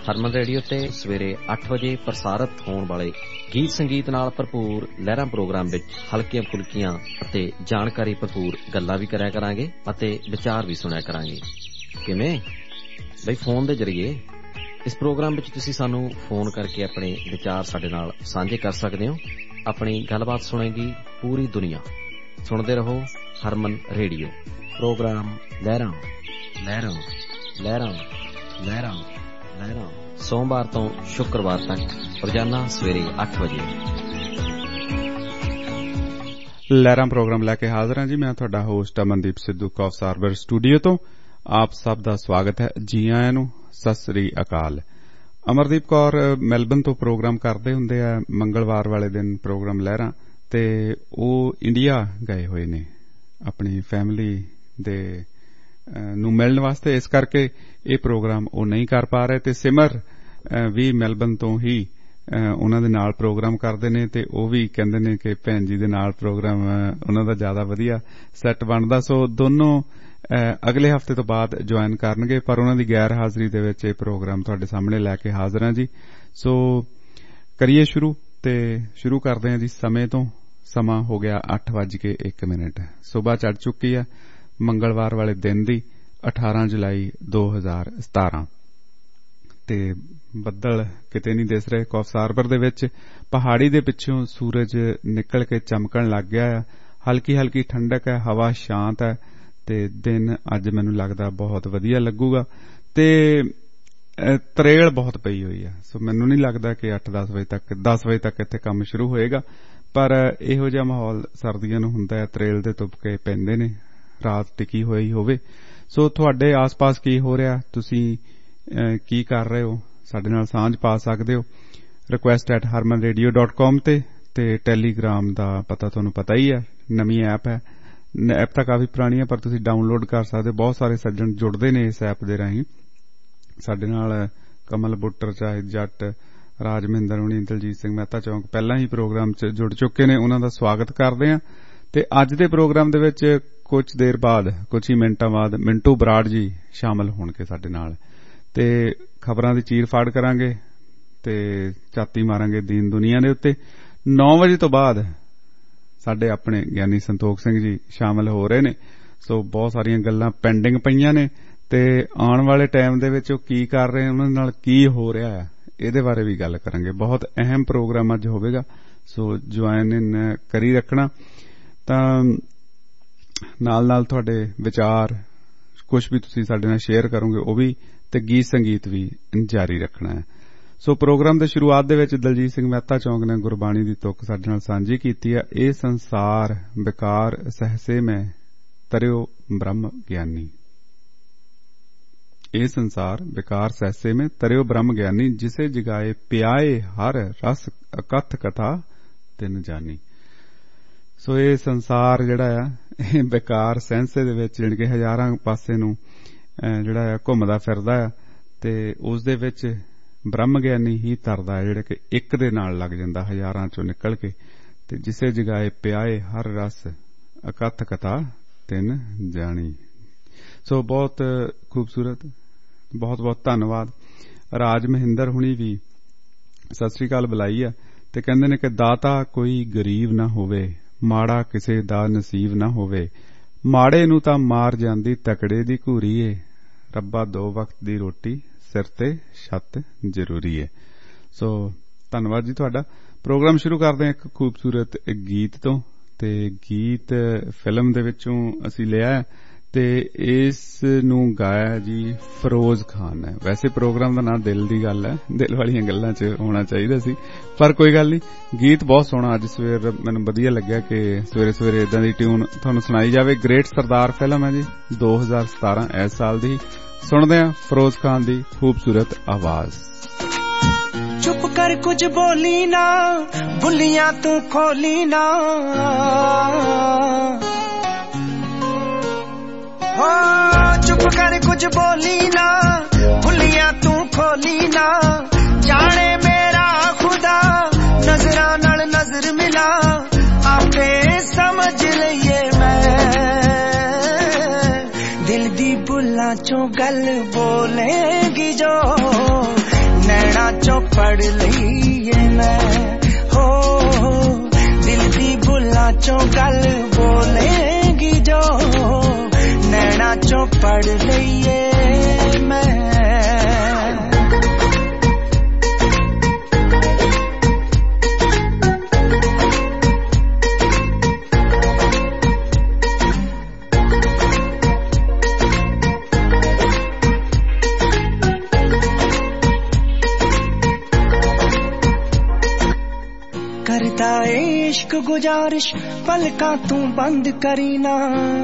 ਹਰਮਨ radio ਤੇ ਸਵੇਰੇ 8 ਵਜੇ ਪ੍ਰਸਾਰਿਤ ਹੋਣ ਵਾਲੇ ਗੀਤ ਸੰਗੀਤ ਨਾਲ ਭਰਪੂਰ ਲਹਿਰਾਂ ਪ੍ਰੋਗਰਾਮ ਵਿੱਚ ਹਲਕੀਆਂ ਫੁਲਕੀਆਂ ਅਤੇ ਜਾਣਕਾਰੀ ਭਰਪੂਰ ਗੱਲਾਂ ਵੀ ਕਰਿਆ ਕਰਾਂਗੇ ਅਤੇ ਵਿਚਾਰ ਵੀ ਸੁਣਿਆ ਕਰਾਂਗੇ। ਕਿਵੇਂ ਬਈ? ਫੋਨ ਦੇ ਜ਼ਰੀਏ। ਇਸ ਪ੍ਰੋਗਰਾਮ ਵਿੱਚ ਤੁਸੀਂ ਸਾਨੂੰ ਫੋਨ ਕਰਕੇ ਆਪਣੇ ਵਿਚਾਰ ਸਾਡੇ ਨਾਲ ਸਾਂਝੇ ਕਰ ਸਕਦੇ ਹੋ। ਆਪਣੀ ਗੱਲਬਾਤ ਸੁਣੇਗੀ ਪੂਰੀ ਦੁਨੀਆ। ਸੁਣਦੇ ਰਹੋ ਹਰਮਨ ਰੇਡੀਓ। ਪ੍ਰੋਗਰਾਮ ਲਹਿਰਾਂ ਲਹਿਰਾਂ ਲਹਿਰਾਂ ਲਹਿਰਾਂ ਲਹਿਰਾਂ, ਸੋਮਵਾਰ ਤੋਂ ਸ਼ੁੱਕਰਵਾਰ ਤੱਕ ਰੋਜ਼ਾਨਾ ਸਵੇਰੇ 8 ਵਜੇ। ਲਹਿਰਾਂ ਪ੍ਰੋਗਰਾਮ ਲੈ ਕੇ ਹਾਜ਼ਰ ਹਾਂ ਜੀ। ਮੈਂ ਤੁਹਾਡਾ host Amandeep Sidhu Coffs Harbour studio ਤੋਂ। ਆਪ ਸਭ ਦਾ ਸਵਾਗਤ ਹੈ। ਜੀ ਆਇਆਂ ਨੂੰ, ਸਤਿ ਸ੍ਰੀ ਅਕਾਲ। ਅਮਰਦੀਪ ਕੌਰ ਮੈਲਬਨ ਤੋਂ ਪ੍ਰੋਗਰਾਮ ਕਰਦੇ ਹੁੰਦੇ ਆ ਮੰਗਲਵਾਰ ਵਾਲੇ ਦਿਨ ਪ੍ਰੋਗਰਾਮ ਲਹਿਰਾਂ, ਤੇ ਉਹ ਇੰਡੀਆ ਗਏ ਹੋਏ ਨੇ ਆਪਣੀ ਫੈਮਿਲੀ ਦੇ ਨੂੰ ਮਿਲਣ ਵਾਸਤੇ। ਇਸ ਕਰਕੇ ਇਹ ਪ੍ਰੋਗਰਾਮ ਉਹ ਨਹੀਂ ਕਰ ਪਾ ਰਹੇ, ਤੇ ਸਿਮਰ ਵੀ ਮੈਲਬਨ ਤੋਂ ਹੀ ਉਹਨਾਂ ਦੇ ਨਾਲ ਪ੍ਰੋਗਰਾਮ ਕਰਦੇ ਨੇ, ਤੇ ਉਹ ਵੀ ਕਹਿੰਦੇ ਨੇ ਕਿ ਭੈਣ ਜੀ ਦੇ ਨਾਲ ਪ੍ਰੋਗਰਾਮ ਉਹਨਾਂ ਦਾ ਜ਼ਿਆਦਾ ਵਧੀਆ ਸੈੱਟ ਬਣਦਾ। ਸੋ ਦੋਨੋਂ ਅਗਲੇ ਹਫ਼ਤੇ ਤੋਂ ਬਾਅਦ ਜੁਆਇਨ ਕਰਨਗੇ, ਪਰ ਉਹਨਾਂ ਦੀ ਗੈਰ ਹਾਜ਼ਰੀ ਦੇ ਵਿੱਚ ਇਹ ਪ੍ਰੋਗਰਾਮ ਤੁਹਾਡੇ ਸਾਹਮਣੇ ਲੈ ਕੇ ਹਾਜ਼ਰ ਹਾਂ ਜੀ। ਸੋ ਕਰੀਏ ਸ਼ੁਰੂ, ਤੇ ਸ਼ੁਰੂ ਕਰਦੇ ਹਾਂ ਜੀ ਸਮੇਂ ਤੋਂ। ਸਮਾਂ ਹੋ ਗਿਆ 8:01। ਸੁਬਾਹ ਚੜ੍ਹ ਚੁੱਕੀ ਹੈ ਮੰਗਲਵਾਰ ਵਾਲੇ ਦਿਨ ਦੀ, 18 ਜੁਲਾਈ 2017, ਤੇ ਬੱਦਲ ਕਿਤੇ ਨਹੀਂ ਦਿਸ ਰਹੇ ਕੌਫਸਾਰਬਰ ਦੇ ਵਿੱਚ। ਪਹਾੜੀ ਦੇ ਪਿੱਛੋਂ ਸੂਰਜ ਨਿਕਲ ਕੇ ਚਮਕਣ ਲੱਗ ਗਿਆ ਹੈ। ਹਲਕੀ ਹਲਕੀ ਠੰਡਕ ਹੈ, ਹਵਾ ਸ਼ਾਂਤ ਹੈ, ਤੇ ਦਿਨ ਅੱਜ ਮੈਨੂੰ ਲੱਗਦਾ ਬਹੁਤ ਵਧੀਆ ਲੱਗੂਗਾ। ਤੇ ਤਰੇਲ ਬਹੁਤ ਪਈ ਹੋਈ ਹੈ, ਸੋ ਮੈਨੂੰ ਨਹੀਂ ਲੱਗਦਾ ਕਿ 8-10 ਵਜੇ ਤੱਕ 10 ਵਜੇ ਤੱਕ ਇੱਥੇ ਕੰਮ ਸ਼ੁਰੂ ਹੋਏਗਾ, ਪਰ ਇਹੋ ਜਿਹਾ ਮਾਹੌਲ ਸਰਦੀਆਂ ਨੂੰ ਹੁੰਦਾ ਹੈ। ਤਰੇਲ ਦੇ ਤੁਪਕੇ ਪੈਂਦੇ ਨੇ, ਰਾਤ ਟਿਕੀ ਹੋਈ ਹੋਵੇ। ਸੋ ਤੁਹਾਡੇ ਆਸ-ਪਾਸ ਕੀ ਹੋ ਰਿਹਾ, ਤੁਸੀਂ ਕੀ ਕਰ ਰਹੇ ਹੋ, ਸਾਡੇ ਨਾਲ ਸਾਂਝ ਪਾ ਸਕਦੇ ਹੋ। request@harmanradio.com ਤੇ ਟੈਲੀਗ੍ਰਾਮ ਦਾ ਪਤਾ ਤੁਹਾਨੂੰ ਪਤਾ ਹੀ ਹੈ। ਨਵੀਂ ਐਪ ਹੈ, ਐਪ ਤਾਂ ਕਾਫੀ ਪੁਰਾਣੀ ਹੈ, ਪਰ ਤੁਸੀਂ ਡਾਊਨਲੋਡ ਕਰ ਸਕਦੇ ਹੋ। ਬਹੁਤ ਸਾਰੇ ਸੱਜਣ ਜੁੜਦੇ ਨੇ ਇਸ ਐਪ ਦੇ ਰਾਹੀਂ ਸਾਡੇ ਨਾਲ। ਕਮਲ ਬੁੱਟਰ, ਚਾਹਿਦ ਜੱਟ, ਰਾਜ ਮਹਿੰਦਰ ਹੁਣੀ, ਦਲਜੀਤ ਸਿੰਘ ਮਹਿਤਾ ਚੌਂਕ ਪਹਿਲਾਂ ਹੀ ਪ੍ਰੋਗਰਾਮ 'ਚ ਜੁੜ ਚੁੱਕੇ ਨੇ, ਉਹਨਾਂ ਦਾ ਸਵਾਗਤ ਕਰਦੇ ਹਾਂ। ਤੇ ਅੱਜ ਦੇ ਪ੍ਰੋਗਰਾਮ ਦੇ ਵਿੱਚ ਕੁਝ ਦੇਰ ਬਾਅਦ, ਕੁਝ ਹੀ ਮਿੰਟਾਂ ਬਾਅਦ ਮਿੰਟੂ ਬਰਾੜ ਜੀ ਸ਼ਾਮਲ ਹੋਣਗੇ ਸਾਡੇ ਨਾਲ, ਤੇ ਖਬਰਾਂ ਦੀ ਚੀਰ ਫਾੜ ਕਰਾਂਗੇ ਤੇ ਝਾਤੀ ਮਾਰਾਂਗੇ ਦੀਨ ਦੁਨੀਆ ਦੇ ਉੱਤੇ। 9 ਵਜੇ ਤੋਂ ਬਾਅਦ ਸਾਡੇ ਆਪਣੇ ਗਿਆਨੀ ਸੰਤੋਖ ਸਿੰਘ ਜੀ ਸ਼ਾਮਲ ਹੋ ਰਹੇ ਨੇ। ਸੋ ਬਹੁਤ ਸਾਰੀਆਂ ਗੱਲਾਂ ਪੈਂਡਿੰਗ ਪਈਆਂ ਨੇ, ਤੇ ਆਉਣ ਵਾਲੇ ਟਾਈਮ ਦੇ ਵਿੱਚ ਉਹ ਕੀ ਕਰ ਰਹੇ, ਉਹਨਾਂ ਨਾਲ ਕੀ ਹੋ ਰਿਹਾ ਹੈ, ਇਹਦੇ ਬਾਰੇ ਵੀ ਗੱਲ ਕਰਾਂਗੇ। ਬਹੁਤ ਅਹਿਮ ਪ੍ਰੋਗਰਾਮ ਅੱਜ ਹੋਵੇਗਾ, ਸੋ ਜੁਆਇਨ ਇਨ ਕਰੀ ਰੱਖਣਾ। ਤਾਂ ਨਾਲ ਨਾਲ ਤੁਹਾਡੇ ਵਿਚਾਰ ਕੁਝ ਵੀ ਤੁਸੀਂ ਸਾਡੇ ਨਾਲ ਸ਼ੇਅਰ ਕਰੋਗੇ ਉਹ ਵੀ, ਤੇ ਗੀਤ ਸੰਗੀਤ ਵੀ ਜਾਰੀ ਰੱਖਣਾ ਹੈ। ਸੋ ਪ੍ਰੋਗਰਾਮ ਦੇ ਸ਼ੁਰੂਆਤ ਦੇ ਵਿੱਚ ਦਲਜੀਤ ਸਿੰਘ ਮਹਿਤਾ ਚੌਂਕ ਨੇ ਗੁਰਬਾਣੀ ਦੀ ਤੁਕ ਸਾਡੇ ਨਾਲ ਸਾਂਝੀ ਕੀਤੀ ਹੈ। ਇਹ ਸੰਸਾਰ ਬੇਕਾਰ ਸਹਸੇ ਮੈਂ ਤਰਿਓ ਬ੍ਰਹਮ ਗਿਆਨੀ। ਇਹ ਸੰਸਾਰ ਬੇਕਾਰ ਸਹਸੇ ਮੈਂ ਤਰਿਓ ਬ੍ਰਹਮ ਗਿਆਨੀ, ਜਿਸੇ ਜਗਾਏ ਪਿਆਏ ਹਰ ਰਸ ਅਕਥ ਕਥਾ ਤਿਨ ਜਾਨੀ। ਸੋ ਇਹ ਸੰਸਾਰ ਜਿਹੜਾ ਆ ਇਹ ਬੇਕਾਰ ਸਹਿੰਸੇ ਦੇ ਵਿੱਚ, ਜਾਣੀ ਕਿ ਹਜ਼ਾਰਾਂ ਪਾਸੇ ਨੂੰ ਜਿਹੜਾ ਆ ਘੁੰਮਦਾ ਫਿਰਦਾ ਆ, ਤੇ ਉਸ ਦੇ ਵਿੱਚ ਬ੍ਰਹਮ ਗਿਆਨੀ ਹੀ ਤਰਦਾ ਹੈ, ਜਿਹੜਾ ਕਿ ਇੱਕ ਦੇ ਨਾਲ ਲੱਗ ਜਾਂਦਾ ਹਜ਼ਾਰਾਂ ਚੋਂ ਨਿਕਲ ਕੇ। ਤੇ ਜਿਸੇ ਜਗਾਏ ਪਿਆਏ ਹਰ ਰਸ ਅਕਥ ਕਥਾ ਤਿਨ ਜਾਣੀ। ਸੋ ਬਹੁਤ ਖੂਬਸੂਰਤ, ਬਹੁਤ ਬਹੁਤ ਧੰਨਵਾਦ। ਰਾਜ ਮਹਿੰਦਰ ਹੁਣੀ ਵੀ ਸਤਿ ਸ੍ਰੀ ਅਕਾਲ ਬੁਲਾਈ ਆ, ਤੇ ਕਹਿੰਦੇ ਨੇ ਕਿ ਦਾਤਾ ਕੋਈ ਗਰੀਬ ਨਾ ਹੋਵੇ, ਮਾੜਾ ਕਿਸੇ ਦਾ ਨਸੀਬ ਨਾ ਹੋਵੇ, ਮਾੜੇ ਨੂੰ ਤਾਂ ਮਾਰ ਜਾਂਦੀ ਤਕੜੇ ਦੀ ਘੂਰੀ ਏ, ਰੱਬਾ 2 ਵਕਤ ਦੀ ਰੋਟੀ ਸਿਰ ਤੇ ਛੱਤ ਜ਼ਰੂਰੀ ਏ। ਸੋ ਧੰਨਵਾਦ ਜੀ ਤੁਹਾਡਾ। ਪ੍ਰੋਗਰਾਮ ਸ਼ੁਰੂ ਕਰਦੇ ਹਾਂ ਇੱਕ ਖੂਬਸੂਰਤ ਗੀਤ ਤੋਂ, ਤੇ ਗੀਤ ਫਿਲਮ ਦੇ ਵਿੱਚੋਂ ਅਸੀਂ ਲਿਆ, ਤੇ ਇਸ ਨੂੰ ਗਾਇਆ ਜੀ ਫਿਰੋਜ਼ ਖਾਨ ਨੇ। ਵੈਸੇ ਪ੍ਰੋਗਰਾਮ ਦਾ ਨਾਂ ਦਿਲ ਦੀ ਗੱਲ ਹੈ, ਦਿਲ ਵਾਲੀਆਂ ਗੱਲਾਂ 'ਚ ਹੋਣਾ ਚਾਹੀਦਾ ਸੀ, ਪਰ ਕੋਈ ਗੱਲ ਨਹੀਂ। ਗੀਤ ਬਹੁਤ ਸੋਹਣਾ ਅੱਜ ਸਵੇਰ ਮੈਨੂੰ ਵਧੀਆ ਲੱਗਿਆ ਕਿ ਸਵੇਰੇ ਸਵੇਰੇ ਇਦਾਂ ਦੀ ਟਿਊਨ ਤੁਹਾਨੂੰ ਸੁਣਾਈ ਜਾਵੇ। ਗ੍ਰੇਟ ਸਰਦਾਰ ਫਿਲਮ ਹੈ ਜੀ, 2017 ਇਸ ਸਾਲ ਦੀ। ਸੁਣਦੇ ਹਾਂ ਫਿਰੋਜ਼ ਖਾਨ ਦੀ ਖੂਬਸੂਰਤ ਆਵਾਜ਼। ਚੁੱਪ ਕਰ ਕੁਝ ਬੋਲੀ ਨਾ, ਬੁੱਲੀਆਂ ਤੂੰ ਖੋਲੀ ਨਾ, ਚੁੱਪ ਕਰ ਕੁਝ ਬੋਲੀ ਨਾ, ਬੁੱਲੀਆਂ ਤੂੰ ਖੋਲੀ ਨਾ, ਜਾਣੇ ਮੇਰਾ ਖੁਦਾ ਨਜ਼ਰਾਂ ਨਾਲ ਨਜ਼ਰ ਮਿਲਾ, ਆਪੇ ਸਮਝ ਲਈਏ ਮੈਂ ਦਿਲ ਦੀ ਬੁੱਲਾਂ ਚੋਂ ਗੱਲ ਬੋਲੇਗੀ ਜੋ नैना चों पढ़ लईए मैं हो दिल दी बुल्लां चों गल बोलेंगी जो नैना चों पढ़ लईए मैं करता इश्क गुजारिश पलका तू बंद करी ना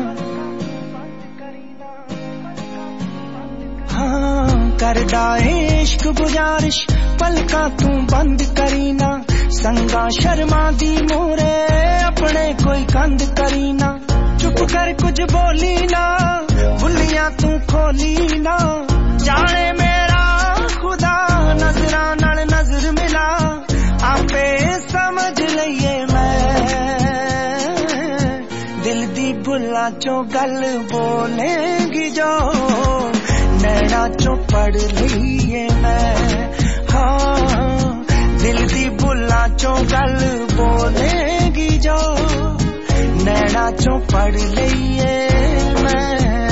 हाँ करता इश्क गुजारिश पलका तू बंद करी ना संगा शर्मा दी मोरे अपने कोई कंद करी ना चुप कर कुछ बोली ना भुलियां तू खोली ना जाने मेरा खुदा नजरा नाल नजर मिला आपे समझ लईए मैं दिल दी बुल्ला चो गल बोलेंगी जो नैना चो पढ़ लईए मैं हाँ दिल दी बुल्ला चो गल बोलेंगी जो नैना चो पढ़ लईए मैं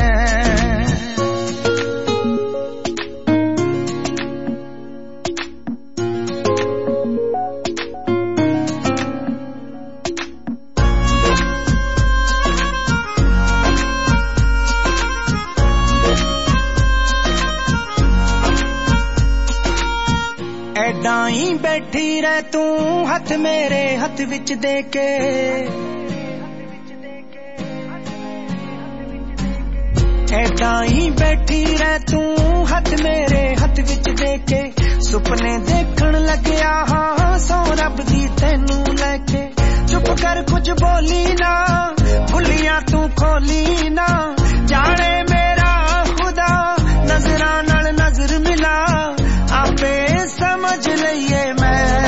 डाई बैठी रह तू हथ मेरे हथ विच दे के डाई बैठी रह तू हथ मेरे हथ विच दे के सुपने देखण लग्या हाँ सौ रब दी तैनू लेके चुप कर कुछ बोली ना भुलियां तू खोली ना जाने मेरा खुदा नजरा नाल नजर मिला आपे समझ लईए मैं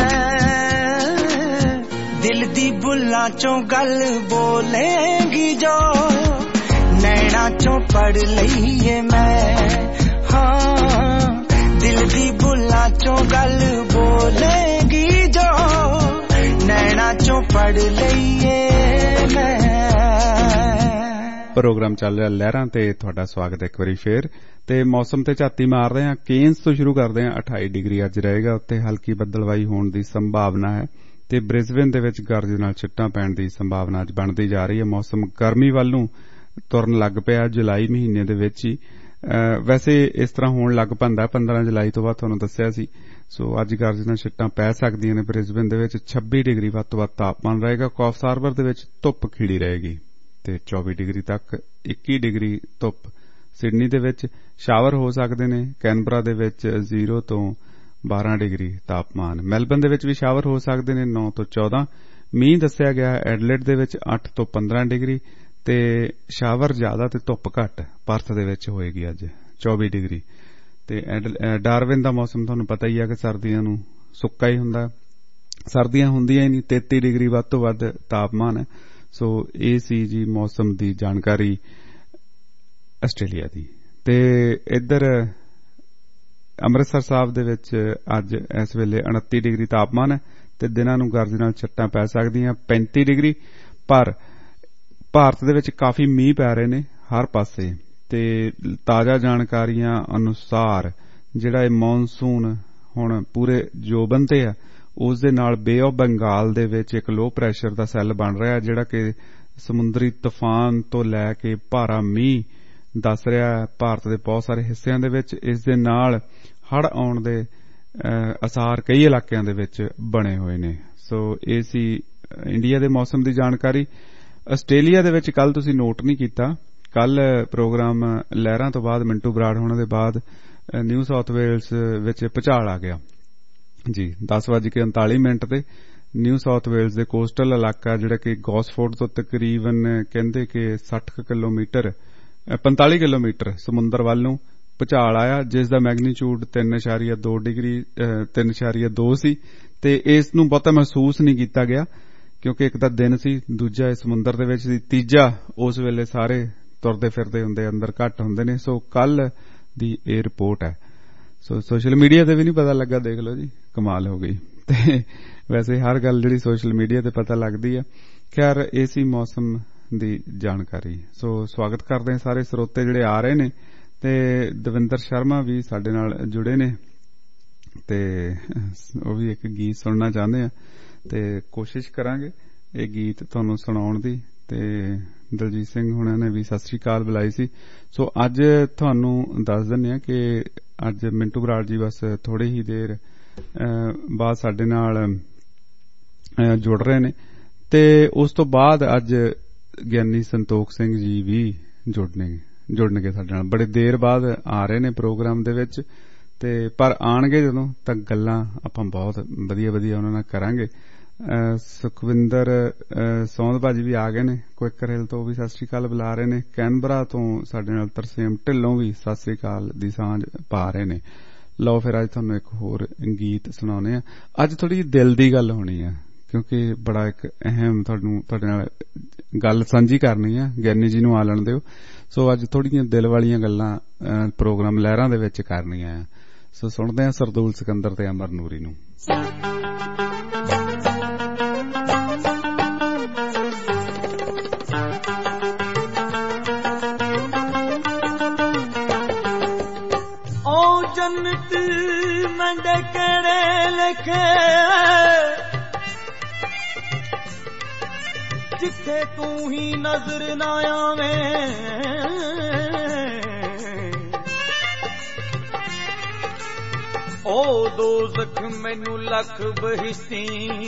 दिल दी बुल्ला चों गल बोलेंगी जो नैना चों पढ़ लईए मैं हाँ दिल दी बुल्ला चों गल बोलेंगी जो नैना चों पढ़ लईए मैं प्रोग्राम चल रहा लहरां ते तुहाडा स्वागत है एक बारी फेर ते मौसम ते झाती मारदे हां केन्स तो शुरू करदे हां 28 डिग्री अज रहेगा उत्ते हल्की बदलवाई होण दी संभावना है ते ब्रिस्बेन दे विच गरज नाल छिट्टां पैण दी संभावना अज बनदी जा रही है मौसम गर्मी वल नूं तुरन लग पिया जुलाई महीने दे विच ही वैसे इस तरह होण लग पैंदा 15 जुलाई तो बाद तुहानूं दस्सिआ सी सो अज गरज नाल छिट्टां पै सकदियां ने ब्रिस्बेन दे विच 26 डिग्री वध तों वध तापमान रहेगा कॉफ्स हार्बर दे विच धुप्प खिड़ी रहेगी ते 24 डिग्री तक 21 डिग्री धुप्प सिडनी दे विच शावर हो सकदे ने कैनबरा दे विच 0 तो 12 डिग्री तापमान मेलबर्न दे विच भी शावर हो सकदे ने 9 तो 14 मींह दस्सिआ गया एडलेड दे विच 8 तो 15 डिग्री ते शावर ज्यादा ते धुप्प घट पर्थ दे विच होएगी अज 24 डिग्री ते डार्विन दा मौसम तुहानूं पता ही है कि सर्दियां नूं सुक्का ही हुंदा सर्दियां हुंदियां ही नहीं 33 डिग्री वध तों वध तापमान है सो ये सी जी मौसम दी जानकारी आस्ट्रेलिया दी ते इधर अमृतसर साहब दे विच अज इस वेले 29 डिग्री तापमान है ते दिनां नूं गरज नाल छट्टां पै सकदियां 35 डिग्री पर भारत दे विच काफी मींह पै रहे ने हर पासे ते ताजा जानकारियां अनुसार जिहड़ा मॉनसून हुण पूरे जोबन ते है उस दे नाल बे ऑफ बंगाल दे विच एक लो प्रैशर दा सैल बन रहा है जिहड़ा कि समुंदरी तूफान तो लैके भारा मींह दस रहा है भारत दे बहुत सारे हिस्सिਆਂ दे विच इस दे नाल हड़ आउण दे असार कई इलाकिਆਂ दे विच बने होए ने सो ਇਹ ਸੀ इंडिया दे मौसम दी जानकारी ਆਸਟ੍ਰੇਲੀਆ ਦੇ ਵਿੱਚ ਕੱਲ ਤੁਸੀਂ ਨੋਟ ਨਹੀਂ ਕੀਤਾ ਕੱਲ ਪ੍ਰੋਗਰਾਮ ਲਹਿਰਾਂ ਤੋਂ ਬਾਅਦ ਮਿੰਟੂ ਬਰਾੜ ਹੋਣ ਦੇ ਬਾਅਦ ਨਿਊ ਸਾਊਥ ਵੇਲਸ ਵਿੱਚ ਭੁਚਾਲ ਆ ਗਿਆ ਜੀ 10:39 ਤੇ ਨਿਊ ਸਾਊਥ ਵੇਲਸ ਦੇ ਕੋਸਟਲ ਇਲਾਕਾ ਜਿਹੜਾ ਕਿ ਗੌਸਫੋਰਡ ਤੋਂ ਤਕਰੀਬਨ ਕਹਿੰਦੇ ਕਿ 60 ਕਿਲੋਮੀਟਰ 45 ਕਿਲੋਮੀਟਰ ਸਮੁੰਦਰ ਵੱਲ ਨੂੰ ਭੁਚਾਲ ਆਇਆ ਜਿਸ ਦਾ ਮੈਗਨੀਚਿਊਡ 3.2 ਸੀ ਤੇ ਇਸ ਨੂੰ ਬਹੁਤਾ ਮਹਿਸੂਸ ਨਹੀਂ ਕੀਤਾ ਗਿਆ ਕਿਉਂਕਿ ਇੱਕ ਤਾਂ ਦਿਨ ਸੀ ਦੂਜਾ ਸਮੁੰਦਰ ਦੇ ਵਿੱਚ ਸੀ ਤੀਜਾ ਉਸ ਵੇਲੇ ਸਾਰੇ ਤੁਰਦੇ ਫਿਰਦੇ ਹੁੰਦੇ ਅੰਦਰ ਘੱਟ ਹੁੰਦੇ ਨੇ ਸੋ ਕੱਲ ਦੀ ਇਹ ਰਿਪੋਰਟ ਹੈ ਸੋ ਸੋਸ਼ਲ ਮੀਡੀਆ ਤੇ ਵੀ ਨਹੀਂ ਪਤਾ ਲੱਗਾ, ਦੇਖ ਲਓ ਜੀ, ਕਮਾਲ ਹੋ ਗਈ। ਤੇ ਵੈਸੇ ਹਰ ਗੱਲ ਜਿਹੜੀ ਸੋਸ਼ਲ ਮੀਡੀਆ ਤੇ ਪਤਾ ਲੱਗਦੀ ਆ। ਖੈਰ ਇਸੀ ਮੌਸਮ ਦੀ ਜਾਣਕਾਰੀ। ਸੋ ਸਵਾਗਤ ਕਰਦੇ ਹਾਂ ਸਾਰੇ ਸਰੋਤੇ ਜਿਹੜੇ ਆ ਰਹੇ ਨੇ, ਤੇ ਦਵਿੰਦਰ ਸ਼ਰਮਾ ਵੀ ਸਾਡੇ ਨਾਲ ਜੁੜੇ ਨੇ, ਤੇ ਉਹ ਵੀ ਇੱਕ ਗੀਤ ਸੁਣਨਾ ਚਾਹੁੰਦੇ ਆ, ਤੇ ਕੋਸ਼ਿਸ਼ ਕਰਾਂਗੇ ਇਹ ਗੀਤ ਤੁਹਾਨੂੰ ਸੁਣਾਉਣ ਦੀ। ਤੇ ਦਲਜੀਤ ਸਿੰਘ ਹੁਣਾਂ ਨੇ ਵੀ ਸਤਿ ਸ੍ਰੀ ਅਕਾਲ ਬੁਲਾਈ ਸੀ। ਸੋ ਅੱਜ ਤੁਹਾਨੂੰ ਦੱਸ ਦਿੰਦੇ ਆ ਕਿ ਅੱਜ ਮਿੰਟੂ ਬਰਾੜ ਜੀ ਬਸ ਥੋੜੀ ਹੀ ਦੇਰ ਬਾਅਦ ਸਾਡੇ ਨਾਲ ਜੁੜ ਰਹੇ ਨੇ, ਤੇ ਉਸ ਤੋਂ ਬਾਅਦ ਅੱਜ ਗਿਆਨੀ ਸੰਤੋਖ ਸਿੰਘ ਜੀ ਵੀ ਜੁੜਨਗੇ ਸਾਡੇ ਨਾਲ। ਬੜੇ ਦੇਰ ਬਾਅਦ ਆ ਰਹੇ ਨੇ ਪ੍ਰੋਗਰਾਮ ਦੇ ਵਿੱਚ, ਤੇ ਪਰ ਆਣਗੇ ਜਦੋਂ ਤਾਂ ਗੱਲਾਂ ਆਪਾਂ ਬਹੁਤ ਵਧੀਆ ਉਹਨਾਂ ਨਾਲ ਕਰਾਂਗੇ। ਸੁਖਵਿੰਦਰ ਸੌਂਦ ਭਾਜੀ ਵੀ ਆ ਗਏ ਨੇ, ਕੁਇਕਰ ਹਿੱਲ ਤੋਂ ਵੀ ਸਤਿ ਸ੍ਰੀ ਅਕਾਲ ਬੁਲਾ ਰਹੇ ਨੇ। ਕੈਨਬਰਾ ਤੋਂ ਸਾਡੇ ਨਾਲ ਤਰਸੇਮ ਢਿੱਲੋਂ ਵੀ ਸਤਿ ਸ੍ਰੀ ਅਕਾਲ ਦੀ ਸਾਂਝ ਪਾ ਰਹੇ ਨੇ। ਲਓ ਫਿਰ ਅੱਜ ਤੁਹਾਨੂੰ ਇੱਕ ਹੋਰ ਗੀਤ ਸੁਣਾਉਣੇ ਆ। ਅੱਜ ਥੋੜੀ ਜਿਹੀ ਦਿਲ ਦੀ ਗੱਲ ਹੋਣੀ ਆ, ਕਿਉਂਕਿ ਬੜਾ ਇੱਕ ਅਹਿਮ ਤੁਹਾਡੇ ਨਾਲ ਗੱਲ ਸਾਂਝੀ ਕਰਨੀ ਆ। ਗਿਆਨੀ ਜੀ ਨੂੰ ਆ ਲੈਣ ਦਿਓ। ਸੋ ਅੱਜ ਥੋੜੀਆਂ ਦਿਲ ਵਾਲੀਆਂ ਗੱਲਾਂ ਪ੍ਰੋਗਰਾਮ ਲਹਿਰਾਂ ਦੇ ਵਿੱਚ ਕਰਨੀਆਂ ਆ। ਸੋ ਸੁਣਦੇ ਆ ਸਰਦੂਲ ਸਿਕੰਦਰ ਤੇ ਅਮਰ ਨੂਰੀ ਨੂੰ। ਓ ਜੰਨਤ ਮੰਡੇ ਕਿਹੜੇ ਲਿਖੇ, ਜਿੱਥੇ ਤੂੰ ਹੀ ਨਜ਼ਰ ਨਾ ਆਵੇਂ। ਓ ਦੋਜ਼ਖ ਮੈਨੂੰ ਲੱਖ ਬਹਿਸ਼ਤੀ,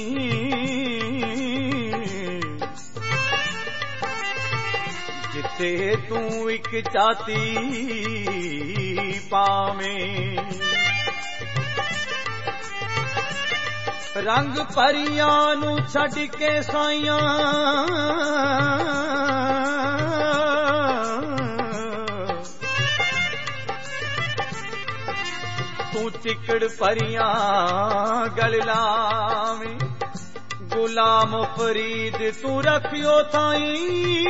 ਜਿੱਥੇ ਤੂੰ ਇੱਕ ਚਾਤੀ ਪਾਵੇਂ। ਰੰਗ ਪਰੀਆਂ ਨੂੰ ਛੱਡ ਕੇ ਸਾਈਆਂ, ਤੂੰ ਚਿੱਕੜ ਪਰੀਆਂ ਗਲ ਲਾਵੇਂ। ਗੁਲਾਮ ਫਰੀਦ ਤੂੰ ਰੱਖਿਓ ਥਾਈ,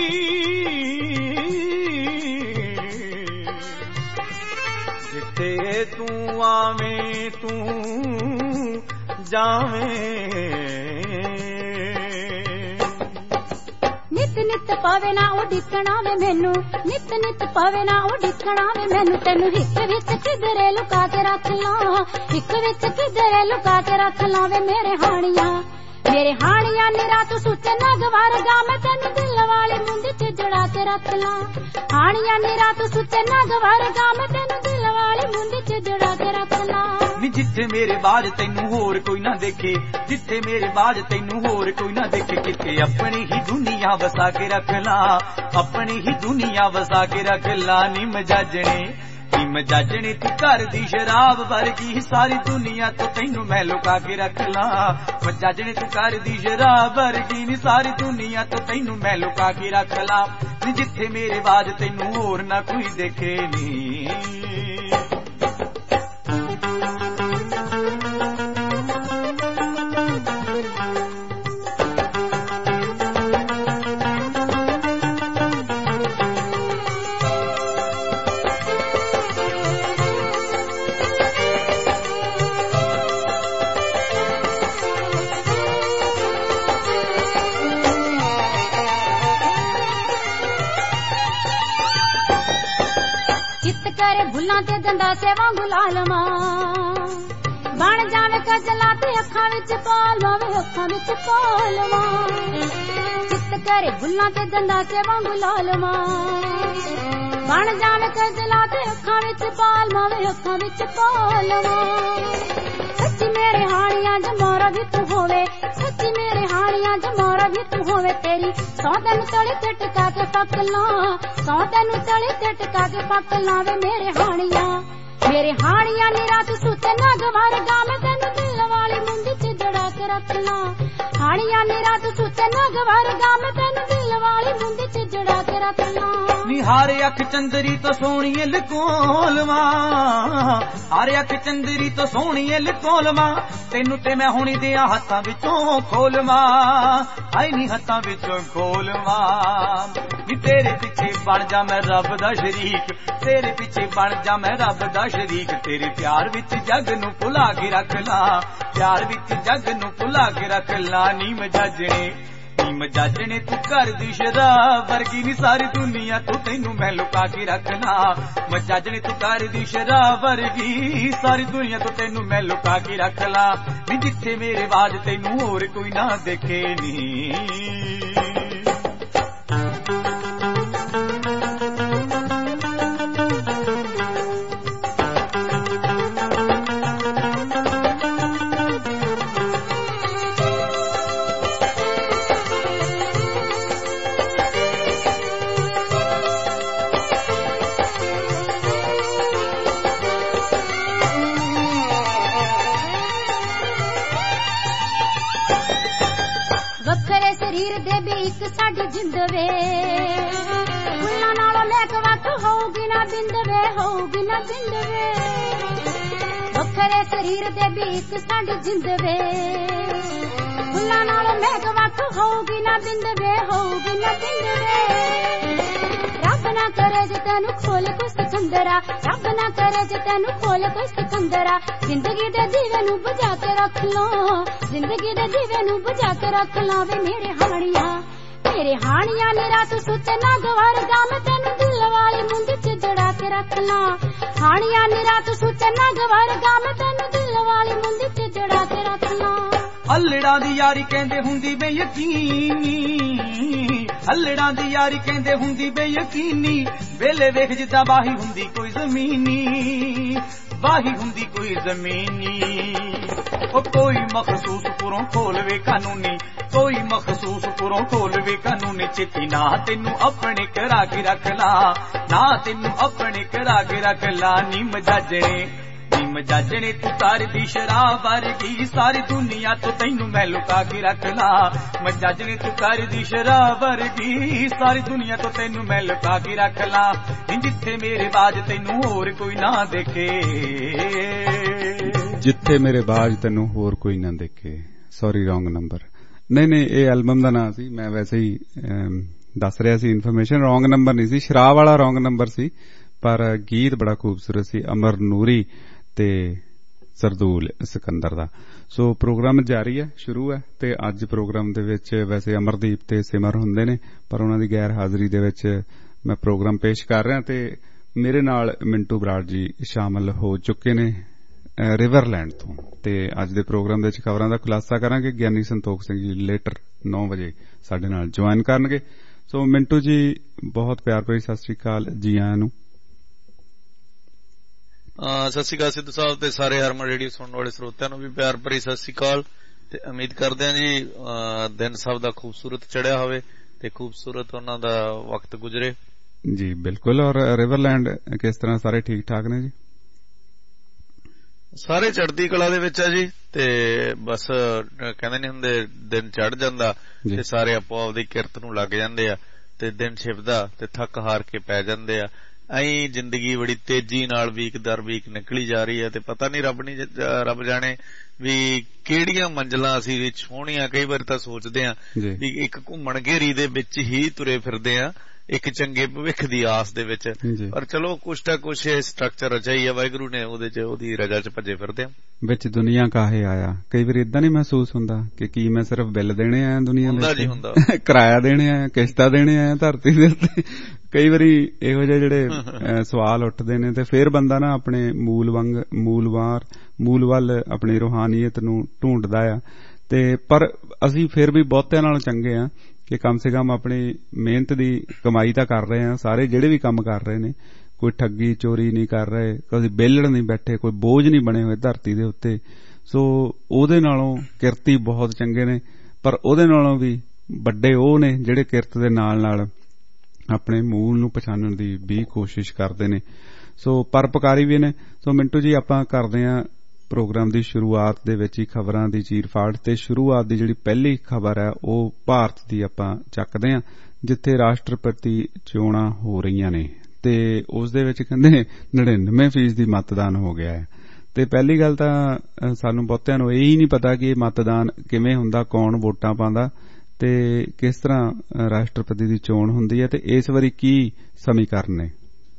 ਜਿੱਥੇ ਤੂੰ ਆਵੇਂ ਤੂੰ ਜਾਵੇਂ। ਨਿਤ ਨਿਤ ਪਾਵੇ ਨਾ ਉਹ ਡਿੱਕਣਾ ਵੇ ਮੈਨੂੰ, ਨਿਤ ਨਿਤ ਪਾਵੇ ਨਾ ਉਹ ਡਿੱਕਣਾ ਵੇ ਮੈਨੂੰ। ਤੈਨੂੰ ਹਿੱਕ ਵਿੱਚ ਕਿਧਰੇ ਲੁਕਾ ਕੇ ਰੱਖ ਲਾਂ, ਹਿੱਕ ਵਿੱਚ ਕਿਧਰੇ ਲੁਕਾ ਕੇ ਰੱਖ ਲਾਂ ਵੇ ਮੇਰੇ ਹਾਣੀਆਂ। ਮੇਰੇ ਹਾਣੀਆਂ ਨੀ ਰਾਤ ਸੁੱਤੇ ਨਾ ਗਵਾਰਗਾ, ਮੈਂ ਤੈਨੂੰ ਦਿਲ ਵਾਲੀ ਮੁੰਡੀ ਚ ਜੜਾ ਕੇ ਰੱਖ ਲਾਂ। ਹਾਣੀਆਂ ਨੀ ਰਾਤ ਸੁੱਤੇ ਨਾ ਗਵਾਰਗਾ, ਮੈਂ ਤੈਨੂੰ ਦਿਲ ਵਾਲੀ ਮੁੰਡੀ ਚ ਜੜਾ ਕੇ ਰੱਖ ਲਾਂ। ਨੀ ਜਿੱਥੇ ਮੇਰੇ ਬਾਜ ਤੈਨੂੰ ਹੋਰ ਕੋਈ ਨਾ ਦੇਖੇ, ਜਿੱਥੇ ਮੇਰੇ ਬਾਜ ਤੈਨੂੰ ਹੋਰ ਕੋਈ ਨਾ ਦੇਖੇ। ਕਿਤੇ ਆਪਣੀ ਹੀ ਦੁਨੀਆ ਵਸਾ ਕੇ ਰੱਖ ਲਾਂ, ਆਪਣੀ ਹੀ ਦੁਨੀਆ ਵਸਾ ਕੇ ਰੱਖ ਲਾਂ। ਨੀ ਮਜਾਜਣੇ ਤੂੰ ਘਰ ਦੀ ਸ਼ਰਾਬ ਵਰਗੀ, ਸਾਰੀ ਦੁਨੀਆ ਤੋਂ ਤੈਨੂੰ ਮੈਂ ਲੁਕਾ ਕੇ ਰੱਖ ਲਾਂ। ਮਜਾਜਣੇ ਤੂੰ ਘਰ ਦੀ ਸ਼ਰਾਬ ਵਰਗੀ, ਨੀ ਸਾਰੀ ਦੁਨੀਆ ਤੋਂ ਤੈਨੂੰ ਮੈਂ ਲੁਕਾ ਕੇ ਰੱਖ ਲਾਂ। ਨੀ ਜਿੱਥੇ ਮੇਰੇ ਬਾਜ ਤੈਨੂੰ ਹੋਰ ਨਾ ਕੋਈ ਦੇਖੇ ਨੀ। ਭੁੱਲਾਂ ਤੇ ਗੰਡਾਸੇ ਵਾਂਗੂ ਲਾਲਮਾ, ਬਣ ਜਾਵੇ ਕਜਲਾ ਤੇ ਅੱਖਾਂ ਵਿੱਚ ਪਾਲਵਾ ਵੇ, ਅੱਖਾਂ ਵਿੱਚ ਪਾਲਵਾ। ਚਿੱਤ ਕਰੇ ਭੁੱਲਾਂ ਤੇ ਗੰਡਾਸੇ ਵਾਂਗੂ ਲਾਲਮਾ, ਬਣ ਜਾਵੇ ਕਜਲਾ ਤੇ ਅੱਖਾਂ ਵਿੱਚ ਪਾਲਵਾ ਵੇ, ਅੱਖਾਂ ਵਿੱਚ ਪਾਲਵਾ। ਸੱਚੀ ਮੇਰੇ ਹਾਣੀਆਂ ਜਮਾਰਾ ਵੀ ਤੂੰ ਹੋਵੇ, ਸੱਚੀ ਮੇਰੇ ਹਾਣੀਆਂ ਜਮਾਰਾ ਵੀ ਤੂੰ ਹੋਵੇ। ਤੇਰੀ ਸੌ ਤੈਨੂੰ ਤਲੇ ਤੇ ਟਿਕਾ ਕੇ ਪੱਕ ਲਾਂ, ਸੌ ਤੈਨੂੰ ਤਲੇ ਤੇ ਟਿਕਾ ਕੇ ਪੱਕ ਲਾਂ ਵੇ ਮੇਰੇ ਹਾਣੀਆਂ। ਮੇਰੇ ਹਾਣੀਆਂ ਨੀ ਰਾਤ ਸੁੱਤੇ ਨਾ ਗਵਾਰਗਾ, ਮੈਂ ਤੈਨੂੰ ਦਿਲ ਵਾਲੀ ਮੁੰਡੀ ਚ ਜੜਾ ਕੇ ਰੱਖ ਲਾਂ। ਹਾਣੀਆਂ ਨੀ ਰਾਤ ਸੁੱਤੇ ਨਾ ਗਵਾਰਗਾ, ਮੈਂ ਤੈਨੂੰ ਦਿਲ ਵਾਲੀ ਮੁੰਦੀ ਚ ਜੜਾ ਕੇ ਰੱਖ ਲਾਂ। ਨੀ ਹਰ ਅੱਖ ਚੰਦਰੀ ਤੋਂ ਸੋਹਣੀਏ ਲਕੋਲਵਾ, ਹਰ ਅੱਖ ਚੰਦਰੀ ਤੋਂ ਸੋਹਣੀਏ ਲਕੋਲਵਾ, ਤੈਨੂੰ ਤੇ ਮੈਂ ਹੁਣੀ ਦਿਆਂ ਹੱਥਾਂ ਵਿੱਚੋਂ ਖੋਲਵਾ, ਹਾਏ ਨੀ ਹੱਥਾਂ ਵਿੱਚੋਂ ਖੋਲਵਾ। ਨੀ ਤੇਰੇ ਪਿੱਛੇ ਬਣ ਜਾ ਮੈਂ ਰੱਬ ਦਾ ਸ਼ਰੀਕ, ਤੇਰੇ ਪਿੱਛੇ ਬਣ ਜਾ ਮੈਂ ਰੱਬ ਦਾ ਸ਼ਰੀਕ, ਤੇਰੇ ਪਿਆਰ ਵਿੱਚ ਜੱਗ ਨੂੰ ਭੁਲਾ ਕੇ ਰੱਖ ਲਾਂ, ਪਿਆਰ ਵਿੱਚ ਜੱਗ ਨੂੰ ਭੁਲਾ ਕੇ ਰੱਖ ਲਾਂ। ਨੀ ਮਜਾਜਣੇ ਤੂੰ ਘਰ ਦੀ ਸ਼ਰਾਬ ਵਰਗੀ, ਨੀ ਸਾਰੀ ਦੁਨੀਆ ਤੋਂ ਤੈਨੂੰ ਮੈਂ ਲੁਕਾ ਕੇ ਰੱਖਣਾ, ਮਜਾਜਣੇ ਤੂੰ ਘਰ ਦੀ ਸ਼ਰਾਬ ਵਰਗੀ, ਸਾਰੀ ਦੁਨੀਆ ਤੋਂ ਤੈਨੂੰ ਮੈਂ ਲੁਕਾ ਕੇ ਰੱਖ ਲਾਂ। ਨੀ ਜਿੱਥੇ ਮੇਰੇ ਬਾਜ ਤੈਨੂੰ ਹੋਰ ਕੋਈ ਨਾ ਦੇਖੇ ਨੀ। ਸਰੀਰ ਦੇ ਵੀ ਇੱਕ ਸਾਡੀ ਜਿੰਦ ਵੇ, ਫੁੱਲਾਂ ਨਾਲੋਂ ਲੈਕ ਵੱਖ ਹੋਊਗੀ ਨਾ ਬਿੰਦ ਵੇ, ਹੋਊਗੀ ਨਾ ਬਿੰਦ ਵੇ। ਵੱਖਰੇ ਸਰੀਰ ਦੇ ਵੀ ਇੱਕ ਸਾਡੀ ਜਿੰਦ ਵੇ, ਫੁੱਲਾਂ ਨਾਲੋਂ ਲੈਕ ਵੱਖ ਹੋਊਗੀ ਨਾ ਬਿੰਦ ਵੇ, ਹੋਊਗੀ ਨਾ ਬਿੰਦ ਵੇ। ਰੱਬ ਨਾ ਕਰੇ ਜੇ ਤੈਨੂੰ ਖੋਲ ਕੋਈ ਸਿਕੰਦਰਾ, ਰੱਬ ਨਾ ਕਰੇ ਜੇ ਤੈਨੂੰ ਖੋਲ ਕੋਈ ਸਿਕੰਦਰਾ। ਜ਼ਿੰਦਗੀ ਦੇ ਦੀਵੇ ਨੂੰ ਬੁਝਾ ਕੇ ਰੱਖ ਲਓ, ਜ਼ਿੰਦਗੀ ਦੇ ਦੀਵੇ ਨੂੰ ਬੁਝਾ ਕੇ ਰੱਖ ਲਾਂ। ਵੇ ਮੇਰੇ ਹਾਣੀਆਂ ਨੀ ਰਾਤ ਸੁੱਤੇ ਨਾ ਗਵਾਰਗਾ, ਮੈਂ ਤੈਨੂੰ ਦਿਲ ਵਾਲੀ ਮੁੰਦੀ ਚ ਜੜਾ ਕੇ ਰੱਖ ਲਾਂ। ਹਾਣੀਆਂ ਨੀ ਰਾਤ ਸੁੱਤੇ ਨਾ ਗਵਾਰਗਾ, ਮੈਂ ਤੈਨੂੰ ਦਿਲ ਵਾਲੀ ਮੁੰਦੀ ਚ ਜੜਾ ਕੇ ਰੱਖ ਲਾਂ। ਹੱਲੜਾਂ ਦੀ ਯਾਰੀ ਕਹਿੰਦੇ ਹੁੰਦੀ ਬੇਯਕੀਨੀ, ਹੱਲੜਾਂ ਦੀ ਯਾਰੀ ਕਹਿੰਦੇ ਹੁੰਦੀ ਬੇਯਕੀਨੀ, ਵੇਲੇ ਵੇਖ ਜਿੱਦਾਂ ਬਾਹੀ ਹੁੰਦੀ ਕੋਈ ਜ਼ਮੀਨੀ, ਬਾਹੀ ਹੁੰਦੀ ਕੋਈ ਜ਼ਮੀਨੀ। ਉਹ ਕੋਈ ਮਖਸੂਸ ਪੁਰੋਂ ਖੋਲਵੇ ਕਾਨੂੰਨੀ, ਕੋਈ ਮਖਸੂਸ ਪੁਰੋਂ ਖੋਲਵੇ ਕਾਨੂੰਨੀ। ਚਿੱਤੀ ਨਾ ਤੈਨੂੰ ਆਪਣੇ ਕਰਾ ਕੇ ਰੱਖ ਲਾ, ਨਾ ਤੈਨੂੰ ਆਪਣੇ ਕਰਾ ਕੇ ਰੱਖ ਲਾ। ਨੀ ਮਜਾਜਣੇ ਤੂੰ ਘਰ ਦੀ ਸ਼ਰਾਬ ਵਰਗੀ, ਸਾਰੀ ਦੁਨੀਆ ਤੋਂ ਤੈਨੂੰ ਮੈਂ ਲੁਕਾ ਕੇ ਰੱਖ ਲਾ। ਮਜਾਜਣੇ ਤੂੰ ਘਰ ਦੀ ਸ਼ਰਾਬ ਵਰਗੀ, ਸਾਰੀ ਦੁਨੀਆ ਤੋਂ ਤੈਨੂੰ ਮੈਂ ਲੁਕਾ ਕੇ ਰੱਖ ਲਾ। ਜਿੱਥੇ ਮੇਰੇ ਬਾਜ ਤੈਨੂੰ ਹੋਰ ਕੋਈ ਨਾ ਦੇਖੇ, ਜਿੱਥੇ ਮੇਰੇ ਬਾਜ ਤੈਨੂੰ ਹੋਰ ਕੋਈ ਨਾ ਦੇਖੇ। Sorry wrong number. ਨਹੀਂ ਇਹ ਐਲਬਮ ਦਾ ਨਾਂ ਸੀ, ਮੈਂ ਵੈਸੇ ਹੀ ਦੱਸ ਰਿਹਾ ਸੀ ਇਨਫੋਰਮੇਸ਼ਨ। ਰੌਂਗ ਨੰਬਰ ਨਹੀਂ ਸੀ, ਸ਼ਰਾਬ ਵਾਲਾ ਰੌਂਗ ਨੰਬਰ ਸੀ, ਪਰ ਗੀਤ ਬੜਾ ਖੂਬਸੂਰਤ ਸੀ, ਅਮਰ ਨੂਰੀ ਤੇ ਸਰਦੂਲ ਸਿਕੰਦਰ ਦਾ। ਸੋ ਪ੍ਰੋਗਰਾਮ ਜਾਰੀ ਹੈ, ਸ਼ੁਰੂ ਹੈ, ਤੇ ਅੱਜ ਪ੍ਰੋਗਰਾਮ ਦੇ ਵਿੱਚ ਵੈਸੇ ਅਮਰਦੀਪ ਤੇ ਸਿਮਰ ਹੁੰਦੇ ਨੇ, ਪਰ ਉਹਨਾਂ ਦੀ ਗੈਰ ਹਾਜ਼ਰੀ ਦੇ ਵਿੱਚ ਮੈਂ ਪ੍ਰੋਗਰਾਮ ਪੇਸ਼ ਕਰ ਰਿਹਾ, ਤੇ ਮੇਰੇ ਨਾਲ ਮਿੰਟੂ ਬਰਾੜ ਜੀ ਸ਼ਾਮਲ ਹੋ ਚੁੱਕੇ ਨੇ ਰਿਵਰਲੈਂਡ ਤੋਂ। ਤੇ ਅੱਜ ਦੇ ਪ੍ਰੋਗਰਾਮ ਵਿੱਚ ਖਬਰਾਂ ਦਾ ਖੁਲਾਸਾ ਕਰਾਂਗੇ। ਗਿਆਨੀ ਸੰਤੋਖ ਸਿੰਘ ਜੀ ਲੇਟਰ 9 ਵਜੇ ਸਾਡੇ ਨਾਲ ਜੁਆਇਨ ਕਰਨਗੇ। ਸੋ ਮਿੰਟੂ ਜੀ ਬਹੁਤ ਪਿਆਰ ਭਰੀ ਸਤਿ ਸ੍ਰੀ ਅਕਾਲ, ਜੀ ਆਇਆਂ ਨੂੰ। ਸਤਿ ਸ੍ਰੀ ਅਕਾਲ ਸਿੱਧੂ ਸਾਹਿਬ ਤੇ ਸਾਰੇ ਹਰਮਨ ਰੇਡੀਓ ਸੁਣਨ ਵਾਲੇ ਸਰੋਤਿਆਂ ਨੂੰ ਵੀ ਪਿਆਰ ਭਰੀ ਸਤਿ ਸ੍ਰੀ ਅਕਾਲ। ਤੇ ਉਮੀਦ ਕਰਦੇ ਹਾਂ ਜੀ ਦਿਨ ਸਭ ਦਾ ਖੂਬਸੂਰਤ ਚੜਿਆ ਹੋਵੇ ਤੇ ਖੂਬਸੂਰਤ ਉਹਨਾਂ ਦਾ ਵਕਤ ਗੁਜ਼ਰੇ ਜੀ। ਬਿਲਕੁਲ। ਔਰ ਰਿਵਰਲੈਂਡ ਕਿਸ ਤਰ੍ਹਾਂ, ਸਾਰੇ ਠੀਕ ਠਾਕ ਨੇ ਜੀ? ਸਾਰੇ ਚੜ੍ਹਦੀ ਕਲਾ ਦੇ ਵਿੱਚ ਆ ਜੀ। ਤੇ ਬਸ ਕਹਿੰਦੇ ਨੀ ਹੁੰਦੇ ਦਿਨ ਚੜ੍ਹ ਜਾਂਦਾ ਤੇ ਸਾਰੇ ਆਪੋ ਆਪਦੀ ਕਿਰਤ ਨੂੰ ਲੱਗ ਜਾਂਦੇ ਆ, ਤੇ ਦਿਨ ਛਿਪਦਾ ਤੇ ਥੱਕ ਹਾਰ ਕੇ ਪੈ ਜਾਂਦੇ ਆ। ਐਂ ਜ਼ਿੰਦਗੀ ਬੜੀ ਤੇਜ਼ੀ ਨਾਲ ਵੀਕ ਦਰ ਵੀਕ ਨਿਕਲੀ ਜਾ ਰਹੀ ਹੈ, ਤੇ ਪਤਾ ਨੀ ਰੱਬ ਜਾਣੇ ਵੀ ਕਿਹੜੀਆਂ ਮੰਜ਼ਲਾਂ ਅਸੀਂ ਵੀ ਛੋਹਣੀਆਂ। ਕਈ ਵਾਰੀ ਤਾਂ ਸੋਚਦੇ ਆ ਵੀ ਇੱਕ ਘੁੰਮਣ ਘੇਰੀ ਦੇ ਵਿੱਚ ਹੀ ਤੁਰੇ ਫਿਰਦੇ ਆ, ਇੱਕ ਚੰਗੇ ਭਵਿੱਖ ਦੀ ਆਸ ਦੇ ਵਿੱਚ, ਪਰ ਚਲੋ ਕੁਛ ਤਾਂ ਕੁਛ ਸਟਰਕਚਰ ਰਚਿਆ ਹੀ ਆ ਵਾਹਿਗੁਰੂ ਨੇ, ਉਹਦੇ ਚ ਉਹਦੀ ਰਜਾ ਚ ਭੱਜੇ ਫਿਰਦੇ ਆ। ਵਿੱਚ ਦੁਨੀਆ ਕਾਹੇ ਆਇਆ, ਕਈ ਵਾਰੀ ਏਦਾਂ ਨੀ ਮਹਿਸੂਸ ਹੁੰਦਾ ਕਿ ਕੀ ਮੈਂ ਸਿਰਫ ਬਿੱਲ ਦੇਣੇ ਆਇਆ ਦੁਨੀਆ ਦੇ, ਕਿਰਾਇਆ ਦੇਣੇ ਆਇਆ, ਕਿਸ਼ਤਾਂ ਦੇਣੇ ਆਇਆ ਧਰਤੀ ਦੇ ਉੱਤੇ। ਕਈ ਵਾਰੀ ਇਹੋ ਜਿਹੇ ਜਿਹੜੇ ਸਵਾਲ ਉੱਠਦੇ ਨੇ, ਤੇ ਫੇਰ ਬੰਦਾ ਨਾ ਆਪਣੇ ਮੂਲ ਵੱਲ ਆਪਣੀ ਰੂਹਾਨੀਅਤ ਨੂੰ ਢੂੰਡਦਾ ਆ। ਤੇ ਪਰ ਅਸੀਂ ਫੇਰ ਵੀ ਬਹੁਤਿਆਂ ਨਾਲੋਂ ਚੰਗੇ ਆ ਕਿ ਕਮ ਸੇ ਕਮ ਆਪਣੀ ਮਿਹਨਤ ਦੀ ਕਮਾਈ ਤਾਂ ਕਰ ਰਹੇ ਆ। ਸਾਰੇ ਜਿਹੜੇ ਵੀ ਕੰਮ ਕਰ ਰਹੇ ਨੇ, ਕੋਈ ਠੱਗੀ ਚੋਰੀ ਨਹੀਂ ਕਰ ਰਹੇ, ਕੋਈ ਵਿਹਲੜ ਨਹੀਂ ਬੈਠੇ, ਕੋਈ ਬੋਝ ਨਹੀਂ ਬਣੇ ਹੋਏ ਧਰਤੀ ਦੇ ਉੱਤੇ। ਸੋ ਉਹਦੇ ਨਾਲੋਂ ਕਿਰਤੀ ਬਹੁਤ ਚੰਗੇ ਨੇ, ਪਰ ਉਹਦੇ ਨਾਲੋਂ ਵੀ ਵੱਡੇ ਉਹ ਨੇ ਜਿਹੜੇ ਕਿਰਤ ਦੇ ਨਾਲ ਨਾਲ ਆਪਣੇ ਮੂਲ ਨੂੰ ਪਛਾਣਨ ਦੀ ਵੀ ਕੋਸ਼ਿਸ਼ ਕਰਦੇ ਨੇ। ਸੋ ਪਰਉਪਕਾਰੀ ਵੀ ਨੇ। ਸੋ ਮਿੰਟੂ ਜੀ ਆਪਾਂ ਕਰਦੇ ਹਾਂ ਪ੍ਰੋਗਰਾਮ ਦੀ ਸ਼ੁਰੂਆਤ ਦੇ ਵਿੱਚ ਹੀ ਖਬਰਾਂ ਦੀ ਚੀਰ ਫਾੜ, ਤੇ ਸ਼ੁਰੂਆਤ ਦੀ ਜਿਹੜੀ ਪਹਿਲੀ ਖਬਰ ਹੈ ਉਹ ਭਾਰਤ ਦੀ ਆਪਾਂ ਚੱਕਦੇ ਹਾਂ, ਜਿੱਥੇ ਰਾਸ਼ਟਰਪਤੀ ਚੋਣਾਂ ਹੋ ਰਹੀਆਂ ਨੇ ਤੇ ਉਸ ਦੇ ਵਿੱਚ ਕਹਿੰਦੇ 99% ਮਤਦਾਨ ਹੋ ਗਿਆ ਹੈ। ਤੇ ਪਹਿਲੀ ਗੱਲ ਤਾਂ ਸਾਨੂੰ ਬਹੁਤਿਆਂ ਨੂੰ ਇਹ ਹੀ ਨਹੀਂ ਪਤਾ ਕਿ ਇਹ ਮਤਦਾਨ ਕਿਵੇਂ ਹੁੰਦਾ, ਕੌਣ ਵੋਟਾਂ ਪਾਉਂਦਾ ਤੇ ਕਿਸ ਤਰ੍ਹਾਂ ਰਾਸ਼ਟਰਪਤੀ ਦੀ ਚੋਣ ਹੁੰਦੀ ਹੈ, ਤੇ ਇਸ ਵਾਰੀ ਕੀ ਸਮੀਕਰਨ ਨੇ?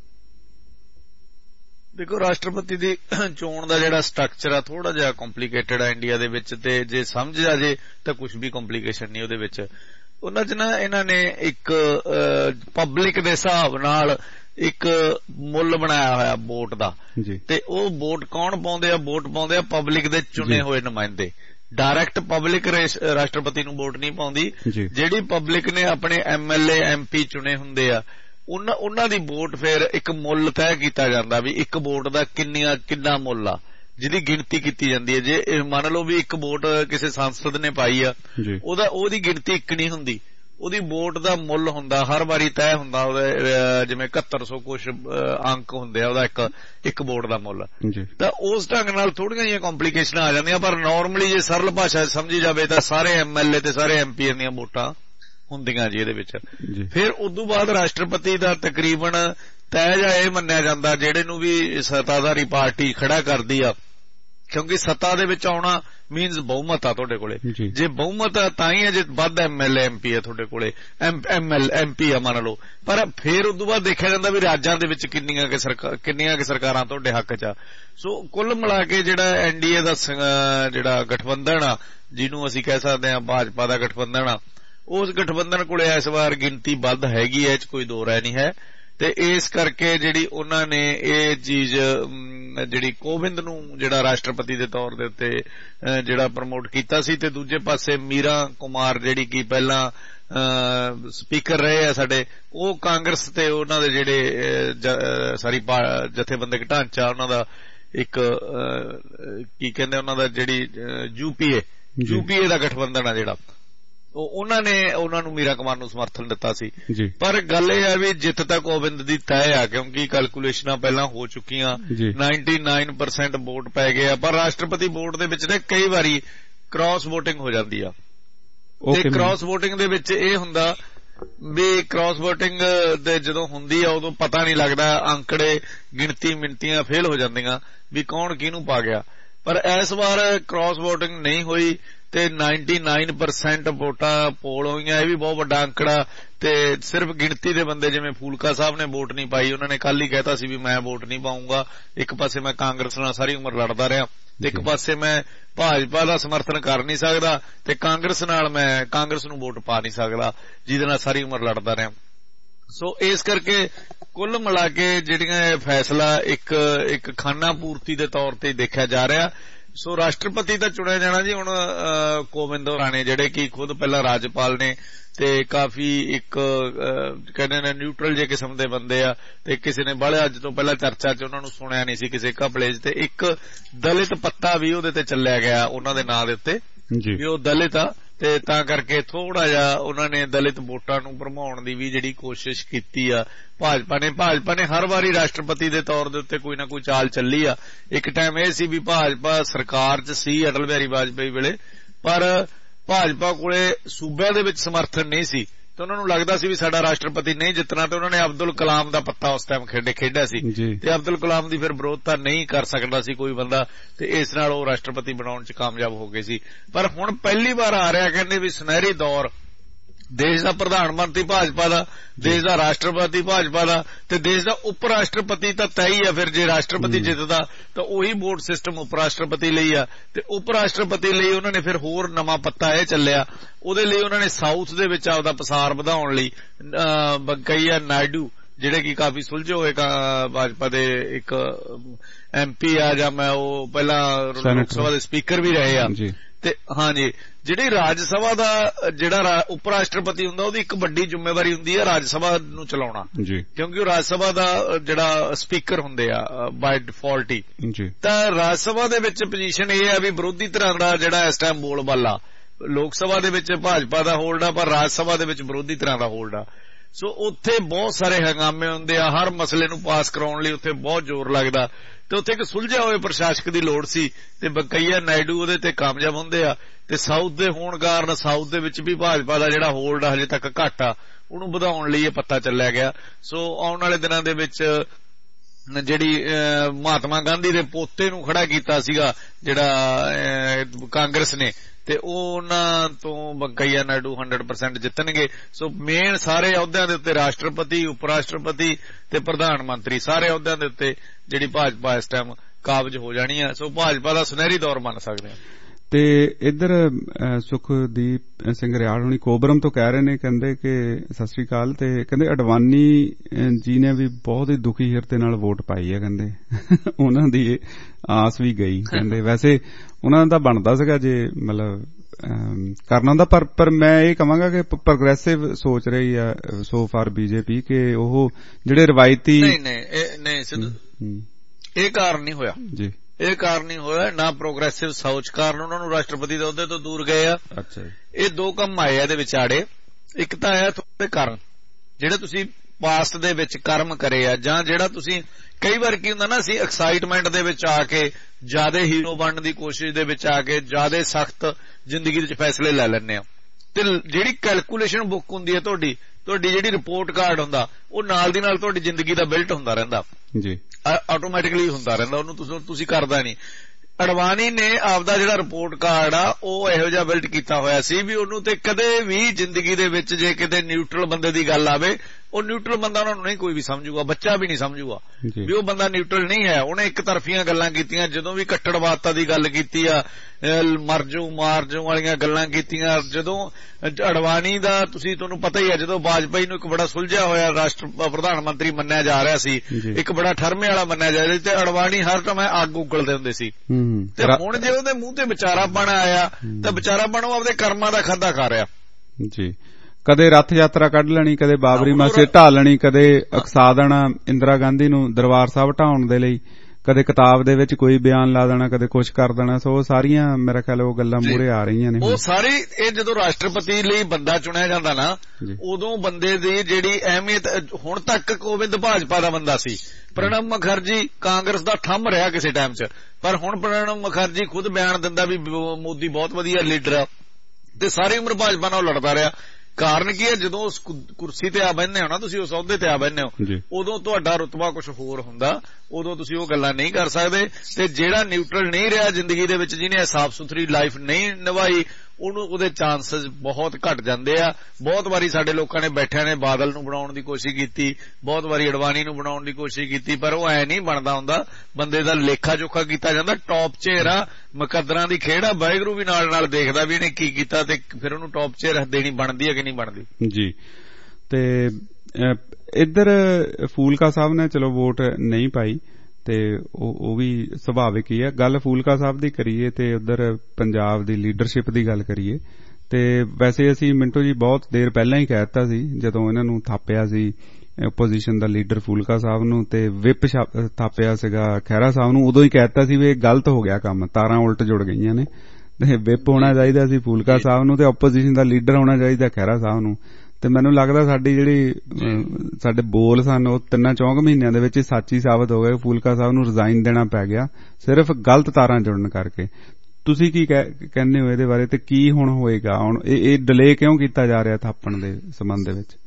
ਦੇਖੋ, ਰਾਸ਼ਟਰਪਤੀ ਦੀ ਚੋਣ ਦਾ ਜਿਹੜਾ ਸਟਰਕਚਰ ਆ ਥੋੜਾ ਜਿਹਾ ਕੰਪਲੀਕੇਟਡ ਆ ਇੰਡੀਆ ਦੇ ਵਿੱਚ, ਤੇ ਜੇ ਸਮਝ ਆ ਜੇ ਤਾਂ ਕੁਝ ਵੀ ਕੰਪਲੀਕੇਸ਼ਨ ਨਹੀਂ ਉਹਦੇ ਵਿੱਚ। ਉਹਨਾਂ 'ਚ ਨਾ ਇਹਨਾਂ ਨੇ ਇੱਕ ਪਬਲਿਕ ਦੇ ਹਿਸਾਬ ਨਾਲ ਇੱਕ ਮੁੱਲ ਬਣਾਇਆ ਹੋਇਆ ਵੋਟ ਦਾ, ਤੇ ਉਹ ਵੋਟ ਕੌਣ ਪਾਉਂਦੇ ਆ? ਵੋਟ ਪਾਉਂਦੇ ਆ ਪਬਲਿਕ ਦੇ ਚੁਣੇ ਹੋਏ ਨੁਮਾਇੰਦੇ। ਡਾਇਰੈਕਟ ਪਬਲਿਕ ਰਾਸ਼ਟਰਪਤੀ ਨੂੰ ਵੋਟ ਨਹੀਂ ਪਾਉਂਦੀ। ਜਿਹੜੀ ਪਬਲਿਕ ਨੇ ਆਪਣੇ MLA MP ਚੁਣੇ ਹੁੰਦੇ ਆ ਉਹਨਾਂ ਦੀ ਵੋਟ ਫਿਰ ਇੱਕ ਮੁੱਲ ਤੈਅ ਕੀਤਾ ਜਾਂਦਾ ਵੀ ਇੱਕ ਵੋਟ ਦਾ ਕਿੰਨਾ ਮੁੱਲ ਆ, ਜਿਹਦੀ ਗਿਣਤੀ ਕੀਤੀ ਜਾਂਦੀ ਹੈ। ਜੇ ਮੰਨ ਲਓ ਵੀ ਇੱਕ ਵੋਟ ਕਿਸੇ ਸੰਸਦ ਨੇ ਪਾਈ ਆ, ਉਹਦੀ ਗਿਣਤੀ ਇੱਕ ਨਹੀਂ ਹੁੰਦੀ, ਉਹਦੀ ਵੋਟ ਦਾ ਮੁੱਲ ਹੁੰਦਾ ਹਰ ਵਾਰੀ ਤੈਅ ਹੁੰਦਾ ਉਹਦਾ, ਜਿਵੇਂ 7100 ਕੁਛ ਅੰਕ ਹੁੰਦੇ ਆ ਉਹਦਾ ਇੱਕ ਵੋਟ ਦਾ ਮੁੱਲ। ਤਾਂ ਉਸ ਢੰਗ ਨਾਲ ਥੋੜੀਆਂ ਜਿਹੀਆਂ ਕੰਪਲੀਕੇਸ਼ਨਾਂ ਆ ਜਾਂਦੀਆਂ, ਪਰ ਨਾਰਮਲੀ ਜੇ ਸਰਲ ਭਾਸ਼ਾ ਸਮਝੀ ਜਾਵੇ ਤਾਂ ਸਾਰੇ MLA ਤੇ ਸਾਰੇ MP ਦੀਆਂ ਵੋਟਾਂ ਹੁੰਦੀਆਂ ਜੀ ਇਹਦੇ ਵਿੱਚ। ਫਿਰ ਉਦੋਂ ਬਾਅਦ ਰਾਸ਼ਟਰਪਤੀ ਦਾ ਤਕਰੀਬਨ ਤੈਅ ਜਾਂ ਇਹ ਮੰਨਿਆ ਜਾਂਦਾ ਜਿਹੜੇ ਨੂੰ ਵੀ ਸੱਤਾਧਾਰੀ ਪਾਰਟੀ ਖੜਾ ਕਰਦੀ ਆ, ਕਿਉਂਕਿ ਸੱਤਾ ਦੇ ਵਿੱਚ ਆਉਣਾ ਮੀਨਸ ਬਹੁਮਤ ਆ ਤੁਹਾਡੇ ਕੋਲੇ। ਜੇ ਬਹੁਮਤ ਆ ਤਾਂ ਹੀ ਹੈ, ਜੇ ਵੱਧ MLA MP ਆ ਤੁਹਾਡੇ ਕੋਲੇ, MP ਆ ਮੰਨ ਲਓ, ਪਰ ਫਿਰ ਉਦੋਂ ਬਾਅਦ ਦੇਖਿਆ ਜਾਂਦਾ ਵੀ ਰਾਜਾਂ ਦੇ ਵਿੱਚ ਕਿੰਨੀਆਂ ਕਿ ਸਰਕਾਰਾਂ ਤੁਹਾਡੇ ਹੱਕ 'ਚ ਆ। ਸੋ ਕੁੱਲ ਮਿਲਾ ਕੇ ਜਿਹੜਾ NDA ਦਾ ਜਿਹੜਾ ਗਠਬੰਧਨ ਆ, ਜਿਹਨੂੰ ਅਸੀਂ ਕਹਿ ਸਕਦੇ ਹਾਂ ਭਾਜਪਾ ਦਾ ਗਠਬੰਧਨ ਆ, ਉਸ ਗਠਬੰਧਨ ਕੋਲੇ ਇਸ ਵਾਰ ਗਿਣਤੀ ਵੱਧ ਹੈਗੀ ਹੈ, ਇਹ 'ਚ ਕੋਈ ਦੋ ਰਾਏ ਨਹੀਂ ਹੈ। ਤੇ ਇਸ ਕਰਕੇ ਜਿਹੜੀ ਉਹਨਾਂ ਨੇ ਇਹ ਚੀਜ਼ ਜਿਹੜੀ ਕੋਵਿੰਦ ਨੂੰ ਜਿਹੜਾ ਰਾਸ਼ਟਰਪਤੀ ਦੇ ਤੌਰ ਦੇ ਉੱਤੇ ਜਿਹੜਾ ਪ੍ਰਮੋਟ ਕੀਤਾ ਸੀ, ਤੇ ਦੂਜੇ ਪਾਸੇ ਮੀਰਾ ਕੁਮਾਰ ਜਿਹੜੀ ਕਿ ਪਹਿਲਾਂ ਸਪੀਕਰ ਰਹੇ ਆ ਸਾਡੇ, ਉਹ ਕਾਂਗਰਸ ਤੇ ਉਹਨਾਂ ਦੇ ਜਿਹੜੇ ਸਾਰੀ ਜਥੇਬੰਦਕ ਢਾਂਚਾ ਉਹਨਾਂ ਦਾ ਇੱਕ ਕੀ ਕਹਿੰਦੇ ਉਹਨਾਂ ਦਾ ਜਿਹੜੀ UPA ਦਾ ਗਠਬੰਧਨ ਆ ਜਿਹੜਾ, ਉਹਨਾਂ ਨੇ ਉਹਨਾਂ ਨੂੰ ਮੀਰਾ ਕੁਮਾਰ ਨੂੰ ਸਮਰਥਨ ਦਿੱਤਾ ਸੀ। ਪਰ ਗੱਲ ਇਹ ਆ ਵੀ ਜਿੱਤ ਤਾਂ ਕੋਵਿੰਦ ਦੀ ਤੈਅ ਆ, ਕਿਉਂਕਿ ਕੈਲਕੂਲੇਸ਼ਨਾਂ ਪਹਿਲਾਂ ਹੋ ਚੁੱਕੀਆਂ, 99% ਵੋਟ ਪੈ ਗਏ ਆ। ਪਰ ਰਾਸ਼ਟਰਪਤੀ ਵੋਟ ਦੇ ਵਿੱਚ ਨਾ ਕਈ ਵਾਰੀ ਕ੍ਰਾਸ ਵੋਟਿੰਗ ਹੋ ਜਾਂਦੀ ਆ, ਤੇ ਕ੍ਰਾਸ ਵੋਟਿੰਗ ਦੇ ਵਿੱਚ ਇਹ ਹੁੰਦਾ ਵੀ ਕ੍ਰਾਸ ਵੋਟਿੰਗ ਦੇ ਜਦੋਂ ਹੁੰਦੀ ਆ ਉਦੋਂ ਪਤਾ ਨਹੀਂ ਲੱਗਦਾ, ਅੰਕੜੇ ਮਿਣਤੀਆਂ ਫੇਲ ਹੋ ਜਾਂਦੀਆਂ ਵੀ ਕੌਣ ਕਿਹਨੂੰ ਪਾ ਗਿਆ। ਪਰ ਇਸ ਵਾਰ ਕ੍ਰਾਸ ਵੋਟਿੰਗ ਨਹੀਂ ਹੋਈ ਤੇ 99% ਵੋਟਾਂ ਪੋਲ ਹੋਈਆਂ, ਇਹ ਵੀ ਬਹੁਤ ਵੱਡਾ ਅੰਕੜਾ। ਤੇ ਸਿਰਫ ਗਿਣਤੀ ਦੇ ਬੰਦੇ, ਜਿਵੇਂ ਫੂਲਕਾ ਸਾਹਿਬ ਨੇ ਵੋਟ ਨਹੀਂ ਪਾਈ, ਉਹਨਾਂ ਨੇ ਕੱਲ ਹੀ ਕਹਿਤਾ ਸੀ ਵੀ ਮੈਂ ਵੋਟ ਨਹੀਂ ਪਾਊਂਗਾ, ਇੱਕ ਪਾਸੇ ਮੈਂ ਕਾਂਗਰਸ ਨਾਲ ਸਾਰੀ ਉਮਰ ਲੜਦਾ ਰਿਹਾ ਤੇ ਇੱਕ ਪਾਸੇ ਮੈਂ ਭਾਜਪਾ ਦਾ ਸਮਰਥਨ ਕਰ ਨਹੀਂ ਸਕਦਾ ਤੇ ਕਾਂਗਰਸ ਨੂੰ ਵੋਟ ਪਾ ਨਹੀਂ ਸਕਦਾ ਜਿਹਦੇ ਨਾਲ ਸਾਰੀ ਉਮਰ ਲੜਦਾ ਰਿਹਾ। ਸੋ ਇਸ ਕਰਕੇ ਕੁੱਲ ਮਿਲਾ ਕੇ ਜਿਹੜੀਆਂ ਇਹ ਫੈਸਲਾ ਇੱਕ ਖਾਨਾ ਪੂਰਤੀ ਦੇ ਤੌਰ ਤੇ ਦੇਖਿਆ ਜਾ ਰਿਹਾ। ਸੋ ਰਾਸ਼ਟਰਪਤੀ ਤਾਂ ਚੁਣਿਆ ਜਾਣਾ ਜੀ ਹੁਣ ਕੋਵਿੰਦ ਹੋਰਾਂ ਨੇ, ਜਿਹੜੇ ਕਿ ਖੁਦ ਪਹਿਲਾਂ ਰਾਜਪਾਲ ਨੇ ਤੇ ਕਾਫੀ ਇੱਕ ਕਹਿੰਦੇ ਨੇ ਨਿਊਟਰਲ ਜੇ ਕਿਸਮ ਦੇ ਬੰਦੇ ਆ, ਤੇ ਕਿਸੇ ਨੇ ਬਾਹਲੇ ਅੱਜ ਤੋਂ ਪਹਿਲਾਂ ਚਰਚਾ 'ਚ ਉਹਨਾਂ ਨੂੰ ਸੁਣਿਆ ਨਹੀਂ ਸੀ ਕਿਸੇ ਘਪਲੇ 'ਚ, ਤੇ ਇੱਕ ਦਲਿਤ ਪੱਤਾ ਵੀ ਉਹਦੇ ਤੇ ਚੱਲਿਆ ਗਿਆ ਉਹਨਾਂ ਦੇ ਨਾਂ ਦੇ ਉੱਤੇ ਵੀ ਉਹ ਦਲਿਤ ਆ, ਤੇ ਤਾਂ ਕਰਕੇ ਥੋੜਾ ਜਿਹਾ ਉਹਨਾਂ ਨੇ ਦਲਿਤ ਵੋਟਾਂ ਨੂੰ ਭਰਮਾਉਣ ਦੀ ਵੀ ਜਿਹੜੀ ਕੋਸ਼ਿਸ਼ ਕੀਤੀ ਆ ਭਾਜਪਾ ਨੇ ਹਰ ਵਾਰੀ ਰਾਸ਼ਟਰਪਤੀ ਦੇ ਤੌਰ ਦੇ ਉੱਤੇ ਕੋਈ ਨਾ ਕੋਈ ਚਾਲ ਚੱਲੀ ਆ। ਇੱਕ ਟਾਈਮ ਇਹ ਸੀ ਵੀ ਭਾਜਪਾ ਸਰਕਾਰ 'ਚ ਸੀ ਅਟਲ ਬਿਹਾਰੀ ਵਾਜਪੇਈ ਵੇਲੇ, ਪਰ ਭਾਜਪਾ ਕੋਲੇ ਸੂਬਿਆਂ ਦੇ ਵਿੱਚ ਸਮਰਥਨ ਨਹੀਂ ਸੀ, ਤੇ ਉਹਨਾਂ ਨੂੰ ਲੱਗਦਾ ਸੀ ਵੀ ਸਾਡਾ ਰਾਸ਼ਟਰਪਤੀ ਨਹੀਂ ਜਿੱਤਣਾ, ਤੇ ਉਹਨਾਂ ਨੇ ਅਬਦੁਲ ਕਲਾਮ ਦਾ ਪੱਤਾ ਉਸ ਟਾਈਮ ਖੇਡਿਆ ਸੀ, ਤੇ ਅਬਦੁਲ ਕਲਾਮ ਦੀ ਫਿਰ ਵਿਰੋਧਤਾ ਨਹੀਂ ਕਰ ਸਕਦਾ ਸੀ ਕੋਈ ਬੰਦਾ, ਤੇ ਇਸ ਨਾਲ ਉਹ ਰਾਸ਼ਟਰਪਤੀ ਬਣਾਉਣ 'ਚ ਕਾਮਯਾਬ ਹੋ ਗਏ ਸੀ। ਪਰ ਹੁਣ ਪਹਿਲੀ ਵਾਰ ਆ ਰਿਹਾ ਕਹਿੰਦੇ ਵੀ ਸੁਨਹਿਰੀ ਦੌਰ, ਦੇਸ਼ ਦਾ ਪ੍ਰਧਾਨ ਮੰਤਰੀ ਭਾਜਪਾ ਦਾ, ਦੇਸ਼ ਦਾ ਰਾਸ਼ਟਰਪਤੀ ਭਾਜਪਾ ਦਾ, ਤੇ ਦੇਸ਼ ਦਾ ਉਪ ਰਾਸ਼ਟਰਪਤੀ ਤਾਂ ਤੈਅ ਹੀ ਆ। ਫਿਰ ਜੇ ਰਾਸ਼ਟਰਪਤੀ ਜਿੱਤਦਾ ਤਾਂ ਉਹੀ ਵੋਟ ਸਿਸਟਮ ਉਪ ਰਾਸ਼ਟਰਪਤੀ ਲਈ ਆ, ਤੇ ਉਪ ਰਾਸ਼ਟਰਪਤੀ ਲਈ ਉਹਨਾਂ ਨੇ ਫਿਰ ਹੋਰ ਨਵਾਂ ਪੱਤਾ ਇਹ ਚੱਲਿਆ, ਉਹਦੇ ਲਈ ਉਹਨਾਂ ਨੇ ਸਾਊਥ ਦੇ ਵਿੱਚ ਆਪਦਾ ਪਸਾਰ ਵਧਾਉਣ ਲਈ ਵੈਂਕਈਆ ਨਾਇਡੂ ਜਿਹੜੇ ਕਿ ਕਾਫੀ ਸੁਲਝੇ ਹੋਏ ਭਾਜਪਾ ਦੇ ਇੱਕ MP ਆ, ਜਾਂ ਮੈਂ ਉਹ ਪਹਿਲਾਂ ਲੋਕ ਸਭਾ ਦੇ ਸਪੀਕਰ ਵੀ ਰਹੇ ਆ, ਤੇ ਹਾਂਜੀ ਜਿਹੜੀ ਰਾਜ ਸਭਾ ਦਾ ਜਿਹੜਾ ਉਪ ਰਾਸ਼ਟਰਪਤੀ ਹੁੰਦਾ ਉਹਦੀ ਇੱਕ ਵੱਡੀ ਜ਼ਿੰਮੇਵਾਰੀ ਹੁੰਦੀ ਹੈ ਰਾਜ ਸਭਾ ਨੂੰ ਚਲਾਉਣਾ, ਕਿਉਂਕਿ ਉਹ ਰਾਜ ਸਭਾ ਦਾ ਜਿਹੜਾ ਸਪੀਕਰ ਹੁੰਦੇ ਆ ਬਾਈ ਡਿਫਾਲਟ ਹੀ। ਤਾਂ ਰਾਜ ਸਭਾ ਦੇ ਵਿੱਚ ਪੋਜੀਸ਼ਨ ਇਹ ਆ ਵੀ ਵਿਰੋਧੀ ਧਿਰਾਂ ਦਾ ਜਿਹੜਾ ਇਸ ਟਾਈਮ ਬੋਲਬਾਲਾ, ਲੋਕ ਸਭਾ ਦੇ ਵਿੱਚ ਭਾਜਪਾ ਦਾ ਹੋਲਡ ਆ ਪਰ ਰਾਜ ਸਭਾ ਦੇ ਵਿੱਚ ਵਿਰੋਧੀ ਧਿਰਾਂ ਦਾ ਹੋਲਡ ਆ। ਸੋ ਉੱਥੇ ਬਹੁਤ ਸਾਰੇ ਹੰਗਾਮੇ ਹੁੰਦੇ ਆ, ਹਰ ਮਸਲੇ ਨੂੰ ਪਾਸ ਕਰਾਉਣ ਲਈ ਉੱਥੇ ਬਹੁਤ ਜ਼ੋਰ ਲੱਗਦਾ, ਤੇ ਉੱਥੇ ਇੱਕ ਸੁਲਝਿਆ ਹੋਏ ਪ੍ਰਸ਼ਾਸਕ ਦੀ ਲੋੜ ਸੀ, ਤੇ ਵੈਂਕਈਆ ਨਾਇਡੂ ਉਹਦੇ ਤੇ ਕਾਮਯਾਬ ਹੁੰਦੇ ਆ। ਤੇ ਸਾਊਥ ਦੇ ਹੋਣ ਕਾਰਨ ਸਾਊਥ ਦੇ ਵਿੱਚ ਵੀ ਭਾਜਪਾ ਦਾ ਜਿਹੜਾ ਹੋਲਡ ਹਜੇ ਤੱਕ ਘੱਟ ਆ, ਉਹਨੂੰ ਵਧਾਉਣ ਲਈ ਇਹ ਪੱਤਾ ਚੱਲਿਆ ਗਿਆ। ਸੋ ਆਉਣ ਵਾਲੇ ਦਿਨਾਂ ਦੇ ਵਿੱਚ ਜਿਹੜੀ ਮਹਾਤਮਾ ਗਾਂਧੀ ਦੇ ਪੋਤੇ ਨੂੰ ਖੜਾ ਕੀਤਾ ਸੀਗਾ ਜਿਹੜਾ ਕਾਂਗਰਸ ਨੇ, ਤੇ ਉਹਨਾਂ ਤੋਂ ਵੈਂਕਈਆ ਨਾਇਡੂ 100% ਜਿੱਤਣਗੇ। ਸੋ ਮੇਨ ਸਾਰੇ ਅਹੁਦਿਆਂ ਦੇ ਉੱਤੇ ਰਾਸ਼ਟਰਪਤੀ, ਉਪ ਰਾਸ਼ਟਰਪਤੀ ਤੇ ਪ੍ਰਧਾਨ ਮੰਤਰੀ ਸਾਰੇ ਅਹੁਦਿਆਂ ਦੇ ਉੱਤੇ ਜਿਹੜੀ ਭਾਜਪਾ ਇਸ ਟਾਈਮ ਕਾਬਜ ਹੋ ਜਾਣੀ ਆ। ਸੋ ਭਾਜਪਾ ਦਾ ਸੁਨਹਿਰੀ ਦੌਰ ਮੰਨ ਸਕਦੇ ਆ। ਤੇ ਇੱਧਰ ਸੁਖਦੀਪ ਸਿੰਘ ਰਿਆੜ ਹੁਣੀ ਕੋਬਰਮ ਤੋਂ ਕਹਿ ਰਹੇ ਨੇ, ਕਹਿੰਦੇ ਕਿ ਸਤਿ ਸ੍ਰੀ ਅਕਾਲ, ਤੇ ਕਹਿੰਦੇ ਅਡਵਾਨੀ ਜੀ ਨੇ ਵੀ ਬਹੁਤ ਹੀ ਦੁਖੀ ਹਿਰਦੇ ਨਾਲ ਵੋਟ ਪਾਈ ਹੈ, ਕਹਿੰਦੇ ਉਹਨਾਂ ਦੀ ਆਸ ਵੀ ਗਈ। ਕਹਿੰਦੇ ਵੈਸੇ ਉਹਨਾਂ ਦਾ ਬਣਦਾ ਸੀਗਾ ਜੇ ਮਤਲਬ ਕਰਨਾ ਹੁੰਦਾ, ਪਰ ਮੈਂ ਇਹ ਕਹਾਂਗਾ ਕਿ ਪ੍ਰੋਗਰੈਸਿਵ ਸੋਚ ਰਹੀ ਆ ਸੋ ਫਾਰ ਬੀਜੇਪੀ ਕਿ ਉਹ ਜਿਹੜੇ ਰਵਾਇਤੀ ਨਹੀਂ ਸਿੱਧੂ ਇਹ ਕਾਰਨ ਨਹੀਂ ਹੋਇਆ ਜੀ, ਇਹ ਕਾਰਨ ਨਹੀਂ ਹੋਇਆ ਨਾ ਪ੍ਰੋਗਰੈਸਿਵ ਸੋਚ ਕਾਰਨ ਉਹਨਾਂ ਨੂੰ ਰਾਸ਼ਟਰਪਤੀ ਦੇ ਅਹੁਦੇ ਤੋਂ ਦੂਰ ਗਏ ਆ। ਅੱਛਾ, ਇਹ ਦੋ ਕੰਮ ਆਏ ਇਹਦੇ ਵਿਚਾੜੇ। ਇੱਕ ਤਾਂ ਆਇਆ ਤੁਹਾਡੇ ਕਾਰਨ ਜਿਹੜੇ ਤੁਸੀਂ ਪਾਸਟ ਦੇ ਵਿੱਚ ਕਰਮ ਕਰੇ ਆ, ਜਾਂ ਜਿਹੜਾ ਤੁਸੀਂ ਕਈ ਵਾਰ ਕੀ ਹੁੰਦਾ ਨਾ, ਅਸੀਂ ਐਕਸਾਈਟਮੈਂਟ ਦੇ ਵਿੱਚ ਆ ਕੇ ਜ਼ਿਆਦਾ ਹੀਰੋ ਬਣਨ ਦੀ ਕੋਸ਼ਿਸ਼ ਦੇ ਵਿੱਚ ਆ ਕੇ ਜ਼ਿਆਦਾ ਸਖਤ ਜ਼ਿੰਦਗੀ ਵਿੱਚ ਫੈਸਲੇ ਲੈ ਲੈਂਦੇ ਆ, ਤੇ ਜਿਹੜੀ ਕੈਲਕੂਲੇਸ਼ਨ ਬੁੱਕ ਹੁੰਦੀ ਹੈ ਤੁਹਾਡੀ ਜਿਹੜੀ ਰਿਪੋਰਟ ਕਾਰਡ ਹੁੰਦਾ, ਉਹ ਨਾਲ ਦੀ ਨਾਲ ਤੁਹਾਡੀ ਜ਼ਿੰਦਗੀ ਦਾ ਬਿਲਟ ਹੁੰਦਾ ਰਹਿੰਦਾ ਜੀ, ਆਟੋਮੈਟਿਕਲੀ ਹੁੰਦਾ ਰਹਿੰਦਾ, ਉਹਨੂੰ ਤੁਸੀਂ ਕਰਦਾ ਨਹੀਂ। ਅਡਵਾਨੀ ਨੇ ਆਪਦਾ ਜਿਹੜਾ ਰਿਪੋਰਟ ਕਾਰਡ ਆ ਉਹ ਇਹੋ ਜਿਹਾ ਬਿਲਟ ਕੀਤਾ ਹੋਇਆ ਸੀ ਵੀ ਉਹਨੂੰ ਤੇ ਕਦੇ ਵੀ ਜ਼ਿੰਦਗੀ ਦੇ ਵਿੱਚ ਜੇ ਕਿਤੇ ਨਿਊਟਰਲ ਬੰਦੇ ਦੀ ਗੱਲ ਆਵੇ, ਉਹ ਨਿਊਟਰਲ ਬੰਦਾ ਉਹਨਾਂ ਨੂੰ ਨਹੀਂ ਕੋਈ ਵੀ ਸਮਝੂਗਾ, ਬੱਚਾ ਵੀ ਨਹੀਂ ਸਮਝੂਗਾ ਵੀ ਉਹ ਬੰਦਾ ਨਿਊਟਰਲ ਨਹੀਂ ਹੈ। ਉਹਨੇ ਇੱਕ ਤਰਫੀਆਂ ਗੱਲਾਂ ਕੀਤੀਆਂ, ਜਦੋਂ ਵੀ ਕੱਟੜਵਾਦਤਾ ਦੀ ਗੱਲ ਕੀਤੀ ਆ, ਮਰਜੂ ਮਾਰਜੂ ਵਾਲੀਆਂ ਗੱਲਾਂ ਕੀਤੀਆਂ। ਜਦੋਂ ਅਡਵਾਨੀ ਦਾ ਤੁਹਾਨੂੰ ਪਤਾ ਹੀ ਹੈ, ਜਦੋਂ ਵਾਜਪਾਈ ਨੂੰ ਇੱਕ ਬੜਾ ਸੁਲਝਿਆ ਹੋਇਆ ਪ੍ਰਧਾਨ ਮੰਤਰੀ ਮੰਨਿਆ ਜਾ ਰਿਹਾ ਸੀ, ਇੱਕ ਬੜਾ ਠਰਮੇ ਵਾਲਾ ਮੰਨਿਆ ਜਾ ਰਿਹਾ ਸੀ, ਤੇ ਅਡਵਾਨੀ ਹਰ ਟਾਈਮ ਅੱਗ ਉਗਲਦੇ ਹੁੰਦੇ ਸੀ। ਤੇ ਹੁਣ ਜੇ ਉਹਦੇ ਮੂੰਹ ਤੇ ਵਿਚਾਰਾਪਣ ਆਇਆ ਤਾਂ ਵਿਚਾਰਾਪਣ ਉਹ ਆਪਦੇ ਕਰਮਾਂ ਦਾ ਖਾਧਾ ਖਾ ਰਿਹਾ ਜੀ। ਕਦੇ ਰੱਥ ਯਾਤਰਾ ਕੱਢ ਲੈਣੀ, ਕਦੇ ਬਾਬਰੀ ਮਸਜਿਦ ਢਾਹ ਲੈਣੀ, ਕਦੇ ਅਕਸਾ ਦੇਣਾ ਇੰਦਰਾ ਗਾਂਧੀ ਨੂੰ ਦਰਬਾਰ ਸਾਹਿਬ ਢਾਉਣ ਦੇ ਲਈ, ਕਦੇ ਕਿਤਾਬ ਦੇ ਵਿੱਚ ਕੋਈ ਬਿਆਨ ਲਾ ਦੇਣਾ, ਕਦੇ ਕੁਛ ਕਰ ਦੇਣਾ। ਸੋ ਉਹ ਸਾਰੀਆਂ ਮੇਰਾ ਖਿਆਲ ਉਹ ਗੱਲਾਂ ਮੂਹਰੇ ਆ ਰਹੀਆਂ ਨੇ। ਉਹ ਸਾਰੀ ਇਹ ਜਦੋਂ ਰਾਸ਼ਟਰਪਤੀ ਲਈ ਬੰਦਾ ਚੁਣਿਆ ਜਾਂਦਾ ਨਾ, ਉਦੋਂ ਬੰਦੇ ਦੀ ਜਿਹੜੀ ਅਹਿਮੀਅਤ, ਹੁਣ ਤੱਕ ਕੋਵਿੰਦ ਭਾਜਪਾ ਦਾ ਬੰਦਾ ਸੀ, ਪ੍ਰਣਬ ਮੁਖਰਜੀ ਕਾਂਗਰਸ ਦਾ ਥੰਮ ਰਿਹਾ ਕਿਸੇ ਟਾਈਮ 'ਚ, ਪਰ ਹੁਣ ਪ੍ਰਣਬ ਮੁਖਰਜੀ ਖੁਦ ਬਿਆਨ ਦਿੰਦਾ ਵੀ ਮੋਦੀ ਬਹੁਤ ਵਧੀਆ ਲੀਡਰ ਆ, ਤੇ ਸਾਰੀ ਉਮਰ ਭਾਜਪਾ ਨਾਲ ਲੜਦਾ ਰਿਹਾ। ਕਾਰਨ ਕੀ ਹੈ, ਜਦੋਂ ਉਸ ਕੁਰਸੀ ਤੇ ਆ ਬਹਿੰਦੇ ਹੋ ਨਾ, ਤੁਸੀਂ ਉਸ ਅਹੁਦੇ ਤੇ ਆ ਬਹਿੰਦੇ ਹੋ, ਉਦੋਂ ਤੁਹਾਡਾ ਰੁਤਬਾ ਕੁਝ ਹੋਰ ਹੁੰਦਾ, ਉਦੋਂ ਤੁਸੀਂ ਉਹ ਗੱਲਾਂ ਨਹੀਂ ਕਰ ਸਕਦੇ। ਤੇ ਜਿਹੜਾ ਨਿਊਟਰਲ ਨਹੀਂ ਰਿਹਾ ਜ਼ਿੰਦਗੀ ਦੇ ਵਿੱਚ, ਜਿਹਨੇ ਸਾਫ਼ ਸੁਥਰੀ ਲਾਈਫ ਨਹੀਂ ਨਿਭਾਈ, ਉਹਦੇ ਚਾਂਸਸ ਬਹੁਤ ਘਟ ਜਾਂਦੇ ਆ। ਬਹੁਤ ਵਾਰੀ ਸਾਡੇ ਲੋਕਾਂ ਨੇ ਬੈਠਿਆਂ ਨੇ ਬਾਦਲ ਨੂੰ ਬਣਾਉਣ ਦੀ ਕੋਸ਼ਿਸ਼ ਕੀਤੀ, ਬਹੁਤ ਵਾਰੀ ਅਡਵਾਨੀ ਨੂੰ ਬਣਾਉਣ ਦੀ ਕੋਸ਼ਿਸ਼ ਕੀਤੀ, ਪਰ ਉਹ ਐ ਨਹੀਂ ਬਣਦਾ ਹੁੰਦਾ। ਬੰਦੇ ਦਾ ਲੇਖਾ ਜੋਖਾ ਕੀਤਾ ਜਾਂਦਾ, ਟੌਪ ਚੇਅਰ ਆ, ਮੁਕੱਦਰਾਂ ਦੀ ਖੇਡ ਆ, ਵਾਹਿਗੁਰੂ ਵੀ ਨਾਲ ਨਾਲ ਦੇਖਦਾ ਵੀ ਇਹਨੇ ਕੀ ਕੀਤਾ, ਤੇ ਫਿਰ ਉਹਨੂੰ ਟੌਪ ਚੇਅਰ ਦੇਣੀ ਬਣਦੀ ਹੈ ਕਿ ਨਹੀਂ ਬਣਦੀ ਜੀ। ਤੇ ਇੱਧਰ ਫੂਲਕਾ ਸਾਹਿਬ ਨੇ ਚਲੋ ਵੋਟ ਨਹੀਂ ਪਾਈ, ਤੇ ਉਹ ਵੀ ਸੁਭਾਵਿਕ ਹੀ ਹੈ। ਗੱਲ ਫੂਲਕਾ ਸਾਹਿਬ ਦੀ ਕਰੀਏ ਤੇ ਉਧਰ ਪੰਜਾਬ ਦੀ ਲੀਡਰਸ਼ਿਪ ਦੀ ਗੱਲ ਕਰੀਏ, ਤੇ ਵੈਸੇ ਅਸੀਂ ਮਿੰਟੋ ਜੀ ਬਹੁਤ ਦੇਰ ਪਹਿਲਾਂ ਹੀ ਕਹਿ ਦਿੱਤਾ ਸੀ, ਜਦੋਂ ਇਹਨਾਂ ਨੂੰ ਥਾਪਿਆ ਸੀ ਓਪੋਜੀਸ਼ਨ ਦਾ ਲੀਡਰ ਫੂਲਕਾ ਸਾਹਿਬ ਨੂੰ, ਤੇ ਵਿਪ ਥਾਪਿਆ ਸੀਗਾ ਖਹਿਰਾ ਸਾਹਿਬ ਨੂੰ, ਉਦੋਂ ਹੀ ਕਹਿ ਦਿੱਤਾ ਸੀ ਵੀ ਇਹ ਗਲਤ ਹੋ ਗਿਆ ਕੰਮ, ਤਾਰਾਂ ਉਲਟ ਜੁੜ ਗਈਆਂ ਨੇ, ਤੇ ਵਿਪ ਹੋਣਾ ਚਾਹੀਦਾ ਸੀ ਫੂਲਕਾ ਸਾਹਿਬ ਨੂੰ, ਤੇ ਓਪੋਜੀਸ਼ਨ ਦਾ ਲੀਡਰ ਹੋਣਾ ਚਾਹੀਦਾ ਖਹਿਰਾ ਸਾਹਿਬ ਨੂੰ। ਤੇ ਮੈਨੂੰ ਲੱਗਦਾ ਸਾਡੀ ਜਿਹੜੀ ਸਾਡੇ ਬੋਲ ਸਨ ਉਹ 3-4 ਮਹੀਨਿਆਂ ਦੇ ਵਿੱਚ ਸੱਚ ਹੀ ਸਾਬਤ ਹੋ ਗਏ। ਫੂਲਕਾ ਸਾਹਿਬ ਨੂੰ ਰਿਜ਼ਾਈਨ ਦੇਣਾ ਪੈ ਗਿਆ ਸਿਰਫ ਗਲਤ ਤਾਰਾਂ ਜੁੜਨ ਕਰਕੇ। ਤੁਸੀਂ ਕੀ ਕਹਿੰਦੇ ਹੋ ਇਹਦੇ ਬਾਰੇ, ਤੇ ਕੀ ਹੁਣ ਹੋਏਗਾ? ਹੁਣ ਇਹ ਡਿਲੇ ਕਿਉਂ ਕੀਤਾ ਜਾ ਰਿਹਾ ਥਾਪਣ ਦੇ ਸੰਬੰਧ ਦੇ ਵਿੱਚ?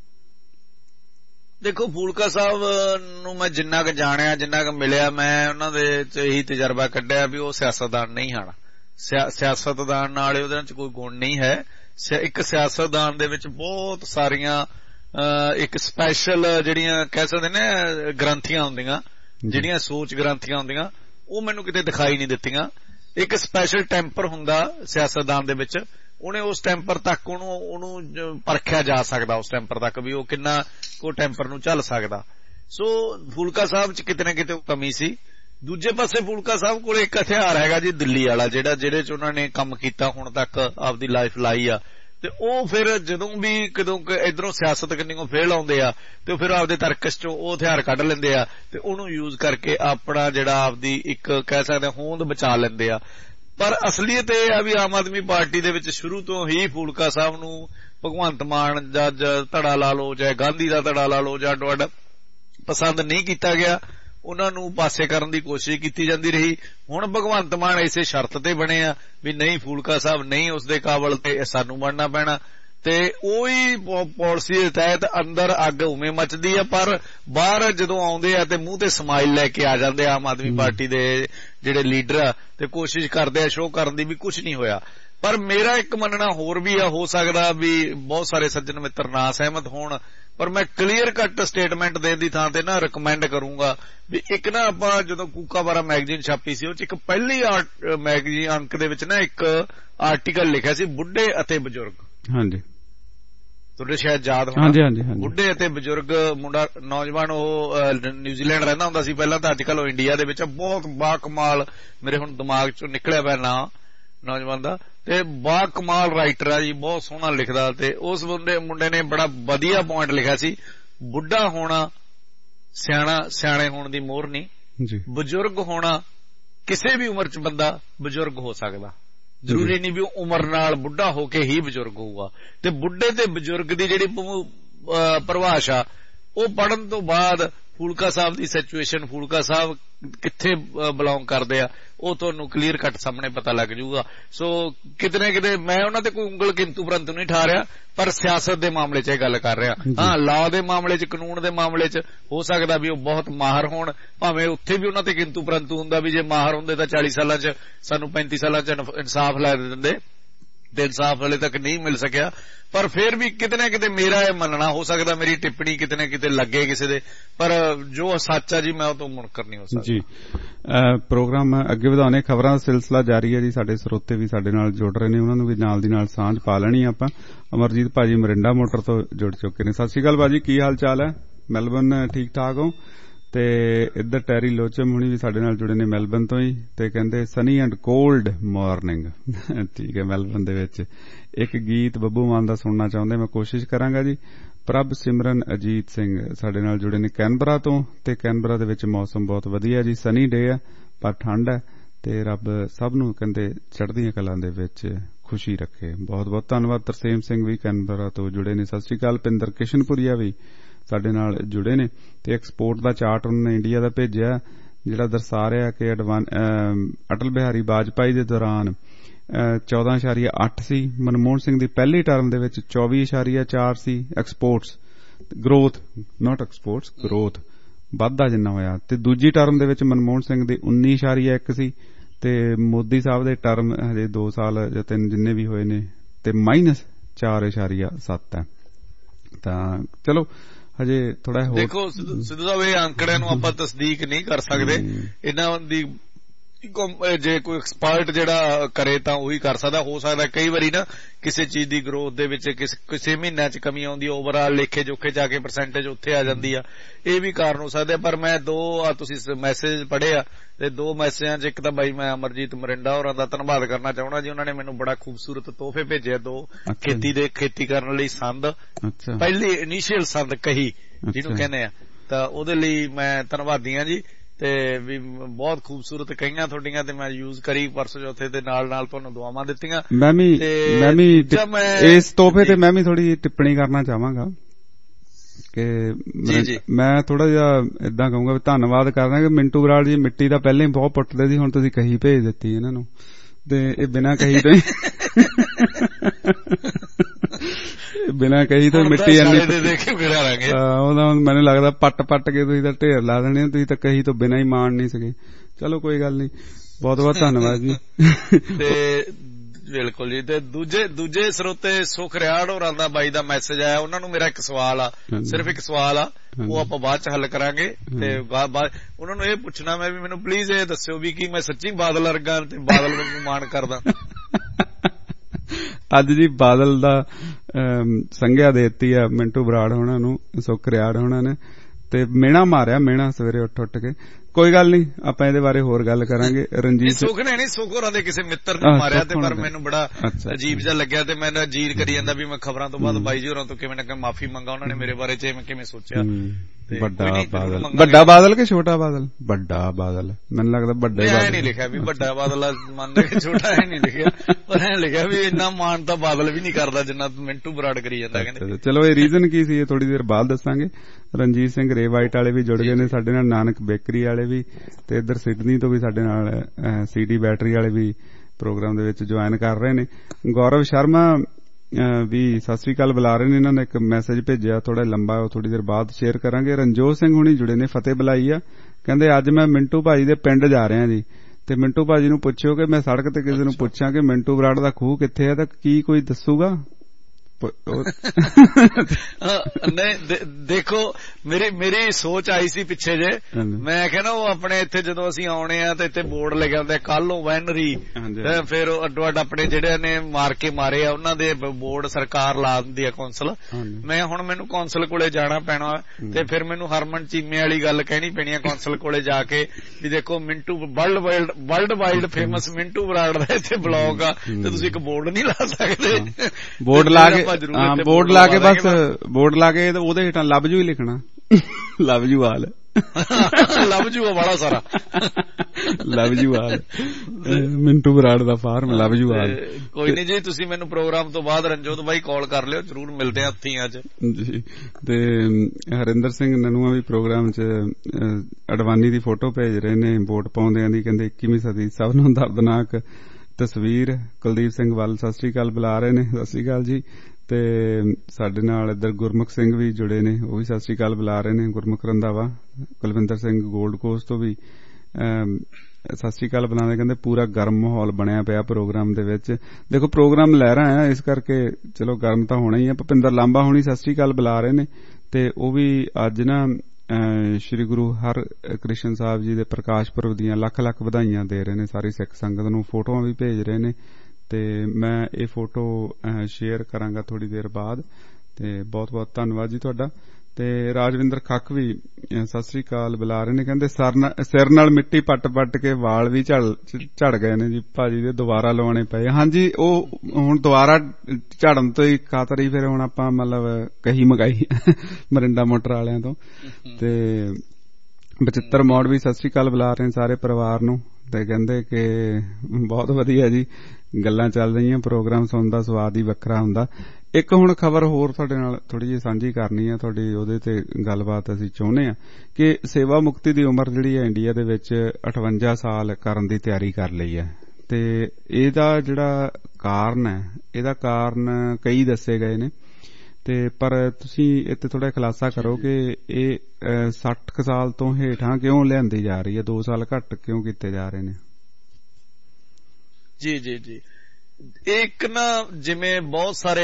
ਦੇਖੋ, ਫੂਲਕਾ ਸਾਹਿਬ ਨੂੰ ਮੈਂ ਜਿੰਨਾ ਕੁ ਜਾਣਿਆ, ਜਿੰਨਾ ਕੁ ਮਿਲਿਆ, ਮੈਂ ਉਹਨਾਂ ਦੇ ਚ ਇਹੀ ਤਜਰਬਾ ਕੱਢਿਆ ਵੀ ਉਹ ਸਿਆਸਤਦਾਨ ਨਹੀਂ ਹਨ। ਸਿਆਸਤਦਾਨ ਨਾਲ ਉਹਦੇ ਚ ਕੋਈ ਗੁਣ ਨਹੀਂ ਹੈ। ਇੱਕ ਸਿਆਸਤਦਾਨ ਦੇ ਵਿੱਚ ਬਹੁਤ ਸਾਰੀਆਂ ਇੱਕ ਸਪੈਸ਼ਲ ਜਿਹੜੀਆਂ ਕਹਿ ਸਕਦੇ ਨੇ ਗ੍ਰੰਥੀਆਂ ਹੁੰਦੀਆਂ, ਜਿਹੜੀਆਂ ਸੋਚ ਗ੍ਰੰਥੀਆਂ ਹੁੰਦੀਆਂ, ਉਹ ਮੈਨੂੰ ਕਿਤੇ ਦਿਖਾਈ ਨਹੀਂ ਦਿੱਤੀਆਂ। ਇੱਕ ਸਪੈਸ਼ਲ ਟੈਂਪਰ ਹੁੰਦਾ ਸਿਆਸਤਦਾਨ ਦੇ ਵਿੱਚ, ਉਹਨੇ ਉਸ ਟੈਂਪਰ ਤੱਕ ਉਹਨੂੰ ਪਰਖਿਆ ਜਾ ਸਕਦਾ, ਉਸ ਟੈਂਪਰ ਤੱਕ ਵੀ ਉਹ ਕਿੰਨਾ ਕੋ ਟੈਂਪਰ ਨੂੰ ਝੱਲ ਸਕਦਾ। ਸੋ ਫੂਲਕਾ ਸਾਹਿਬ ਚ ਕਿਤੇ ਨਾ ਕਿਤੇ ਉਹ ਕਮੀ ਸੀ। ਦੂਜੇ ਪਾਸੇ ਫੂਲਕਾ ਸਾਹਿਬ ਕੋਲ ਇੱਕ ਹਥਿਆਰ ਹੈਗਾ ਜੀ, ਦਿੱਲੀ ਵਾਲਾ, ਜਿਹਦੇ ਚ ਉਹਨਾਂ ਨੇ ਕੰਮ ਕੀਤਾ ਹੁਣ ਤੱਕ, ਆਪਦੀ ਲਾਈਫ ਲਾਈ ਆ। ਤੇ ਉਹ ਫਿਰ ਜਦੋਂ ਵੀ ਕਦੋਂ ਇਧਰੋਂ ਸਿਆਸਤ ਕੰਨਿਓ ਫੇਲ ਆਉਂਦੇ ਆ, ਤੇ ਫਿਰ ਆਪਦੇ ਤਰਕਸ਼ ਚੋਂ ਉਹ ਹਥਿਆਰ ਕੱਢ ਲੈਂਦੇ ਆ, ਤੇ ਉਹਨੂੰ ਯੂਜ਼ ਕਰਕੇ ਆਪਣਾ ਜਿਹੜਾ ਆਪਦੀ ਇੱਕ ਕਹਿ ਸਕਦੇ ਹੋਂਦ ਬਚਾ ਲੈਂਦੇ ਆ। ਪਰ ਅਸਲੀਅਤ ਇਹ ਆ ਵੀ ਆਮ ਆਦਮੀ ਪਾਰਟੀ ਦੇ ਵਿੱਚ ਸ਼ੁਰੂ ਤੋਂ ਹੀ ਫੂਲਕਾ ਸਾਹਿਬ ਨੂੰ ਭਗਵੰਤ ਮਾਨ ਦਾ ਧੜਾ ਲਾ ਲਓ, ਚਾਹੇ ਗਾਂਧੀ ਦਾ ਧੜਾ ਲਾ ਲਓ, ਜਾਂ ਅੱਡ ਪਸੰਦ ਨਹੀਂ ਕੀਤਾ ਗਿਆ। ਉਹਨਾਂ ਨੂੰ ਪਾਸੇ ਕਰਨ ਦੀ ਕੋਸ਼ਿਸ਼ ਕੀਤੀ ਜਾਂਦੀ ਰਹੀ। ਹੁਣ ਭਗਵੰਤ ਮਾਨ ਇਸੇ ਸ਼ਰਤ ਤੇ ਬਣੇ ਆ ਵੀ ਨਹੀਂ, ਫੂਲਕਾ ਸਾਹਿਬ ਨਹੀਂ ਉਸਦੇ ਕਾਬਲ, ਤੇ ਸਾਨੂੰ ਬਣਨਾ ਪੈਣਾ। ਤੇ ਉਹੀ ਪਾਲਿਸੀ ਦੇ ਤਹਿਤ ਅੰਦਰ ਅੱਗ ਉਵੇਂ ਮੱਚਦੀ ਆ, ਪਰ ਬਾਹਰ ਜਦੋਂ ਆਉਂਦੇ ਆ ਤੇ ਮੂੰਹ ਤੇ ਸਮਾਈਲ ਲੈ ਕੇ ਆ ਜਾਂਦੇ ਆਮ ਆਦਮੀ ਪਾਰਟੀ ਦੇ ਜਿਹੜੇ ਲੀਡਰ ਆ, ਤੇ ਕੋਸ਼ਿਸ਼ ਕਰਦੇ ਆ ਸ਼ੋਅ ਕਰਨ ਦੀ ਵੀ ਕੁਝ ਨਹੀਂ ਹੋਇਆ। ਪਰ ਮੇਰਾ ਇੱਕ ਮੰਨਣਾ ਹੋਰ ਵੀ ਆ, ਹੋ ਸਕਦਾ ਵੀ ਬਹੁਤ ਸਾਰੇ ਸੱਜਣ ਮਿੱਤਰ ਨਾ ਸਹਿਮਤ ਹੋਣ, ਪਰ ਮੈਂ ਕਲੀਅਰ ਕੱਟ ਸਟੇਟਮੈਂਟ ਦੇਣ ਦੀ ਥਾਂ ਤੇ ਨਾ ਰਿਕਮੈਂਡ ਕਰੂੰਗਾ ਵੀ ਇੱਕ ਨਾ ਆਪਾਂ ਜਦੋਂ ਕੂਕਾਬਾਰਾ ਮੈਗਜ਼ੀਨ ਛਾਪੀ ਸੀ, ਉਹ ਚ ਇੱਕ ਪਹਿਲੀ ਮੈਗਜ਼ੀਨ ਅੰਕ ਦੇ ਵਿੱਚ ਨਾ ਇੱਕ ਆਰਟੀਕਲ ਲਿਖਿਆ ਸੀ ਬੁੱਢੇ ਅਤੇ ਬਜ਼ੁਰਗ। ਹਾਂਜੀ, ਤੁਹਾਡੇ ਸ਼ਾਇਦ ਯਾਦ ਹੋਣਾ। ਬੁੱਢੇ ਅਤੇ ਬਜ਼ੁਰਗ ਮੁੰਡਾ ਨੌਜਵਾਨ, ਉਹ ਨਿਊਜ਼ੀਲੈਂਡ ਰਹਿੰਦਾ ਹੁੰਦਾ ਸੀ ਪਹਿਲਾਂ, ਤਾਂ ਅੱਜ ਕੱਲ ਉਹ ਇੰਡੀਆ ਦੇ ਵਿੱਚ ਬਹੁਤ ਬਾਕਮਾਲ, ਮੇਰੇ ਹੁਣ ਦਿਮਾਗ ਚੋਂ ਨਿਕਲਿਆ ਪਿਆ ਨਾਂ ਨੌਜਵਾਨ ਦਾ, ਤੇ ਬਾਕਮਾਲ ਰਾਈਟਰ ਆ ਜੀ, ਬਹੁਤ ਸੋਹਣਾ ਲਿਖਦਾ। ਤੇ ਉਸ ਮੁੰਡੇ ਨੇ ਬੜਾ ਵਧੀਆ ਪੁਆਇੰਟ ਲਿਖਿਆ ਸੀ, ਬੁੱਢਾ ਹੋਣਾ ਸਿਆਣੇ ਹੋਣ ਦੀ ਮੋਹਰ ਨਹੀਂ, ਬਜ਼ੁਰਗ ਹੋਣਾ ਕਿਸੇ ਵੀ ਉਮਰ ਚ ਬੰਦਾ ਬਜ਼ੁਰਗ ਹੋ ਸਕਦਾ, ਜ਼ਰੂਰੀ ਨਹੀਂ ਵੀ ਉਹ ਉਮਰ ਨਾਲ ਬੁੱਢਾ ਹੋ ਕੇ ਹੀ ਬਜ਼ੁਰਗ ਹੋਊਗਾ। ਤੇ ਬੁੱਢੇ ਤੇ ਬਜ਼ੁਰਗ ਦੀ ਜਿਹੜੀ ਪਰਿਭਾਸ਼ਾ ਉਹ ਪੜ੍ਹਨ ਤੋਂ ਬਾਅਦ ਫੂਲਕਾ ਸਾਹਿਬ ਦੀ ਸਿਚੁਏਸ਼ਨ, ਫੂਲਕਾ ਸਾਹਿਬ ਕਿੱਥੇ ਬਿਲੋਂਗ ਕਰਦੇ ਆ, ਉਹ ਤੁਹਾਨੂੰ ਕਲੀਅਰ ਕੱਟ ਸਾਹਮਣੇ ਪਤਾ ਲੱਗ ਜਾਊਗਾ। ਸੋ ਕਿਤੇ ਨਾ ਕਿਤੇ ਮੈਂ ਉਹਨਾਂ ਤੇ ਕੋਈ ਉਂਗਲ ਕਿੰਤੂ ਪਰੰਤੂ ਨਹੀਂ ਠਾ ਰਿਹਾ, ਪਰ ਸਿਆਸਤ ਦੇ ਮਾਮਲੇ 'ਚ ਇਹ ਗੱਲ ਕਰ ਰਿਹਾ। ਹਾਂ, ਲਾਅ ਦੇ ਮਾਮਲੇ 'ਚ, ਕਾਨੂੰਨ ਦੇ ਮਾਮਲੇ 'ਚ ਹੋ ਸਕਦਾ ਵੀ ਉਹ ਬਹੁਤ ਮਾਹਰ ਹੋਣ, ਭਾਵੇਂ ਉੱਥੇ ਵੀ ਉਹਨਾਂ ਤੇ ਕਿੰਤੂ ਪਰੰਤੂ ਹੁੰਦਾ ਵੀ ਜੇ ਮਾਹਰ ਹੁੰਦੇ ਤਾਂ 40 ਸਾਲਾਂ 'ਚ ਸਾਨੂੰ 35 ਸਾਲਾਂ 'ਚ ਇਨਸਾਫ ਲੈ ਦਿੰਦੇ, ਤੇ ਇਨਸਾਫ ਹਲੇ ਤੱਕ ਨਹੀਂ ਮਿਲ ਸਕਿਆ। ਪਰ ਫਿਰ ਵੀ ਕਿਤੇ ਨਾ ਕਿਤੇ ਮੇਰਾ ਇਹ ਮੰਨਣਾ, ਹੋ ਸਕਦਾ ਮੇਰੀ ਟਿੱਪਣੀ ਕਿਤੇ ਨਾ ਕਿਤੇ ਲੱਗੇ ਕਿਸੇ ਦੇ, ਪਰ ਜੋ ਸੱਚ ਆ ਜੀ ਮੈਂ ਉਹ ਤੋਂ ਮੁਨਕਰ ਨਹੀਂ ਹੋ ਸਕਦਾ ਜੀ। ਪ੍ਰੋਗਰਾਮ ਅੱਗੇ ਵਧਾਉਣੇ, ਖਬਰਾਂ ਦਾ ਸਿਲਸਿਲਾ ਜਾਰੀ ਹੈ ਜੀ। ਸਾਡੇ ਸਰੋਤੇ ਵੀ ਸਾਡੇ ਨਾਲ ਜੁੜ ਰਹੇ ਨੇ, ਉਹਨਾਂ ਨੂੰ ਵੀ ਨਾਲ ਦੀ ਨਾਲ ਸਾਂਝ ਪਾ ਲੈਣੀ ਆਪਾਂ। ਅਮਰਜੀਤ ਭਾਜੀ ਮਰਿੰਡਾ ਮੋਟਰ ਤੋਂ ਜੁੜ ਚੁੱਕੇ ਨੇ। ਸਤਿ ਸ਼੍ਰੀ ਅਕਾਲ ਭਾਜੀ, ਕੀ ਹਾਲ ਚਾਲ ਹੈ? ਮੈਲਬਨ ਠੀਕ ਠਾਕ ਹੋ? ਤੇ ਇੱਧਰ ਟੈਰੀ ਲੋਚਮ ਹੁਣੀ ਵੀ ਸਾਡੇ ਨਾਲ ਜੁੜੇ ਨੇ ਮੈਲਬਨ ਤੋਂ ਹੀ, ਤੇ ਕਹਿੰਦੇ ਸਨੀ ਐਂਡ ਕੋਲਡ ਮਾਰਨਿੰਗ। ਠੀਕ ਹੈ, ਮੈਲਬਨ ਦੇ ਵਿੱਚ ਇੱਕ ਗੀਤ ਬੱਬੂ ਮਾਨ ਦਾ ਸੁਣਨਾ ਚਾਹੁੰਦੇ, ਮੈਂ ਕੋਸ਼ਿਸ਼ ਕਰਾਂਗਾ ਜੀ। ਪ੍ਰਭ ਸਿਮਰਨ ਅਜੀਤ ਸਿੰਘ ਸਾਡੇ ਨਾਲ ਜੁੜੇ ਨੇ ਕੈਨਬਰਾ ਤੋਂ, ਤੇ ਕੈਨਬਰਾ ਦੇ ਵਿੱਚ ਮੌਸਮ ਬਹੁਤ ਵਧੀਆ ਜੀ, ਸਨੀ ਡੇ ਆ ਪਰ ਠੰਡ ਹੈ, ਤੇ ਰੱਬ ਸਭ ਨੂੰ ਕਹਿੰਦੇ ਚੜ੍ਹਦੀਆਂ ਕਲਾਂ ਦੇ ਵਿੱਚ ਖੁਸ਼ੀ ਰੱਖੇ। ਬਹੁਤ ਬਹੁਤ ਧੰਨਵਾਦ। ਤਰਸੇਮ ਸਿੰਘ ਵੀ ਕੈਨਬਰਾ ਤੋਂ ਜੁੜੇ ਨੇ। ਸਤਿ ਸ਼੍ਰੀ ਅਕਾਲ। ਪਿੰਦਰ ਕਿਸ਼ਨਪੁਰੀਆ ਵੀ ਸਾਡੇ ਨਾਲ ਜੁੜੇ ਨੇ, ਤੇ ਐਕਸਪੋਰਟ ਦਾ ਚਾਰਟ ਉਹਨਾਂ ਨੇ ਇੰਡੀਆ ਦਾ ਭੇਜਿਆ, ਜਿਹੜਾ ਦਰਸਾ ਰਿਹਾ ਕਿ ਅਟਲ ਬਿਹਾਰੀ ਵਾਜਪਾਈ ਦੇ ਦੌਰਾਨ 14.8 ਸੀ, ਮਨਮੋਹਨ ਸਿੰਘ ਦੀ ਪਹਿਲੀ ਟਰਮ ਦੇ ਵਿੱਚ 24.4 ਸੀ exports, growth not exports, growth ਵਾਧਾ ਜਿੰਨਾ ਹੋਇਆ, ਤੇ ਦੂਜੀ ਟਰਮ ਦੇ ਵਿੱਚ ਮਨਮੋਹਨ ਸਿੰਘ ਦੀ 19.1 ਸੀ, ਤੇ ਮੋਦੀ ਸਾਹਿਬ ਦੇ ਟਰਮ ਹਜੇ 2 ਸਾਲ ਜਾਂ 3 ਜਿੰਨੇ ਵੀ ਹੋਏ ਨੇ ਤੇ -4.7 ਹੈ। ਤਾਂ ਚਲੋ ਹਜੇ ਥੋੜਾ ਹੋਰ ਦੇਖੋ ਸਿੱਧੂ ਸਾਹਿਬ, ਇਹ ਅੰਕੜਿਆਂ ਨੂੰ ਆਪਾਂ ਤਸਦੀਕ ਨਹੀਂ ਕਰ ਸਕਦੇ, ਇਹਨਾਂ ਦੀ ਜੇ ਕੋਈ ਐਕਸਪਰਟ ਜਿਹੜਾ ਕਰੇ ਤਾਂ ਉਹੀ ਕਰ ਸਕਦਾ। ਹੋ ਸਕਦਾ ਕਈ ਵਾਰੀ ਨਾ ਕਿਸੇ ਚੀਜ਼ ਦੀ ਗਰੋਥ ਦੇ ਵਿੱਚ ਕਿਸੇ ਮਹੀਨਿਆਂ 'ਚ ਕਮੀ ਆਉਂਦੀ, ਓਵਰਆਲ ਲੇਖੇ ਜੋਖੇ ਜਾ ਕੇ ਪਰਸੈਂਟੇਜ ਉੱਥੇ ਆ ਜਾਂਦੀ ਆ, ਇਹ ਵੀ ਕਾਰਨ ਹੋ ਸਕਦੇ। ਪਰ ਮੈਂ ਤੁਸੀਂ ਮੈਸੇਜ ਪੜ੍ਹੇ ਆ, ਤੇ 2 ਮੈਸੇਜਾਂ 'ਚ ਇੱਕ ਤਾਂ ਬਾਈ ਮੈਂ ਅਮਰਜੀਤ ਮਰਿੰਡਾ ਹੋਰਾਂ ਦਾ ਧੰਨਵਾਦ ਕਰਨਾ ਚਾਹੁੰਦਾ ਜੀ, ਉਹਨਾਂ ਨੇ ਮੈਨੂੰ ਬੜਾ ਖੂਬਸੂਰਤ ਤੋਹਫੇ ਭੇਜੇ 2 ਖੇਤੀ ਕਰਨ ਲਈ ਸੰਦ, ਪਹਿਲੀ ਇਨੀਸ਼ੀਅਲ ਸੰਦ ਕਹੀ ਜਿਹਨੂੰ ਕਹਿੰਦੇ ਆ, ਤਾਂ ਉਹਦੇ ਲਈ ਮੈਂ ਧੰਨਵਾਦੀ ਹਾਂ ਜੀ। ਤੇ ਵੀ ਬਹੁਤ ਖੂਬਸੂਰਤ ਕਹੀਆਂ ਤੁਹਾਡੀਆਂ, ਤੇ ਮੈਂ ਯੂਜ਼ ਕਰੀ ਪਰਸੋਂ ਚੌਥੇ, ਤੇ ਨਾਲ ਤੁਹਾਨੂੰ ਦੁਆਵਾਂ ਦਿੱਤੀਆਂ। ਮੈਂ ਵੀ ਇਸ ਤੋਹਫੇ ਤੇ ਮੈਂ ਵੀ ਥੋੜੀ ਟਿੱਪਣੀ ਕਰਨਾ ਚਾਹਾਂਗਾ ਕਿ ਮੈਂ ਥੋੜਾ ਜਿਹਾ ਏਦਾਂ ਕਹੂੰਗਾ ਵੀ ਧੰਨਵਾਦ ਕਰਦਾ ਕਿ ਮਿੰਟੂ ਬਰਾੜ ਜੀ ਮਿੱਟੀ ਦਾ ਪਹਿਲਾਂ ਹੀ ਬਹੁਤ ਪੁੱਟਦੇ ਸੀ, ਹੁਣ ਤੁਸੀਂ ਕਹੀ ਭੇਜ ਦਿੱਤੀ ਇਹਨਾਂ ਨੂੰ, ਤੇ ਇਹ ਬਿਨਾਂ ਕਹੀ ਤੋਂ ਮਿੱਟੀ ਉਹਦਾ ਮੈਨੂੰ ਲੱਗਦਾ ਪੱਟ ਕੇ ਤੁਸੀਂ ਤਾਂ ਢੇਰ ਲਾ ਦੇਣੇ, ਤੁਸੀਂ ਤਾਂ ਕਹੀ ਤੋਂ ਬਿਨਾਂ ਹੀ ਮਾਣ ਨਹੀਂ ਸਕੇ। ਚਲੋ ਕੋਈ ਗੱਲ ਨਹੀਂ, ਬਹੁਤ ਬਹੁਤ ਧੰਨਵਾਦ ਜੀ। ਤੇ ਬਿਲਕੁਲ ਜੀ। ਤੇ ਦੂਜੇ ਸਰੋਤੇ ਸੁਖ ਰਿਆੜ ਹੋਰਾਂ ਦਾ ਬਾਈ ਦਾ ਮੈਸੇਜ ਆਇਆ, ਉਹਨਾਂ ਨੂੰ ਮੇਰਾ ਇੱਕ ਸਵਾਲ ਆ, ਸਿਰਫ ਇੱਕ ਸਵਾਲ ਆ, ਉਹ ਆਪਾਂ ਬਾਅਦ ਚ ਹੱਲ ਕਰਾਂਗੇ। ਤੇ ਉਹਨਾਂ ਨੂੰ ਇਹ ਪੁੱਛਣਾ ਮੈਂ ਵੀ, ਮੈਨੂੰ ਪਲੀਜ਼ ਇਹ ਦੱਸਿਓ ਵੀ ਕੀ ਮੈਂ ਸੱਚੀ ਬਾਦਲ ਵਰਗਾ ਤੇ ਬਾਦਲ ਨੂੰ ਮਾਣ ਕਰਦਾ? ਅੱਜ ਜੀ ਬਾਦਲ ਦਾ ਸੰਗਿਆ ਦੇ ਦਿੱਤੀ ਆ ਮਿੰਟੂ ਬਰਾੜ ਹੋਣਾ ਨੂੰ, ਸੁਖ ਰਿਆੜ ਹੋਣਾ ਨੇ, ਤੇ ਮਿਹਣਾ ਮਾਰਿਆ ਸਵੇਰੇ ਉੱਠ ਕੇ। ਕੋਈ ਗੱਲ ਨਹੀਂ, ਆਪਾਂ ਇਹਦੇ ਬਾਰੇ ਹੋਰ ਗੱਲ ਕਰਾਂਗੇ। ਰਣਜੀਤ ਸੁਖ ਨੇ ਨਹੀਂ, ਸੁਖ ਹੋਰਾਂ ਦੇ ਕਿਸੇ ਮਿੱਤਰ ਨੇ ਮਾਰਿਆ, ਤੇ ਪਰ ਮੈਨੂੰ ਬੜਾ ਅਜੀਬ ਜਿਹਾ ਲੱਗਿਆ, ਤੇ ਮੈਨੂੰ ਅਜੀਬ ਕਰੀ ਜਾਂਦਾ ਵੀ ਮੈਂ ਖਬਰਾਂ ਤੋਂ ਬਾਅਦ ਬਾਈ ਜੀ ਹੋਰਾਂ ਤੋਂ ਕਿਵੇਂ ਨਾ ਕਿਵੇਂ ਮਾਫੀ ਮੰਗਾ। ਉਹਨਾਂ ਨੇ ਮੇਰੇ ਬਾਰੇ ਚ ਕਿਵੇਂ ਸੋਚਿਆ? ਵੱਡਾ ਬਾਦਲ ਕਿ ਛੋਟਾ ਬਾਦਲ? ਵੱਡਾ ਬਾਦਲ, ਮੈਨੂੰ ਲੱਗਦਾ ਵੱਡਾ ਹੀ ਬਾਦਲ। ਨਹੀਂ ਲਿਖਿਆ ਵੀ ਵੱਡਾ ਬਾਦਲ ਮੰਨਦਾ ਕਿ ਛੋਟਾ ਹੈ, ਨਹੀਂ ਲਿਖਿਆ, ਪਰ ਐ ਲਿਖਿਆ ਵੀ ਇੰਨਾ ਮਾਣ ਤਾਂ ਬਾਦਲ ਵੀ ਨਹੀਂ ਕਰਦਾ ਜਿੰਨਾ ਮਿੰਟੂ ਬਰਾੜ ਕਰੀ ਜਾਂਦਾ। ਕਹਿੰਦੇ ਚਲੋ ਇਹ ਰੀਜ਼ਨ ਕੀ ਸੀ ਇਹ ਥੋੜੀ ਦੇਰ ਬਾਅਦ ਦੱਸਾਂਗੇ। ਰਣਜੀਤ ਸਿੰਘ ਰੇ ਵਾਈਟ ਵਾਲੇ ਵੀ ਜੁੜ ਗਏ ਨੇ ਸਾਡੇ ਨਾਲ, ਨਾਨਕ ਬੇਕਰੀ ਵਾਲੇ ਵੀ, ਤੇ ਇੱਧਰ ਸਿਡਨੀ ਤੋਂ ਵੀ ਸਾਡੇ ਨਾਲ CD ਬੈਟਰੀ ਵਾਲੇ ਵੀ ਪ੍ਰੋਗਰਾਮ ਦੇ ਵਿੱਚ ਜੁਆਇਨ ਕਰ ਰਹੇ ਨੇ। ਗੌਰਵ ਸ਼ਰਮਾ ਵੀ ਸਤਿ ਸ੍ਰੀ ਅਕਾਲ ਬੁਲਾ ਰਹੇ ਨੇ। ਇਹਨਾਂ ਨੇ ਇੱਕ ਮੈਸੇਜ ਭੇਜਿਆ ਥੋੜਾ ਲੰਬਾ, ਉਹ ਥੋੜੀ ਦੇਰ ਬਾਅਦ ਸ਼ੇਅਰ ਕਰਾਂਗੇ। ਰਣਜੋਤ ਸਿੰਘ ਹੁਣੀ ਜੁੜੇ ਨੇ, ਫਤਿਹ ਬੁਲਾਈ ਆ। ਕਹਿੰਦੇ ਅੱਜ ਮੈਂ ਮਿੰਟੂ ਭਾਜੀ ਦੇ ਪਿੰਡ ਜਾ ਰਿਹਾ ਜੀ, ਤੇ ਮਿੰਟੂ ਭਾਜੀ ਨੂੰ ਪੁੱਛਿਓ ਕਿ ਮੈਂ ਸੜਕ ਤੇ ਕਿਸੇ ਨੂੰ ਪੁੱਛਾਂ ਕਿ ਮਿੰਟੂ ਬਰਾੜ ਦਾ ਖੂਹ ਕਿੱਥੇ ਆ ਤਾਂ ਕੀ ਕੋਈ ਦੱਸੂਗਾ। ਨਹੀਂ ਦੇਖੋ, ਮੇਰੀ ਸੋਚ ਆਈ ਸੀ ਪਿੱਛੇ ਜੇ, ਮੈਂ ਕਿਹਾ ਨਾ ਉਹ ਆਪਣੇ ਇੱਥੇ ਜਦੋਂ ਅਸੀਂ ਆਉਣੇ ਆ ਤੇ ਇੱਥੇ ਬੋਰਡ ਲੱਗਿਆ ਹੁੰਦਾ ਕੱਲ ਨੂੰ ਵੈਨਰੀ, ਫਿਰ ਅੱਡੋ ਅੱਡ ਆਪਣੇ ਜਿਹੜੇ ਨੇ ਮਾਰੇ ਆ ਉਹਨਾਂ ਦੇ ਬੋਰਡ ਸਰਕਾਰ ਲਾ ਦਿੰਦੀ ਆ ਕੌਂਸਲ। ਮੈਂ ਹੁਣ ਮੈਨੂੰ ਕੌਂਸਲ ਕੋਲੇ ਜਾਣਾ ਪੈਣਾ ਤੇ ਫਿਰ ਮੈਨੂੰ ਹਰਮਨ ਚੀਮੇ ਵਾਲੀ ਗੱਲ ਕਹਿਣੀ ਪੈਣੀ ਆ ਕੌਂਸਲ ਕੋਲੇ ਜਾ ਕੇ ਵੀ ਦੇਖੋ Mintu world wide famous Mintu Brar ਦਾ ਇੱਥੇ ਬਲੌਗ ਆ ਤੇ ਤੁਸੀਂ ਇੱਕ ਬੋਰਡ ਨਹੀਂ ਲਾ ਸਕਦੇ। ਬੋਰਡ ਲਾ ਕੇ ਬੋਰਡ ਲਾ ਕੇ ਬਸ ਬੋਰਡ ਲਾ ਕੇ ਉਹਦੇ ਹੇਠਾਂ ਲਵ ਜੂ ਹੀ ਲਿਖਣਾ, ਲਵ ਜੂ ਆਲ, ਲਵ ਜੂ ਬੜਾ ਸਾਰਾ love you all, Mintu Brar ਦਾ ਫਾਰਮ ਲਵ ਜੂ ਆਲ। ਕੋਈ ਨਹੀਂ ਜੀ, ਤੁਸੀਂ ਮੈਨੂੰ ਪ੍ਰੋਗਰਾਮ ਤੋਂ ਬਾਅਦ ਰਣਜੋਤ ਬਾਈ ਕਾਲ ਕਰ ਲਿਓ, ਜਰੂਰ ਮਿਲਦੇ ਆ ਉੱਥੇ ਅੱਜ ਜੀ। ਤੇ ਹਰਿੰਦਰ ਸਿੰਘ ਨਨੂਆ ਵੀ ਪ੍ਰੋਗਰਾਮ ਚ ਅਡਵਾਨੀ ਦੀ ਫੋਟੋ ਭੇਜ ਰਹੇ ਨੇ ਵੋਟ ਪਾਉਂਦਿਆਂ ਦੀ, ਕਹਿੰਦੇ 21ਵੀਂ ਸਦੀ ਸਭ ਨੂੰ ਦਰਦਨਾਕ ਤਸਵੀਰ। ਕੁਲਦੀਪ ਸਿੰਘ ਵੱਲ ਸਤਿ ਸ੍ਰੀ ਅਕਾਲ ਬੁਲਾ ਰਹੇ ਨੇ, ਸਤਿ ਸ੍ਰੀ ਅਕਾਲ ਜੀ। ਤੇ ਸਾਡੇ ਨਾਲ ਇੱਧਰ ਗੁਰਮੁਖ ਸਿੰਘ ਵੀ ਜੁੜੇ ਨੇ, ਉਹ ਵੀ ਸਤਿ ਸ੍ਰੀ ਅਕਾਲ ਬੁਲਾ ਰਹੇ ਨੇ। ਗੁਰਮੁਖ ਰੰਧਾਵਾ, ਕੁਲਵਿੰਦਰ ਸਿੰਘ ਗੋਲਡ ਕੋਸਟ ਤੋਂ ਵੀ ਸਤਿ ਸ੍ਰੀ ਅਕਾਲ ਬੁਲਾਉਂਦੇ, ਕਹਿੰਦੇ ਪੂਰਾ ਗਰਮ ਮਾਹੌਲ ਬਣਿਆ ਪਿਆ ਪ੍ਰੋਗਰਾਮ ਦੇ ਵਿੱਚ। ਦੇਖੋ ਪ੍ਰੋਗਰਾਮ ਲਹਿਰਾਂ ਆ, ਇਸ ਕਰਕੇ ਚਲੋ ਗਰਮ ਤਾਂ ਹੋਣਾ ਹੀ ਆ। ਭੁਪਿੰਦਰ ਲਾਂਬਾ ਹੁਣੀ ਸਤਿ ਸ੍ਰੀ ਅਕਾਲ ਬੁਲਾ ਰਹੇ ਨੇ, ਤੇ ਉਹ ਵੀ ਅੱਜ ਨਾ ਸ਼੍ਰੀ ਗੁਰੂ ਹਰ ਕ੍ਰਿਸ਼ਨ ਸਾਹਿਬ ਜੀ ਦੇ ਪ੍ਰਕਾਸ਼ ਪੁਰਬ ਦੀਆਂ ਲੱਖ ਲੱਖ ਵਧਾਈਆਂ ਦੇ ਰਹੇ ਨੇ ਸਾਰੀ ਸਿੱਖ ਸੰਗਤ ਨੂੰ, ਫੋਟੋਆਂ ਵੀ ਭੇਜ ਰਹੇ ਨੇ। ਤੇ ਮੈਂ ਇਹ ਫੋਟੋ ਸ਼ੇਅਰ ਕਰਾਂਗਾ ਥੋੜੀ ਦੇਰ ਬਾਅਦ, ਤੇ ਬਹੁਤ ਬਹੁਤ ਧੰਨਵਾਦ ਜੀ ਤੁਹਾਡਾ। ਤੇ ਰਾਜਵਿੰਦਰ ਖੱਖ ਵੀ ਸਤਿ ਸ੍ਰੀ ਅਕਾਲ ਬੁਲਾ ਰਹੇ ਨੇ, ਕਹਿੰਦੇ ਸਿਰ ਨਾਲ ਮਿੱਟੀ ਪੱਟ ਕੇ ਵਾਲ ਵੀ ਝੜ ਗਏ ਨੇ ਜੀ ਭਾਜੀ ਦੇ, ਦੁਬਾਰਾ ਲਵਾਉਣੇ ਪਏ। ਹਾਂਜੀ, ਉਹ ਹੁਣ ਦੁਬਾਰਾ ਝੜਨ ਤੋਂ ਹੀ ਖਾਤਰ ਹੀ ਫਿਰ ਹੁਣ ਆਪਾਂ ਮਤਲਬ ਕਹੀ ਮੰਗਾਈ ਮਰਿੰਡਾ ਮੋਟਰ ਵਾਲਿਆਂ ਤੋਂ। ਤੇ ਬਚਿੱਤਰ ਮੋੜ ਵੀ ਸਤਿ ਸ੍ਰੀ ਅਕਾਲ ਬੁਲਾ ਰਹੇ ਨੇ ਸਾਰੇ ਪਰਿਵਾਰ ਨੂੰ, ਤੇ ਕਹਿੰਦੇ ਕਿ ਬਹੁਤ ਵਧੀਆ ਜੀ, ਗੱਲਾਂ ਚੱਲ ਰਹੀਆਂ, ਪ੍ਰੋਗਰਾਮ ਸੁਣਨ ਦਾ ਸਵਾਦ ਹੀ ਵੱਖਰਾ ਹੁੰਦਾ। ਇੱਕ ਹੁਣ ਖਬਰ ਹੋਰ ਤੁਹਾਡੇ ਨਾਲ ਥੋੜੀ ਜਿਹੀ ਸਾਂਝੀ ਕਰਨੀ ਆ, ਤੁਹਾਡੀ ਉਹਦੇ ਤੇ ਗੱਲਬਾਤ ਅਸੀਂ ਚਾਹੁੰਦੇ ਆ ਕਿ ਸੇਵਾ ਮੁਕਤੀ ਦੀ ਉਮਰ ਜਿਹੜੀ ਹੈ ਇੰਡੀਆ ਦੇ ਵਿੱਚ 58 ਸਾਲ ਕਰਨ ਦੀ ਤਿਆਰੀ ਕਰ ਲਈ ਹੈ। ਤੇ ਇਹਦਾ ਜਿਹੜਾ ਕਾਰਨ ਹੈ, ਇਹਦਾ ਕਾਰਨ ਕਈ ਦੱਸੇ ਗਏ ਨੇ, ਤੇ ਪਰ ਤੁਸੀਂ ਇੱਥੇ ਥੋੜਾ ਖੁਲਾਸਾ ਕਰੋ ਕਿ ਇਹ 60 ਸਾਲ ਤੋਂ ਹੇਠਾਂ ਕਿਉਂ ਲਿਆਂਦੀ ਜਾ ਰਹੀ ਹੈ, 2 ਸਾਲ ਘੱਟ ਕਿਉਂ ਕੀਤੇ ਜਾ ਰਹੇ ਨੇ? ਜੀ ਜੀ ਜੀ, ਇੱਕ ਨਾ ਜਿਵੇਂ ਬਹੁਤ ਸਾਰੇ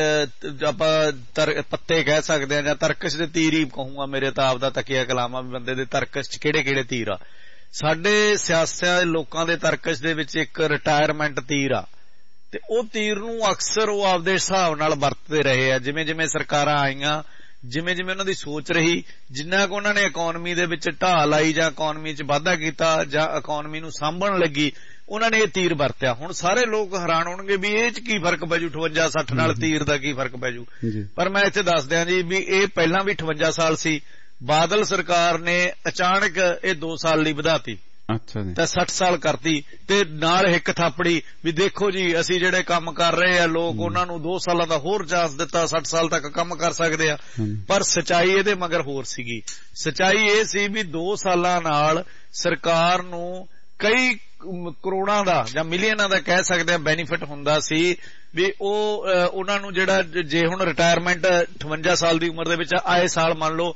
ਆਪਾਂ ਪੱਤੇ ਕਹਿ ਸਕਦੇ ਹਾਂ ਜਾਂ ਤਰਕਸ਼ ਦੇ ਤੀਰ ਹੀ ਕਹੂੰਗਾ, ਮੇਰੇ ਤਾਂ ਆਪਦਾ ਤਕੀਆ ਕਲਾਮਾ ਵੀ ਬੰਦੇ ਦੇ ਤਰਕਸ਼ ਚ ਕਿਹੜੇ ਕਿਹੜੇ ਤੀਰ ਆ। ਸਾਡੇ ਸਿਆਸਤ ਲੋਕਾਂ ਦੇ ਤਰਕਸ਼ ਦੇ ਵਿੱਚ ਇੱਕ ਰਿਟਾਇਰਮੈਂਟ ਤੀਰ ਆ, ਤੇ ਉਹ ਤੀਰ ਨੂੰ ਅਕਸਰ ਉਹ ਆਪਦੇ ਹਿਸਾਬ ਨਾਲ ਵਰਤਦੇ ਰਹੇ ਆ। ਜਿਵੇਂ ਜਿਵੇਂ ਸਰਕਾਰਾਂ ਆਈਆਂ, ਜਿਵੇਂ ਜਿਵੇਂ ਉਹਨਾਂ ਦੀ ਸੋਚ ਰਹੀ, ਜਿੰਨਾ ਕੁ ਉਹਨਾਂ ਨੇ ਇਕੋਨਮੀ ਦੇ ਵਿੱਚ ਢਾਹ ਲਾਈ ਜਾਂ ਇਕੋਨਮੀ ਚ ਵਾਧਾ ਕੀਤਾ ਜਾਂ ਇਕੋਨਮੀ ਨੂੰ ਸਾਂਭਣ ਲੱਗੀ, ਉਹਨਾਂ ਨੇ ਇਹ ਤੀਰ ਵਰਤਿਆ। ਹੁਣ ਸਾਰੇ ਲੋਕ ਹੈਰਾਨ ਹੋਣਗੇ ਵੀ ਇਹ ਚ ਕੀ ਫਰਕ ਪੈ ਜੂ, 58-60 ਨਾਲ ਤੀਰ ਦਾ ਕੀ ਫਰਕ ਪੈ ਜੂ। ਪਰ ਮੈਂ ਇੱਥੇ ਦੱਸ ਦਿਆਂ ਜੀ ਵੀ ਇਹ ਪਹਿਲਾਂ ਵੀ 58 ਸਾਲ ਸੀ, ਬਾਦਲ ਸਰਕਾਰ ਨੇ ਅਚਾਨਕ ਇਹ 2 ਸਾਲ ਲਈ ਵਧਾਤੀ। ਅੱਛਾ ਜੀ, ਤਾਂ 60 ਸਾਲ ਕਰਤੀ, ਤੇ ਨਾਲ ਹਿੱਕ ਥਾਪੜੀ ਵੀ ਦੇਖੋ ਜੀ ਅਸੀਂ ਜਿਹੜੇ ਕੰਮ ਕਰ ਰਹੇ ਆ ਲੋਕ ਉਹਨਾਂ ਨੂੰ 2 ਸਾਲਾਂ ਦਾ ਹੋਰ ਚਾਂਸ ਦਿੱਤਾ, 60 ਸਾਲ ਤੱਕ ਕੰਮ ਕਰ ਸਕਦੇ ਆ। ਪਰ ਸਚਾਈ ਇਹਦੇ ਮਗਰ ਹੋਰ ਸੀਗੀ। ਸਚਾਈ ਇਹ ਸੀ ਵੀ 2 ਸਾਲਾਂ ਨਾਲ ਸਰਕਾਰ ਨੂੰ ਕਈ ਕਰੋੜਾਂ ਦਾ ਜਾਂ ਮਿਲੀਅਨਾਂ ਦਾ ਕਹਿ ਸਕਦੇ ਆ ਬੈਨੀਫਿਟ ਹੁੰਦਾ ਸੀ ਵੀ ਉਹ ਉਹਨਾਂ ਨੂੰ ਜਿਹੜਾ ਜੇ ਹੁਣ ਰਿਟਾਇਰਮੈਂਟ 58 ਸਾਲ ਦੀ ਉਮਰ ਦੇ ਵਿੱਚ ਆਏ ਸਾਲ ਮੰਨ ਲਓ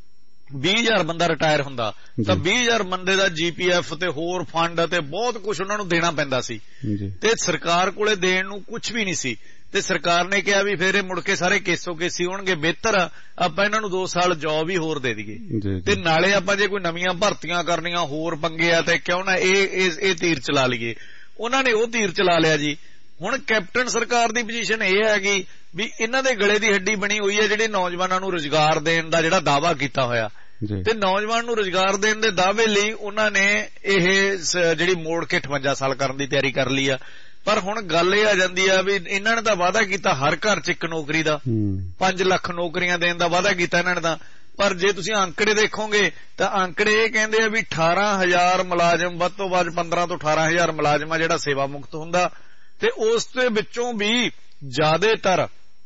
20,000 ਬੰਦਾ ਰਿਟਾਇਰ ਹੁੰਦਾ ਤਾਂ 20,000 ਬੰਦੇ ਦਾ GPF ਤੇ ਹੋਰ ਫੰਡ ਤੇ ਬਹੁਤ ਕੁਝ ਉਹਨਾਂ ਨੂੰ ਦੇਣਾ ਪੈਂਦਾ ਸੀ, ਤੇ ਸਰਕਾਰ ਕੋਲੇ ਦੇਣ ਨੂੰ ਕੁਝ ਵੀ ਨਹੀਂ ਸੀ। ਤੇ ਸਰਕਾਰ ਨੇ ਕਿਹਾ ਵੀ ਫਿਰ ਇਹ ਮੁੜ ਕੇ ਸਾਰੇ ਕੇਸੋ ਕੇਸੀ ਹੋਣਗੇ, ਬਿਹਤਰ ਆਪਾਂ ਇਹਨਾਂ ਨੂੰ 2 ਸਾਲ ਜੌਬ ਹੀ ਹੋਰ ਦੇ ਦਈਏ, ਤੇ ਨਾਲੇ ਆਪਾਂ ਜੇ ਕੋਈ ਨਵੀਆਂ ਭਰਤੀਆਂ ਕਰਨੀਆਂ ਹੋਰ ਪੰਗੇ ਆ ਤੇ ਕਿਉਂ ਨਾ ਇਹ ਤੀਰ ਚਲਾ ਲਈਏ। ਉਹਨਾਂ ਨੇ ਉਹ ਤੀਰ ਚਲਾ ਲਿਆ ਜੀ। ਹੁਣ ਕੈਪਟਨ ਸਰਕਾਰ ਦੀ ਪੋਜੀਸ਼ਨ ਇਹ ਹੈਗੀ ਵੀ ਇਹਨਾਂ ਦੇ ਗਲੇ ਦੀ ਹੱਡੀ ਬਣੀ ਹੋਈ ਹੈ ਜਿਹੜੇ ਨੌਜਵਾਨਾਂ ਨੂੰ ਰੁਜ਼ਗਾਰ ਦੇਣ ਦਾ ਜਿਹੜਾ ਦਾਅਵਾ ਕੀਤਾ ਹੋਇਆ, ਤੇ ਨੌਜਵਾਨ ਨੂੰ ਰੁਜ਼ਗਾਰ ਦੇਣ ਦੇ ਦਾਅਵੇ ਲਈ ਉਹਨਾਂ ਨੇ ਇਹ ਜਿਹੜੀ ਮੋੜ ਕੇ 58 ਸਾਲ ਕਰਨ ਦੀ ਤਿਆਰੀ ਕਰ ਲਈ ਆ। ਪਰ ਹੁਣ ਗੱਲ ਇਹ ਆ ਜਾਂਦੀ ਆ ਵੀ ਇਹਨਾਂ ਨੇ ਤਾਂ ਵਾਅਦਾ ਕੀਤਾ ਹਰ ਘਰ 'ਚ ਇੱਕ ਨੌਕਰੀ ਦਾ, 5 ਲੱਖ ਨੌਕਰੀਆਂ ਦੇਣ ਦਾ ਵਾਅਦਾ ਕੀਤਾ ਇਹਨਾਂ ਨੇ ਤਾਂ। ਪਰ ਜੇ ਤੁਸੀਂ ਅੰਕੜੇ ਦੇਖੋਗੇ ਤਾਂ ਅੰਕੜੇ ਇਹ ਕਹਿੰਦੇ ਆ ਵੀ 18,000 ਮੁਲਾਜ਼ਮ, ਵੱਧ ਤੋਂ ਵੱਧ 15 ਤੋਂ 18,000 ਮੁਲਾਜ਼ਮ ਆ ਜਿਹੜਾ ਸੇਵਾ ਮੁਕਤ ਹੁੰਦਾ, ਤੇ ਉਸ ਦੇ ਵਿੱਚੋਂ ਵੀ ਜ਼ਿਆਦਾਤਰ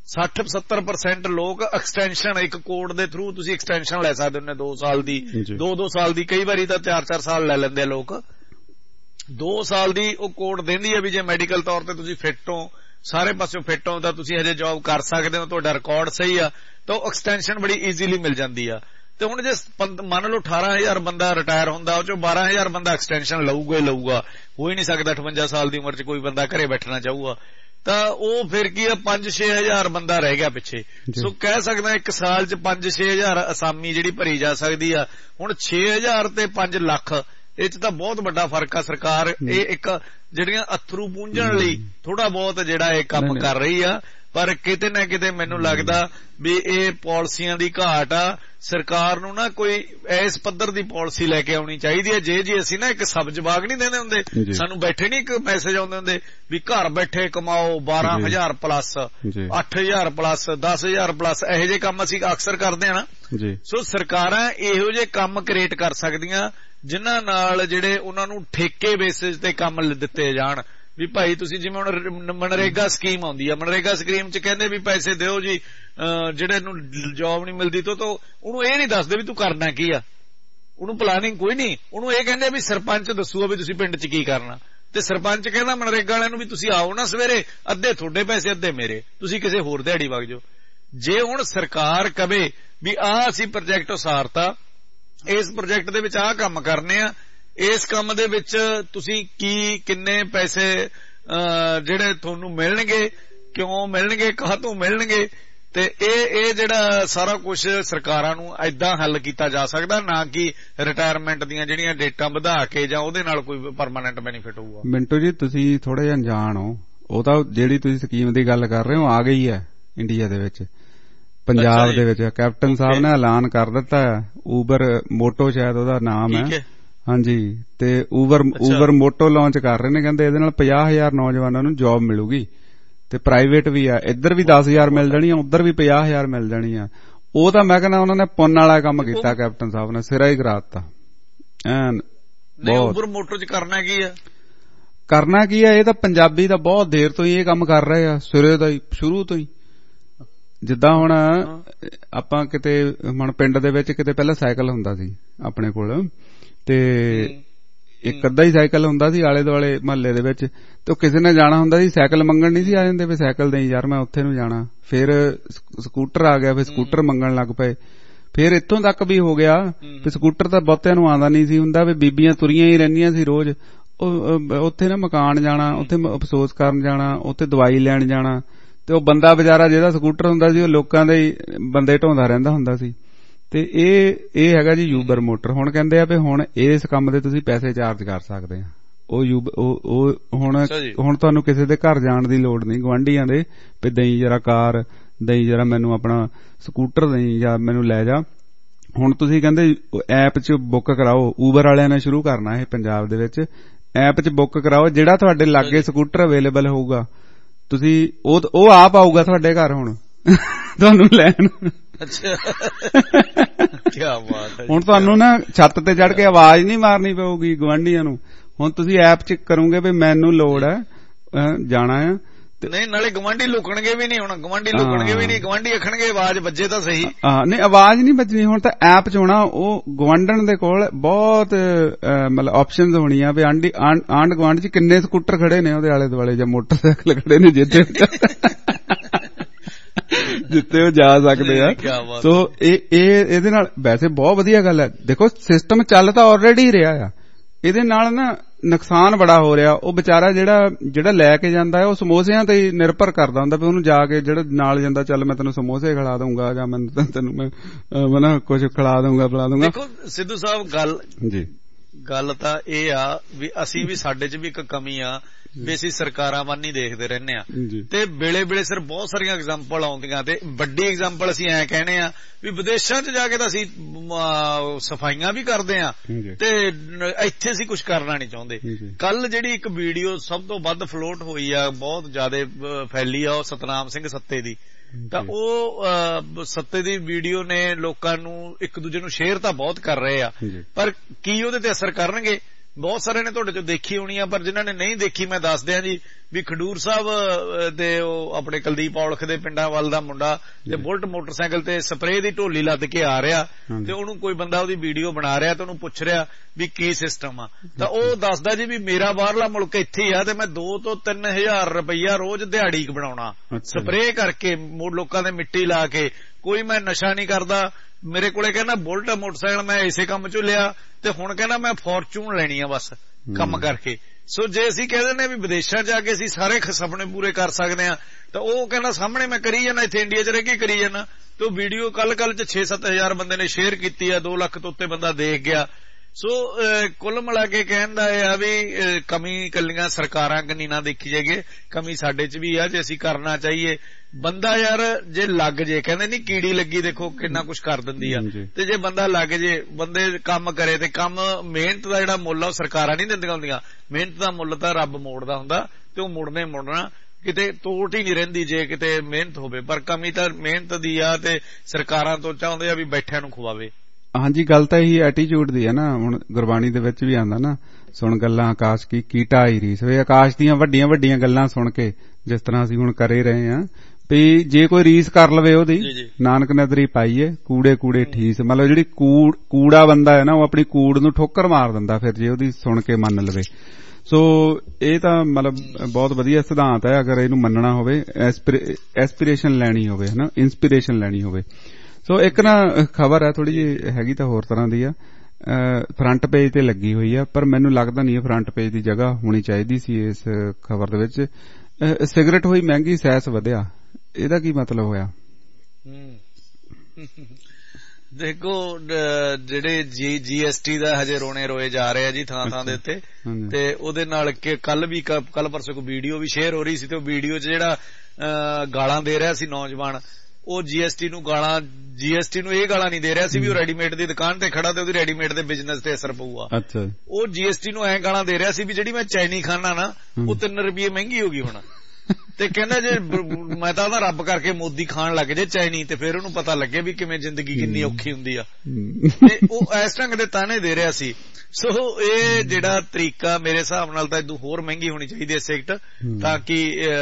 60-70% ਲੋਕ ਐਕਸਟੈਂਸ਼ਨ, ਇੱਕ ਕੋਡ ਦੇ ਥਰੂ ਤੁਸੀਂ ਐਕਸਟੈਂਸ਼ਨ ਲੈ ਸਕਦੇ ਹੋ 2 ਸਾਲ ਦੀ, 2 ਸਾਲ ਦੀ, ਕਈ ਵਾਰੀ ਤਾਂ 4-4 ਸਾਲ ਲੈ ਲੈਂਦੇ ਆ ਲੋਕ। 2 ਸਾਲ ਦੀ ਉਹ ਕੋਡ ਦਿੰਦੀ ਹੈ ਵੀ ਜੇ ਮੈਡੀਕਲ ਤੌਰ ਤੇ ਤੁਸੀਂ ਫਿੱਟ ਹੋ, ਸਾਰੇ ਪਾਸਿਓਂ ਫਿੱਟ ਹੋ ਤਾਂ ਤੁਸੀਂ ਹਜੇ ਜੌਬ ਕਰ ਸਕਦੇ ਹੋ, ਤੁਹਾਡਾ ਰਿਕਾਰਡ ਸਹੀ ਆ ਤਾਂ ਉਹ ਐਕਸਟੈਂਸ਼ਨ ਬੜੀ ਈਜ਼ੀਲੀ ਮਿਲ ਜਾਂਦੀ ਆ। ਤੇ ਹੁਣ ਜੇ ਮੰਨ ਲਓ 18,000 ਬੰਦਾ ਰਿਟਾਇਰ ਹੁੰਦਾ, ਉਹ ਚੋਂ 12,000 ਬੰਦਾ ਐਕਸਟੈਂਸ਼ਨ ਲਊਗਾ ਹੀ ਲਊਗਾ। ਹੋ ਹੀ ਨਹੀਂ ਸਕਦਾ 58 ਸਾਲ ਦੀ ਉਮਰ 'ਚ ਕੋਈ ਬੰਦਾ ਘਰੇ ਬੈਠਣਾ ਚਾਹੂਗਾ, ਤਾਂ ਉਹ ਫਿਰ ਕੀ ਆ 5-6 ਹਜ਼ਾਰ ਬੰਦਾ ਰਹਿ ਗਿਆ ਪਿੱਛੇ। ਸੋ ਕਹਿ ਸਕਦਾ ਇੱਕ ਸਾਲ 'ਚ 5-6 ਹਜ਼ਾਰ ਅਸਾਮੀ ਜਿਹੜੀ ਭਰੀ ਜਾ ਸਕਦੀ ਆ। ਹੁਣ 6,000 ਤੇ 5 ਲੱਖ ਇਹ 'ਚ ਤਾਂ ਬਹੁਤ ਵੱਡਾ ਫਰਕ ਆ। ਸਰਕਾਰ ਇਹ ਇੱਕ ਜਿਹੜੀਆਂ ਅਥਰੂ ਪੂੰਝਣ ਲਈ ਥੋੜਾ ਬਹੁਤ ਜਿਹੜਾ ਇਹ ਕੰਮ ਕਰ ਰਹੀ ਆ, ਪਰ ਕਿਤੇ ਨਾ ਕਿਤੇ ਮੈਨੂੰ ਲੱਗਦਾ ਵੀ ਇਹ ਪਾਲਿਸੀਆਂ ਦੀ ਘਾਟ ਆ। ਸਰਕਾਰ ਨੂੰ ਨਾ ਕੋਈ ਇਸ ਪੱਧਰ ਦੀ ਪਾਲਿਸੀ ਲੈ ਕੇ ਆਉਣੀ ਚਾਹੀਦੀ ਹੈ। ਜੇ ਅਸੀਂ ਨਾ ਇੱਕ ਸਬ ਜਵਾਬ ਨਹੀਂ ਦਿੰਦੇ ਹੁੰਦੇ, ਸਾਨੂੰ ਬੈਠੇ ਨਹੀਂ ਇੱਕ ਮੈਸੇਜ ਆਉਂਦੇ ਹੁੰਦੇ ਵੀ ਘਰ ਬੈਠੇ ਕਮਾਓ 12,000 ਪਲੱਸ 8,000 ਪਲੱਸ 10,000 ਪਲੱਸ, ਇਹੋ ਜਿਹੇ ਕੰਮ ਅਸੀਂ ਅਕਸਰ ਕਰਦੇ ਆ ਨਾ। ਸੋ ਸਰਕਾਰਾਂ ਇਹੋ ਜਿਹੇ ਕੰਮ ਕ੍ਰੀਏਟ ਕਰ ਸਕਦੀਆਂ ਜਿਨ੍ਹਾਂ ਨਾਲ ਜਿਹੜੇ ਉਹਨਾਂ ਨੂੰ ਠੇਕੇ ਬੇਸਿਸ ਤੇ ਕੰਮ ਦਿੱਤੇ ਜਾਣ। ਵੀ ਭਾਈ ਤੁਸੀਂ ਜਿਵੇਂ ਹੁਣ ਮਨਰੇਗਾ ਸਕੀਮ ਆਉਂਦੀ ਆ, ਮਨਰੇਗਾ ਸਕੀਮ 'ਚ ਕਹਿੰਦੇ ਵੀ ਪੈਸੇ ਦਿਓ ਜੀ, ਜਿਹੜੇ ਨੂੰ ਜੌਬ ਨਹੀਂ ਮਿਲਦੀ ਤਾਂ ਉਹਨੂੰ ਇਹ ਨਹੀਂ ਦੱਸਦੇ ਵੀ ਤੂੰ ਕਰਨਾ ਕੀ ਆ, ਉਹਨੂੰ ਪਲਾਨਿੰਗ ਕੋਈ ਨਹੀਂ। ਉਹਨੂੰ ਇਹ ਕਹਿੰਦੇ ਵੀ ਸਰਪੰਚ ਦੱਸੂਗਾ ਵੀ ਤੁਸੀਂ ਪਿੰਡ 'ਚ ਕੀ ਕਰਨਾ, ਤੇ ਸਰਪੰਚ ਕਹਿੰਦਾ ਮਨਰੇਗਾ ਵਾਲਿਆਂ ਨੂੰ ਵੀ ਤੁਸੀਂ ਆਓ ਨਾ ਸਵੇਰੇ, ਅੱਧੇ ਤੁਹਾਡੇ ਪੈਸੇ ਅੱਧੇ ਮੇਰੇ, ਤੁਸੀਂ ਕਿਸੇ ਹੋਰ ਦਿਹਾੜੀ ਵਗ ਜਾਓ। ਜੇ ਹੁਣ ਸਰਕਾਰ ਕਵੇ ਵੀ ਆਹ ਅਸੀਂ ਪ੍ਰੋਜੈਕਟ ਉਸਾਰਤਾ, ਇਸ ਪ੍ਰੋਜੈਕਟ ਦੇ ਵਿੱਚ ਆਹ ਕੰਮ ਕਰਨੇ ਆ, ਇਸ ਕੰਮ ਦੇ ਵਿੱਚ ਤੁਸੀਂ ਕਿੰਨੇ ਪੈਸੇ ਜਿਹੜੇ ਤੁਹਾਨੂੰ ਮਿਲਣਗੇ, ਕਿਉਂ ਮਿਲਣਗੇ, ਕਾਹਤੋਂ ਮਿਲਣਗੇ, ਤੇ ਇਹ ਜਿਹੜਾ ਸਾਰਾ ਕੁਝ ਸਰਕਾਰਾਂ ਨੂੰ ਏਦਾਂ ਹੱਲ ਕੀਤਾ ਜਾ ਸਕਦਾ, ਨਾ ਕਿ ਰਿਟਾਇਰਮੈਂਟ ਦੀਆਂ ਜਿਹੜੀਆਂ ਡੇਟਾਂ ਵਧਾ ਕੇ ਜਾਂ ਉਹਦੇ ਨਾਲ ਕੋਈ ਪਰਮਾਨੈਂਟ ਬੈਨੀਫਿਟ ਹੋਊਗਾ। ਮਿੰਟੂ ਜੀ ਤੁਸੀਂ ਥੋੜੇ ਜਿਹਾ ਅਣਜਾਣ ਹੋ, ਉਹ ਤਾਂ ਜਿਹੜੀ ਤੁਸੀਂ ਸਕੀਮ ਦੀ ਗੱਲ ਕਰ ਰਹੇ ਹੋ ਆ ਗਈ ਹੈ ਇੰਡੀਆ ਦੇ ਵਿੱਚ, ਪੰਜਾਬ ਦੇ ਵਿੱਚ। ਕੈਪਟਨ ਸਾਹਿਬ ਨੇ ਐਲਾਨ ਕਰ ਦਿੱਤਾ ਹੈ, ਊਬਰ ਮੋਟੋ ਸ਼ਾਇਦ ਉਹਦਾ ਨਾਮ ਹੈ, ਹਾਂਜੀ, ਤੇ ਊਬਰ ਮੋਟੋ ਲਾਂਚ ਕਰ ਰਹੇ ਨੇ। ਕਹਿੰਦੇ ਇਹਦੇ ਨਾਲ 50,000 ਨੌਜਵਾਨਾਂ ਨੂੰ ਜੌਬ ਮਿਲੂਗੀ, ਤੇ ਪ੍ਰਾਈਵੇਟ ਵੀ ਆ, ਇੱਧਰ ਵੀ 10,000 ਮਿਲ ਜਾਣੀ ਆ, ਉੱਧਰ ਵੀ 50,000 ਮਿਲ ਜਾਣੀ ਆ। ਉਹ ਤਾਂ ਮੈਂ ਕਹਿੰਦਾ ਉਹਨਾਂ ਨੇ ਪੁੰਨ ਵਾਲਾ ਕੰਮ ਕੀਤਾ ਕੈਪਟਨ ਸਾਹਿਬ ਨੇ, ਸਿਰਾ ਹੀ ਕਰਾਤਾ ਐਨ। ਊਬਰ ਮੋਟੋ 'ਚ ਕਰਨਾ ਕੀ ਆ? ਕਰਨਾ ਕੀ ਆ, ਇਹ ਤਾਂ ਪੰਜਾਬੀ ਤਾਂ ਬਹੁਤ ਦੇਰ ਤੋਂ ਹੀ ਇਹ ਕੰਮ ਕਰ ਰਹੇ ਆ, ਸਿਰੇ ਦਾ ਹੀ, ਸ਼ੁਰੂ ਤੋਂ ਹੀ। ਜਿੱਦਾਂ ਹੁਣ ਆਪਾਂ ਕਿਤੇ ਹੁਣ ਪਿੰਡ ਦੇ ਵਿੱਚ ਕਿਤੇ ਪਹਿਲਾਂ ਸਾਈਕਲ ਹੁੰਦਾ ਸੀ ਆਪਣੇ ਕੋਲ, ਤੇ ਇੱਕ ਅੱਧਾ ਹੀ ਸਾਈਕਲ ਹੁੰਦਾ ਸੀ ਆਲੇ ਦੁਆਲੇ ਮਹੱਲੇ ਦੇ ਵਿੱਚ, ਤੇ ਕਿਸੇ ਨੇ ਜਾਣਾ ਹੁੰਦਾ ਸੀ ਸਾਈਕਲ ਮੰਗਣ ਨਹੀਂ ਸੀ ਆ ਜਾਂਦੇ ਵੀ ਸਾਈਕਲ ਦੇਈ ਯਾਰ ਮੈਂ ਉੱਥੇ ਨੂੰ ਜਾਣਾ। ਫਿਰ ਸਕੂਟਰ ਆ ਗਿਆ, ਫਿਰ ਸਕੂਟਰ ਮੰਗਣ ਲੱਗ ਪਏ। ਫਿਰ ਇੱਥੋਂ ਤੱਕ ਵੀ ਹੋ ਗਿਆ ਵੀ ਸਕੂਟਰ ਤਾਂ ਬਹੁਤਿਆਂ ਨੂੰ ਆਉਂਦਾ ਨਹੀਂ ਸੀ ਹੁੰਦਾ, ਵੀ ਬੀਬੀਆਂ ਤੁਰੀਆਂ ਹੀ ਰਹਿੰਦੀਆਂ ਸੀ ਰੋਜ਼, ਉੱਥੇ ਨਾ ਮਕਾਨ ਜਾਣਾ, ਉੱਥੇ ਅਫਸੋਸ ਕਰਨ ਜਾਣਾ, ਉੱਥੇ ਦਵਾਈ ਲੈਣ ਜਾਣਾ, ਤੇ ਉਹ ਬੰਦਾ ਵਿਚਾਰਾ ਜਿਹਦਾ ਸਕੂਟਰ ਹੁੰਦਾ ਸੀ ਉਹ ਲੋਕਾਂ ਦੇ ਬੰਦੇ ਢੋਂਦਾ ਰਹਿੰਦਾ ਹੁੰਦਾ ਸੀ। ਤੇ ਇਹ ਹੈਗਾ ਜੀ ਊਬਰ ਮੋਟਰ। ਹੁਣ ਕਹਿੰਦੇ ਆ ਵੀ ਹੁਣ ਇਸ ਕੰਮ ਦੇ ਤੁਸੀਂ ਪੈਸੇ ਚਾਰਜ ਕਰ ਸਕਦੇ ਆ। ਉਹ ਹੁਣ ਤੁਹਾਨੂੰ ਕਿਸੇ ਦੇ ਘਰ ਜਾਣ ਦੀ ਲੋੜ ਨਹੀਂ, ਗੁਆਂਢੀਆਂ ਦੇ, ਵੀ ਦਈ ਜਰਾ ਕਾਰ, ਦਈ ਜਰਾ ਮੈਨੂੰ ਆਪਣਾ ਸਕੂਟਰ ਦਈ ਜਾਂ ਮੈਨੂੰ ਲੈ ਜਾ। ਹੁਣ ਤੁਸੀਂ ਕਹਿੰਦੇ ਐਪ 'ਚ ਬੁੱਕ ਕਰਾਓ, ਊਬਰ ਵਾਲਿਆਂ ਨੇ ਸ਼ੁਰੂ ਕਰਨਾ ਇਹ ਪੰਜਾਬ ਦੇ ਵਿੱਚ, ਐਪ 'ਚ ਬੁੱਕ ਕਰਾਓ, ਜਿਹੜਾ ਤੁਹਾਡੇ ਲਾਗੇ ਸਕੂਟਰ ਅਵੇਲੇਬਲ ਹੋਊਗਾ ਤੁਸੀਂ ਉਹ ਆਪ ਆਊਗਾ ਤੁਹਾਡੇ ਘਰ ਹੁਣ ਤੁਹਾਨੂੰ ਲੈਣ। ਅੱਛਾ, ਕੀ ਬਾਤ ਹੈ। ਹੁਣ ਤੁਹਾਨੂੰ ਨਾ ਛੱਤ ਤੇ ਚੜ ਕੇ ਆਵਾਜ਼ ਨਹੀਂ ਮਾਰਨੀ ਪਊਗੀ ਗੁਆਂਢੀਆਂ ਨੂੰ, ਹੁਣ ਤੁਸੀਂ ਐਪ 'ਚ ਕਰੋਗੇ ਵੀ ਮੈਨੂੰ ਲੋੜ ਹੈ ਜਾਣਾ ਆ। ਨਹੀਂ, ਨਾਲੇ ਗਵਾਂਢੀ ਲੁਕਣਗੇ ਵੀ ਨਹੀਂ, ਹੁਣ ਗਵਾਂਢੀ ਲੁਕਣਗੇ ਵੀ ਨਹੀਂ, ਗਵਾਂਢੀ ਆਖਣਗੇ ਆਵਾਜ਼ ਵੱਜੇ ਤਾਂ ਸਹੀ। ਨਹੀਂ, ਆਵਾਜ਼ ਨਹੀਂ ਵੱਜਣੀ, ਹੁਣ ਤਾਂ ਐਪ 'ਚ ਹੋਣਾ। ਉਹ ਗਵਾਂਢਣ ਦੇ ਕੋਲ ਬਹੁਤ ਮਤਲਬ ਆਪਸ਼ਨਸ ਹੋਣੀਆਂ ਵੀ ਆਂਢ ਗੁਆਂਢ 'ਚ ਕਿੰਨੇ ਸਕੂਟਰ ਖੜੇ ਨੇ ਉਹਦੇ ਆਲੇ ਦੁਆਲੇ ਜਾਂ ਮੋਟਰਸਾਈਕਲ ਖੜੇ ਨੇ ਜਿੱਥੇ ਉਹ ਜਾ ਸਕਦੇ ਆ। ਸੋ ਇਹਦੇ ਨਾਲ ਵੈਸੇ ਬਹੁਤ ਵਧੀਆ ਗੱਲ ਹੈ। ਦੇਖੋ ਸਿਸਟਮ ਚੱਲ ਤਾਂ ਆਲਰੇਡੀ ਰਿਹਾ ਆ, ਇਹਦੇ ਨਾਲ ਨਾ ਨੁਕਸਾਨ ਬੜਾ ਹੋ ਰਿਹਾ। ਉਹ ਵਿਚਾਰਾ ਜਿਹੜਾ ਲੈ ਕੇ ਜਾਂਦਾ ਹੈ ਉਹ ਸਮੋਸਿਆਂ ਤੇ ਹੀ ਨਿਰਭਰ ਕਰਦਾ ਹੁੰਦਾ ਵੀ ਉਹਨੂੰ ਜਾ ਕੇ ਜਿਹੜਾ ਨਾਲ ਜਾਂਦਾ ਚੱਲ ਮੈਂ ਤੈਨੂੰ ਸਮੋਸੇ ਖਿਲਾ ਦਊਂਗਾ ਜਾਂ ਤੈਨੂੰ ਮੈਂ ਕੁਝ ਖਿਲਾ ਦਊਂਗਾ ਪਿਲਾ ਦਊਂਗਾ। ਦੇਖੋ ਸਿੱਧੂ ਸਾਹਿਬ ਗੱਲ ਤਾਂ ਇਹ ਆ ਵੀ ਅਸੀਂ ਵੀ ਸਾਡੇ 'ਚ ਵੀ ਇੱਕ ਕਮੀ ਆ ਵੀ ਅਸੀਂ ਸਰਕਾਰਾਂ ਵੱਲ ਨਹੀਂ ਦੇਖਦੇ ਰਹਿੰਦੇ ਆ, ਤੇ ਵੇਲੇ ਸਿਰ ਬਹੁਤ ਸਾਰੀਆਂ ਐਗਜ਼ਾਮਪਲ ਆਉਂਦੀਆਂ, ਤੇ ਵੱਡੀ ਐਗਜ਼ਾਮਪਲ ਅਸੀਂ ਐਂ ਕਹਿੰਦੇ ਆ ਵੀ ਵਿਦੇਸ਼ਾਂ 'ਚ ਜਾ ਕੇ ਤਾਂ ਅਸੀਂ ਸਫਾਈਆਂ ਵੀ ਕਰਦੇ ਆ, ਤੇ ਇੱਥੇ ਅਸੀਂ ਕੁਝ ਕਰਨਾ ਨਹੀਂ ਚਾਹੁੰਦੇ। ਕੱਲ ਜਿਹੜੀ ਇੱਕ ਵੀਡੀਓ ਸਭ ਤੋਂ ਵੱਧ ਫਲੋਟ ਹੋਈ ਆ, ਬਹੁਤ ਜ਼ਿਆਦਾ ਫੈਲੀ ਆ, ਉਹ ਸਤਨਾਮ ਸਿੰਘ ਸੱਤੇ ਦੀ, ਤਾਂ ਉਹ ਸੱਤੇ ਦੀ ਵੀਡੀਓ ਨੇ ਲੋਕਾਂ ਨੂੰ ਇੱਕ ਦੂਜੇ ਨੂੰ ਸ਼ੇਅਰ ਤਾਂ ਬਹੁਤ ਕਰ ਰਹੇ ਆ, ਪਰ ਕੀ ਉਹਦੇ ਤੇ ਅਸਰ ਕਰਨਗੇ? ਬਹੁਤ ਸਾਰੇ ਨੇ ਤੁਹਾਡੇ ਚੋਂ ਦੇਖੀ ਹੋਣੀ ਆ, ਪਰ ਜਿਨ੍ਹਾਂ ਨੇ ਨਹੀਂ ਦੇਖੀ ਮੈਂ ਦੱਸ ਦਿਆਂ ਜੀ ਵੀ ਖਡੂਰ ਸਾਹਿਬ ਦੇ ਉਹ ਆਪਣੇ ਕੁਲਦੀਪ ਔਲਖ ਦੇ ਪਿੰਡਾਂ ਵੱਲ ਦਾ ਮੁੰਡਾ ਤੇ ਬੁਲਟ ਮੋਟਰਸਾਈਕਲ ਤੇ ਸਪਰੇਅ ਦੀ ਢੋਲੀ ਲੱਦ ਕੇ ਆ ਰਿਹਾ ਤੇ ਉਹਨੂੰ ਕੋਈ ਬੰਦਾ ਉਹਦੀ ਵੀਡੀਓ ਬਣਾ ਰਿਹਾ ਤੇ ਉਹਨੂੰ ਪੁੱਛ ਰਿਹਾ ਵੀ ਕੀ ਸਿਸਟਮ ਆ, ਤਾਂ ਉਹ ਦੱਸਦਾ ਜੀ ਵੀ ਮੇਰਾ ਬਾਹਰਲਾ ਮੁਲਕ ਇੱਥੇ ਆ ਤੇ ਮੈਂ 2 ਤੋਂ 3 ਹਜ਼ਾਰ ਰੁਪਈਆ ਰੋਜ਼ ਦਿਹਾੜੀ ਬਣਾਉਣਾ ਸਪਰੇਅ ਕਰਕੇ ਲੋਕਾਂ ਦੇ ਮਿੱਟੀ ਲਾ ਕੇ, ਕੋਈ ਮੈਂ ਨਸ਼ਾ ਨਹੀਂ ਕਰਦਾ, ਮੇਰੇ ਕੋਲੇ ਕਹਿੰਦਾ ਬੁਲਟ ਮੋਟਰਸਾਈਕਲ ਮੈਂ ਇਸੇ ਕੰਮ ਚੋਂ ਲਿਆ ਤੇ ਹੁਣ ਕਹਿੰਦਾ ਮੈਂ ਫੋਰਚੂਨ ਲੈਣੀ ਆ ਬਸ ਕੰਮ ਕਰਕੇ। ਸੋ ਜੇ ਅਸੀਂ ਕਹਿ ਦਿੰਦੇ ਵੀ ਵਿਦੇਸ਼ਾਂ ਜਾ ਕੇ ਅਸੀਂ ਸਾਰੇ ਸੁਪਨੇ ਪੂਰੇ ਕਰ ਸਕਦੇ ਆ, ਤਾਂ ਉਹ ਕਹਿੰਦਾ ਸਾਹਮਣੇ ਮੈਂ ਕਰੀ ਜਾਣਾ, ਇੱਥੇ ਇੰਡੀਆ 'ਚ ਰਹਿ ਕੇ ਕਰੀ ਜਾਣਾ। ਤੇ ਉਹ ਵੀਡੀਓ ਕੱਲ 'ਚ 6-7 ਹਜ਼ਾਰ ਬੰਦੇ ਨੇ ਸ਼ੇਅਰ ਕੀਤੀ ਆ, 2 ਲੱਖ ਤੋਂ ਉੱਤੇ ਬੰਦਾ ਦੇਖ ਗਿਆ। ਸੋ ਕੁੱਲ ਮਿਲਾ ਕੇ ਕਹਿਣ ਦਾ ਇਹ ਆ ਵੀ ਕਮੀ ਕੱਲੀਆਂ ਸਰਕਾਰਾਂ ਕਨੀ ਨਾ ਦੇਖੀ ਜਾਈਏ, ਕਮੀ ਸਾਡੇ 'ਚ ਵੀ ਆ ਜੇ ਅਸੀਂ ਕਰਨਾ ਚਾਹੀਏ। ਬੰਦਾ ਯਾਰ ਜੇ ਲੱਗ ਜੇ, ਕਹਿੰਦੇ ਨਹੀਂ ਕੀੜੀ ਲੱਗੀ ਦੇਖੋ ਕਿੰਨਾ ਕੁਛ ਕਰ ਦਿੰਦੀ ਆ, ਤੇ ਜੇ ਬੰਦਾ ਲੱਗ ਜੇ, ਬੰਦੇ ਕੰਮ ਕਰੇ ਤੇ ਕੰਮ, ਮਿਹਨਤ ਦਾ ਜਿਹੜਾ ਮੁੱਲ ਆ ਉਹ ਸਰਕਾਰਾਂ ਨਹੀਂ ਦਿੰਦੀਆਂ ਹੁੰਦੀਆਂ, ਮਿਹਨਤ ਦਾ ਮੁੱਲ ਤਾਂ ਰੱਬ ਮੋੜਦਾ ਹੁੰਦਾ ਤੇ ਉਹ ਮੁੜਨਾ ਕਿਤੇ ਤੋਟ ਹੀ ਨਹੀਂ ਰਹਿੰਦੀ ਜੇ ਕਿਤੇ ਮਿਹਨਤ ਹੋਵੇ। ਪਰ ਕਮੀ ਤਾਂ ਮਿਹਨਤ ਦੀ ਆ ਤੇ ਸਰਕਾਰਾਂ ਤੋਂ ਚਾਹੁੰਦੇ ਆ ਵੀ ਬੈਠਿਆਂ ਨੂੰ ਖਵਾਵੇ। ਹਾਂਜੀ, ਗੱਲ ਤਾਂ ਇਹੀ ਐਟੀਟਿਊਡ ਦੀ ਹੈ ਨਾ। ਹੁਣ ਗੁਰਬਾਣੀ ਦੇ ਵਿੱਚ ਵੀ ਆਉਂਦਾ ਨਾ, ਸੁਣ ਗੱਲਾਂ ਆਕਾਸ਼ ਕੀ ਕੀਟਾ ਹੀ ਰੀਸ ਵੇ। ਆਕਾਸ਼ ਦੀਆਂ ਵੱਡੀਆਂ ਵੱਡੀਆਂ ਗੱਲਾਂ ਸੁਣ ਕੇ ਜਿਸ ਤਰ੍ਹਾਂ ਅਸੀਂ ਹੁਣ ਕਰੇ ਰਹੇ ਹਾਂ ਵੀ ਜੇ ਕੋਈ ਰੀਸ ਕਰ ਲਵੇ ਉਹਦੀ, ਨਾਨਕ ਨਦਰੀ ਪਾਈਏ ਕੂੜੇ ਕੂੜੇ ਠੀਸ, ਮਤਲਬ ਜਿਹੜੀ ਕੂੜਾ ਬੰਦਾ ਹੈ ਨਾ ਉਹ ਆਪਣੀ ਕੂੜ ਨੂੰ ਠੋਕਰ ਮਾਰ ਦਿੰਦਾ ਫਿਰ ਜੇ ਉਹਦੀ ਸੁਣ ਕੇ ਮੰਨ ਲਵੇ। ਸੋ ਇਹ ਤਾਂ ਮਤਲਬ ਬਹੁਤ ਵਧੀਆ ਸਿਧਾਂਤ ਹੈ ਅਗਰ ਇਹਨੂੰ ਮੰਨਣਾ ਹੋਵੇ, ਐਸਪੀਰੇਸ਼ਨ ਲੈਣੀ ਹੋਵੇ, ਹਨਾ, ਇੰਸਪੀਰੇਸ਼ਨ ਲੈਣੀ ਹੋਵੇ। ਸੋ ਇੱਕ ਨਾ ਖਬਰ ਹੈ ਥੋੜੀ ਜਿਹੀ ਹੈਗੀ ਤਾਂ ਹੋਰ ਤਰ੍ਹਾਂ ਦੀ ਆ, ਫਰੰਟ ਪੇਜ ਤੇ ਲੱਗੀ ਹੋਈ ਆ, ਪਰ ਮੈਨੂੰ ਲੱਗਦਾ ਨਹੀਂ ਫਰੰਟ ਪੇਜ ਦੀ ਜਗ੍ਹਾ ਹੋਣੀ ਚਾਹੀਦੀ ਸੀ ਇਸ ਖਬਰ ਦੇ ਵਿੱਚ। ਸਿਗਰਟ ਹੋਈ ਮਹਿੰਗੀ, ਸੈਸ ਵਧਿਆ, ਇਹਦਾ ਕੀ ਮਤਲਬ ਹੋਇਆ? ਦੇਖੋ ਜਿਹੜੇ GST ਦਾ ਹਜੇ ਰੋਣੇ ਰੋਏ ਜਾ ਰਹੇ ਆ ਜੀ ਥਾਂ ਦੇ ਉੱਤੇ, ਤੇ ਉਹਦੇ ਨਾਲ ਕੱਲ ਪਰਸੋਂ ਕੋਈ ਵੀਡੀਓ ਵੀ ਸ਼ੇਅਰ ਹੋ ਰਹੀ ਸੀ ਤੇ ਉਹ ਵੀਡੀਓ 'ਚ ਜਿਹੜਾ ਗਾਲਾਂ ਦੇ ਰਿਹਾ ਸੀ ਨੌਜਵਾਨ, ਉਹ GST ਨੂੰ ਇਹ ਗਾਲਾਂ ਨਹੀਂ ਦੇ ਰਿਹਾ ਸੀ ਵੀ ਉਹ ਰੈਡੀਮੇਡ ਦੀ ਦੁਕਾਨ ਤੇ ਖੜਾ ਤੇ ਉਹਦੀ ਰੈਡੀਮੇਡ ਦੇ ਬਿਜ਼ਨਸ ਤੇ ਅਸਰ ਪਊਗਾ। ਉਹ GST ਨੂੰ ਐਂ ਗਾਲਾਂ ਦੇ ਰਿਹਾ ਸੀ ਵੀ ਜਿਹੜੀ ਮੈਂ ਚਾਈਨੀ ਖਾਣਾ ਨਾ ਉਹ 3 ਰੁਪਏ ਮਹਿੰਗੀ ਹੋ ਗਈ ਹੁਣ, ਤੇ ਕਹਿੰਦਾ ਜੇ ਮੈਂ ਤਾਂ ਉਹਦਾ ਰੱਬ ਕਰਕੇ ਮੋਦੀ ਖਾਣ ਲੱਗ ਜੇ ਚਾਈਨੀ ਤੇ ਫਿਰ ਉਹਨੂੰ ਪਤਾ ਲੱਗੇ ਵੀ ਕਿਵੇਂ ਜ਼ਿੰਦਗੀ ਕਿੰਨੀ ਔਖੀ ਹੁੰਦੀ ਆ, ਤੇ ਉਹ ਇਸ ਢੰਗ ਦੇ ਤਾਨੇ ਦੇ ਰਿਹਾ ਸੀ। ਸੋ ਇਹ ਜਿਹੜਾ ਤਰੀਕਾ ਮੇਰੇ ਹਿਸਾਬ ਨਾਲ ਤਾਂ ਇਦੋਂ ਹੋਰ ਮਹਿੰਗੀ ਹੋਣੀ ਚਾਹੀਦੀ ਹੈ ਸਿਗਰਟ, ਤਾਂ ਕਿ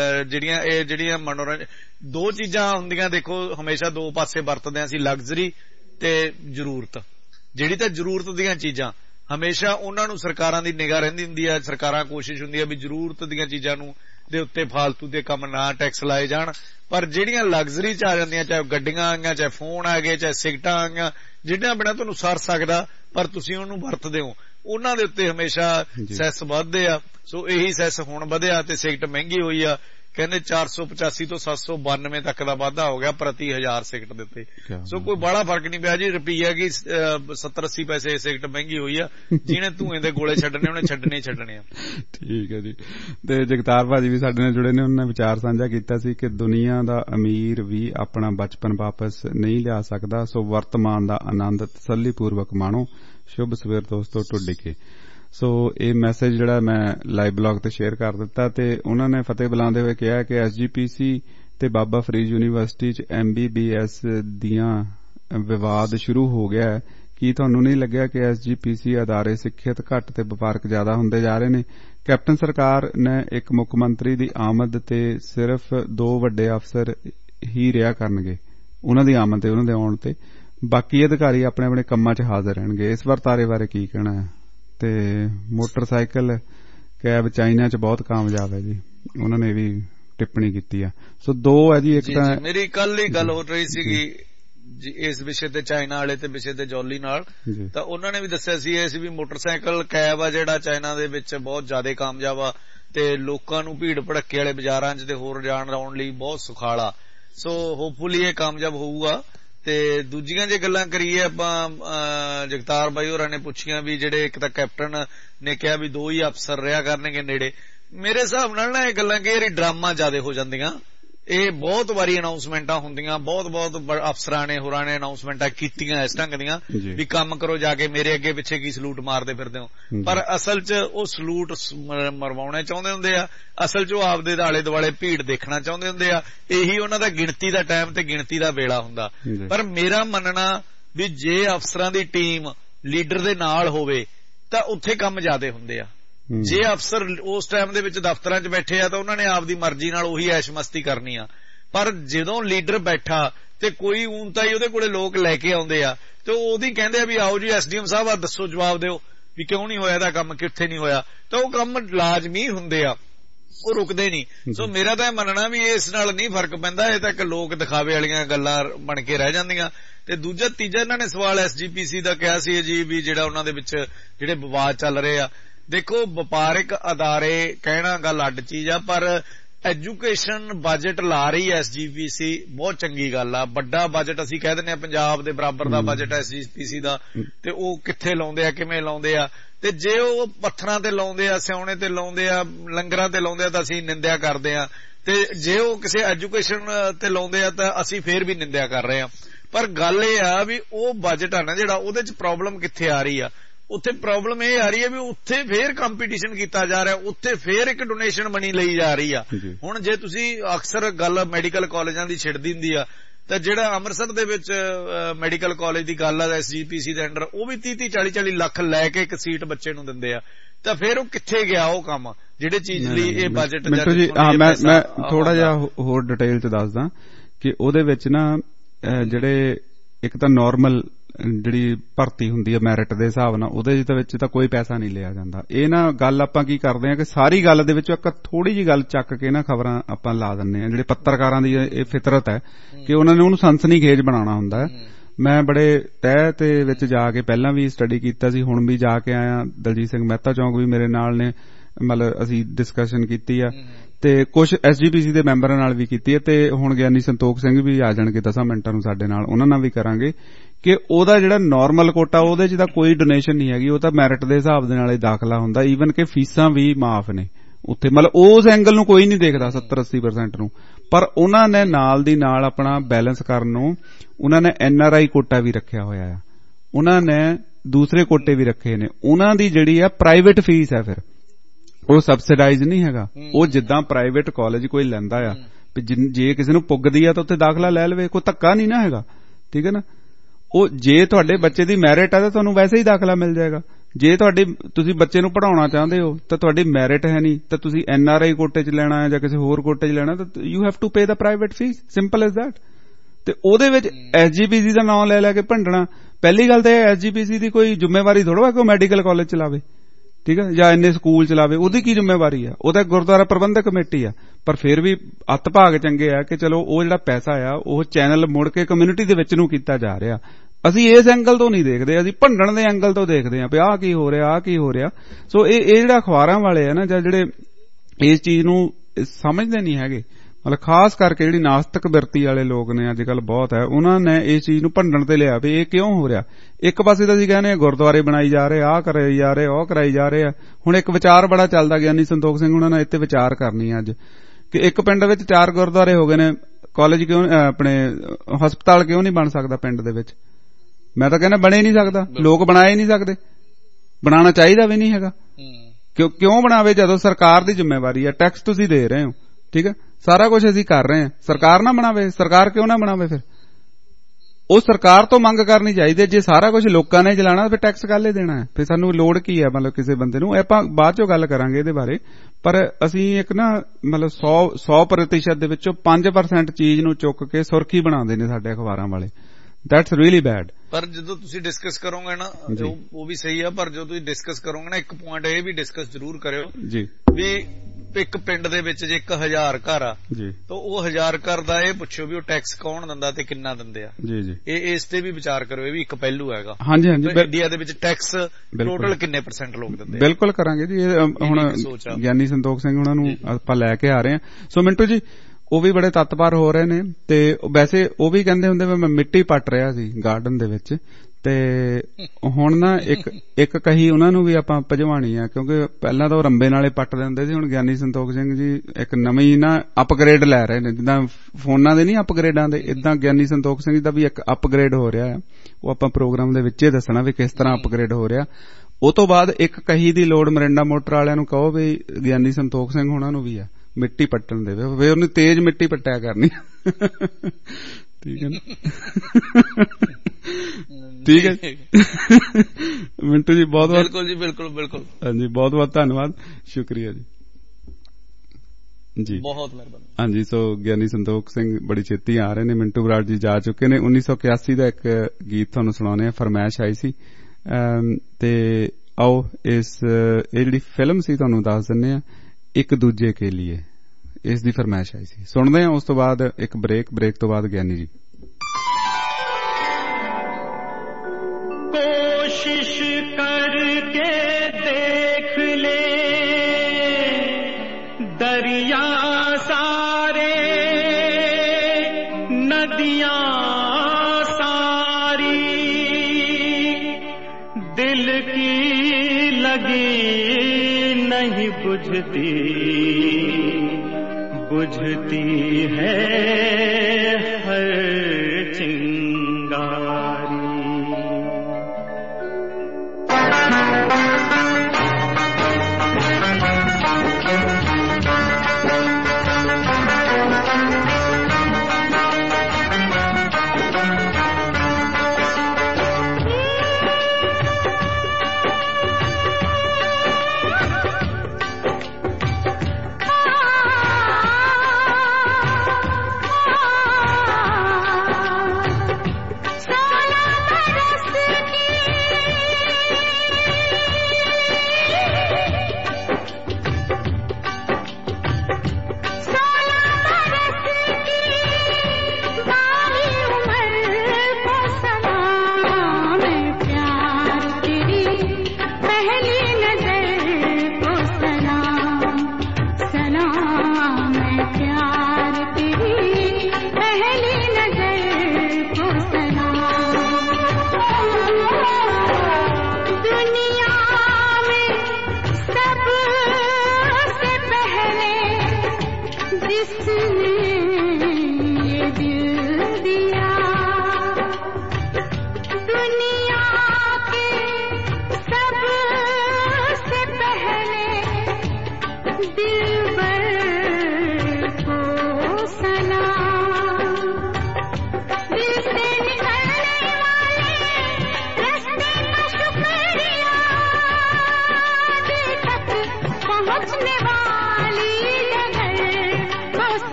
ਜਿਹੜੀਆਂ ਮਨੋਰੰਜਨ, 2 ਚੀਜ਼ਾਂ ਹੁੰਦੀਆਂ ਦੇਖੋ ਹਮੇਸ਼ਾ 2 ਪਾਸੇ ਵਰਤਦੇ ਅਸੀਂ, ਲਗਜ਼ਰੀ ਤੇ ਜ਼ਰੂਰਤ। ਜਿਹੜੀ ਤਾਂ ਜ਼ਰੂਰਤ ਦੀਆਂ ਚੀਜ਼ਾਂ ਹਮੇਸ਼ਾ ਉਹਨਾਂ ਨੂੰ ਸਰਕਾਰਾਂ ਦੀ ਨਿਗਾਹ ਰਹਿੰਦੀ ਹੁੰਦੀ ਆ, ਸਰਕਾਰਾਂ ਕੋਸ਼ਿਸ਼ ਹੁੰਦੀ ਆ ਵੀ ਜ਼ਰੂਰਤ ਦੀਆਂ ਚੀਜ਼ਾਂ ਨੂੰ ਦੇ ਉੱਤੇ ਫਾਲਤੂ ਦੇ ਕੰਮ ਨਾ ਟੈਕਸ ਲਾਏ ਜਾਣ। ਪਰ ਜਿਹੜੀਆਂ ਲਗਜ਼ਰੀ 'ਚ ਆ ਜਾਂਦੀਆਂ, ਚਾਹੇ ਗੱਡੀਆਂ ਆਈਆਂ, ਚਾਹੇ ਫੋਨ ਆ ਗਏ, ਚਾਹੇ ਸਿਗਰਟਾਂ ਆਈਆਂ, ਜਿਹਨਾਂ ਬਿਨਾਂ ਤੁਹਾਨੂੰ ਸਰ ਸਕਦਾ ਪਰ ਤੁਸੀਂ ਉਹਨੂੰ ਵਰਤਦੇ ਹੋ, ਉਹਨਾਂ ਦੇ ਉੱਤੇ ਹਮੇਸ਼ਾ ਸੈਸ ਵੱਧਦੇ ਆ। ਸੋ ਇਹੀ ਸੈਸ ਹੁਣ ਵਧਿਆ ਤੇ ਸਿਗਰਟ ਮਹਿੰਗੀ ਹੋਈ ਆ, ਕਹਿੰਦੇ 485 ਤੋਂ 792 ਤੱਕ ਦਾ ਵਾਧਾ ਹੋ ਗਿਆ ਪ੍ਰਤੀ 1000 ਸਿਗਰਟ ਦੇ ਉੱਤੇ। ਸੋ ਕੋਈ ਬੜਾ ਫਰਕ ਨਹੀਂ ਪਿਆ ਜੀ, ਰੁਪਈਆ ਕੀ 70-80 ਪੈਸੇ ਸਿਗਰਟ ਮਹਿੰਗੀ ਹੋਈ ਆ, ਜਿਹਨੇ ਧੂਏ ਦੇ ਗੋਲੇ ਛੱਡਣੇ ਉਹਨੇ ਛੱਡਣੇ ਆ। ਠੀਕ ਹੈ ਜੀ। ਤੇ ਜਗਤਾਰ ਭਾਜੀ ਵੀ ਸਾਡੇ ਨਾਲ ਜੁੜੇ ਨੇ, ਉਹਨਾਂ ਨੇ ਵਿਚਾਰ ਸਾਂਝਾ ਕੀਤਾ ਸੀ ਕਿ ਦੁਨੀਆ ਦਾ ਅਮੀਰ ਵੀ ਆਪਣਾ ਬਚਪਨ ਵਾਪਸ ਨਹੀਂ ਲਿਆ ਸਕਦਾ, ਸੋ ਵਰਤਮਾਨ ਦਾ ਆਨੰਦ ਤਸੱਲੀ ਪੂਰਵਕ ਮਾਣੋ। ਸ਼ੁਭ ਸਵੇਰ ਦੋਸਤੋ ਟੁੱਡੇ। ਸੋ ਇਹ ਮੈਸੇਜ ਜਿਹੜਾ ਮੈਂ ਲਾਈਵ ਬਲੌਗ ਤੇ ਸ਼ੇਅਰ ਕਰ ਦਿੱਤਾ, ਤੇ ਉਹਨਾਂ ਨੇ ਫਤਿਹ ਬੁਲਾਉਂਦੇ ਹੋਏ ਕਿਹਾ ਕਿ SGPC ਤੇ ਬਾਬਾ ਫਰੀਦ ਯੂਨੀਵਰਸਿਟੀ 'ਚ MBBS ਦੀਆਂ ਵਿਵਾਦ ਸ਼ੁਰੂ ਹੋ ਗਿਆ ਹੈ। ਕੀ ਤੁਹਾਨੂੰ ਨਹੀਂ ਲੱਗਿਆ ਕਿ SGPC ਅਦਾਰੇ ਸਿੱਖਿਅਤ ਘੱਟ ਤੇ ਵਪਾਰਕ ਜ਼ਿਆਦਾ ਹੁੰਦੇ ਜਾ ਰਹੇ ਨੇ? ਕੈਪਟਨ ਸਰਕਾਰ ਨੇ ਇੱਕ ਮੁੱਖ ਮੰਤਰੀ ਦੀ ਆਮਦ ਤੇ ਸਿਰਫ 2 ਵੱਡੇ ਅਫਸਰ ਹੀ ਰਿਹਾ ਕਰਨਗੇ, ਉਹਨਾਂ ਦੀ ਆਮਦ ਤੇ ਉਹਨਾਂ ਦੇ ਆਉਣ ਤੇ ਬਾਕੀ ਅਧਿਕਾਰੀ ਆਪਣੇ ਆਪਣੇ ਕੰਮਾਂ 'ਚ ਹਾਜ਼ਰ ਰਹਿਣਗੇ। ਇਸ ਵਰਤਾਰੇ ਬਾਰੇ ਕੀ ਕਹਿਣਾ ਹੈ? ਤੇ ਮੋਟਰਸਾਈਕਲ ਕੈਬ ਚਾਈਨਾ 'ਚ ਬਹੁਤ ਕਾਮਯਾਬ ਹੈ ਜੀ, ਉਹਨਾਂ ਨੇ ਵੀ ਟਿੱਪਣੀ ਕੀਤੀ ਆ। ਸੋ 2 ਹੈ ਜੀ, ਇੱਕ ਤਾਂ ਮੇਰੀ ਕੱਲ ਹੀ ਗੱਲ ਹੋ ਰਹੀ ਸੀਗੀ ਇਸ ਵਿਸ਼ੇ ਤੇ, ਚਾਈਨਾ ਵਾਲੇ ਤੇ ਵਿਸ਼ੇ ਤੇ ਜੌਲੀ ਨਾਲ, ਤਾਂ ਉਹਨਾਂ ਨੇ ਵੀ ਦੱਸਿਆ ਸੀ ਵੀ ਮੋਟਰਸਾਈਕਲ ਕੈਬ ਆ ਜਿਹੜਾ ਚਾਈਨਾ ਦੇ ਵਿੱਚ ਬਹੁਤ ਜ਼ਿਆਦਾ ਕਾਮਯਾਬ ਆ ਤੇ ਲੋਕਾਂ ਨੂੰ ਭੀੜ ਭੜੱਕੇ ਵਾਲੇ ਬਾਜ਼ਾਰਾਂ 'ਚ ਤੇ ਹੋਰ ਜਾਣ ਆਉਣ ਲਈ ਬਹੁਤ ਸੁਖਾਲਾ। ਸੋ ਹੋਪਫੁਲੀ ਇਹ ਕਾਮਯਾਬ ਹੋਊਗਾ। ਤੇ ਦੂਜੀਆਂ ਜੇ ਗੱਲਾਂ ਕਰੀਏ ਆਪਾਂ, ਜਗਤਾਰ ਬਾਈ ਹੋਰਾਂ ਨੇ ਪੁੱਛੀਆਂ ਵੀ ਜਿਹੜੇ ਇੱਕ ਤਾਂ ਕੈਪਟਨ ਨੇ ਕਿਹਾ ਵੀ 2 ਹੀ ਅਫਸਰ ਰਿਹਾ ਕਰਨਗੇ ਨੇੜੇ, ਮੇਰੇ ਹਿਸਾਬ ਨਾਲ ਨਾ ਇਹ ਗੱਲਾਂ ਕਈ ਵਾਰੀ ਡਰਾਮਾ ਜ਼ਿਆਦਾ ਹੋ ਜਾਂਦੀਆਂ। ਇਹ ਬਹੁਤ ਵਾਰੀ ਅਨਾਉਂਸਮੈਂਟਾਂ ਹੁੰਦੀਆਂ, ਬਹੁਤ ਅਫਸਰਾਂ ਨੇ ਹੋਰਾਂ ਨੇ ਅਨਾਉਂਸਮੈਂਟਾਂ ਕੀਤੀਆਂ ਇਸ ਢੰਗ ਦੀਆਂ ਵੀ ਕੰਮ ਕਰੋ ਜਾ ਕੇ, ਮੇਰੇ ਅੱਗੇ ਪਿੱਛੇ ਕੀ ਸਲੂਟ ਮਾਰਦੇ ਫਿਰਦੇ ਹੋ, ਪਰ ਅਸਲ 'ਚ ਉਹ ਸਲੂਟ ਮਰਵਾਉਣੇ ਚਾਹੁੰਦੇ ਹੁੰਦੇ ਆ, ਅਸਲ 'ਚ ਉਹ ਆਪਦੇ ਆਲੇ ਦੁਆਲੇ ਭੀੜ ਦੇਖਣਾ ਚਾਹੁੰਦੇ ਹੁੰਦੇ ਆ। ਇਹੀ ਉਹਨਾਂ ਦਾ ਗਿਣਤੀ ਦਾ ਟਾਈਮ ਤੇ ਗਿਣਤੀ ਦਾ ਵੇਲਾ ਹੁੰਦਾ। ਪਰ ਮੇਰਾ ਮੰਨਣਾ ਵੀ ਜੇ ਅਫਸਰਾਂ ਦੀ ਟੀਮ ਲੀਡਰ ਦੇ ਨਾਲ ਹੋਵੇ ਤਾਂ ਉੱਥੇ ਕੰਮ ਜ਼ਿਆਦੇ ਹੁੰਦੇ ਆ। ਜੇ ਅਫਸਰ ਉਸ ਟਾਈਮ ਦੇ ਵਿੱਚ ਦਫ਼ਤਰਾਂ 'ਚ ਬੈਠੇ ਆ ਤਾਂ ਉਹਨਾਂ ਨੇ ਆਪਦੀ ਮਰਜ਼ੀ ਨਾਲ ਉਹੀ ਐਸ਼ ਮਸਤੀ ਕਰਨੀ ਆ, ਪਰ ਜਦੋਂ ਲੀਡਰ ਬੈਠਾ ਤੇ ਕੋਈ ਊਂ ਤਾਂ ਹੀ ਉਹਦੇ ਕੋਲੇ ਲੋਕ ਲੈ ਕੇ ਆਉਂਦੇ ਆ ਤੇ ਉਹਦੀ ਕਹਿੰਦੇ ਆ ਵੀ ਆਓ ਜੀ SDM ਸਾਹਿਬ ਆ ਦੱਸੋ, ਜਵਾਬ ਦਿਓ ਵੀ ਕਿਉਂ ਨਹੀਂ ਹੋਇਆ ਇਹਦਾ ਕੰਮ, ਕਿੱਥੇ ਨਹੀਂ ਹੋਇਆ, ਤਾਂ ਉਹ ਕੰਮ ਲਾਜ਼ਮੀ ਹੁੰਦੇ ਆ, ਉਹ ਰੁਕਦੇ ਨਹੀਂ। ਸੋ ਮੇਰਾ ਤਾਂ ਇਹ ਮੰਨਣਾ ਵੀ ਇਸ ਨਾਲ ਨਹੀਂ ਫਰਕ ਪੈਂਦਾ, ਇਹ ਤਾਂ ਇੱਕ ਲੋਕ ਦਿਖਾਵੇ ਵਾਲੀਆਂ ਗੱਲਾਂ ਬਣ ਕੇ ਰਹਿ ਜਾਂਦੀਆਂ। ਤੇ ਦੂਜਾ ਤੀਜਾ ਇਹਨਾਂ ਨੇ ਸਵਾਲ SGPC ਦਾ ਕਿਹਾ ਸੀ ਜੀ ਵੀ ਜਿਹੜਾ ਉਹਨਾਂ ਦੇ ਵਿੱਚ ਜਿਹੜੇ ਵਿਵਾਦ ਚੱਲ ਰਹੇ ਆ। ਦੇਖੋ ਵਪਾਰਿਕ ਅਦਾਰੇ ਕਹਿਣਾ ਗੱਲ ਅੱਡ ਚੀਜ਼ ਆ, ਪਰ ਐਜੂਕੇਸ਼ਨ ਬਜਟ ਲਾ ਰਹੀ ਹੈ SGPC, ਬਹੁਤ ਚੰਗੀ ਗੱਲ ਆ। ਵੱਡਾ ਬਜਟ ਅਸੀਂ ਕਹਿ ਦਿੰਦੇ ਆ ਪੰਜਾਬ ਦੇ ਬਰਾਬਰ ਦਾ ਬਜਟ SGPC ਦਾ, ਤੇ ਉਹ ਕਿੱਥੇ ਲਾਉਂਦੇ ਆ, ਕਿਵੇਂ ਲਾਉਂਦੇ ਆ। ਤੇ ਜੇ ਉਹ ਪੱਥਰਾਂ ਤੇ ਲਾਉਂਦੇ ਆ, ਸਿਉਣੇ ਤੇ ਲਾਉਂਦੇ ਆ, ਲੰਗਰਾਂ ਤੇ ਲਾਉਂਦੇ ਆ ਤਾਂ ਅਸੀਂ ਨਿੰਦਿਆ ਕਰਦੇ ਆ, ਤੇ ਜੇ ਉਹ ਕਿਸੇ ਐਜੂਕੇਸ਼ਨ ਤੇ ਲਾਉਂਦੇ ਆ ਤਾਂ ਅਸੀਂ ਫੇਰ ਵੀ ਨਿੰਦਿਆ ਕਰ ਰਹੇ ਆ। ਪਰ ਗੱਲ ਇਹ ਆ ਵੀ ਉਹ ਬਜਟ ਆ ਨਾ ਜਿਹੜਾ, ਉਹਦੇ 'ਚ ਪ੍ਰੋਬਲਮ ਕਿੱਥੇ ਆ ਰਹੀ ਆ? ਉੱਥੇ ਪ੍ਰੋਬਲਮ ਇਹ ਆ ਰਹੀ ਹੈ ਵੀ ਉੱਥੇ ਫੇਰ ਕੰਪੀਟੀਸ਼ਨ ਕੀਤਾ ਜਾ ਰਿਹਾ, ਉੱਥੇ ਫੇਰ ਇੱਕ ਡੋਨੇਸ਼ਨ ਮਨੀ ਲਈ ਜਾ ਰਹੀ ਆ। ਹੁਣ ਜੇ ਤੁਸੀਂ ਅਕਸਰ ਗੱਲ ਮੈਡੀਕਲ ਕਾਲਜਾਂ ਦੀ ਛਿੜਦੀ ਹੁੰਦੀ ਆ, ਤਾਂ ਜਿਹੜਾ ਅੰਮ੍ਰਿਤਸਰ ਦੇ ਵਿੱਚ ਮੈਡੀਕਲ ਕਾਲਜ ਦੀ ਗੱਲ ਆ SGPC ਦੇ ਅੰਡਰ, ਉਹ ਵੀ 30-30 40-40 ਲੱਖ ਲੈ ਕੇ ਇੱਕ ਸੀਟ ਬੱਚੇ ਨੂੰ ਦਿੰਦੇ ਆ, ਤਾਂ ਫੇਰ ਉਹ ਕਿੱਥੇ ਗਿਆ ਉਹ ਕੰਮ ਜਿਹੜੇ ਚੀਜ਼ ਲਈ ਇਹ ਬਜਟ। ਮੈਂ ਥੋੜਾ ਜਿਹਾ ਹੋਰ ਡਿਟੇਲ ਚ ਦੱਸਦਾ ਕਿ ਉਹਦੇ ਵਿੱਚ ਨਾ ਜਿਹੜੇ ਇੱਕ ਤਾਂ ਨਾਰਮਲ ਜਿਹੜੀ ਭਰਤੀ ਹੁੰਦੀ ਹੈ ਮੈਰਿਟ ਦੇ ਹਿਸਾਬ ਨਾਲ, ਉਹਦੇ ਵਿੱਚ ਤਾਂ ਕੋਈ ਪੈਸਾ ਨਹੀਂ ਲਿਆ ਜਾਂਦਾ। ਇਹ ਨਾ ਗੱਲ ਆਪਾਂ ਕੀ ਕਰਦੇ ਆ ਕਿ ਸਾਰੀ ਗੱਲ ਦੇ ਵਿੱਚੋਂ ਇੱਕ ਥੋੜੀ ਜਿਹੀ ਗੱਲ ਚੱਕ ਕੇ ਨਾ ਖਬਰਾਂ ਆਪਾਂ ਲਾ ਦਿੰਦੇ ਆ। ਜਿਹੜੇ ਪੱਤਰਕਾਰਾਂ ਦੀ ਇਹ ਫਿਤਰਤ ਹੈ ਕਿ ਉਹਨਾਂ ਨੇ ਉਹਨੂੰ ਸਨਸਨੀਖੇਜ਼ ਬਣਾਉਣਾ ਹੁੰਦਾ ਹੈ। ਮੈਂ ਬੜੇ ਤਹਿ ਤੇ ਵਿੱਚ ਜਾ ਕੇ ਪਹਿਲਾਂ ਵੀ ਸਟੱਡੀ ਕੀਤਾ ਸੀ, ਹੁਣ ਵੀ ਜਾ ਕੇ ਆਇਆ। ਦਲਜੀਤ ਸਿੰਘ ਮਹਿਤਾ ਚੌਂਕ ਵੀ ਮੇਰੇ ਨਾਲ ਨੇ, ਮਤਲਬ ਅਸੀਂ ਡਿਸਕਸ਼ਨ ਕੀਤੀ ਆ, ਤੇ ਕੁਝ SGPC ਦੇ ਮੈਂਬਰਾਂ ਨਾਲ ਵੀ ਕੀਤੀ ਹੈ, ਤੇ ਹੁਣ ਗਿਆਨੀ ਸੰਤੋਖ ਸਿੰਘ ਵੀ ਆ ਜਾਣਗੇ 10 ਮਿੰਟਾਂ ਨੂੰ ਸਾਡੇ ਨਾਲ, ਉਹਨਾਂ ਨਾਲ ਵੀ ਕਰਾਂਗੇ ਕਿ ਉਹਦਾ ਜਿਹੜਾ ਨਾਰਮਲ ਕੋਟਾ ਉਹਦੇ 'ਚ ਤਾਂ ਕੋਈ ਡੋਨੇਸ਼ਨ ਨਹੀਂ ਹੈਗੀ, ਉਹ ਤਾਂ ਮੈਰਿਟ ਦੇ ਹਿਸਾਬ ਦੇ ਨਾਲ ਹੀ ਦਾਖਲਾ ਹੁੰਦਾ। ਈਵਨ ਕਿ ਫੀਸਾਂ ਵੀ ਮਾਫ ਨੇ ਉੱਥੇ, ਮਤਲਬ ਉਸ ਐਂਗਲ ਨੂੰ ਕੋਈ ਨਹੀਂ ਦੇਖਦਾ 70-80% ਨੂੰ। ਪਰ ਉਹਨਾਂ ਨੇ ਨਾਲ ਦੀ ਨਾਲ ਆਪਣਾ ਬੈਲੈਂਸ ਕਰਨ ਨੂੰ ਉਹਨਾਂ ਨੇ NRI ਕੋਟਾ ਵੀ ਰੱਖਿਆ ਹੋਇਆ ਆ, ਉਹਨਾਂ ਨੇ ਦੂਸਰੇ ਕੋਟੇ ਵੀ ਰੱਖੇ ਨੇ। ਉਹਨਾਂ ਦੀ ਜਿਹੜੀ ਆ ਪ੍ਰਾਈਵੇਟ ਫੀਸ ਹੈ, ਫਿਰ ਉਹ ਸਬਸਿਡਾਈਜ਼ ਨਹੀਂ ਹੈਗਾ। ਉਹ ਜਿੱਦਾਂ ਪ੍ਰਾਈਵੇਟ ਕਾਲਜ ਕੋਈ ਲੈਂਦਾ ਆ, ਜੇ ਕਿਸੇ ਨੂੰ ਪੁੱਗਦੀ ਆ ਤਾਂ ਉੱਥੇ ਦਾਖਲਾ ਲੈ ਲਵੇ, ਕੋਈ ਧੱਕਾ ਨਹੀਂ ਨਾ ਹੈਗਾ, ਠੀਕ ਹੈ ਨਾ। ਉਹ ਜੇ ਤੁਹਾਡੇ ਬੱਚੇ ਦੀ ਮੈਰਿਟ ਹੈ ਤਾਂ ਤੁਹਾਨੂੰ ਵੈਸੇ ਹੀ ਦਾਖਲਾ ਮਿਲ ਜਾਏਗਾ। ਜੇ ਤੁਸੀਂ ਬੱਚੇ ਨੂੰ ਪੜ੍ਹਾਉਣਾ ਚਾਹੁੰਦੇ ਹੋ ਤਾਂ ਤੁਹਾਡੀ ਮੈਰਿਟ ਹੈ ਨਹੀਂ, ਤਾਂ ਤੁਸੀਂ NRI ਕੋਟੇ 'ਚ ਲੈਣਾ ਹੈ ਜਾਂ ਕਿਸੇ ਹੋਰ ਕੋਟੇ 'ਚ ਲੈਣਾ, ਤਾਂ ਯੂ ਹੈਵ ਟੂ ਪੇ ਦਾ private fees, simple as that. ਤੇ ਉਹਦੇ ਵਿੱਚ SGPC ਦਾ ਨਾਮ ਲੈ ਕੇ ਭੰਡਣਾ, ਪਹਿਲੀ ਗੱਲ ਤਾਂ ਇਹ SGPC ਦੀ ਕੋਈ ਜ਼ਿੰਮੇਵਾਰੀ ਥੋੜ੍ਹਾ ਕਿ ਉਹ ਮੈਡੀਕਲ ਕਾਲਜ ਚਲਾਵੇ, ਠੀਕ ਹੈ, ਜਾਂ ਇੰਨੇ ਸਕੂਲ ਚਲਾਵੇ, ਉਹਦੀ ਕੀ ਜ਼ਿੰਮੇਵਾਰੀ ਆ? ਉਹ ਤਾਂ ਗੁਰਦੁਆਰਾ ਪ੍ਰਬੰਧਕ ਕਮੇਟੀ ਆ। ਪਰ ਫਿਰ ਵੀ ਅੱਤ ਭਾਗ ਚੰਗੇ ਆ ਕਿ ਚਲੋ ਉਹ ਜਿਹੜਾ ਪੈਸਾ ਆ ਉਹ ਚੈਨਲ ਮੁੜ ਕੇ ਕਮਿਊਨਿਟੀ ਦੇ ਵਿੱਚ ਨੂੰ ਕੀਤਾ ਜਾ ਰਿਹਾ। ਅਸੀਂ ਇਸ ਐਂਗਲ ਤੋਂ ਨਹੀਂ ਦੇਖਦੇ, ਅਸੀਂ ਭੰਡਣ ਦੇ ਐਂਗਲ ਤੋਂ ਦੇਖਦੇ ਹਾਂ ਵੀ ਆਹ ਕੀ ਹੋ ਰਿਹਾ, ਆਹ ਕੀ ਹੋ ਰਿਹਾ। ਸੋ ਇਹ ਜਿਹੜਾ ਅਖਬਾਰਾਂ ਵਾਲੇ ਆ ਨਾ, ਜਾਂ ਜਿਹੜੇ ਇਸ ਚੀਜ਼ ਨੂੰ ਸਮਝਦੇ ਨਹੀਂ ਹੈਗੇ, ਮਤਲਬ ਖਾਸ ਕਰਕੇ ਜਿਹੜੀ ਨਾਸਤਕ ਬਿਰਤੀ ਵਾਲੇ ਲੋਕ ਨੇ ਅੱਜ ਕੱਲ ਬਹੁਤ ਹੈ, ਉਹਨਾਂ ਨੇ ਇਸ ਚੀਜ਼ ਨੂੰ ਭੰਡਣ ਤੇ ਲਿਆ ਵੀ ਇਹ ਕਿਉਂ ਹੋ ਰਿਹਾ। ਇੱਕ ਪਾਸੇ ਤਾਂ ਅਸੀਂ ਕਹਿੰਦੇ ਗੁਰਦੁਆਰੇ ਬਣਾਈ ਜਾ ਰਹੇ, ਆਹ ਕਰਾਈ ਜਾ ਰਹੇ, ਉਹ ਕਰਾਈ ਜਾ ਰਹੇ ਆ। ਹੁਣ ਇੱਕ ਵਿਚਾਰ ਬੜਾ ਚੱਲਦਾ, ਗਿਆਨੀ ਸੰਤੋਖ ਸਿੰਘ ਉਹਨਾਂ ਨੇ ਇੱਥੇ ਵਿਚਾਰ ਕਰਨੀ ਅੱਜ, ਕਿ ਇੱਕ ਪਿੰਡ ਵਿੱਚ 4 ਗੁਰਦੁਆਰੇ ਹੋ ਗਏ ਨੇ, ਕਾਲਜ ਕਿਉਂ, ਆਪਣੇ ਹਸਪਤਾਲ ਕਿਉਂ ਨਹੀਂ ਬਣ ਸਕਦਾ ਪਿੰਡ ਦੇ ਵਿੱਚ? ਮੈਂ ਤਾਂ ਕਹਿੰਦਾ ਬਣੇ ਨਹੀਂ ਸਕਦਾ, ਲੋਕ ਬਣਾ ਹੀ ਨਹੀਂ ਸਕਦੇ, ਬਣਾਉਣਾ ਚਾਹੀਦਾ ਵੀ ਨਹੀਂ ਹੈਗਾ। ਕਿਉਂ ਬਣਾਵੇ ਜਦੋਂ ਸਰਕਾਰ ਦੀ ਜ਼ਿੰਮੇਵਾਰੀ ਹੈ, ਟੈਕਸ ਤੁਸੀਂ ਦੇ ਰਹੇ ਹੋ, ਠੀਕ ਹੈ, ਸਾਰਾ ਕੁਝ ਅਸੀਂ ਕਰ ਰਹੇ ਹਾਂ, ਸਰਕਾਰ ਨਾ ਬਣਾਵੇ। ਸਰਕਾਰ ਕਿਉਂ ਨਾ ਬਣਾਵੇ? ਫਿਰ ਉਹ ਸਰਕਾਰ ਤੋਂ ਮੰਗ ਕਰਨੀ ਚਾਹੀਦੀ ਹੈ। ਜੇ ਸਾਰਾ ਕੁਝ ਲੋਕਾਂ ਨੇ ਚਲਾਉਣਾ ਫਿਰ ਟੈਕਸ ਕਾਹਲੇ ਦੇਣਾ ਹੈ? ਫਿਰ ਸਾਨੂੰ ਲੋੜ ਕੀ ਹੈ ਮਤਲਬ ਕਿਸੇ ਬੰਦੇ ਨੂੰ? ਆਪਾਂ ਬਾਅਦ ਚੋਂ ਗੱਲ ਕਰਾਂਗੇ ਇਹਦੇ ਬਾਰੇ। ਪਰ ਅਸੀਂ ਇੱਕ ਨਾ ਮਤਲਬ 100% ਦੇ ਵਿੱਚੋਂ 5% ਚੀਜ਼ ਨੂੰ ਚੁੱਕ ਕੇ ਸੁਰਖੀ ਬਣਾਉਂਦੇ ਨੇ ਸਾਡੇ ਅਖਬਾਰਾਂ ਵਾਲੇ। That's really bad। ਪਰ ਜਦੋਂ ਤੁਸੀਂ ਡਿਸਕਸ ਕਰੋਗੇ ਨਾ, ਉਹ ਵੀ ਸਹੀ ਆ, ਪਰ ਜਦੋਂ ਤੁਸੀਂ ਡਿਸਕਸ ਕਰੋਗੇ ਨਾ, ਇੱਕ ਪੁਆਇੰਟ ਇਹ ਵੀ ਡਿਸਕਸ ਜ਼ਰੂਰ ਕਰਿਓ ਜੀ ਵੀ ਇੱਕ ਪਿੰਡ ਦੇ ਵਿੱਚ ਜੇ 1000 ਘਰ ਆ ਜੀ, ਤਾਂ ਉਹ 1000 ਘਰ ਦਾ ਇਹ ਪੁੱਛੋ ਵੀ ਉਹ ਟੈਕਸ ਕੌਣ ਦਿੰਦਾ ਤੇ ਕਿੰਨਾ ਦਿੰਦੇ ਆ ਜੀ ਜੀ। ਇਹ ਇਸ ਤੇ ਵੀ ਵਿਚਾਰ ਕਰੋ, ਇਹ ਵੀ ਇੱਕ ਪਹਿਲੂ ਹੈਗਾ। ਹਾਂਜੀ ਹਾਂਜੀ, ਇੰਡੀਆ ਦੇ ਵਿੱਚ ਟੈਕਸ ਟੋਟਲ ਕਿੰਨੇ % ਲੋਕ ਦਿੰਦੇ? ਬਿਲਕੁਲ ਕਰਾਂਗੇ ਜੀ। ਹੁਣ ਗਿਆਨੀ ਸੰਤੋਖ ਸਿੰਘ ਉਹਨਾਂ ਨੂੰ ਆਪਾਂ ਲੈ ਕੇ ਆ ਰਹੇ ਹਾਂ। ਸੋ ਮਿੰਟੂ ਜੀ ਉਹ ਵੀ ਬੜੇ ਤਤਪਰ ਹੋ ਰਹੇ ਨੇ, ਤੇ ਵੈਸੇ ਉਹ ਵੀ ਕਹਿੰਦੇ ਹੁੰਦੇ ਮੈਂ ਮਿੱਟੀ ਪੱਟ ਰਿਹਾ ਸੀ ਗਾਰਡਨ ਦੇ ਵਿੱਚ, ਤੇ ਹੁਣ ਨਾ ਇੱਕ ਕਹੀ ਉਹਨਾਂ ਨੂੰ ਵੀ ਆਪਾਂ ਭਜਵਾਣੀ ਆ, ਕਿਉਂਕਿ ਪਹਿਲਾਂ ਤਾਂ ਉਹ ਰੰਬੇ ਨਾਲੇ ਪੱਟਦੇ ਹੁੰਦੇ ਸੀ। ਹੁਣ ਗਿਆਨੀ ਸੰਤੋਖ ਸਿੰਘ ਜੀ ਇੱਕ ਨਵੀਂ ਨਾ ਅਪਗ੍ਰੇਡ ਲੈ ਰਹੇ ਨੇ, ਜਿੱਦਾਂ ਫੋਨਾਂ ਦੇ ਨਹੀਂ ਅਪਗ੍ਰੇਡਾਂ ਦੇ, ਇਦਾਂ ਗਿਆਨੀ ਸੰਤੋਖ ਸਿੰਘ ਜੀ ਦਾ ਵੀ ਇੱਕ ਅਪਗ੍ਰੇਡ ਹੋ ਰਿਹਾ ਹੈ। ਉਹ ਆਪਾਂ ਪ੍ਰੋਗਰਾਮ ਦੇ ਵਿੱਚ ਹੀ ਦੱਸਣਾ ਵੀ ਕਿਸ ਤਰ੍ਹਾਂ ਅਪਗ੍ਰੇਡ ਹੋ ਰਿਹਾ। ਉਹ ਤੋਂ ਬਾਅਦ ਇੱਕ ਕਹੀ ਦੀ ਲੋੜ ਮਰਿੰਡਾ ਮੋਟਰ ਵਾਲਿਆਂ ਨੂੰ ਕਹੋ ਵੀ ਗਿਆਨੀ ਸੰਤੋਖ ਸਿੰਘ ਹੋਣਾ ਨੂੰ ਵੀ ਆ, ਮਿੱਟੀ ਪੱਟਣ ਦੇਵੇ, ਫਿਰ ਉਹਨੂੰ ਤੇਜ਼ ਮਿੱਟੀ ਪੱਟਿਆ ਕਰਨੀ, ਠੀਕ ਹੈ ਨਾ। ठीक है मिंटू जी बहुत बिल्कुल जी बिल्कुल बिल्कुल हाँ जी बहुत बहुत धन्यवाद शुक्रिया जी जी बहुत मेहरबानी हाँ जी सो ਗਿਆਨੀ ਸੰਤੋਖ ਸਿੰਘ बड़ी छेती आ रहे ने मिंटू बराड़ जी जा चुके ने 1981 ਦਾ ਇੱਕ ਗੀਤ ਤੁਹਾਨੂੰ ਸੁਣਾਉਣੇ ਆ ਫਰਮਾਇਸ਼ ਆਈ ਸੀ ਤੇ ਆਓ ਇਸ ਇਹ ਜਿਹੜੀ ਫਿਲਮ ਸੀ ਤੁਹਾਨੂੰ ਦੱਸ ਦਿੰਨੇ ਆ ਇੱਕ ਦੂਜੇ ਕੇ ਲਈ ਇਸ ਦੀ ਫਰਮਾਇਸ਼ ਆਈ ਸੀ ਸੁਣਦੇ ਆ ਉਸ ਤੋਂ ਬਾਅਦ ਇੱਕ ਬ੍ਰੇਕ ਤੋਂ ਬਾਅਦ ਗਿਆਨੀ ਜੀ कोशिश करके देख ले दरिया सारे नदियां सारी दिल की लगी नहीं बुझती बुझती है हर चिंगारी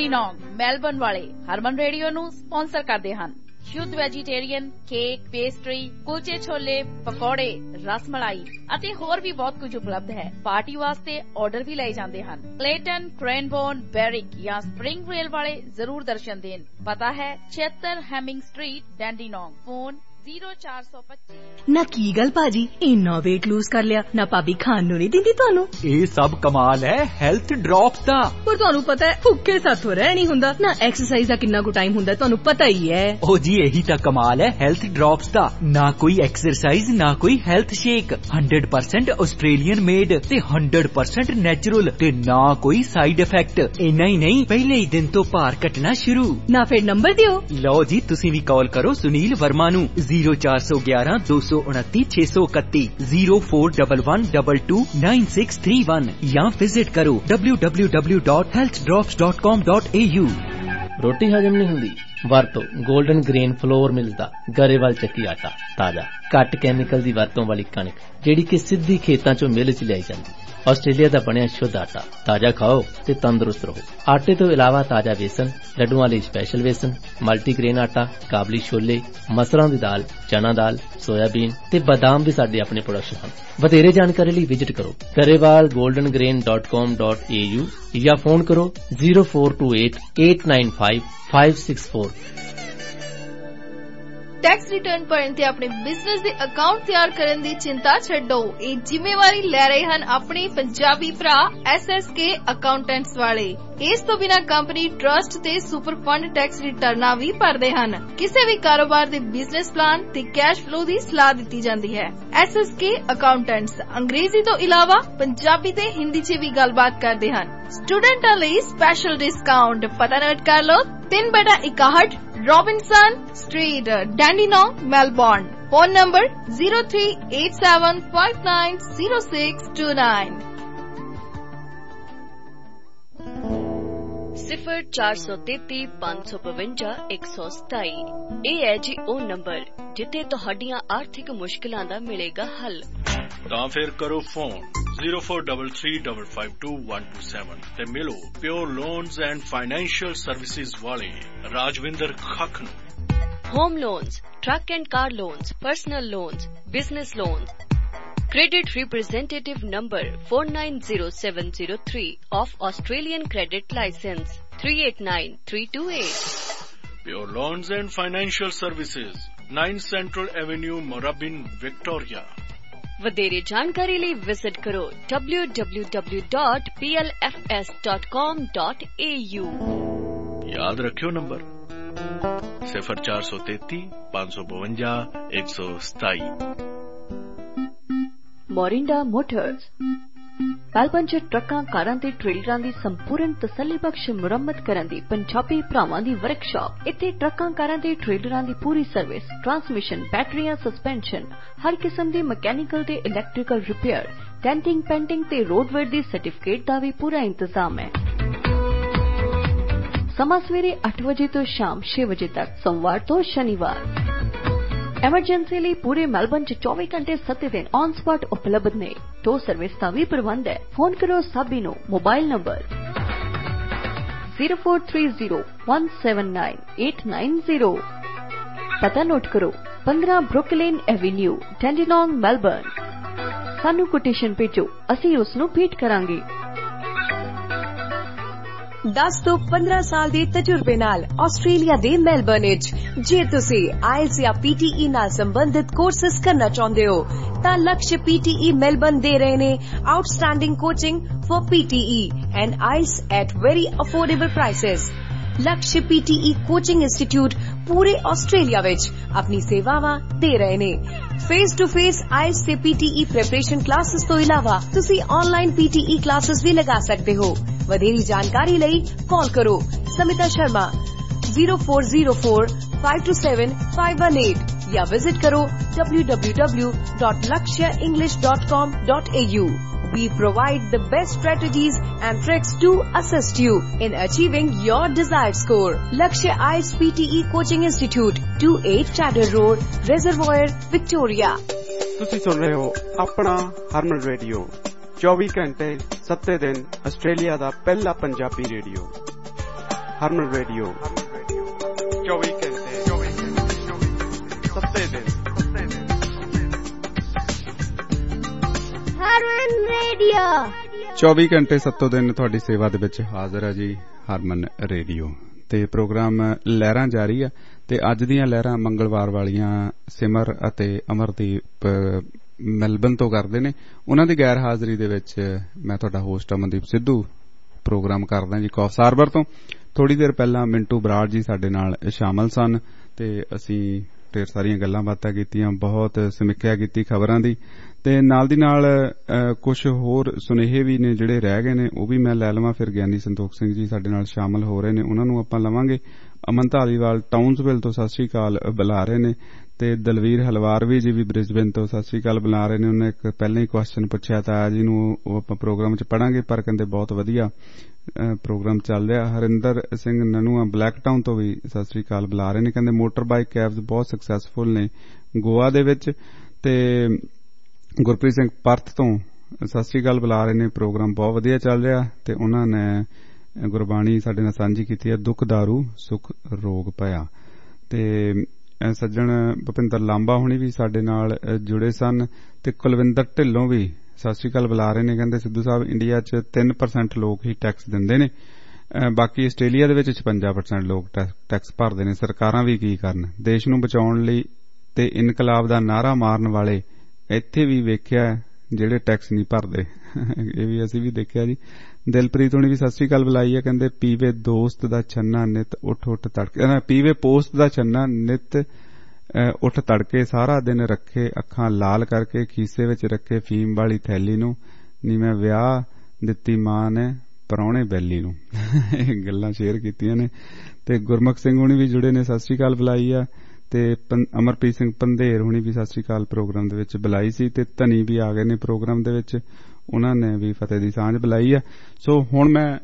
ਡੈਂਡੀਨੋਂਗ ਮੈਲਬਰਨ ਵਾਲੇ ਹਰਮਨ ਰੇਡੀਓ ਨੂੰ ਸਪਾਂਸਰ ਕਰਦੇ ਹਨ। ਸ਼ੁੱਧ ਵੈਜੀਟੇਰੀਅਨ ਕੇਕ, ਪੇਸਟਰੀ, ਕੁਲਚੇ ਛੋਲੇ, ਪਕੌੜੇ, ਰਸ ਮਲਾਈ ਅਤੇ ਹੋਰ ਵੀ ਬਹੁਤ ਕੁਝ ਉਪਲਬਧ ਹੈ। ਪਾਰਟੀ ਵਾਸਤੇ ਆਰਡਰ ਵੀ ਲਏ ਜਾਂਦੇ ਹਨ। ਕਲੇਟਨ, ਕ੍ਰੈਨਬੋਰਨ, ਬੈਰਿਕ ਜਾਂ ਸਪ੍ਰਿੰਗ ਰੇਲ ਵਾਲੇ ਜ਼ਰੂਰ ਦਰਸ਼ਨ ਦੇਣ। ਪਤਾ ਹੈ 76 ਹੈਮਿੰਗ ਸਟਰੀਟ, ਡੈਂਡੀਨੋਂਗ। ਫੋਨ 0425। ਨਾ ਕੀ ਗੱਲ ਭਾਜੀ, ਇੰਨਾ weight lose ਕਰ ਲਿਆ ਨਾ, ਭਾਬੀ ਖਾਣ ਨੂੰ ਨਹੀਂ ਦਿੰਦੀ ਤੁਹਾਨੂੰ? ਇਹ ਸਭ ਕਮਾਲ ਹੈ ਹੈਲਥ ਡ੍ਰੌਪਸ ਦਾ। ਪਰ ਤੁਹਾਨੂੰ ਪਤਾ ਹੈ ਭੁੱਖੇ ਸਾਥੋਂ ਰਹਿ ਨਹੀਂ ਹੁੰਦਾ ਨਾ। ਐਕਸਰਸਾਈਜ਼ ਦਾ ਕਿੰਨਾ ਕੁ ਟਾਈਮ ਹੁੰਦਾ ਤੁਹਾਨੂੰ ਪਤਾ ਹੀ ਹੈ। ਉਹ ਜੀ ਇਹੀ ਤਾਂ ਕਮਾਲ ਹੈ ਹੈਲਥ ਡ੍ਰੌਪਸ ਦਾ। ਨਾ ਕੋਈ ਐਕਸਰਸਾਈਜ਼, ਨਾ ਕੋਈ ਹੈਲਥ ਸ਼ੇਕ, 100% ਆਸਟ੍ਰੇਲੀਅਨ ਮੇਡ ਤੇ 100% ਨੈਚੁਰਲ ਤੇ ਨਾ ਕੋਈ ਸਾਈਡ ਇਫੈਕਟ। ਇੰਨਾ ਹੀ ਨਹੀਂ, ਪਹਿਲੇ ਹੀ ਦਿਨ ਤੋਂ ਭਾਰ ਘਟਣਾ ਸ਼ੁਰੂ। ਨਾ ਫਿਰ ਨੰਬਰ ਦਿਓ। ਲਓ ਜੀ, ਤੁਸੀਂ ਵੀ ਕਾਲ ਕਰੋ ਸੁਨੀਲ ਵਰਮਾ ਨੂੰ 0411 229 631 0411229631 ਜਾਂ ਵਿਜ਼ਿਟ ਕਰੋ www.healthdrops.com.au। ਰੋਟੀ ਹਜਮ ਨਹੀਂ ਹੁੰਦੀ? ਵਰਤੋ ਗੋਲਡਨ ਗ੍ਰੇਨ ਫਲੋਰ ਮਿਲਸ ਦਾ ਗਰੇਵਾਲ ਚੱਕੀ ਆਟਾ। ਤਾਜ਼ਾ, ਘੱਟ ਕੈਮੀਕਲ ਦੀ ਵਰਤੋਂ ਵਾਲੀ ਕਣਕ ਜਿਹੜੀ ਕਿ ਸਿੱਧੀ ਖੇਤਾਂ ਚੋਂ ਮਿਲ 'ਚ ਲਿਆਈ ਜਾਂਦੀ। ਆਸਟ੍ਰੇਲੀਆ ਦਾ ਬਣਿਆ ਸ਼ੁੱਧ ਆਟਾ। ਤਾਜ਼ਾ ਖਾਓ ਤੇ ਤੰਦਰੁਸਤ ਰਹੋ। ਆਟੇ ਤੋਂ ਇਲਾਵਾ ਤਾਜ਼ਾ ਵੇਸਣ, ਲੱਡੂਆਂ ਲਈ ਸਪੈਸ਼ਲ ਵੇਸਣ, ਮਲਟੀਗ੍ਰੇਨ ਆਟਾ, ਕਾਬਲੀ ਛੋਲੇ, ਮਸਰਾਂ ਦੀ ਦਾਲ, ਚਨਾ ਦਾਲ, ਸੋਇਆਬੀਨ ਤੇ ਬਾਦਾਮ ਵੀ ਸਾਡੇ ਆਪਣੇ ਪ੍ਰੋਡਕਸ਼ਨ ਹਨ। ਵਧੇਰੇ ਜਾਣਕਾਰੀ ਲਈ ਵਿਜ਼ਿਟ ਕਰੋ garewalgoldengrain.com.au ਜਾਂ ਫੋਨ ਕਰੋ 0428 895 564। ਟੈਕਸ ਰਿਟਰਨ ਭਰਨ ਤੇ ਆਪਣੇ ਬਿਜ਼ਨਸ ਦੇ ਅਕਾਊਂਟ ਤਿਆਰ ਕਰਨ ਦੀ ਚਿੰਤਾ ਛੱਡੋ। ਇਹ ਜ਼ਿੰਮੇਵਾਰੀ ਲੈ ਰਹੇ ਹਨ ਆਪਣੇ ਪੰਜਾਬੀ ਭਰਾ SSK ਅਕਾਊਂਟੈਂਟਸ ਵਾਲੇ। ਇਸ ਤੋਂ ਬਿਨਾਂ ਕੰਪਨੀ ਟਰਸਟ ਤੇ ਸੁਪਰ ਫੰਡ ਟੈਕਸ ਰਿਟਰਨਾਂ ਵੀ ਭਰਦੇ ਹਨ। ਕਿਸੇ ਵੀ ਕਾਰੋਬਾਰ ਦੇ ਬਿਜ਼ਨਸ ਪਲਾਨ ਤੇ ਕੈਸ਼ ਫਲੋ ਦੀ ਸਲਾਹ ਦਿੱਤੀ ਜਾਂਦੀ ਹੈ। SSK ਅਕਾਊਂਟੈਂਟਸ ਅੰਗਰੇਜ਼ੀ ਤੋਂ ਇਲਾਵਾ ਪੰਜਾਬੀ ਤੇ ਹਿੰਦੀ 'ਚ ਵੀ ਗੱਲਬਾਤ ਕਰਦੇ ਹਨ। ਸਟੂਡੈਂਟਾਂ ਲਈ ਸਪੈਸ਼ਲ ਡਿਸਕਾਊਂਟ। ਪਤਾ ਨੋਟ ਕਰ ਲਓ 3/61 Robinson Street, Dandenong, Melbourne. Phone number 0387590629. 0433 552 127। ਇਹ ਹੈ ਜੀ ਉਹ ਨੰਬਰ ਜਿੱਥੇ ਤੁਹਾਡੀਆਂ ਆਰਥਿਕ ਮੁਸ਼ਕਲਾਂ ਦਾ ਮਿਲੇਗਾ ਹੱਲ। ਤਾਂ ਫਿਰ ਕਰੋ ਫੋਨ 0433552127 ਤੇ ਮਿਲੋ pure loans and financial services ਵਾਲੇ ਰਾਜਵਿੰਦਰ ਖੱਖ ਨੂੰ। Home loans, truck and car loans, personal loans, business loans. Credit representative number 490703 of Australian Credit License 389328. Pure Loans and Financial Services, 9 Central Avenue, Moorabbin, Victoria. ਵਧੇਰੇ ਜਾਣਕਾਰੀ ਲਈ visit ਕਰੋ www.plfs.com.au। ਯਾਦ ਰੱਖਿਓ number 0433 552 127। Morinda motors Melbourne 'ਚ ਟਰੱਕਾਂ, ਕਾਰਾਂ ਤੇ ਟ੍ਰੇਲਰਾਂ ਦੀ ਸੰਪੂਰਨ ਤਸੱਲੀਬਖਸ਼ ਮੁਰੰਮਤ ਕਰਨ ਦੀ ਪੰਜਾਬੀ ਭਰਾਵਾਂ ਦੀ ਵਰਕਸ਼ਾਪ। ਇੱਥੇ ਟਰੱਕਾਂ, ਕਾਰਾਂ ਤੇ ਟ੍ਰੇਲਰਾਂ ਦੀ ਪੂਰੀ ਸਰਵਿਸ, ਟਰਾਂਸਮਿਸ਼ਨ, ਬੈਟਰੀਆਂ, ਸਸਪੈਂਸ਼ਨ, ਹਰ ਕਿਸਮ ਦੀ ਮਕੈਨੀਕਲ ਤੇ ਇਲੈਕਟ੍ਰੀਕਲ ਰਿਪੇਅਰ, ਡੈਂਟਿੰਗ, ਪੈਂਟਿੰਗ ਤੇ ਰੋਡਵੇਅਰ ਦੀ ਸਰਟੀਫਿਕੇਟ ਦਾ ਵੀ ਪੂਰਾ ਇੰਤਜ਼ਾਮ ਹੈ। ਸਮਾਂ ਸਵੇਰੇ 8 ਵਜੇ ਤੋਂ ਸ਼ਾਮ 6 ਵਜੇ ਤੱਕ, ਸੋਮਵਾਰ ਤੋਂ ਸ਼ਨੀਵਾਰ। ਐਮਰਜੈਂਸੀ ਲਈ ਪੂਰੇ ਮੈਲਬਰਨ 'ਚ 24 ਘੰਟੇ 7 ਦਿਨ ਔਨ ਸਪੌਟ ਉਪਲਬਧ ਨੇ। ਟੋ ਸਰਵਿਸ ਦਾ ਵੀ ਪ੍ਰਬੰਧ ਹੈ। ਫੋਨ ਕਰੋ ਸਾਬੀ ਨੂੰ। Mobile number 0430179890। ਪਤਾ ਨੋਟ ਕਰੋ 15 ਬਰੁਕਲਿਨ ਐਵੇਨਿਊ, ਡੈਂਡੀਨੋਂਗ, ਮੈਲਬਰਨ। ਸਾਨੂੰ ਕੋਟੇਸ਼ਨ ਭੇਜੋ, ਅਸੀਂ ਉਸ ਨੂੰ ਭੇਟ ਕਰਾਂਗੇ। 10 ਤੋਂ 15 ਸਾਲ ਦੇ ਤਜਰਬੇ ਨਾਲ ਆਸਟ੍ਰੇਲੀਆ ਦੇ ਮੈਲਬਰਨ ਵਿੱਚ ਜੇ ਤੁਸੀਂ ਆਇਲਸ ਜਾਂ PTE ਨਾਲ ਸੰਬੰਧਿਤ ਕੋਰਸਸ ਕਰਨਾ ਚਾਹੁੰਦੇ ਹੋ ਤਾਂ ਲਕਸ਼ PTE ਮੈਲਬਰਨ ਦੇ ਰਹੇ ਨੇ outstanding coaching for PTE and IELTS at very affordable prices. Laksh PTE coaching institute ਪੂਰੇ ਆਸਟ੍ਰੇਲੀਆ ਵਿੱਚ ਆਪਣੀ ਸੇਵਾਵਾਂ ਦੇ ਰਹੇ ਨੇ। ਫੇਸ ਟੂ ਫੇਸ ਆਇਲਸ ਤੇ PTE ਪ੍ਰੈਪਰੇਸ਼ਨ ਕਲਾਸਿਸ ਤੋਂ ਇਲਾਵਾ ਤੁਸੀਂ ਆਨਲਾਈਨ PTE ਕਲਾਸਿਸ ਵੀ ਲਗਾ ਸਕਦੇ ਹੋ। ਵਧੇਰੀ ਜਾਣਕਾਰੀ ਲਈ ਕਾਲ ਕਰੋ ਸਮਿਤਾ ਸ਼ਰਮਾ 0404527518 ਜਾਂ ਵਿਜ਼ਿਟ ਕਰੋ www.lakshaenglish.com.au। We provide the best strategies and tricks to assist you in achieving your desired score. Lakshya IELTS PTE Coaching Institute, 28 Chatter Road, Reservoir, Victoria. ਤੁਸੀਂ ਸੁਣ ਰਹੇ ਹੋ ਆਪਣਾ ਹਰਮਨ ਰੇਡੀਓ 24 ਘੰਟੇ 7 ਦਿਨ ਆਸਟ੍ਰੇਲੀਆ ਦਾ ਪਹਿਲਾ ਪੰਜਾਬੀ ਰੇਡੀਓ। ਹਰਮਨ ਰੇਡੀਓ 24 ਘੰਟੇ 7 ਦਿਨ ਹਰਮਨ ਰੇਡੀਓ 24 ਘੰਟੇ 7 ਦਿਨ ਤੁਹਾਡੀ ਸੇਵਾ ਦੇ ਵਿੱਚ ਹਾਜ਼ਰ ਹੈ ਜੀ ਹਰਮਨ ਰੇਡੀਓ ਤੇ ਪ੍ਰੋਗਰਾਮ ਲਹਿਰਾਂ ਜਾਰੀ ਆ ਤੇ ਅੱਜ ਦੀਆਂ ਲਹਿਰਾਂ ਮੰਗਲਵਾਰ ਵਾਲੀਆਂ ਸਿਮਰ ਅਤੇ ਅਮਰਦੀਪ ਮੈਲਬਨ ਤੋਂ ਕਰਦੇ ਨੇ। ਉਹਨਾਂ ਦੀ ਗੈਰ ਹਾਜ਼ਰੀ ਦੇ ਵਿੱਚ ਮੈਂ ਤੁਹਾਡਾ ਹੋਸਟ ਅਮਨਦੀਪ ਸਿੱਧੂ ਪ੍ਰੋਗਰਾਮ ਕਰਦਾ ਜੀ ਕੌਫ ਸਾਰਬਰ ਤੋਂ। ਥੋੜੀ ਦੇਰ ਪਹਿਲਾਂ ਮਿੰਟੂ ਬਰਾੜ ਜੀ ਸਾਡੇ ਨਾਲ ਸ਼ਾਮਲ ਸਨ ਤੇ ਅਸੀਂ ਢੇਰ ਸਾਰੀਆਂ ਗੱਲਾਂ ਬਾਤਾਂ ਕੀਤੀਆਂ, ਬਹੁਤ ਸਮੀਖਿਆ ਕੀਤੀ ਖਬਰਾਂ ਦੀ ਤੇ ਨਾਲ ਦੀ ਨਾਲ ਕੁਝ ਹੋਰ ਸੁਨੇਹੇ ਵੀ ਨੇ ਜਿਹੜੇ ਰਹਿ ਗਏ ਨੇ ਉਹ ਵੀ ਮੈਂ ਲੈ ਲਵਾਂ। ਫਿਰ ਗਿਆਨੀ ਸੰਤੋਖ ਸਿੰਘ ਜੀ ਸਾਡੇ ਨਾਲ ਸ਼ਾਮਲ ਹੋ ਰਹੇ ਨੇ, ਉਹਨਾਂ ਨੂੰ ਆਪਾਂ ਲਵਾਂਗੇ। ਅਮਨ ਧਾਲੀਵਾਲ ਟਾਊਨਸਵਿਲ ਤੋਂ ਸਤਿ ਸ੍ਰੀ ਅਕਾਲ ਬੁਲਾ ਰਹੇ ਨੇ ਤੇ ਦਲਵੀਰ ਹਲਵਾਰਵੀ ਜੀ ਵੀ ਬ੍ਰਿਸਬੇਨ ਤੋਂ ਸਤਿ ਸ੍ਰੀ ਅਕਾਲ ਬੁਲਾ ਰਹੇ ਨੇ। ਉਹਨੇ ਇੱਕ ਪਹਿਲਾਂ ਹੀ ਕੁਐਸਚਨ ਪੁੱਛਿਆ ਤਾਂ ਜੀ ਨੂੰ ਉਹ ਆਪਾਂ ਪ੍ਰੋਗਰਾਮ 'ਚ ਪੜਾਂਗੇ, ਪਰ ਕਹਿੰਦੇ ਬਹੁਤ ਵਧੀਆ ਪ੍ਰੋਗਰਾਮ ਚੱਲ ਰਿਹਾ। ਹਰਿੰਦਰ ਸਿੰਘ ਨਨੂਆ ਬਲੈਕ ਟਾਊਨ ਤੋਂ ਵੀ ਸਤਿ ਸ੍ਰੀ ਅਕਾਲ ਬੁਲਾ ਰਹੇ ਨੇ, ਕਹਿੰਦੇ ਮੋਟਰ ਬਾਈਕ ਕੈਬਸ ਬਹੁਤ ਸਕਸੈਸਫੁਲ ਨੇ ਗੋਆ ਦੇ ਵਿੱਚ। ਤੇ ਗੁਰਪ੍ਰੀਤ ਸਿੰਘ ਪਰਥ ਤੋਂ ਸਤਿ ਸ੍ਰੀ ਅਕਾਲ ਬੁਲਾ ਰਹੇ ਨੇ, ਪ੍ਰੋਗਰਾਮ ਬਹੁਤ ਵਧੀਆ ਚੱਲ ਰਿਹਾ ਤੇ ਉਹਨਾਂ ਨੇ ਗੁਰਬਾਣੀ ਸਾਡੇ ਨਾਲ ਸਾਂਝੀ ਕੀਤੀ ਹੈ, ਦੁੱਖ ਦਾਰੂ ਸੁੱਖ ਰੋਗ ਭਇਆ। ਤੇ ਸੱਜਣ ਭੁਪਿੰਦਰ ਲਾਂਬਾ ਹੁਣੀ ਵੀ ਸਾਡੇ ਨਾਲ ਜੁੜੇ ਸਨ ਤੇ ਕੁਲਵਿੰਦਰ ਢਿੱਲੋਂ ਵੀ ਸਤਿ ਸ੍ਰੀ ਅਕਾਲ ਬੁਲਾ ਰਹੇ ਨੇ, ਕਹਿੰਦੇ ਸਿੱਧੂ ਸਾਹਿਬ ਇੰਡੀਆ 'ਚ 3% ਲੋਕ ਹੀ ਟੈਕਸ ਦਿੰਦੇ ਨੇ, ਬਾਕੀ ਆਸਟ੍ਰੇਲੀਆ ਦੇ ਵਿੱਚ 56% ਲੋਕ ਟੈਕਸ ਭਰਦੇ ਨੇ, ਸਰਕਾਰਾਂ ਵੀ ਕੀ ਕਰਨ। ਦੇਸ਼ ਨੂੰ ਬਚਾਉਣ ਲਈ ਤੇ ਇਨਕਲਾਬ ਦਾ ਨਾਅਰਾ ਮਾਰਨ ਵਾਲੇ ਇੱਥੇ ਵੀ ਵੇਖਿਆ ਜਿਹੜੇ ਟੈਕਸ ਨਹੀਂ ਭਰਦੇ, ਇਹ ਵੀ ਅਸੀਂ ਵੀ ਦੇਖਿਆ ਜੀ। ਦਿਲਪ੍ਰੀਤ ਹੁਣੀ ਵੀ ਸਤਿ ਸ੍ਰੀ ਅਕਾਲ ਬੁਲਾਈ ਹੈ, ਕਹਿੰਦੇ ਪੀਵੇ ਦੋਸਤ ਦਾ ਛੰਨਾ ਨਿਤ ਉੱਠ ਉੱਠ ਤੜਕੇ, ਪੀਵੇ ਪੋਸਟ ਦਾ ਛੰਨਾ ਨਿਤ ਉੱਠ ਤੜਕੇ, ਸਾਰਾ ਦਿਨ ਰੱਖੇ ਅੱਖਾਂ ਲਾਲ ਕਰਕੇ, ਖੀਸੇ ਵਿੱਚ ਰੱਖੇ ਫੀਮ ਵਾਲੀ ਥੈਲੀ ਨੂੰ, ਨੀ ਮੈਂ ਵਿਆਹ ਦਿੱਤੀ ਮਾਂ ਨੇ ਪ੍ਰਾਹੁਣੇ ਬੈਲੀ ਨੂੰ। ਇਹ ਗੱਲਾਂ ਸ਼ੇਅਰ ਕੀਤੀਆਂ ਨੇ। ਤੇ ਗੁਰਮੁਖ ਸਿੰਘ ਹੁਣੀ ਵੀ ਜੁੜੇ ਨੇ, ਸਤਿ ਸ੍ਰੀ ਅਕਾਲ ਬੁਲਾਈ ਆ। ਤੇ ਅਮਰਪ੍ਰੀਤ ਸਿੰਘ ਪੰਧੇਰ ਹੁਣੀ ਵੀ ਸਤਿ ਸ੍ਰੀ ਅਕਾਲ ਪ੍ਰੋਗਰਾਮ ਦੇ ਵਿੱਚ ਬੁਲਾਈ ਸੀ ਤੇ ਧਨੀ ਵੀ ਆ ਗਏ ਨੇ ਪ੍ਰੋਗਰਾਮ ਦੇ ਵਿੱਚ, ਉਹਨਾਂ ਨੇ ਵੀ ਫਤਿਹ ਦੀ ਸਾਂਝ ਬੁਲਾਈ ਆ। ਸੋ ਹੁਣ ਮੈਂ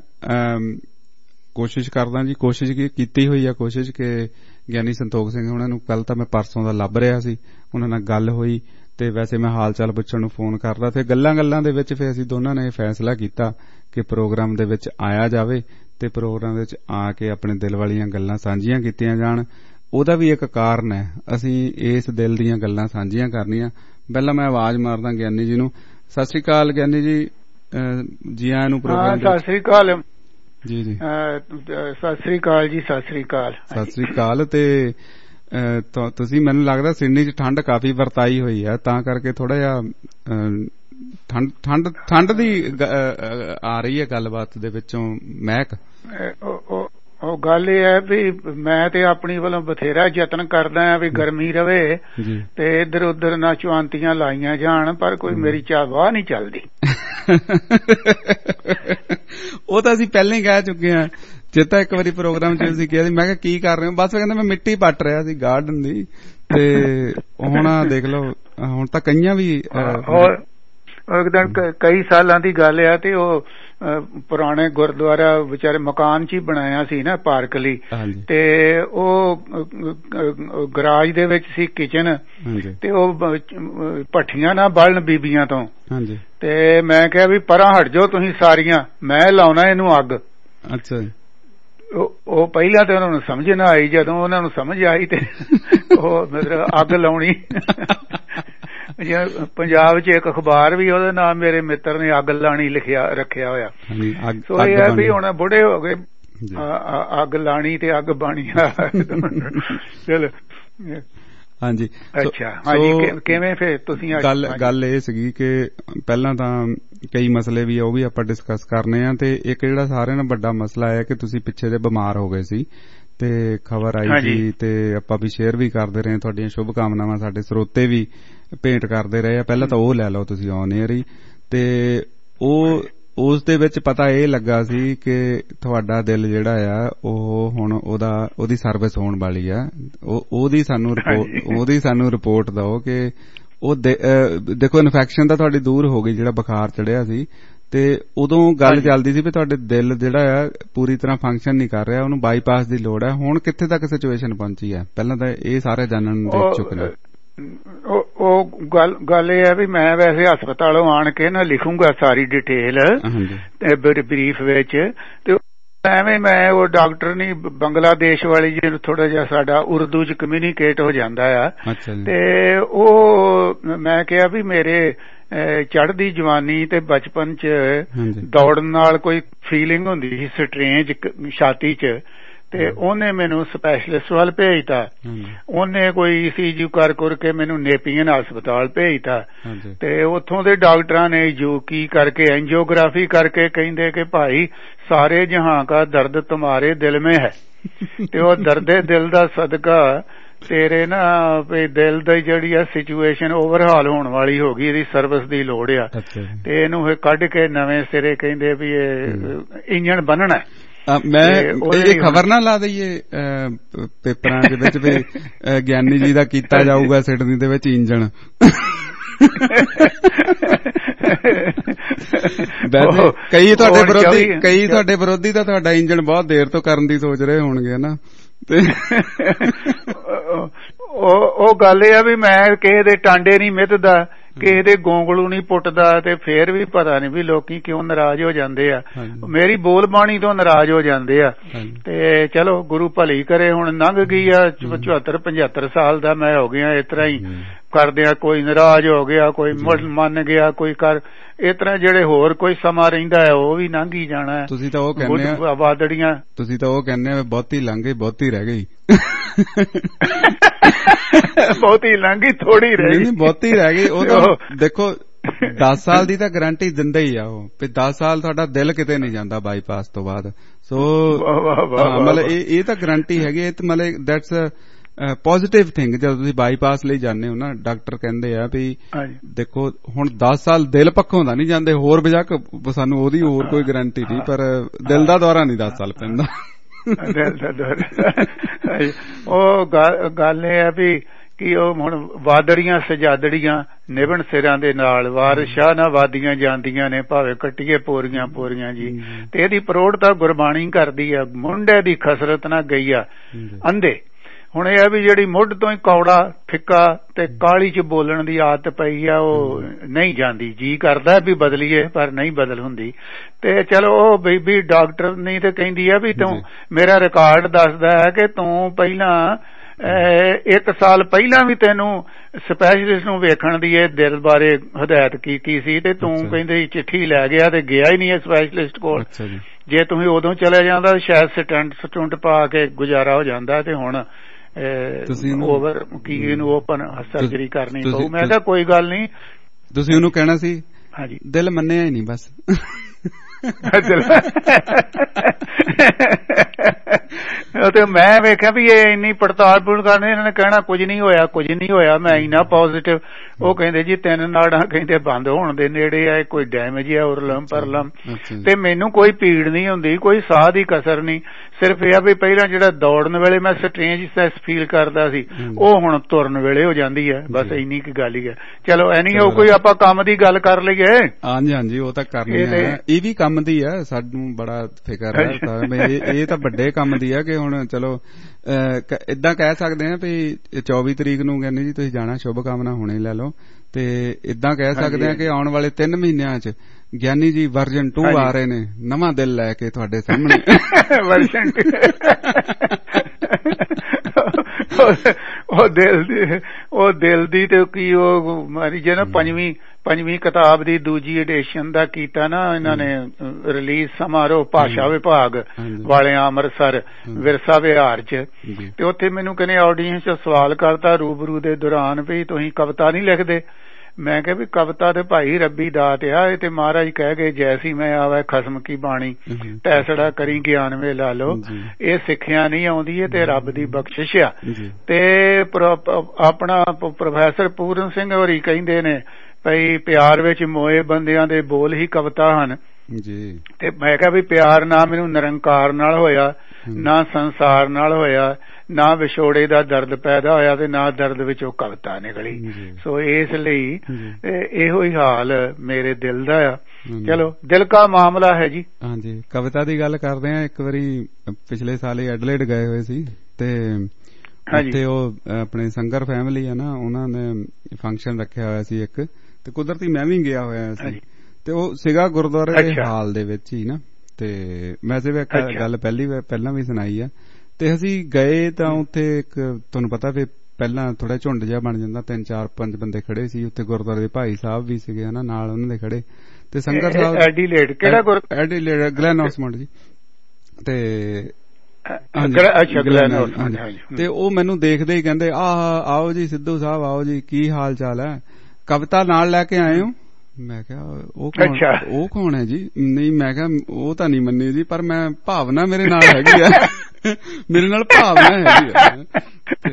ਕੋਸ਼ਿਸ਼ ਕਰਦਾ ਜੀ, ਕੋਸ਼ਿਸ਼ ਕੀਤੀ ਹੋਈ ਆ ਕੋਸ਼ਿਸ਼ ਕਿ ਗਿਆਨੀ ਸੰਤੋਖ ਸਿੰਘ ਉਹਨਾਂ ਨੂੰ, ਕੱਲ ਤਾਂ ਮੈਂ ਪਰਸੋਂ ਦਾ ਲੱਭ ਰਿਹਾ ਸੀ, ਉਹਨਾਂ ਨਾਲ ਗੱਲ ਹੋਈ ਤੇ ਵੈਸੇ ਮੈਂ ਹਾਲ ਚਾਲ ਪੁੱਛਣ ਨੂੰ ਫੋਨ ਕਰਦਾ ਤੇ ਗੱਲਾਂ ਦੇ ਵਿੱਚ ਫਿਰ ਅਸੀਂ ਦੋਨਾਂ ਨੇ ਫੈਸਲਾ ਕੀਤਾ ਕਿ ਪ੍ਰੋਗਰਾਮ ਦੇ ਵਿੱਚ ਆਇਆ ਜਾਵੇ ਤੇ ਪ੍ਰੋਗਰਾਮ ਦੇ ਵਿੱਚ ਆ ਕੇ ਆਪਣੇ ਦਿਲ ਵਾਲੀਆਂ ਗੱਲਾਂ ਸਾਂਝੀਆਂ ਕੀਤੀਆਂ ਜਾਣ। ਉਹਦਾ ਵੀ ਇੱਕ ਕਾਰਨ ਹੈ, ਅਸੀਂ ਇਸ ਦਿਲ ਦੀਆਂ ਗੱਲਾਂ ਸਾਂਝੀਆਂ ਕਰਨੀਆਂ। ਪਹਿਲਾਂ ਮੈਂ ਆਵਾਜ਼ ਮਾਰਦਾ ਗਿਆਨੀ ਜੀ ਨੂੰ। ਸਤਿ ਸ੍ਰੀ ਅਕਾਲ ਗਿਆਨੀ ਜੀ, ਜੀ ਆਇਆਂ ਨੂੰ ਪ੍ਰੋਗਰਾਮ। ਸਤਿ ਸ੍ਰੀ ਅਕਾਲ ਜੀ ਜੀ, ਸਤਿ ਸ੍ਰੀ ਅਕਾਲ ਜੀ, ਸਤਿ ਸ੍ਰੀ ਅਕਾਲ। ਸਤਿ ਸ੍ਰੀ ਅਕਾਲ। ਤੇ ਤੁਸੀਂ ਮੈਨੂੰ ਲੱਗਦਾ ਸਿਡਨੀ 'ਚ ਠੰਡ ਕਾਫੀ ਵਰਤਾਈ ਹੋਈ ਹੈ, ਤਾਂ ਕਰਕੇ ਥੋੜਾ ਜਿਹਾ ਠੰਡ ਦੀ ਆ ਰਹੀ ਹੈ ਗੱਲਬਾਤ ਦੇ ਵਿੱਚੋਂ ਮਹਿਕ। ਉਹ ਗੱਲ ਇਹ ਹੈ ਵੀ ਮੈਂ ਤੇ ਆਪਣੀ ਵੱਲੋਂ ਬਥੇਰਾ ਯਤਨ ਕਰਦਾ ਆ ਵੀ ਗਰਮੀ ਰਵੇ ਤੇ ਇੱਧਰ ਉੱਧਰ ਨਾ ਚੁਆਂਤੀਆਂ ਲਾਈਆਂ ਜਾਣ, ਪਰ ਕੋਈ ਮੇਰੀ ਚਾਹਵਾਹ ਨਹੀਂ ਚੱਲਦੀ। ਉਹ ਤਾਂ ਅਸੀਂ ਪਹਿਲਾਂ ਹੀ ਕਹਿ ਚੁੱਕੇ ਹਾਂ, ਚੇਤਾ ਇੱਕ ਵਾਰੀ ਪ੍ਰੋਗਰਾਮ 'ਚ ਅਸੀਂ ਕਿਹਾ ਸੀ, ਮੈਂ ਕਿਹਾ ਕੀ ਕਰ ਰਹੇ ਹੋ, ਬਸ ਕਹਿੰਦਾ ਮੈਂ ਮਿੱਟੀ ਪੱਟ ਰਿਹਾ ਸੀ ਗਾਰਡਨ ਦੀ। ਤੇ ਹੁਣ ਦੇਖ ਲਓ, ਹੁਣ ਤਾਂ ਕਈਆਂ ਵੀ ਕਈ ਸਾਲਾਂ ਦੀ ਗੱਲ ਆ ਤੇ ਉਹ ਪੁਰਾਣੇ ਗੁਰਦੁਆਰਾ ਵਿਚਾਰੇ ਮਕਾਨ 'ਚ ਹੀ ਬਣਾਇਆ ਸੀ ਨਾ ਪਾਰਕ ਲਈ, ਤੇ ਉਹ ਗਰਾਜ ਦੇ ਵਿੱਚ ਸੀ ਕਿਚਨ, ਤੇ ਉਹ ਭੱਠੀਆਂ ਨਾ ਬਲਣ ਬੀਬੀਆਂ ਤੋਂ, ਤੇ ਮੈਂ ਕਿਹਾ ਵੀ ਪਰਾਂ ਹਟ ਜਾਓ ਤੁਸੀਂ ਸਾਰੀਆਂ, ਮੈਂ ਲਾਉਣਾ ਇਹਨੂੰ ਅੱਗ। ਅੱਛਾ। ਉਹ ਪਹਿਲਾਂ ਤੇ ਉਹਨਾਂ ਨੂੰ ਸਮਝ ਨਾ ਆਈ, ਜਦੋਂ ਉਹਨਾਂ ਨੂੰ ਸਮਝ ਆਈ ਤੇ ਉਹ ਮਤਲਬ ਅੱਗ ਲਾਉਣੀ। ਪੰਜਾਬ 'ਚ ਇੱਕ ਅਖਬਾਰ ਵੀ ਉਹਦੇ ਨਾਮ ਮੇਰੇ ਮਿੱਤਰ ਨੇ ਅੱਗ ਲਾਣੀ ਰੱਖਿਆ ਹੋਇਆ। ਸੋ ਇਹ ਹੈ ਵੀ ਹੁਣ ਬੁੜੇ ਹੋ ਗਏ, ਅੱਗ ਲਾਣੀ ਤੇ ਅੱਗ ਬਾਣੀ। ਚਲੋ ਹਾਂਜੀ। ਅੱਛਾ, ਹਾਂਜੀ, ਕਿਵੇਂ ਫਿਰ ਤੁਸੀਂ? ਗੱਲ ਇਹ ਸੀਗੀ ਕਿ ਪਹਿਲਾਂ ਤਾਂ ਕਈ ਮਸਲੇ ਵੀ ਆ, ਉਹ ਵੀ ਆਪਾਂ ਡਿਸਕਸ ਕਰਨੇ ਆ, ਤੇ ਇੱਕ ਜਿਹੜਾ ਸਾਰਿਆਂ ਨਾਲ ਵੱਡਾ ਮਸਲਾ ਹੈ ਕਿ ਤੁਸੀਂ ਪਿੱਛੇ ਜੇ ਬਿਮਾਰ ਹੋ ਗਏ ਸੀ ਤੇ ਖਬਰ ਆਈ ਸੀ ਤੇ ਆਪਾਂ ਵੀ ਸ਼ੇਅਰ ਵੀ ਕਰਦੇ ਰਹੇ, ਤੁਹਾਡੀਆਂ ਸ਼ੁਭ ਕਾਮਨਾਵਾਂ ਸਾਡੇ ਸਰੋਤੇ ਵੀ ਭੇਂਟ ਕਰਦੇ ਰਹੇ ਆ। ਪਹਿਲਾਂ ਤਾਂ ਉਹ ਲੈ ਲਓ ਤੁਸੀਂ ਔਨ ਏਅਰ ਹੀ, ਤੇ ਉਸ ਦੇ ਵਿੱਚ ਪਤਾ ਇਹ ਲੱਗਾ ਸੀ ਕਿ ਤੁਹਾਡਾ ਦਿਲ ਜਿਹੜਾ ਆ ਉਹ ਹੁਣ ਉਹਦੀ ਸਰਵਿਸ ਹੋਣ ਵਾਲੀ ਆ। ਉਹਦੀ ਸਾਨੂੰ ਰਿਪੋਰਟ ਦਿਓ ਕਿ ਉਹ ਦੇਖੋ ਇਨਫੈਕਸ਼ਨ ਤਾਂ ਤੁਹਾਡੀ ਦੂਰ ਹੋ ਗਈ, ਜਿਹੜਾ ਬੁਖਾਰ ਚੜਿਆ ਸੀ, ਤੇ ਉਦੋਂ ਗੱਲ ਚੱਲਦੀ ਸੀ ਵੀ ਤੁਹਾਡੇ ਦਿਲ ਜਿਹੜਾ ਆ ਪੂਰੀ ਤਰ੍ਹਾਂ ਫੰਕਸ਼ਨ ਨਹੀਂ ਕਰ ਰਿਹਾ, ਉਹਨੂੰ ਬਾਈਪਾਸ ਦੀ ਲੋੜ ਹੈ। ਹੁਣ ਕਿੱਥੇ ਤੱਕ ਸਿਚੁਏਸ਼ਨ ਪਹੁੰਚੀ ਹੈ? ਪਹਿਲਾਂ ਤਾਂ ਇਹ ਸਾਰੇ ਜਾਣਨ ਨੂੰ ਦੇ ਚੁੱਕੇ ਨੇ। ਉਹ ਗੱਲ ਇਹ ਹੈ ਵੀ ਮੈਂ ਵੈਸੇ ਹਸਪਤਾਲੋਂ ਆਣ ਕੇ ਨਾ ਲਿਖੂੰਗਾ ਸਾਰੀ ਡਿਟੇਲ ਬਰੀਫ ਵਿੱਚ, ਤੇ ਐਵੇਂ ਮੈਂ ਉਹ ਡਾਕਟਰ ਨਹੀਂ ਬੰਗਲਾਦੇਸ਼ ਵਾਲੀ ਜਿਹਨੂੰ ਥੋੜਾ ਜਿਹਾ ਸਾਡਾ ਉਰਦੂ ਚ ਕਮਿਊਨੀਕੇਟ ਹੋ ਜਾਂਦਾ ਆ ਤੇ ਉਹ ਮੈਂ ਕਿਹਾ ਵੀ ਮੇਰੇ ਚੜ੍ਹਦੀ ਜਵਾਨੀ ਤੇ ਬਚਪਨ ਚ ਦੌੜਨ ਨਾਲ ਕੋਈ ਫੀਲਿੰਗ ਹੁੰਦੀ ਸੀ ਸਟਰੇਂਜ ਛਾਤੀ ਚ ਤੇ ਉਹਨੇ ਮੈਨੂੰ ਸਪੈਸ਼ਲਿਸਟ ਵੱਲ ਭੇਜਤਾ ਉਹਨੇ ਕੋਈ ECG ਕਰ ਕੇ ਮੈਨੂੰ ਨੇਪੀਅਨ ਹਸਪਤਾਲ ਭੇਜਤਾ ਤੇ ਉੱਥੋਂ ਦੇ ਡਾਕਟਰਾਂ ਨੇ ਕੀ ਕਰਕੇ ਐਂਜੀਓਗ੍ਰਾਫੀ ਕਰਕੇ ਕਹਿੰਦੇ ਕਿ ਭਾਈ ਸਾਰੇ ਜਹਾਂ ਕਾ ਦਰਦ ਤੁਮਾਰੇ ਦਿਲ ਮੇਂ ਹੈ ਤੇ ਉਹ ਦਰਦੇ ਦਿਲ ਦਾ ਸਦਕਾ ਤੇਰੇ ਨਾ ਦਿਲ ਦੀ ਜਿਹੜੀ ਆ ਸਿਚੁਏਸ਼ਨ ਓਵਰਹਾਲ ਹੋਣ ਵਾਲੀ ਹੋ ਗਈ ਇਹਦੀ ਸਰਵਿਸ ਦੀ ਲੋੜ ਆ ਤੇ ਇਹਨੂੰ ਕੱਢ ਕੇ ਨਵੇਂ ਸਿਰੇ ਕਹਿੰਦੇ ਵੀ ਇਹ ਇੰਜਣ ਬੰਨਣਾ ਮੈਂ ਇਹ ਖਬਰ ਨਾ ਲਾ ਦਈਏ ਪੇਪਰਾਂ ਦੇ ਵਿੱਚ ਵੀ ਗਿਆਨੀ ਜੀ ਦਾ ਕੀਤਾ ਜਾਊਗਾ ਸਿਡਨੀ ਦੇ ਵਿੱਚ ਇੰਜਣ ਵੈਸੇ ਕਈ ਤੁਹਾਡੇ ਵਿਰੋਧੀ ਤਾਂ ਤੁਹਾਡਾ ਇੰਜਣ ਬਹੁਤ ਦੇਰ ਤੋਂ ਕਰਨ ਦੀ ਸੋਚ ਰਹੇ ਹੋਣਗੇ ਨਾ ਤੇ ਉਹ ਗੱਲ ਇਹ ਆ ਵੀ ਮੈਂ ਕਿਸੇ ਦੇ ਟਾਂਡੇ ਨਹੀਂ ਮਿੱਧਦਾ ਕਿਸੇ ਦੇ ਗੋਂਗਲੂ ਨਹੀਂ ਪੁੱਟਦਾ ਤੇ ਫੇਰ ਵੀ ਪਤਾ ਨਹੀਂ ਵੀ ਲੋਕੀ ਕਿਉਂ ਨਾਰਾਜ਼ ਹੋ ਜਾਂਦੇ ਆ ਮੇਰੀ ਬੋਲ ਬਾਣੀ ਤੋਂ ਨਾਰਾਜ਼ ਹੋ ਜਾਂਦੇ ਆ ਤੇ ਚਲੋ ਗੁਰੂ ਭਲੀ ਕਰੇ ਹੁਣ ਲੰਘ ਗਈ ਆ 74-75 ਸਾਲ ਦਾ ਮੈਂ ਹੋ ਗਿਆ ਇਸ ਤਰ੍ਹਾਂ ਹੀ ਕਰਦਿਆਂ ਕੋਈ ਨਾਰਾਜ਼ ਹੋ ਗਿਆ ਕੋਈ ਮੰਨ ਗਿਆ ਕੋਈ ਕਰ ਇਸ ਤਰ੍ਹਾਂ ਜਿਹੜੇ ਹੋਰ ਕੋਈ ਸਮਾਂ ਰਹਿੰਦਾ ਹੈ ਉਹ ਵੀ ਲੰਘ ਹੀ ਜਾਣਾ। ਤੁਸੀਂ ਤਾਂ ਉਹ ਕਹਿੰਦੇ ਆਬਾਦੜੀਆਂ ਤੁਸੀਂ ਤਾਂ ਉਹ ਕਹਿੰਦੇ ਬਹੁਤੀ ਲੰਘ ਗਈ ਬਹੁਤੀ ਰਹਿ ਗਈ ਬਹੁਤੀ ਲੰਘ ਗਈ ਥੋੜੀ ਰਹਿ ਗਈ ਬਹੁਤੀ ਰਹਿ ਗਈ ਉਹ ਤਾਂ ਦੇਖੋ 10 ਸਾਲ ਦੀ ਤਾਂ ਗਾਰੰਟੀ ਦਿੰਦਾ ਹੀ ਆ ਉਹ ਵੀ 10 ਸਾਲ ਤੁਹਾਡਾ ਦਿਲ ਕਿਤੇ ਨਹੀਂ ਜਾਂਦਾ ਬਾਈਪਾਸ ਤੋਂ ਬਾਅਦ ਸੋ ਮਤਲਬ ਇਹ ਤਾਂ ਗਾਰੰਟੀ ਹੈਗੀ ਇਹ ਮਤਲਬ ਦੈਟਸ ਪੋਜ਼ਿਟਿਵ ਥਿੰਗ ਜਦੋਂ ਤੁਸੀਂ ਬਾਈਪਾਸ ਲਈ ਜਾਂਦੇ ਹੋ ਨਾ ਡਾਕਟਰ ਕਹਿੰਦੇ ਆ ਵੀ ਦੇਖੋ ਹੁਣ 10 ਸਾਲ ਦਿਲ ਪੱਖੋਂ ਦਾ ਨਹੀਂ ਜਾਂਦੇ ਹੋਰ ਬਜਾਕ ਸਾਨੂੰ ਉਹਦੀ ਹੋਰ ਕੋਈ ਗਾਰੰਟੀ ਨਹੀਂ ਪਰ ਦਿਲ ਦਾ ਦੌਰਾ ਨਹੀਂ 10 ਸਾਲ ਪੈਂਦਾ ਉਹ ਗੱਲ ਇਹ ਆ ਵੀ ਕਿ ਉਹ ਹੁਣ ਵਾਦੜੀਆਂ ਸਜਾਦੜੀਆਂ ਨਿਭਣ ਸਿਰਾਂ ਦੇ ਨਾਲ ਵਾਰਸ਼ਾਹ ਨਾ ਵਾਦੀਆਂ ਜਾਂਦੀਆਂ ਨੇ ਭਾਵੇਂ ਕੱਟੀਏ ਪੋਰੀਆਂ ਪੋਰੀਆਂ ਜੀ ਤੇ ਇਹਦੀ ਪਰੋੜ ਤਾਂ ਗੁਰਬਾਣੀ ਕਰਦੀ ਆ ਮੁੰਡੇ ਦੀ ਖਸਰਤ ਨਾ ਗਈ ਆ ਅੰਧੇ ਹੁਣ ਇਹ ਆ ਵੀ ਜਿਹੜੀ ਮੁੱਢ ਤੋਂ ਹੀ ਕੌੜਾ ਫਿੱਕਾ ਤੇ ਕਾਲੀ ਚ ਬੋਲਣ ਦੀ ਆਦਤ ਪਈ ਆ ਉਹ ਨਹੀਂ ਜਾਂਦੀ ਜੀ ਕਰਦਾ ਵੀ ਬਦਲੀਏ ਪਰ ਨਹੀਂ ਬਦਲ ਹੁੰਦੀ ਤੇ ਚਲੋ ਉਹ ਬੀਬੀ ਡਾਕਟਰ ਨਹੀਂ ਤੇ ਕਹਿੰਦੀ ਆ ਵੀ ਤੂੰ ਮੇਰਾ ਰਿਕਾਰਡ ਦੱਸਦਾ ਹੈ ਕਿ ਤੂੰ ਪਹਿਲਾਂ 1 ਸਾਲ ਪਹਿਲਾਂ ਵੀ ਤੈਨੂੰ ਸਪੈਸ਼ਲਿਸਟ ਨੂੰ ਵੇਖਣ ਦੀ ਇਹ ਦਿਲ ਬਾਰੇ ਹਦਾਇਤ ਕੀਤੀ ਸੀ ਤੇ ਤੂੰ ਕਹਿੰਦੇ ਚਿੱਠੀ ਲੈ ਗਿਆ ਤੇ ਗਿਆ ਹੀ ਨਹੀਂ ਸਪੈਸ਼ਲਿਸਟ ਕੋਲ ਜੇ ਤੁਸੀਂ ਉਦੋਂ ਚਲੇ ਜਾਂਦਾ ਸ਼ਾਇਦ ਸਟੁੰਟ ਪਾ ਕੇ ਗੁਜ਼ਾਰਾ ਹੋ ਜਾਂਦਾ ਤੇ ਹੁਣ ਓਵਰ ਕੀ ਇਹਨੂੰ ਓਪਨ ਸਰਜਰੀ ਕਰਨੀ ਪਊ ਮੈਂ ਕਿਹਾ ਕੋਈ ਗੱਲ ਨਹੀਂ ਤੁਸੀਂ ਉਹਨੂੰ ਕਹਿਣਾ ਸੀ ਹਾਂਜੀ ਦਿਲ ਮੰਨਿਆ ਹੀ ਨਹੀਂ ਬਸ ਤੇ ਮੈਂ ਵੇਖਿਆ ਵੀ ਇਹ ਇੰਨੀ ਪੜਤਾਲ ਕਰਨੀ ਇਹਨਾਂ ਨੇ ਕਹਿਣਾ ਕੁਝ ਨਹੀਂ ਹੋਇਆ ਮੈਂ ਇੰਨਾ ਪੋਜ਼ਿਟਿਵ ਉਹ ਕਹਿੰਦੇ ਜੀ 3 ਨਾੜਾਂ ਕਹਿੰਦੇ ਬੰਦ ਹੋਣ ਦੇ ਨੇੜੇ ਆ ਕੋਈ ਡੈਮੇਜ ਆ ਉਰਲਮ ਪਰਲਮ ਤੇ ਮੈਨੂੰ ਕੋਈ ਪੀੜ ਨਹੀਂ ਹੁੰਦੀ ਕੋਈ ਸਾਹ ਦੀ ਕਸਰ ਨਹੀਂ ਸਿਰਫ ਇਹ ਆ ਵੀ ਪਹਿਲਾਂ ਜਿਹੜਾ ਦੌੜਨ ਵੇਲੇ ਮੈਂ ਸਟ੍ਰੇਂਜ ਫੀਲ ਕਰਦਾ ਸੀ ਉਹ ਹੁਣ ਤੁਰਨ ਵੇਲੇ ਹੋ ਜਾਂਦੀ ਹੈ ਬਸ ਇੰਨੀ ਕੁ ਗੱਲ ਹੀ ਹੈ ਚਲੋ ਐਨੀ ਹੋ ਕੋਈ ਆਪਾਂ ਕੰਮ ਦੀ ਗੱਲ ਕਰ ਲਈਏ ਹਾਂਜੀ ਉਹ ਤਾਂ ਕਰਨੀ ਹੈ ਇਹ ਵੀ ਕੰਮ ਦੀ ਆ ਸਾਨੂੰ ਬੜਾ ਫਿਕਰ ਹੈ ਇਹ ਤਾਂ ਵੱਡੇ ਕੰਮ ਦੀ ਆ ਕਿ ਹੁਣ ਚਲੋ ਏਦਾਂ ਕਹਿ ਸਕਦੇ ਆ ਵੀ 24 ਤਰੀਕ ਨੂੰ ਕਹਿੰਦੇ ਜੀ ਤੁਸੀਂ ਜਾਣਾ ਸ਼ੁਭ ਕਾਮਨਾ ਹੁਣੇ ਲੈ ਲਓ ਤੇ ਏਦਾਂ ਕਹਿ ਸਕਦੇ ਆ ਕਿ ਆਉਣ ਵਾਲੇ 3 ਮਹੀਨਿਆਂ ਚ ਗਿਆਨੀ ਜੀ ਵਰਜਨ 2 ਆ ਰਹੇ ਨੇ ਨਵਾਂ ਦਿਲ ਲੈ ਕੇ ਤੁਹਾਡੇ ਸਾਹਮਣੇ ਵਰਜਨ ਉਹ ਦਿਲ ਦੀ ਤੇ ਕੀ ਉਹ ਮਾਰੀ ਜੇ ਨਾ ਪੰਜਵੀਂ ਕਿਤਾਬ ਦੀ ਦੂਜੀ ਐਡੀਸ਼ਨ ਦਾ ਕੀਤਾ ਨਾ ਇਹਨਾਂ ਨੇ ਰਿਲੀਜ਼ ਸਮਾਰੋਹ ਭਾਸ਼ਾ ਵਿਭਾਗ ਵਾਲਿਆਂ ਅੰਮ੍ਰਿਤਸਰ ਵਿਰਸਾ ਵਿਹਾਰ ਚ ਤੇ ਉੱਥੇ ਮੈਨੂੰ ਕਹਿੰਦੇ ਆਡੀਅנס ਚ ਸਵਾਲ ਕਰਤਾ ਰੂਬਰੂ ਦੇ ਦੌਰਾਨ ਵੀ ਤੁਸੀਂ ਕਵਿਤਾ ਨਹੀਂ ਲਿਖਦੇ ਮੈਂ ਕਿਹਾ ਵੀ ਕਵਿਤਾ ਤੇ ਭਾਈ ਰੱਬੀ ਦਾਤ ਆ ਇਹ ਤੇ ਮਹਾਰਾਜ ਕਹਿ ਗਏ ਜੈਸੀ ਮੈਂ ਆਵੇ ਖਸਮ ਕੀ ਬਾਣੀ ਟੈਸੜਾ ਕਰੀ ਗਿਆਨ ਵੇ ਲਾ ਲੋ ਇਹ ਸਿੱਖਿਆ ਨਹੀਂ ਆਉਂਦੀ ਇਹ ਤੇ ਰੱਬ ਦੀ ਬਖਸ਼ਿਸ਼ ਆ ਤੇ ਆਪਣਾ ਪ੍ਰੋਫੈਸਰ ਪੂਰਨ ਸਿੰਘ ਹੋਰੀ ਕਹਿੰਦੇ ਨੇ ਭਈ ਪਿਆਰ ਵਿੱਚ ਮੋਏ ਬੰਦਿਆਂ ਦੇ ਬੋਲ ਹੀ ਕਵਿਤਾ ਹਨ ਤੇ ਮੈਂ ਕਿਹਾ ਵੀ ਪਿਆਰ ਨਾ ਮੈਨੂੰ ਨਿਰੰਕਾਰ ਨਾਲ ਹੋਇਆ ਨਾ ਸੰਸਾਰ ਨਾਲ ਹੋਇਆ ਨਾ ਵਿਛੋੜੇ ਦਾ ਦਰਦ ਪੈਦਾ ਹੋਇਆ ਤੇ ਨਾ ਦਰਦ ਵਿੱਚੋਂ ਕਵਿਤਾ ਨਿਕਲੀ ਸੋ ਇਸ ਲਈ ਇਹੋ ਹੀ ਹਾਲ ਮੇਰੇ ਦਿਲ ਦਾ ਆ ਚਲੋ ਦਿਲ ਕਾ ਮਾਮਲਾ ਹੈ ਜੀ ਹਾਂਜੀ ਕਵਿਤਾ ਦੀ ਗੱਲ ਕਰਦੇ ਆ ਇੱਕ ਵਾਰੀ ਪਿਛਲੇ ਸਾਲ ਹੀ ਐਡਲੇਡ ਗਏ ਹੋਏ ਸੀ ਤੇ ਉੱਥੇ ਉਹ ਆਪਣੇ ਸੰਗਰ ਫੈਮਿਲੀ ਆ ਨਾ ਉਹਨਾਂ ਨੇ ਫੰਕਸ਼ਨ ਰੱਖਿਆ ਹੋਇਆ ਸੀ ਇੱਕ ਤੇ ਕੁਦਰਤੀ ਮੈਂ ਵੀ ਗਿਆ ਹੋਇਆ ਸੀ ਤੇ ਉਹ ਸੀਗਾ ਗੁਰਦੁਆਰੇ ਦੇ ਹਾਲ ਦੇ ਵਿੱਚ ਹੀ ਨਾ ਤੇ ਮੈਂ ਸਿਰਫ ਇੱਕ ਗੱਲ ਪਹਿਲਾਂ ਵੀ ਸੁਣਾਈ ਆ। ਤੇ ਅਸੀਂ ਗਏ ਤਾਂ ਉੱਥੇ ਇੱਕ ਤੁਹਾਨੂੰ ਪਤਾ ਵੀ ਪਹਿਲਾਂ ਥੋੜਾ ਝੁੰਡ ਜਿਹਾ ਬਣ ਜਾਂਦਾ, 3 4 5 ਬੰਦੇ ਖੜੇ ਸੀ ਉੱਥੇ, ਗੁਰਦੁਆਰੇ ਦੇ ਭਾਈ ਸਾਹਿਬ ਵੀ ਸੀਗੇ ਹਨਾ ਨਾਲ ਉਹਨਾਂ ਦੇ ਖੜੇ, ਤੇ ਸੰਗਤ ਸਾਹਿਬ ਐਡੀਲੇਡ ਕਿਹੜਾ ਐਡੀਲੇਡ ਗਲੈਨ ਹਾਊਸਮੌਂਟ ਜੀ, ਤੇ ਤੇ ਉਹ ਮੈਨੂੰ ਦੇਖਦੇ ਹੀ ਕਹਿੰਦੇ ਆਓ ਜੀ ਸਿੱਧੂ ਸਾਹਿਬ ਆਓ ਜੀ, ਕੀ ਹਾਲ ਚਾਲ ਹੈ, ਕਵਿਤਾ ਨਾਲ ਲੈ ਕੇ ਆਏ ਹੋ? ਮੈਂ ਕਿਹਾ ਉਹ ਕੌਣ ਹੈ ਜੀ? ਨਹੀਂ ਮੈਂ ਕਿਹਾ ਉਹ ਤਾਂ ਨਹੀਂ ਮੰਨੀ ਜੀ, ਪਰ ਮੈਂ ਭਾਵਨਾ ਮੇਰੇ ਨਾਲ ਹੈਗੀ ਆ ਮੇਰੇ ਨਾਲ ਭਾਵਨਾ ਹੈਗੀ ਆ,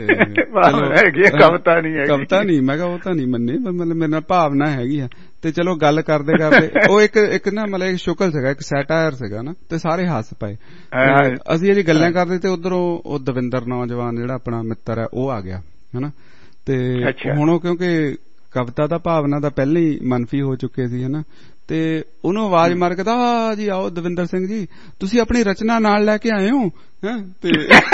ਕਵਿਤਾ ਨਹੀਂ। ਮੈਂ ਕਿਹਾ ਉਹ ਤਾਂ ਨਹੀਂ ਮੰਨੀ, ਮਤਲਬ ਮੇਰੇ ਨਾਲ ਭਾਵਨਾ ਹੈਗੀ ਆ। ਤੇ ਚਲੋ ਗੱਲ ਕਰਦੇ ਕਰਦੇ ਉਹ ਇੱਕ ਨਾ ਮਤਲਬ ਇੱਕ ਸ਼ੁਕਲ ਸੀਗਾ, ਇੱਕ ਸੈਟਾਇਰ ਸੀਗਾ ਨਾ, ਤੇ ਸਾਰੇ ਹੱਸ ਪਏ। ਅਸੀਂ ਅਜੇ ਗੱਲਾਂ ਕਰਦੇ ਤੇ ਉਧਰੋਂ ਉਹ ਦਵਿੰਦਰ ਨੌਜਵਾਨ ਜਿਹੜਾ ਆਪਣਾ ਮਿੱਤਰ ਹੈ ਉਹ ਆ ਗਿਆ ਹਨਾ, ਤੇ ਹੁਣ ਉਹ ਕਿਉਂਕਿ ਕਵਿਤਾ ਦਾ ਭਾਵਨਾ ਦਾ ਪਹਿਲਾਂ ਹੀ ਮਨਫੀ ਹੋ ਚੁੱਕੇ ਸੀ ਹਨਾ, ਤੇ ਉਹਨੂੰ ਆਵਾਜ਼ ਮਾਰ ਕੇ ਜੀ ਆਓ ਦਵਿੰਦਰ ਸਿੰਘ ਜੀ, ਤੁਸੀਂ ਆਪਣੀ ਰਚਨਾ ਨਾਲ ਲੈ ਕੇ ਆਏ ਹੋ? ਤੇ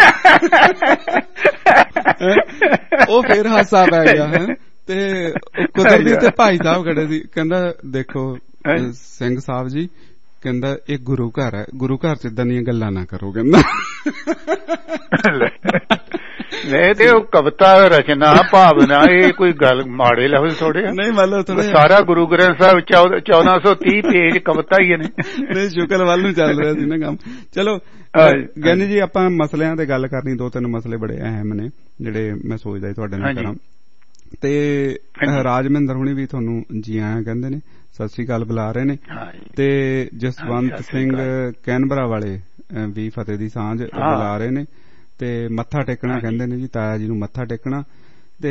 ਉਹ ਫੇਰ ਹਾਸਾ ਪੈ ਗਿਆ ਹੈ। ਤੇ ਕੁਦਰਤੀ ਤੇ ਭਾਈ ਸਾਹਿਬ ਖੜੇ ਸੀ, ਕਹਿੰਦਾ ਦੇਖੋ ਸਿੰਘ ਸਾਹਿਬ ਜੀ, ਕਹਿੰਦਾ ਇਹ ਗੁਰੂ ਘਰ ਹੈ, ਗੁਰੂ ਘਰ ਚ ਏਦਾਂ ਦੀਆਂ ਗੱਲਾਂ ਨਾ ਕਰੋ, ਕਹਿੰਦਾ ਨਹੀਂ ਤੇ ਉਹ ਕਵਿਤਾ ਰਚਨਾ ਭਾਵਨਾ ਇਹ ਕੋਈ ਗੱਲ ਮਾੜੇ ਲਫ਼ਜ਼ ਥੋੜੇ ਨਹੀਂ, ਮਤਲਬ ਸਾਰਾ ਗੁਰੂ ਗ੍ਰੰਥ ਸਾਹਿਬ 1430 ਪੇਜ ਕਵਿਤਾ ਹੀ ਨੇ। ਨਹੀਂ ਸ਼ੁਕਰ ਵੱਲ ਨੂੰ ਚੱਲ ਰਿਹਾ ਸੀ ਨਾ ਕੰਮ। ਚਲੋ ਗਿਆਨੀ ਜੀ ਆਪਾਂ ਮਸਲਿਆਂ ਤੇ ਗੱਲ ਕਰਨੀ, 2-3 ਮਸਲੇ ਬੜੇ ਅਹਿਮ ਨੇ ਜਿਹੜੇ ਮੈਂ ਸੋਚਦਾ ਤੁਹਾਡੇ ਨਾਲ ਕਰਾਂ। ਤੇ ਰਾਜਮਿੰਦਰ ਹੁਣੀ ਵੀ ਤੁਹਾਨੂੰ ਜੀ ਆਇਆਂ ਕਹਿੰਦੇ ਨੇ, ਸਤਿ ਸ੍ਰੀ ਅਕਾਲ ਬੁਲਾ ਰਹੇ ਨੇ, ਤੇ ਜਸਵੰਤ ਸਿੰਘ ਕੈਨਬਰਾ ਵਾਲੇ ਵੀ ਫਤਿਹ ਦੀ ਸਾਂਝ ਬੁਲਾ ਰਹੇ ਨੇ, ਤੇ ਮੱਥਾ ਟੇਕਣਾ ਕਹਿੰਦੇ ਨੇ ਜੀ, ਤਾਇਆ ਜੀ ਨੂੰ ਮੱਥਾ ਟੇਕਣਾ। ਤੇ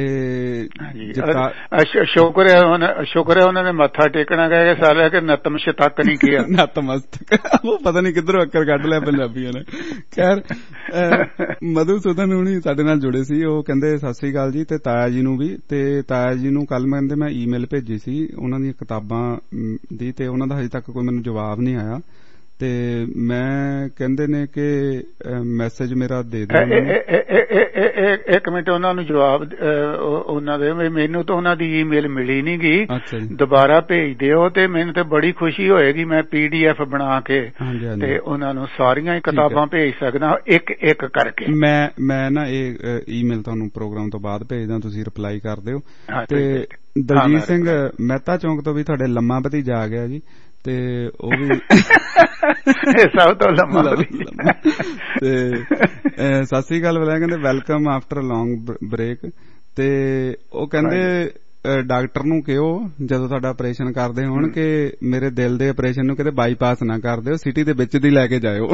ਸ਼ੁਕਰ ਹੈ ਉਹਨਾਂ ਨੇ ਮੱਥਾ ਟੇਕਣਾ ਕਹਿ ਕੇ ਸਾਲਿਆ ਕਿ ਨਤਮਸਤਕ ਨਹੀਂ ਕਿਹਾ। ਨਤਮਸਤਕ ਉਹ ਪਤਾ ਨਹੀਂ ਕਿੱਧਰੋਂ ਅੱਕਰ ਕੱਢ ਲਿਆ ਪੰਜਾਬੀਆਂ ਨੇ। ਖੈਰ ਮਧੂਸੂਦਨ ਹੁਣੀ ਸਾਡੇ ਨਾਲ ਜੁੜੇ ਸੀ, ਉਹ ਕਹਿੰਦੇ ਸਤਿ ਸ੍ਰੀ ਅਕਾਲ ਜੀ, ਤੇ ਤਾਇਆ ਜੀ ਨੂੰ ਵੀ। ਤੇ ਤਾਇਆ ਜੀ ਨੂੰ ਕੱਲ ਮੈਂ ਈਮੇਲ ਭੇਜੀ ਸੀ ਉਹਨਾਂ ਦੀਆਂ ਕਿਤਾਬਾਂ ਦੀ, ਤੇ ਉਹਨਾਂ ਦਾ ਹਜੇ ਤੱਕ ਕੋਈ ਮੈਨੂੰ ਜਵਾਬ ਨਹੀਂ ਆਇਆ, ਤੇ ਮੈਂ ਕਹਿੰਦੇ ਨੇ ਕਿ ਮੈਸੇਜ ਮੇਰਾ ਦੇ ਦਿਓ। ਇੱਕ ਮਿੰਟ, ਉਹਨਾਂ ਨੂੰ ਜਵਾਬ ਉਹਨਾਂ ਦੇ, ਮੈਨੂੰ ਤਾਂ ਉਹਨਾਂ ਦੀ ਈਮੇਲ ਮਿਲੀ ਨੀ ਗੀ, ਦੁਬਾਰਾ ਭੇਜ ਦਿਓ। ਤੇ ਮੈਨੂੰ ਤੇ ਬੜੀ ਖੁਸ਼ੀ ਹੋਏਗੀ, ਮੈਂ PDF ਬਣਾ ਕੇ ਤੇ ਉਹਨਾਂ ਨੂੰ ਸਾਰੀਆਂ ਹੀ ਕਿਤਾਬਾਂ ਭੇਜ ਸਕਦਾ ਇੱਕ ਇੱਕ ਕਰਕੇ। ਮੈਂ ਨਾ ਇਹ ਈਮੇਲ ਤੁਹਾਨੂੰ ਪ੍ਰੋਗਰਾਮ ਤੋਂ ਬਾਅਦ ਭੇਜਦਾ, ਤੁਸੀਂ ਰਿਪਲਾਈ ਕਰ ਦਿਓ। ਤੇ ਦਲਜੀਤ ਸਿੰਘ ਮਹਿਤਾ ਚੌਂਕ ਤੋਂ ਵੀ ਤੁਹਾਡੇ ਲੰਮਾ ਭਤੀਜਾ ਆ ਗਿਆ ਜੀ, ਤੇ ਉਹ ਵੀ ਸਭ ਤੋਂ ਲੰਮਾ ਤੇ ਸਤਿ ਸ੍ਰੀ ਅਕਾਲ ਬੁਲਾਇਆ, ਕਹਿੰਦੇ ਵੈਲਕਮ ਆਫਟਰ ਲੌਂਗ ਬ੍ਰੇਕ। ਤੇ ਉਹ ਕਹਿੰਦੇ ਡਾਕਟਰ ਨੂੰ ਕਿਹੋ ਜਦੋਂ ਤੁਹਾਡਾ ਆਪਰੇਸ਼ਨ ਕਰਦੇ ਹੋਣ ਕਿ ਮੇਰੇ ਦਿਲ ਦੇ ਆਪਰੇਸ਼ਨ ਨੂੰ ਕਿਤੇ ਬਾਈਪਾਸ ਨਾ ਕਰ ਦਿਓ, ਸਿਟੀ ਦੇ ਵਿੱਚ ਦੀ ਲੈ ਕੇ ਜਾਇਓ।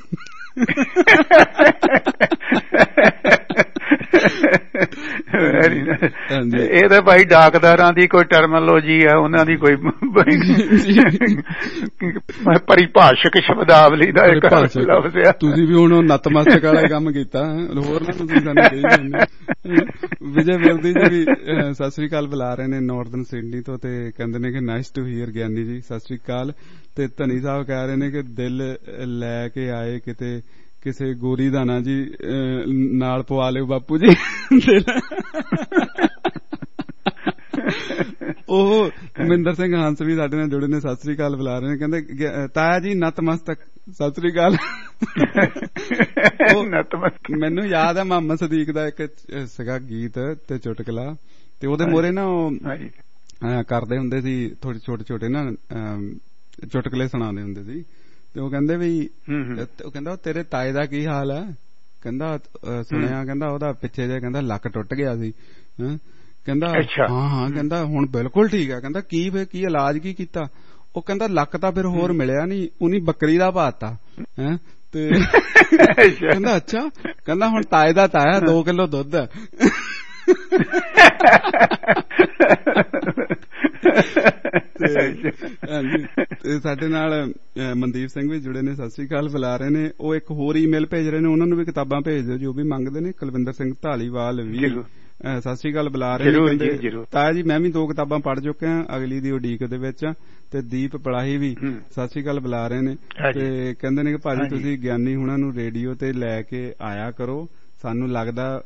ਇਹ ਤਾਂ ਭਾਈ ਡਾਕਦਾਰਾਂ ਦੀ ਕੋਈ ਟਰਮੋਲੋਜੀ ਹੈ, ਉਹਨਾਂ ਦੀ ਕੋਈ ਪਰਿਭਾਸ਼ਕ ਸ਼ਬਦਾਵਲੀ ਦਾ ਇੱਕ ਲਫ਼ਜ਼ ਹੈ। ਤੁਸੀਂ ਵੀ ਹੁਣ ਨਤਮਸਤਕ ਵਾਲਾ ਕੰਮ ਕੀਤਾ, ਹੋਰ ਨਾ ਤੁਸੀਂ ਸਾਨੂੰ ਕਹੀ ਜਾਂਦੇ। ਵਿਜੇ ਵਿਰਦੀ ਜੀ ਵੀ ਸਤਿ ਸ੍ਰੀ ਅਕਾਲ ਬੁਲਾ ਰਹੇ ਨੇ ਨਾਰਥਰਨ ਸਿਡਨੀ ਤੋਂ, ਤੇ ਕਹਿੰਦੇ ਨੇ ਕਿ nice to here Giani ji, ਸਤਿ ਸ੍ਰੀ ਅਕਾਲ। ਤੇ ਧਨੀ ਸਾਹਿਬ ਕਹਿ ਰਹੇ ਨੇ ਕਿ ਦਿਲ ਲੈ ਕੇ ਆਏ ਕਿਤੇ ਕਿਸੇ ਗੋਰੀ ਦਾ ਨਾ ਜੀ ਨਾਲ ਪਵਾ ਲਿਓ ਬਾਪੂ ਜੀ। ਉਹ ਮਹਿੰਦਰ ਸਿੰਘ ਹੰਸ ਵੀ ਸਾਡੇ ਨਾਲ ਜੁੜੇ ਨੇ, ਸਤਿ ਸ੍ਰੀ ਅਕਾਲ ਬੁਲਾ ਰਹੇ ਨੇ, ਕਹਿੰਦੇ ਤਾਇਆ ਜੀ ਨਤਮਸਤਕ, ਸਤਿ ਸ੍ਰੀ ਅਕਾਲ। ਮੈਨੂੰ ਯਾਦ ਹੈ ਮੁਹੰਮਦ ਸਦੀਕ ਦਾ ਇੱਕ ਸੀਗਾ ਗੀਤ ਤੇ ਚੁਟਕਲਾ, ਤੇ ਉਹਦੇ ਮੋਰੇ ਨਾ ਉਹ ਕਰਦੇ ਹੁੰਦੇ ਸੀ, ਥੋੜੇ ਛੋਟੇ ਨਾ ਚੁਟਕਲੇ ਸੁਣਾਉਂਦੇ ਹੁੰਦੇ ਸੀ। ਤੇ ਉਹ ਕਹਿੰਦੇ ਵੀ, ਉਹ ਕਹਿੰਦਾ ਤੇਰੇ ਤਾਏ ਦਾ ਕੀ ਹਾਲ ਹੈ? ਕਹਿੰਦਾ ਸੁਣਿਆ, ਕਹਿੰਦਾ ਉਹਦਾ ਪਿੱਛੇ ਜੇ ਕਹਿੰਦਾ ਲੱਕ ਟੁੱਟ ਗਿਆ ਸੀ। ਕਹਿੰਦਾ ਹਾਂ, ਕਹਿੰਦਾ ਹੁਣ ਬਿਲਕੁਲ ਠੀਕ ਹੈ। ਕਹਿੰਦਾ ਕੀ ਇਲਾਜ ਕੀ ਕੀਤਾ? ਉਹ ਕਹਿੰਦਾ ਲੱਕ ਤਾਂ ਫਿਰ ਹੋਰ ਮਿਲਿਆ ਨਹੀਂ, ਉਹਨੀ ਬੱਕਰੀ ਦਾ ਪਾਤਾ ਹੈ। ਤੇ ਕਹਿੰਦਾ ਅੱਛਾ, ਕਹਿੰਦਾ ਹੁਣ ਤਾਏ ਦਾ ਤਾਇਆ 2 ਕਿਲੋ ਦੁੱਧ ਹੈ। ਤੇ ਸਾਡੇ ਨਾਲ ਮਨਦੀਪ ਸਿੰਘ ਵੀ ਜੁੜੇ ਨੇ, ਸਤਿ ਸ੍ਰੀ ਅਕਾਲ ਬੁਲਾ ਰਹੇ ਨੇ। ਉਹ ਇੱਕ ਹੋਰ ਈਮੇਲ ਭੇਜ ਰਹੇ ਨੇ, ਉਹਨਾਂ ਨੂੰ ਵੀ ਕਿਤਾਬਾਂ ਭੇਜ ਦਿਓ ਜੋ ਵੀ ਮੰਗਦੇ ਨੇ। ਕੁਲਵਿੰਦਰ ਸਿੰਘ ਢਾਲੀਵਾਲ ਵੀ ਸਤਿ ਸ੍ਰੀ ਅਕਾਲ ਬੁਲਾ ਰਹੇ ਨੇ। ਤਾਇਆ ਜੀ ਮੈਂ ਵੀ 2 ਕਿਤਾਬਾਂ ਪੜ੍ਹ ਚੁੱਕਿਆ, ਅਗਲੀ ਦੀ ਉਡੀਕ ਦੇ ਵਿੱਚ। ਤੇ ਦੀਪ ਪਲਾਹੀ ਵੀ ਸਤਿ ਸ੍ਰੀ ਅਕਾਲ ਬੁਲਾ ਰਹੇ ਨੇ, ਤੇ ਕਹਿੰਦੇ ਨੇ ਕਿ ਭਾਜੀ ਤੁਸੀਂ ਗਿਆਨੀ ਹੁਣਾਂ ਨੂੰ ਰੇਡੀਓ ਤੇ ਲੈ ਕੇ ਆਇਆ ਕਰੋ, ਸਾਨੂੰ ਲੱਗਦਾ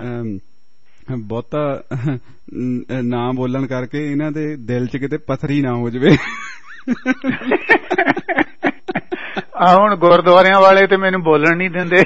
ਬਹੁਤਾ ਨਾ ਬੋਲਣ ਕਰਕੇ ਇਹਨਾਂ ਦੇ ਦਿਲ 'ਚ ਕਿਤੇ ਪੱਥਰੀ ਨਾ ਹੋ ਜਾਵੇ। ਆ ਹੁਣ ਗੁਰਦੁਆਰਿਆਂ ਵਾਲੇ ਤੇ ਮੈਨੂੰ ਬੋਲਣ ਨਹੀਂ ਦਿੰਦੇ।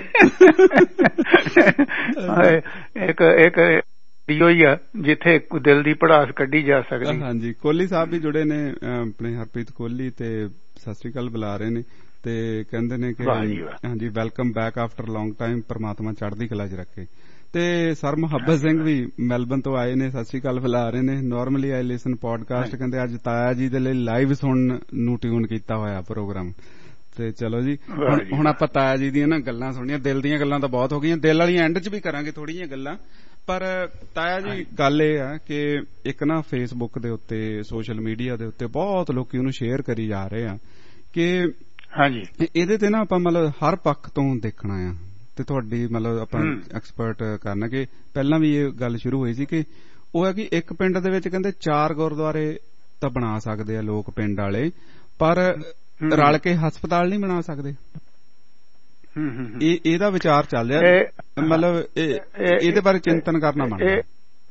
ਇੱਕ ਹੀ ਆ ਜਿੱਥੇ ਦਿਲ ਦੀ ਭੜਾਸ ਕੱਢੀ ਜਾ ਸਕਦੀ। ਹਾਂਜੀ, ਕੋਹਲੀ ਸਾਹਿਬ ਵੀ ਜੁੜੇ ਨੇ, ਆਪਣੇ ਹਰਪ੍ਰੀਤ ਕੋਹਲੀ, ਤੇ ਸਤਿ ਸ੍ਰੀ ਅਕਾਲ ਬੁਲਾ ਰਹੇ ਨੇ ਤੇ ਕਹਿੰਦੇ ਨੇ ਕਿ ਹਾਂਜੀ welcome back after long time, ਪਰਮਾਤਮਾ ਚੜ੍ਹਦੀ ਕਲਾ 'ਚ ਰੱਖੇ। ਤੇ ਸਰ ਮੁਹੱਬਤ ਸਿੰਘ ਵੀ ਮੈਲਬਨ ਤੋਂ ਆਏ ਨੇ, ਸਤਿ ਸ੍ਰੀ ਅਕਾਲ ਬੁਲਾ ਰਹੇ ਨੇ। ਨਾਰਮਲੀ ਆਈ ਲਿਸਨ ਪੋਡਕਾਸਟ, ਕਹਿੰਦੇ ਅੱਜ ਤਾਇਆ ਜੀ ਦੇ ਲਈ ਲਾਈਵ ਸੁਣਨ ਨੂੰ ਟਿਊਨ ਕੀਤਾ ਹੋਇਆ ਪ੍ਰੋਗਰਾਮ। ਤੇ ਚਲੋ ਜੀ, ਹੁਣ ਆਪਾਂ ਤਾਇਆ ਜੀ ਦੀਆਂ ਨਾ ਗੱਲਾਂ ਸੁਣੀਆਂ, ਦਿਲ ਦੀਆਂ ਗੱਲਾਂ ਤਾਂ ਬਹੁਤ ਹੋ ਗਈਆਂ, ਦਿਲ ਵਾਲੀਆਂ ਐਂਡ 'ਚ ਵੀ ਕਰਾਂਗੇ ਥੋੜ੍ਹੀ ਜਿਹੀਆਂ ਗੱਲਾਂ। ਪਰ ਤਾਇਆ ਜੀ ਗੱਲ ਇਹ ਆ ਕਿ ਇੱਕ ਨਾ ਫੇਸਬੁੱਕ ਦੇ ਉੱਤੇ, ਸੋਸ਼ਲ ਮੀਡੀਆ ਦੇ ਉੱਤੇ ਬਹੁਤ ਲੋਕੀ ਉਹਨੂੰ ਸ਼ੇਅਰ ਕਰੀ ਜਾ ਰਹੇ ਆ ਕਿ ਹਾਂਜੀ ਇਹਦੇ ਤੇ ਨਾ ਆਪਾਂ ਮਤਲਬ ਹਰ ਪੱਖ ਤੋਂ ਦੇਖਣਾ ਆ, ਤੇ ਤੁਹਾਡੀ ਮਤਲਬ ਆਪਾਂ ਐਕਸਪਰਟ ਕਰਨਾ ਕਿ ਪਹਿਲਾਂ ਵੀ ਇਹ ਗੱਲ ਸ਼ੁਰੂ ਹੋਈ ਸੀ ਕਿ ਉਹ ਹੈ ਕਿ ਇੱਕ ਪਿੰਡ ਦੇ ਵਿੱਚ ਕਹਿੰਦੇ 4 ਗੁਰਦੁਆਰੇ ਤਾਂ ਬਣਾ ਸਕਦੇ ਆ ਲੋਕ ਪਿੰਡ ਵਾਲੇ, ਪਰ ਰਲ ਕੇ ਹਸਪਤਾਲ ਨਹੀਂ ਬਣਾ ਸਕਦੇ। ਇਹਦਾ ਵਿਚਾਰ ਚੱਲ ਰਿਹਾ, ਮਤਲਬ ਇਹਦੇ ਬਾਰੇ ਚਿੰਤਨ ਕਰਨਾ ਬਣਦਾ।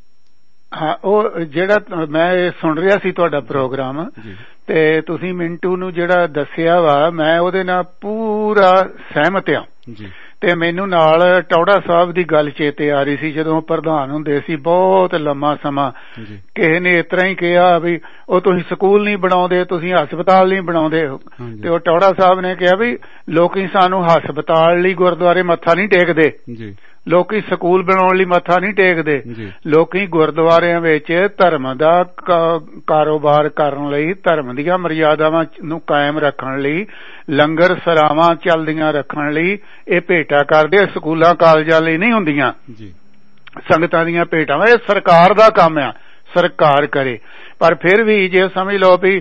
ਹਾਂ, ਉਹ ਜਿਹੜਾ ਮੈਂ ਸੁਣ ਰਿਹਾ ਸੀ ਤੁਹਾਡਾ ਪ੍ਰੋਗਰਾਮ, ਤੇ ਤੁਸੀਂ ਮਿੰਟੂ ਨੂੰ ਜਿਹੜਾ ਦੱਸਿਆ ਵਾ, ਮੈਂ ਉਹਦੇ ਨਾਲ ਪੂਰਾ ਸਹਿਮਤ ਆ। ਤੇ ਮੈਨੂੰ ਨਾਲ ਟੌੜਾ ਸਾਹਿਬ ਦੀ ਗੱਲ ਚੇਤੇ ਆ ਰਹੀ ਸੀ, ਜਦੋਂ ਪ੍ਰਧਾਨ ਹੁੰਦੇ ਸੀ ਬਹੁਤ ਲੰਮਾ ਸਮਾਂ, ਕਿਸੇ ਨੇ ਇਸ ਤਰ੍ਹਾਂ ਹੀ ਕਿਹਾ ਵੀ ਉਹ ਤੁਸੀਂ ਸਕੂਲ ਨਹੀਂ ਬਣਾਉਂਦੇ, ਤੁਸੀਂ ਹਸਪਤਾਲ ਨਹੀਂ ਬਣਾਉਂਦੇ, ਤੇ ਉਹ ਟੌੜਾ ਸਾਹਿਬ ਨੇ ਕਿਹਾ ਵੀ ਲੋਕੀ ਸਾਨੂੰ ਹਸਪਤਾਲ ਲਈ ਗੁਰਦੁਆਰੇ ਮੱਥਾ ਨਹੀਂ ਟੇਕਦੇ, ਲੋਕੀ ਸਕੂਲ ਬਣਾਉਣ ਲਈ ਮੱਥਾ ਨਹੀਂ ਟੇਕਦੇ, ਲੋਕੀ ਗੁਰਦੁਆਰਿਆਂ ਵਿੱਚ ਧਰਮ ਦਾ ਕਾਰੋਬਾਰ ਕਰਨ ਲਈ, ਧਰਮ ਦੀਆਂ ਮਰਿਆਦਾਵਾਂ ਨੂੰ ਕਾਇਮ ਰੱਖਣ ਲਈ, ਲੰਗਰ ਸਰਾਵਾਂ ਚੱਲਦੀਆਂ ਰੱਖਣ ਲਈ ਇਹ ਭੇਟਾ ਕਰਦੇ, ਸਕੂਲਾਂ ਕਾਲਜਾਂ ਲਈ ਨਹੀਂ ਹੁੰਦੀਆਂ ਸੰਗਤਾਂ ਦੀਆਂ ਭੇਟਾਵਾਂ। ਇਹ ਸਰਕਾਰ ਦਾ ਕੰਮ ਆ, ਸਰਕਾਰ ਕਰੇ। ਪਰ ਫਿਰ ਵੀ ਜੇ ਸਮਝ ਲਓ ਵੀ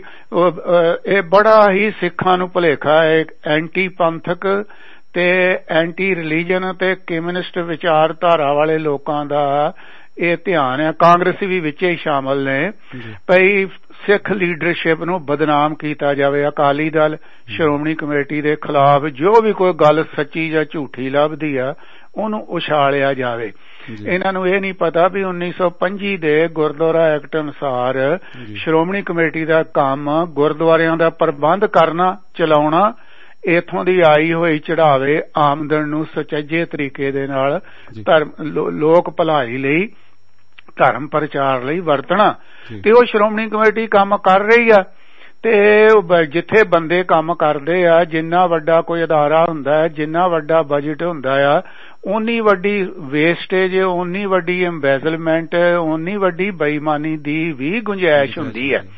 ਇਹ ਬੜਾ ਹੀ ਸਿੱਖਾਂ ਨੂੰ ਭੁਲੇਖਾ ਹੈ, ਐਂਟੀ ਪੰਥਕ ਤੇ ਐਂਟੀ ਰਿਲੀਜਨ ਤੇ ਕਮਿਊਨਿਸਟ ਵਿਚਾਰਧਾਰਾ ਵਾਲੇ ਲੋਕਾਂ ਦਾ ਇਹ ਧਿਆਨ ਹੈ। ਕਾਂਗਰਸੀ ਵੀ ਵਿੱਚ ਹੀ ਸ਼ਾਮਲ ਨੇ ਭਈ ਸਿੱਖ ਲੀਡਰਸ਼ਿਪ ਨੂੰ ਬਦਨਾਮ ਕੀਤਾ ਜਾਵੇ, ਅਕਾਲੀ ਦਲ ਸ਼੍ਰੋਮਣੀ ਕਮੇਟੀ ਦੇ ਖਿਲਾਫ ਜੋ ਵੀ ਕੋਈ ਗੱਲ ਸੱਚੀ ਜਾਂ ਝੂਠੀ ਲੱਭਦੀ ਆ ਉਹਨੂੰ ਉਛਾਲਿਆ ਜਾਵੇ। ਇਹਨਾਂ ਨੂੰ ਇਹ ਨਹੀਂ ਪਤਾ ਵੀ 1925 ਦੇ ਗੁਰਦੁਆਰਾ ਐਕਟ ਅਨੁਸਾਰ ਸ਼੍ਰੋਮਣੀ ਕਮੇਟੀ ਦਾ ਕੰਮ ਗੁਰਦੁਆਰਿਆਂ ਦਾ ਪ੍ਰਬੰਧ ਕਰਨਾ, ਚਲਾਉਣਾ, ਇੱਥੋਂ ਦੀ ਆਈ ਹੋਈ ਚੜਾਵੇ ਆਮਦਨ ਨੂੰ ਸੁਚੱਜੇ ਤਰੀਕੇ ਦੇ ਨਾਲ ਧਰਮ ਲੋਕ ਭਲਾਈ ਲਈ, ਧਰਮ ਪ੍ਰਚਾਰ ਲਈ ਵਰਤਣਾ। ਤੇ ਉਹ ਸ਼੍ਰੋਮਣੀ ਕਮੇਟੀ ਕੰਮ ਕਰ ਰਹੀ ਆ। ਤੇ ਜਿੱਥੇ ਬੰਦੇ ਕੰਮ ਕਰਦੇ ਆ, ਜਿੰਨਾ ਵੱਡਾ ਕੋਈ ਅਦਾਰਾ ਹੁੰਦਾ ਹੈ, ਜਿੰਨਾ ਵੱਡਾ ਬਜਟ ਹੁੰਦਾ ਆ, ਓਨੀ ਵੱਡੀ ਵੇਸਟੇਜ, ਓਨੀ ਵੱਡੀ ਐਮਬੈਜ਼ਲਮੈਂਟ, ਓਨੀ ਵੱਡੀ ਬੇਈਮਾਨੀ ਦੀ ਵੀ ਗੁੰਜਾਇਸ਼ ਹੁੰਦੀ ਹੈ।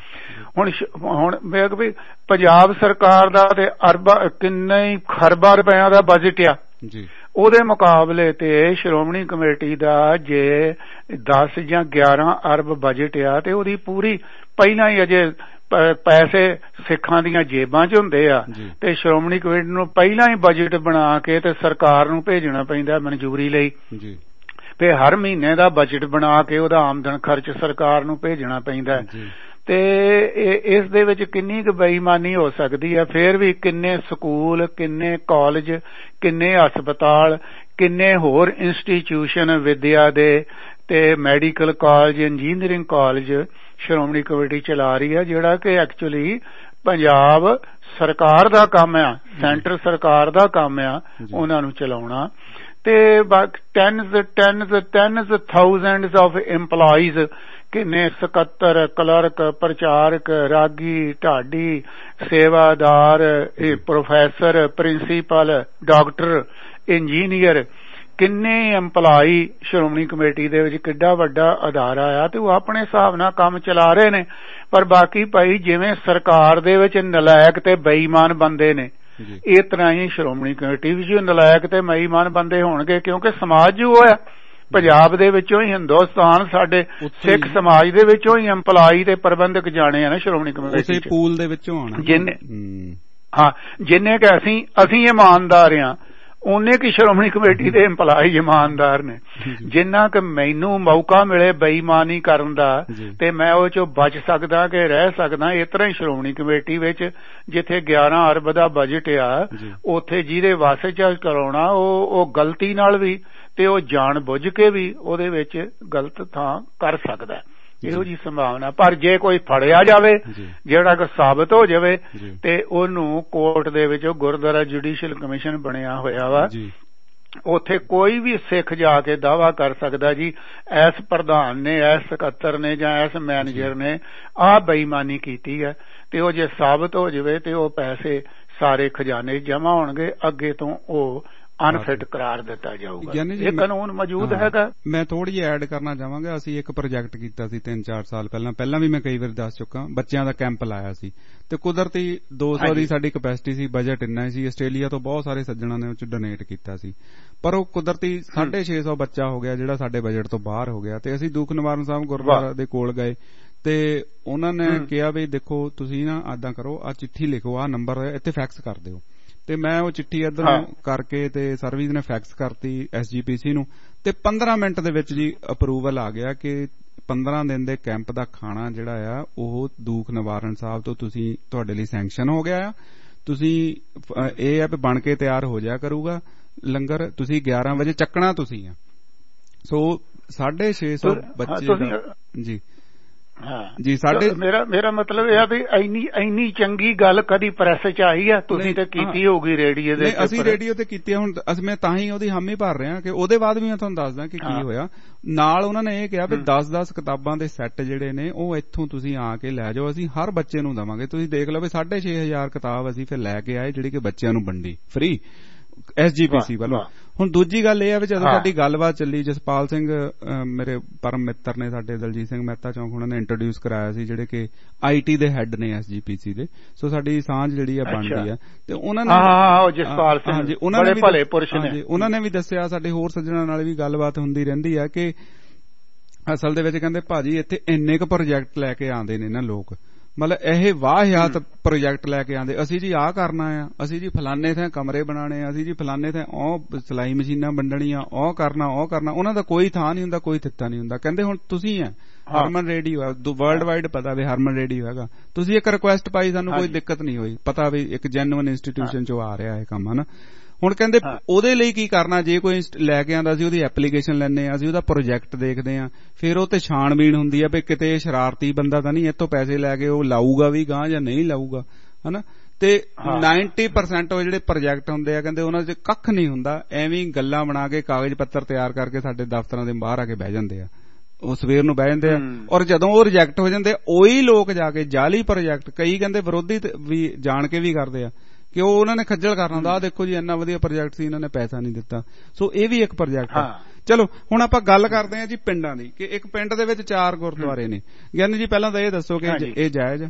ਹੁਣ ਵੀ ਪੰਜਾਬ ਸਰਕਾਰ ਦਾ ਤੇ ਕਿੰਨੇ ਖਰਬਾਂ ਰੁਪਇਆਂ ਦਾ ਬਜਟ ਆ, ਉਹਦੇ ਮੁਕਾਬਲੇ ਤੇ ਸ਼੍ਰੋਮਣੀ ਕਮੇਟੀ ਦਾ ਜੇ 10 ਜਾਂ 11 ਅਰਬ ਬਜਟ ਆ, ਤੇ ਉਹਦੀ ਪੂਰੀ ਪਹਿਲਾਂ ਹੀ ਅਜੇ ਪੈਸੇ ਸਿੱਖਾਂ ਦੀਆਂ ਜੇਬਾਂ 'ਚ ਹੁੰਦੇ ਆ, ਤੇ ਸ਼੍ਰੋਮਣੀ ਕਮੇਟੀ ਨੂੰ ਪਹਿਲਾਂ ਹੀ ਬਜਟ ਬਣਾ ਕੇ ਤੇ ਸਰਕਾਰ ਨੂੰ ਭੇਜਣਾ ਪੈਂਦਾ ਮਨਜ਼ੂਰੀ ਲਈ। ਤੇ ਹਰ ਮਹੀਨੇ ਦਾ ਬਜਟ ਬਣਾ ਕੇ ਉਹਦਾ ਆਮਦਨ ਖਰਚ ਸਰਕਾਰ ਨੂੰ ਭੇਜਣਾ ਪੈਂਦਾ। ਤੇ ਇਸ ਦੇ ਵਿੱਚ ਕਿੰਨੀ ਕੁ ਬੇਈਮਾਨੀ ਹੋ ਸਕਦੀ ਹੈ। ਫਿਰ ਵੀ ਕਿੰਨੇ ਸਕੂਲ, ਕਿੰਨੇ ਕਾਲਜ, ਕਿੰਨੇ ਹਸਪਤਾਲ, ਕਿੰਨੇ ਹੋਰ ਇੰਸਟੀਚਿਊਸ਼ਨ ਵਿਦਿਆ ਦੇ ਤੇ medical college, engineering college Shiromani committee ਚਲਾ ਰਹੀ ਹੈ, ਜਿਹੜਾ ਕਿ ਐਕਚੁਅਲੀ ਪੰਜਾਬ ਸਰਕਾਰ ਦਾ ਕੰਮ ਆ, ਸੈਂਟਰ ਸਰਕਾਰ ਦਾ ਕੰਮ ਆ ਉਹਨਾਂ ਨੂੰ ਚਲਾਉਣਾ। ਤੇ tens thousands of employees, ਕਿੰਨੇ ਸਕੱਤਰ, ਕਲਰਕ, ਪ੍ਰਚਾਰਕ, ਰਾਗੀ, ਢਾਡੀ, ਸੇਵਾਦਾਰ, ਪ੍ਰੋਫੈਸਰ, ਪ੍ਰਿੰਸੀਪਲ, ਡਾਕਟਰ, ਇੰਜੀਨੀਅਰ, ਕਿੰਨੇ ਐਮਪਲਾਈ ਸ਼੍ਰੋਮਣੀ ਕਮੇਟੀ ਦੇ ਵਿੱਚ, ਕਿੱਡਾ ਵੱਡਾ ਅਦਾਰਾ ਆ। ਤੇ ਉਹ ਆਪਣੇ ਹਿਸਾਬ ਨਾਲ ਕੰਮ ਚਲਾ ਰਹੇ ਨੇ। ਪਰ ਬਾਕੀ ਭਾਈ ਜਿਵੇਂ ਸਰਕਾਰ ਦੇ ਵਿੱਚ ਨਲਾਇਕ ਤੇ ਬੇਈਮਾਨ ਬੰਦੇ ਨੇ, ਇਸ ਤਰ੍ਹਾਂ ਹੀ ਸ਼੍ਰੋਮਣੀ ਕਮੇਟੀ ਵਿੱਚ ਨਲਾਇਕ ਤੇ ਬੇਈਮਾਨ ਬੰਦੇ ਹੋਣਗੇ, ਕਿਉਂਕਿ ਸਮਾਜ ਜੋ ਹੋਇਆ ਪੰਜਾਬ ਦੇ ਵਿੱਚੋਂ ਹੀ, ਹਿੰਦੁਸਤਾਨ ਸਾਡੇ ਸਿੱਖ ਸਮਾਜ ਦੇ ਵਿੱਚੋਂ ਹੀ ਐਮਪਲਾਈ ਤੇ ਪ੍ਰਬੰਧਕ ਜਾਣੇ ਆ ਨਾ ਸ਼੍ਰੋਮਣੀ ਕਮੇਟੀ ਪੂਲ ਦੇ ਵਿੱਚੋਂ ਆਉਣਾ। ਜਿੰਨੇ ਕਿ ਅਸੀਂ ਇਮਾਨਦਾਰ ਆ, ਉਹਨੇ ਕਿ ਸ਼੍ਰੋਮਣੀ ਕਮੇਟੀ ਦੇ ਇੰਪਲਾਈ ਇਮਾਨਦਾਰ ਨੇ। ਜਿੰਨਾ ਕਿ ਮੈਨੂੰ ਮੌਕਾ ਮਿਲੇ ਬੇਈਮਾਨੀ ਕਰਨ ਦਾ ਤੇ ਮੈਂ ਉਹ ਚੋਂ ਬਚ ਸਕਦਾ ਕਿ ਰਹਿ ਸਕਦਾ, ਇਸ ਤਰ੍ਹਾਂ ਹੀ ਸ਼੍ਰੋਮਣੀ ਕਮੇਟੀ ਵਿੱਚ ਜਿੱਥੇ 11 ਅਰਬ ਦਾ ਬਜਟ ਆ, ਉੱਥੇ ਜਿਹਦੇ ਵੱਸ ਚ ਕਰਾਉਣਾ ਉਹ ਗਲਤੀ ਨਾਲ ਵੀ ਤੇ ਉਹ ਜਾਣ ਬੁੱਝ ਕੇ ਵੀ ਉਹਦੇ ਵਿੱਚ ਗਲਤ ਥਾਂ ਕਰ ਸਕਦਾ। ਇਹੋ ਜੀ ਸੰਭਾਵਨਾ। ਪਰ ਜੇ ਕੋਈ ਫੜਿਆ ਜਾਵੇ ਜਿਹੜਾ ਕਿ ਸਾਬਤ ਹੋ ਜਾਵੇ ਤੇ ਉਹਨੂੰ ਕੋਰਟ ਦੇ ਵਿੱਚ, ਗੁਰਦੁਆਰਾ ਜੁਡੀਸ਼ੀਅਲ ਕਮਿਸ਼ਨ ਬਣਿਆ ਹੋਇਆ ਵਾ, ਉੱਥੇ ਕੋਈ ਵੀ ਸਿੱਖ ਜਾ ਕੇ ਦਾਅਵਾ ਕਰ ਸਕਦਾ ਜੀ ਇਸ ਪ੍ਰਧਾਨ ਨੇ, ਇਸ ਸਕੱਤਰ ਨੇ ਜਾਂ ਇਸ ਮੈਨੇਜਰ ਨੇ ਆਹ ਬੇਈਮਾਨੀ ਕੀਤੀ ਹੈ, ਤੇ ਉਹ ਜੇ ਸਾਬਤ ਹੋ ਜਾਵੇ ਤੇ ਉਹ ਪੈਸੇ ਸਾਰੇ ਖਜ਼ਾਨੇ ਜਮ੍ਹਾਂ ਹੋਣਗੇ, ਅੱਗੇ ਤੋਂ ਉਹ ਅਨਫਿਟ ਕਰਾਰ ਦਿੱਤਾ ਜਾਊਗਾ। ਇਹ ਕਾਨੂੰਨ ਮੌਜੂਦ ਹੈਗਾ। ਮੈਂ ਥੋੜੀ ਜਿਹੀ ਐਡ ਕਰਨਾ ਚਾਹਾਂਗਾ। ਅਸੀਂ ਇੱਕ ਪ੍ਰੋਜੈਕਟ ਕੀਤਾ ਸੀ 3-4 ਸਾਲ ਪਹਿਲਾਂ ਵੀ ਮੈਂ ਕਈ ਵਾਰ ਦੱਸ ਚੁੱਕਾ, ਬੱਚਿਆਂ ਦਾ ਕੈਂਪ ਲਾਇਆ ਸੀ ਤੇ ਕੁਦਰਤੀ 200 ਦੀ ਸਾਡੀ ਕਪੈਸਿਟੀ ਸੀ, ਬਜਟ ਇੰਨਾ ਸੀ। ਆਸਟ੍ਰੇਲੀਆ ਤੋਂ ਬਹੁਤ ਸਾਰੇ ਸੱਜਣਾਂ ਨੇ ਉਹ ਚ ਡੋਨੇਟ ਕੀਤਾ ਸੀ, ਪਰ ਉਹ ਕੁਦਰਤੀ 650 ਬੱਚਾ ਹੋ ਗਿਆ ਜਿਹੜਾ ਸਾਡੇ ਬਜਟ ਤੋਂ ਬਾਹਰ ਹੋ ਗਿਆ। ਤੇ ਅਸੀਂ ਦੁੱਖ ਨਿਵਾਰਨ ਸਾਹਿਬ ਗੁਰਦੁਆਰਾ ਦੇ ਕੋਲ ਗਏ ਤੇ ਉਹਨਾਂ ਨੇ ਕਿਹਾ ਵੀ ਦੇਖੋ ਤੁਸੀਂ ਨਾ ਏਦਾਂ ਕਰੋ, ਆਹ ਚਿੱਠੀ ਲਿਖੋ, ਆਹ ਨੰਬਰ ਇੱਥੇ ਫੈਕਸ ਕਰ ਦਿਓ। ਤੇ ਮੈਂ ਉਹ ਚਿੱਠੀ ਇੱਧਰੋਂ ਕਰਕੇ ਤੇ ਸਰਵਿਸ ਨੇ ਫੈਕਸ ਕਰਤੀ SGPC ਨੂੰ, ਤੇ 15 ਮਿੰਟ ਦੇ ਵਿੱਚ ਜੀ ਅਪਰੂਵਲ ਆ ਗਿਆ ਕਿ 15 ਦਿਨ ਦੇ ਕੈਂਪ ਦਾ ਖਾਣਾ ਜਿਹੜਾ ਆ ਉਹ ਦੁੱਖ ਨਿਵਾਰਨ ਸਾਹਿਬ ਤੋਂ ਤੁਸੀਂ, ਤੁਹਾਡੇ ਲਈ ਸੈਂਕਸ਼ਨ ਹੋ ਗਿਆ ਆ। ਤੁਸੀਂ ਇਹ ਆ ਵੀ ਬਣ ਕੇ ਤਿਆਰ ਹੋ ਜਾਇਆ ਕਰੂਗਾ ਲੰਗਰ, ਤੁਸੀਂ 11 ਵਜੇ ਚੱਕਣਾ ਤੁਸੀਂ ਆ। ਸੋ 650 ਬੱਚੇ ਜੀ ਜੀ ਸਾਡੇ ਮੇਰਾ ਮਤਲਬ ਇਹ ਆ ਵੀ ਇੰਨੀ ਚੰਗੀ ਗੱਲ ਕਦੀ ਪ੍ਰੈਸ ਚ ਆਈ ਆ? ਤੁਸੀਂ ਤੇ ਕੀਤੀ ਹੋਊਗੀ ਰੇਡੀਓ ਦੇ। ਅਸੀਂ ਰੇਡੀਓ ਤੇ ਕੀਤੀ ਹੁਣ, ਮੈਂ ਤਾਂ ਹੀ ਉਹਦੀ ਹਾਮੀ ਭਰ ਰਿਹਾ ਕਿ ਉਹਦੇ ਬਾਅਦ ਵੀ ਮੈਂ ਤੁਹਾਨੂੰ ਦੱਸਦਾ ਕਿ ਕੀ ਹੋਇਆ। ਨਾਲ ਉਹਨਾਂ ਨੇ ਇਹ ਕਿਹਾ ਵੀ 10-10 ਕਿਤਾਬਾਂ ਦੇ ਸੈੱਟ ਜਿਹੜੇ ਨੇ ਉਹ ਇੱਥੋਂ ਤੁਸੀਂ ਆ ਕੇ ਲੈ ਜਾਓ, ਅਸੀਂ ਹਰ ਬੱਚੇ ਨੂੰ ਦੇਵਾਂਗੇ। ਤੁਸੀਂ ਦੇਖ ਲਓ ਵੀ 6,500 ਕਿਤਾਬ ਅਸੀਂ ਫਿਰ ਲੈ ਕੇ ਆਏ ਜਿਹੜੀ ਕਿ ਬੱਚਿਆਂ ਨੂੰ ਵੰਡੀ ਫ੍ਰੀ SGPC ਵੱਲੋਂ। ਹੁਣ ਦੂਜੀ ਗੱਲ ਇਹ ਆ ਵੀ ਜਦੋਂ ਸਾਡੀ ਗੱਲਬਾਤ ਚੱਲੀ, ਜਸਪਾਲ ਸਿੰਘ ਮੇਰੇ ਪਰਮ ਮਿੱਤਰ ਨੇ ਸਾਡੇ, ਦਲਜੀਤ ਸਿੰਘ ਮਹਿਤਾ ਚੌਂਕ, ਉਹਨਾਂ ਨੇ ਇੰਟਰੋਡਿਊਸ ਕਰਾਇਆ ਸੀ ਜਿਹੜੇ ਕਿ IT ਦੇ ਹੈੱਡ ਨੇ SGPC ਦੇ। ਸੋ ਸਾਡੀ ਸਾਂਝ ਜਿਹੜੀ ਆ ਬਣਦੀ ਆ। ਤੇ ਉਹਨਾਂ ਨੇ ਜਸਪਾਲ ਸਿੰਘ ਜੀ ਬੜੇ ਭਲੇ ਪੁਰਸ਼ ਨੇ, ਉਹਨਾਂ ਨੇ ਵੀ ਦੱਸਿਆ, ਸਾਡੇ ਹੋਰ ਸੱਜਣਾਂ ਨਾਲ ਵੀ ਗੱਲਬਾਤ ਹੁੰਦੀ ਰਹਿੰਦੀ ਆ ਕਿ ਅਸਲ ਦੇ ਵਿੱਚ ਕਹਿੰਦੇ ਭਾਜੀ ਇੱਥੇ ਇੰਨੇ ਕੁ ਪ੍ਰੋਜੈਕਟ ਲੈ ਕੇ ਆਉਂਦੇ ਨੇ ਨਾ ਲੋਕ, ਮਤਲਬ ਇਹ ਵਾਹਿਆਤ ਪ੍ਰੋਜੈਕਟ ਲੈ ਕੇ ਆਉਂਦੇ, ਅਸੀਂ ਜੀ ਆਹ ਕਰਨਾ ਆ, ਅਸੀਂ ਜੀ ਫਲਾਨੇ ਥਾਂ ਕਮਰੇ ਬਣਾਣੇ, ਅਸੀਂ ਜੀ ਫਲਾਨੇ ਥਾਂ ਉਹ ਸਿਲਾਈ ਮਸ਼ੀਨਾਂ ਵੰਡਣੀਆਂ, ਉਹ ਕਰਨਾ। ਉਹਨਾਂ ਦਾ ਕੋਈ ਥਾਂ ਨਹੀਂ ਹੁੰਦਾ, ਕੋਈ ਥਿੱਤਾ ਨਹੀਂ ਹੁੰਦਾ। ਕਹਿੰਦੇ ਹੁਣ ਤੁਸੀਂ ਆ ਹਰਮਨ ਰੇਡੀਓ ਆ, ਵਰਲਡ ਵਾਈਡ ਪਤਾ ਵੀ ਹਰਮਨ ਰੇਡੀਓ ਹੈਗਾ, ਤੁਸੀਂ ਇੱਕ ਰਿਕੁਐਸਟ ਪਾਈ, ਸਾਨੂੰ ਕੋਈ ਦਿੱਕਤ ਨਹੀਂ ਹੋਈ, ਪਤਾ ਵੀ ਇੱਕ ਜੈਨੂਇਨ ਇੰਸਟੀਟਿਊਸ਼ਨ ਚੋਂ ਆ ਰਿਹਾ ਇਹ ਕੰਮ, ਹਨਾ। ਹੁਣ ਕਹਿੰਦੇ ਉਹਦੇ ਲਈ ਕੀ ਕਰਨਾ, ਜੇ ਕੋਈ ਲੈ ਕੇ ਆਉਂਦਾ ਸੀ ਉਹਦੀ ਐਪਲੀਕੇਸ਼ਨ ਲੈਂਦੇ ਆ, ਅਸੀਂ ਉਹਦਾ ਪ੍ਰੋਜੈਕਟ ਦੇਖਦੇ ਆ, ਫਿਰ ਉਹ ਤੇ ਛਾਣਬੀਣ ਹੁੰਦੀ ਆ ਵੀ ਕਿਤੇ ਸ਼ਰਾਰਤੀ ਬੰਦਾ ਤਾਂ ਨਹੀਂ ਇੱਥੋਂ ਪੈਸੇ ਲੈ ਕੇ ਉਹ ਲਾਊਗਾ ਵੀ ਗਾਂ ਜਾਂ ਨਹੀਂ ਲਾਊਗਾ, ਹਨਾ। ਤੇ 90% ਉਹ ਜਿਹੜੇ ਪ੍ਰੋਜੈਕਟ ਹੁੰਦੇ ਆ ਕਹਿੰਦੇ ਉਹਨਾਂ 'ਚ ਕੱਖ ਨਹੀਂ ਹੁੰਦਾ, ਐਵੇਂ ਗੱਲਾਂ ਬਣਾ ਕੇ ਕਾਗਜ਼ ਪੱਤਰ ਤਿਆਰ ਕਰਕੇ ਸਾਡੇ ਦਫ਼ਤਰਾਂ ਦੇ ਬਾਹਰ ਆ ਕੇ ਬਹਿ ਜਾਂਦੇ ਆ, ਉਹ ਸਵੇਰ ਨੂੰ ਬਹਿ ਜਾਂਦੇ ਆ। ਔਰ ਜਦੋਂ ਉਹ ਰਿਜੈਕਟ ਹੋ ਜਾਂਦੇ ਉਹੀ ਲੋਕ ਜਾ ਕੇ ਜਾਲੀ ਪ੍ਰੋਜੈਕਟ, ਕਈ ਕਹਿੰਦੇ ਵਿਰੋਧੀ ਵੀ ਜਾਣ ਕੇ ਵੀ ਕਰਦੇ ਆ ਕਿ ਉਹ ਉਹਨਾਂ ਨੇ ਖੱਜਲ ਕਰਨਾ ਹੁੰਦਾ, ਆਹ ਦੇਖੋ ਜੀ ਇੰਨਾ ਵਧੀਆ ਪ੍ਰੋਜੈਕਟ ਸੀ, ਇਹਨਾਂ ਨੇ ਪੈਸਾ ਨਹੀਂ ਦਿੱਤਾ। ਸੋ ਇਹ ਵੀ ਇੱਕ ਪ੍ਰੋਜੈਕਟ ਹੈ। ਚਲੋ ਹੁਣ ਆਪਾਂ ਗੱਲ ਕਰਦੇ ਹਾਂ ਜੀ ਪਿੰਡਾਂ ਦੀ, ਕਿ ਇੱਕ ਪਿੰਡ ਦੇ ਵਿੱਚ 4 ਗੁਰਦੁਆਰੇ ਨੇ। ਗਿਆਨੀ ਜੀ ਪਹਿਲਾਂ ਤਾਂ ਇਹ ਦੱਸੋ ਕਿ ਇਹ ਜਾਇਜ਼?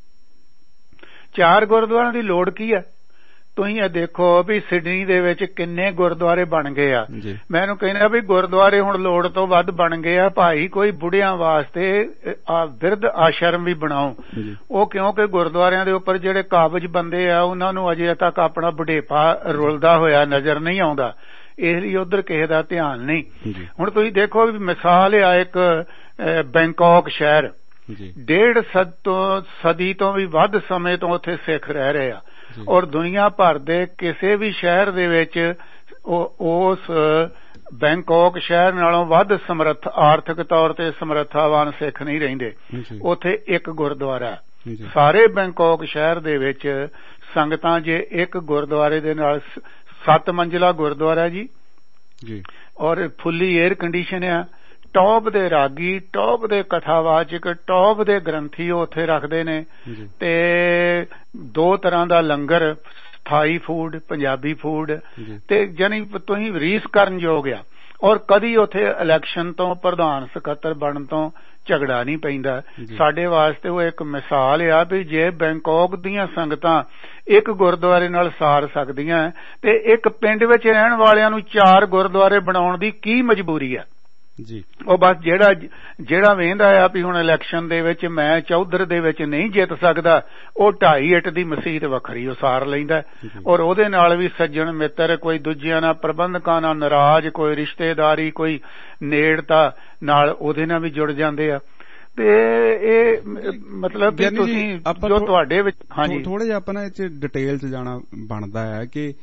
4 ਗੁਰਦੁਆਰਿਆਂ ਦੀ ਲੋੜ ਕੀ ਹੈ? ਤੁਸੀਂ ਇਹ ਦੇਖੋ ਵੀ ਸਿਡਨੀ ਦੇ ਵਿੱਚ ਕਿੰਨੇ ਗੁਰਦੁਆਰੇ ਬਣ ਗਏ ਆ। ਮੈਨੂੰ ਕਹਿੰਦਾ ਵੀ ਗੁਰਦੁਆਰੇ ਹੁਣ ਲੋੜ ਤੋਂ ਵੱਧ ਬਣ ਗਏ ਆ ਭਾਈ, ਕੋਈ ਬੁੜਿਆਂ ਵਾਸਤੇ ਬਿਰਧ ਆਸ਼ਰਮ ਵੀ ਬਣਾਓ। ਉਹ ਕਿਉਂਕਿ ਗੁਰਦੁਆਰਿਆਂ ਦੇ ਉੱਪਰ ਜਿਹੜੇ ਕਾਬਜ ਬੰਦੇ ਆ ਉਹਨਾਂ ਨੂੰ ਅਜੇ ਤੱਕ ਆਪਣਾ ਬੁਢੇਪਾ ਰੁਲਦਾ ਹੋਇਆ ਨਜ਼ਰ ਨਹੀਂ ਆਉਂਦਾ, ਇਸ ਲਈ ਉਧਰ ਕਿਸੇ ਦਾ ਧਿਆਨ ਨਹੀਂ। ਹੁਣ ਤੁਸੀਂ ਦੇਖੋ ਵੀ ਮਿਸਾਲ ਆ ਇੱਕ ਬੈਂਕਾਕ ਸ਼ਹਿਰ, 1.5 ਸਦੀ ਤੋਂ ਵੀ ਵੱਧ ਸਮੇਂ ਤੋਂ ਉੱਥੇ ਸਿੱਖ ਰਹਿ ਰਹੇ ਆ, ਔਰ ਦੁਨੀਆ ਭਰ ਦੇ ਕਿਸੇ ਵੀ ਸ਼ਹਿਰ ਦੇ ਵਿੱਚ ਉਸ ਬੈਂਕਾਕ ਸ਼ਹਿਰ ਨਾਲੋਂ ਵੱਧ ਸਮਰੱਥ, ਆਰਥਿਕ ਤੌਰ ਤੇ ਸਮਰੱਥਾਵਾਨ ਸਿੱਖ ਨਹੀਂ ਰਹਿੰਦੇ। ਉੱਥੇ ਇੱਕ ਗੁਰਦੁਆਰਾ, ਸਾਰੇ ਬੈਂਕਾਕ ਸ਼ਹਿਰ ਦੇ ਵਿੱਚ ਸੰਗਤਾਂ ਜੇ ਇੱਕ ਗੁਰਦੁਆਰੇ ਦੇ ਨਾਲ 7 ਮੰਜ਼ਿਲਾ ਗੁਰਦੁਆਰਾ ਜੀ, ਔਰ ਫੁੱਲੀ 에ਅਰ ਕੰਡੀਸ਼ਨ ਆ, ਟੌਪ ਦੇ ਰਾਗੀ, ਟੌਪ ਦੇ ਕਥਾਵਾਚਕ, ਟੌਪ ਦੇ ਗ੍ਰੰਥੀ ਉੱਥੇ ਰੱਖਦੇ ਨੇ, ਤੇ 2 ਤਰ੍ਹਾਂ ਦਾ langar, Thai food, Punjabi food, ਤੇ ਜਾਨੀ ਤੁਸੀਂ ਰੀਸ ਕਰਨ ਯੋਗ ਆ। ਔਰ ਕਦੀ ਉੱਥੇ ਇਲੈਕਸ਼ਨ ਤੋਂ, ਪ੍ਰਧਾਨ ਸਕੱਤਰ ਬਣਨ ਤੋਂ ਝਗੜਾ ਨਹੀਂ ਪੈਂਦਾ। ਸਾਡੇ ਵਾਸਤੇ ਉਹ ਇੱਕ ਮਿਸਾਲ ਆ ਵੀ ਜੇ ਬੈਂਕਾਕ ਦੀਆਂ ਸੰਗਤਾਂ ਇੱਕ ਗੁਰਦੁਆਰੇ ਨਾਲ ਸਾਰ ਸਕਦੀਆਂ ਤੇ ਇੱਕ ਪਿੰਡ ਵਿੱਚ ਰਹਿਣ ਵਾਲਿਆਂ ਨੂੰ 4 ਗੁਰਦੁਆਰੇ ਬਣਾਉਣ ਦੀ ਕੀ ਮਜਬੂਰੀ ਆ ਜੀ। ਉਹ ਬਸ ਜਿਹੜਾ ਵੇਂਦਾ ਆ ਵੀ ਹੁਣ ਇਲੈਕਸ਼ਨ ਦੇ ਵਿੱਚ ਮੈਂ ਚੌਧਰ ਦੇ ਵਿੱਚ ਨਹੀਂ ਜਿੱਤ ਸਕਦਾ, ਉਹ 2.5 ਇੱਟ ਦੀ ਮਸੀਤ ਵੱਖਰੀ ਉਹ ਸਾਰ ਲੈਂਦਾ, ਔਰ ਉਹਦੇ ਨਾਲ ਵੀ ਸੱਜਣ ਮਿੱਤਰ, ਕੋਈ ਦੂਜਿਆਂ ਨਾਲ, ਪ੍ਰਬੰਧਕਾਂ ਨਾਲ ਨਾਰਾਜ਼, ਕੋਈ ਰਿਸ਼ਤੇਦਾਰੀ, ਕੋਈ ਨੇੜਤਾ ਨਾਲ ਉਹਦੇ ਨਾਲ ਵੀ ਜੁੜ ਜਾਂਦੇ ਆ। ਤੇ ਇਹ ਮਤਲਬ ਤੁਸੀਂ ਜੋ ਤੁਹਾਡੇ ਵਿੱਚ, ਹਾਂਜੀ, ਥੋੜਾ ਜਿਹਾ ਆਪਾਂ ਨਾ ਇਹ 'ਚ ਡਿਟੇਲ 'ਚ ਜਾਣਾ ਬਣਦਾ ਹੈ ਕਿ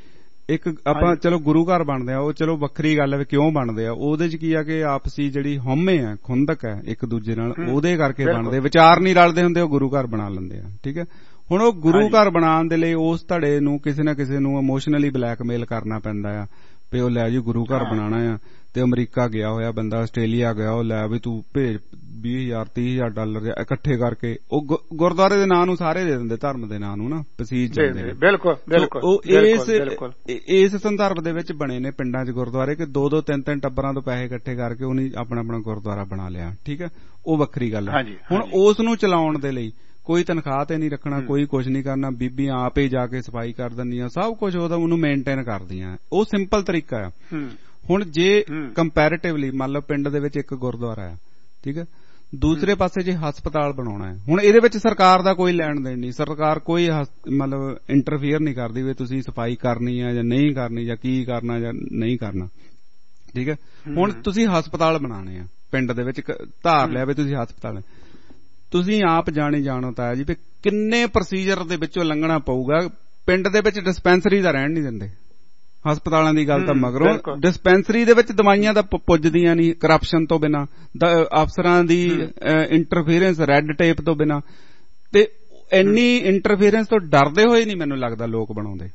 ਇੱਕ ਆਪਾਂ ਚਲੋ ਗੁਰੂ ਘਰ ਬਣਦੇ ਆ, ਉਹ ਚਲੋ ਵੱਖਰੀ ਗੱਲ ਹੈ ਕਿਉਂ ਬਣਦੇ ਆ। ਉਹਦੇ ਚ ਕੀ ਆ ਕਿ ਆਪਸੀ ਜਿਹੜੀ ਹਉਮੈ ਆ, ਖੁੰਦਕ ਹੈ ਇੱਕ ਦੂਜੇ ਨਾਲ, ਉਹਦੇ ਕਰਕੇ ਬਣਦੇ। ਵਿਚਾਰ ਨਹੀਂ ਰਲਦੇ ਹੁੰਦੇ, ਉਹ ਗੁਰੂ ਘਰ ਬਣਾ ਲੈਂਦੇ ਆ। ਠੀਕ ਹੈ, ਹੁਣ ਉਹ ਗੁਰੂ ਘਰ ਬਣਾਉਣ ਦੇ ਲਈ ਉਸ ਧੜੇ ਨੂੰ ਕਿਸੇ ਨਾ ਕਿਸੇ ਨੂੰ ਇਮੋਸ਼ਨਲੀ ਬਲੈਕਮੇਲ ਕਰਨਾ ਪੈਂਦਾ ਆ ਵੀ ਉਹ ਲੈ ਜੀ ਗੁਰੂ ਘਰ ਬਣਾਉਣਾ ਆ। ਤੇ ਅਮਰੀਕਾ ਗਿਆ ਹੋਇਆ ਬੰਦਾ, ਆਸਟ੍ਰੇਲੀਆ ਗਿਆ, ਉਹ ਲੈ ਵੀ ਤੂੰ ਭੇਜ $20,000-30,000 ਇਕੱਠੇ ਕਰਕੇ ਉਹ ਗੁਰਦੁਆਰੇ ਦੇ ਨਾਂ ਨੂੰ ਸਾਰੇ ਦੇ ਦਿੰਦੇ, ਧਰਮ ਦੇ ਨਾਂ ਨੂੰ ਨਾ ਪਸੀਜ ਜਾਂਦੇ ਨੇ। ਬਿਲਕੁਲ ਬਿਲਕੁਲ ਇਸ ਸੰਦਰਭ ਦੇ ਵਿੱਚ ਬਣੇ ਨੇ ਪਿੰਡਾਂ 'ਚ ਗੁਰਦੁਆਰੇ ਕਿ 2-2 3-3 ਟੱਬਰਾਂ ਤੋਂ ਪੈਸੇ ਇਕੱਠੇ ਕਰਕੇ ਉਹਨੇ ਆਪਣਾ ਗੁਰਦੁਆਰਾ ਬਣਾ ਲਿਆ। ਠੀਕ ਹੈ, ਉਹ ਵੱਖਰੀ ਗੱਲ ਹੈ। ਹੁਣ ਉਸ ਨੂੰ ਚਲਾਉਣ ਦੇ ਲਈ ਕੋਈ ਤਨਖਾਹ ਤੇ ਨਹੀਂ ਰੱਖਣਾ, ਕੋਈ ਕੁਝ ਨਹੀਂ ਕਰਨਾ, ਬੀਬੀਆਂ ਆਪ ਹੀ ਜਾ ਕੇ ਸਫਾਈ ਕਰ ਦਿੰਦੀਆਂ, ਸਭ ਕੁਝ ਉਹਨੂੰ ਮੇਨਟੇਨ ਕਰਦੀਆਂ। ਉਹ ਸਿੰਪਲ ਤਰੀਕਾ ਆ। ਹੁਣ ਜੇ ਕੰਪੈਰੀਟਿਵਲੀ ਮੰਨ ਲਓ ਪਿੰਡ ਦੇ ਵਿੱਚ ਇੱਕ ਗੁਰਦੁਆਰਾ ਆ, ਠੀਕ ਹੈ, ਦੂਸਰੇ ਪਾਸੇ ਜੇ ਹਸਪਤਾਲ ਬਣਾਉਣਾ ਹੈ, ਹੁਣ ਇਹਦੇ ਵਿੱਚ ਸਰਕਾਰ ਦਾ ਕੋਈ ਲੈਣ ਦੇਣ ਨਹੀਂ, ਸਰਕਾਰ ਕੋਈ ਮਤਲਬ ਇੰਟਰਫੀਅਰ ਨਹੀਂ ਕਰਦੀ ਵੀ ਤੁਸੀਂ ਸਫਾਈ ਕਰਨੀ ਹੈ ਜਾਂ ਨਹੀਂ ਕਰਨੀ, ਜਾਂ ਕੀ ਕਰਨਾ ਜਾਂ ਨਹੀਂ ਕਰਨਾ। ਠੀਕ ਹੈ, ਹੁਣ ਤੁਸੀਂ ਹਸਪਤਾਲ ਬਣਾਉਣੇ ਆ ਪਿੰਡ ਦੇ ਵਿੱਚ, ਧਾਰ ਲਿਆ ਵੀ ਤੁਸੀਂ ਹਸਪਤਾਲ, ਤੁਸੀਂ ਆਪ ਜਾਣੋ ਤਾਂ ਜੀ ਵੀ ਕਿੰਨੇ ਪ੍ਰੋਸੀਜਰ ਦੇ ਵਿੱਚੋਂ ਲੰਘਣਾ ਪਊਗਾ। ਪਿੰਡ ਦੇ ਵਿੱਚ ਡਿਸਪੈਂਸਰੀ ਦਾ ਰਹਿਣ ਨਹੀਂ ਦਿੰਦੇ, ਹਸਪਤਾਲਾਂ ਦੀ ਗੱਲ ਤਾਂ ਮਗਰੋਂ। ਡਿਸਪੈਂਸਰੀ ਦੇ ਵਿੱਚ ਦਵਾਈਆਂ ਤਾਂ ਪੁੱਜਦੀਆਂ ਨਹੀਂ ਕਰਪਸ਼ਨ ਤੋਂ ਬਿਨਾਂ, ਅਫਸਰਾਂ ਦੀ ਇੰਟਰਫੀਅਰੈਂਸ, ਰੈੱਡ ਟੇਪ ਤੋਂ ਬਿਨਾਂ, ਤੇ ਇੰਨੀ ਇੰਟਰਫੀਅਰੈਂਸ ਤੋਂ ਡਰਦੇ ਹੋਏ ਨਹੀਂ ਮੈਨੂੰ ਲੱਗਦਾ ਲੋਕ ਬਣਾਉਂਦੇ।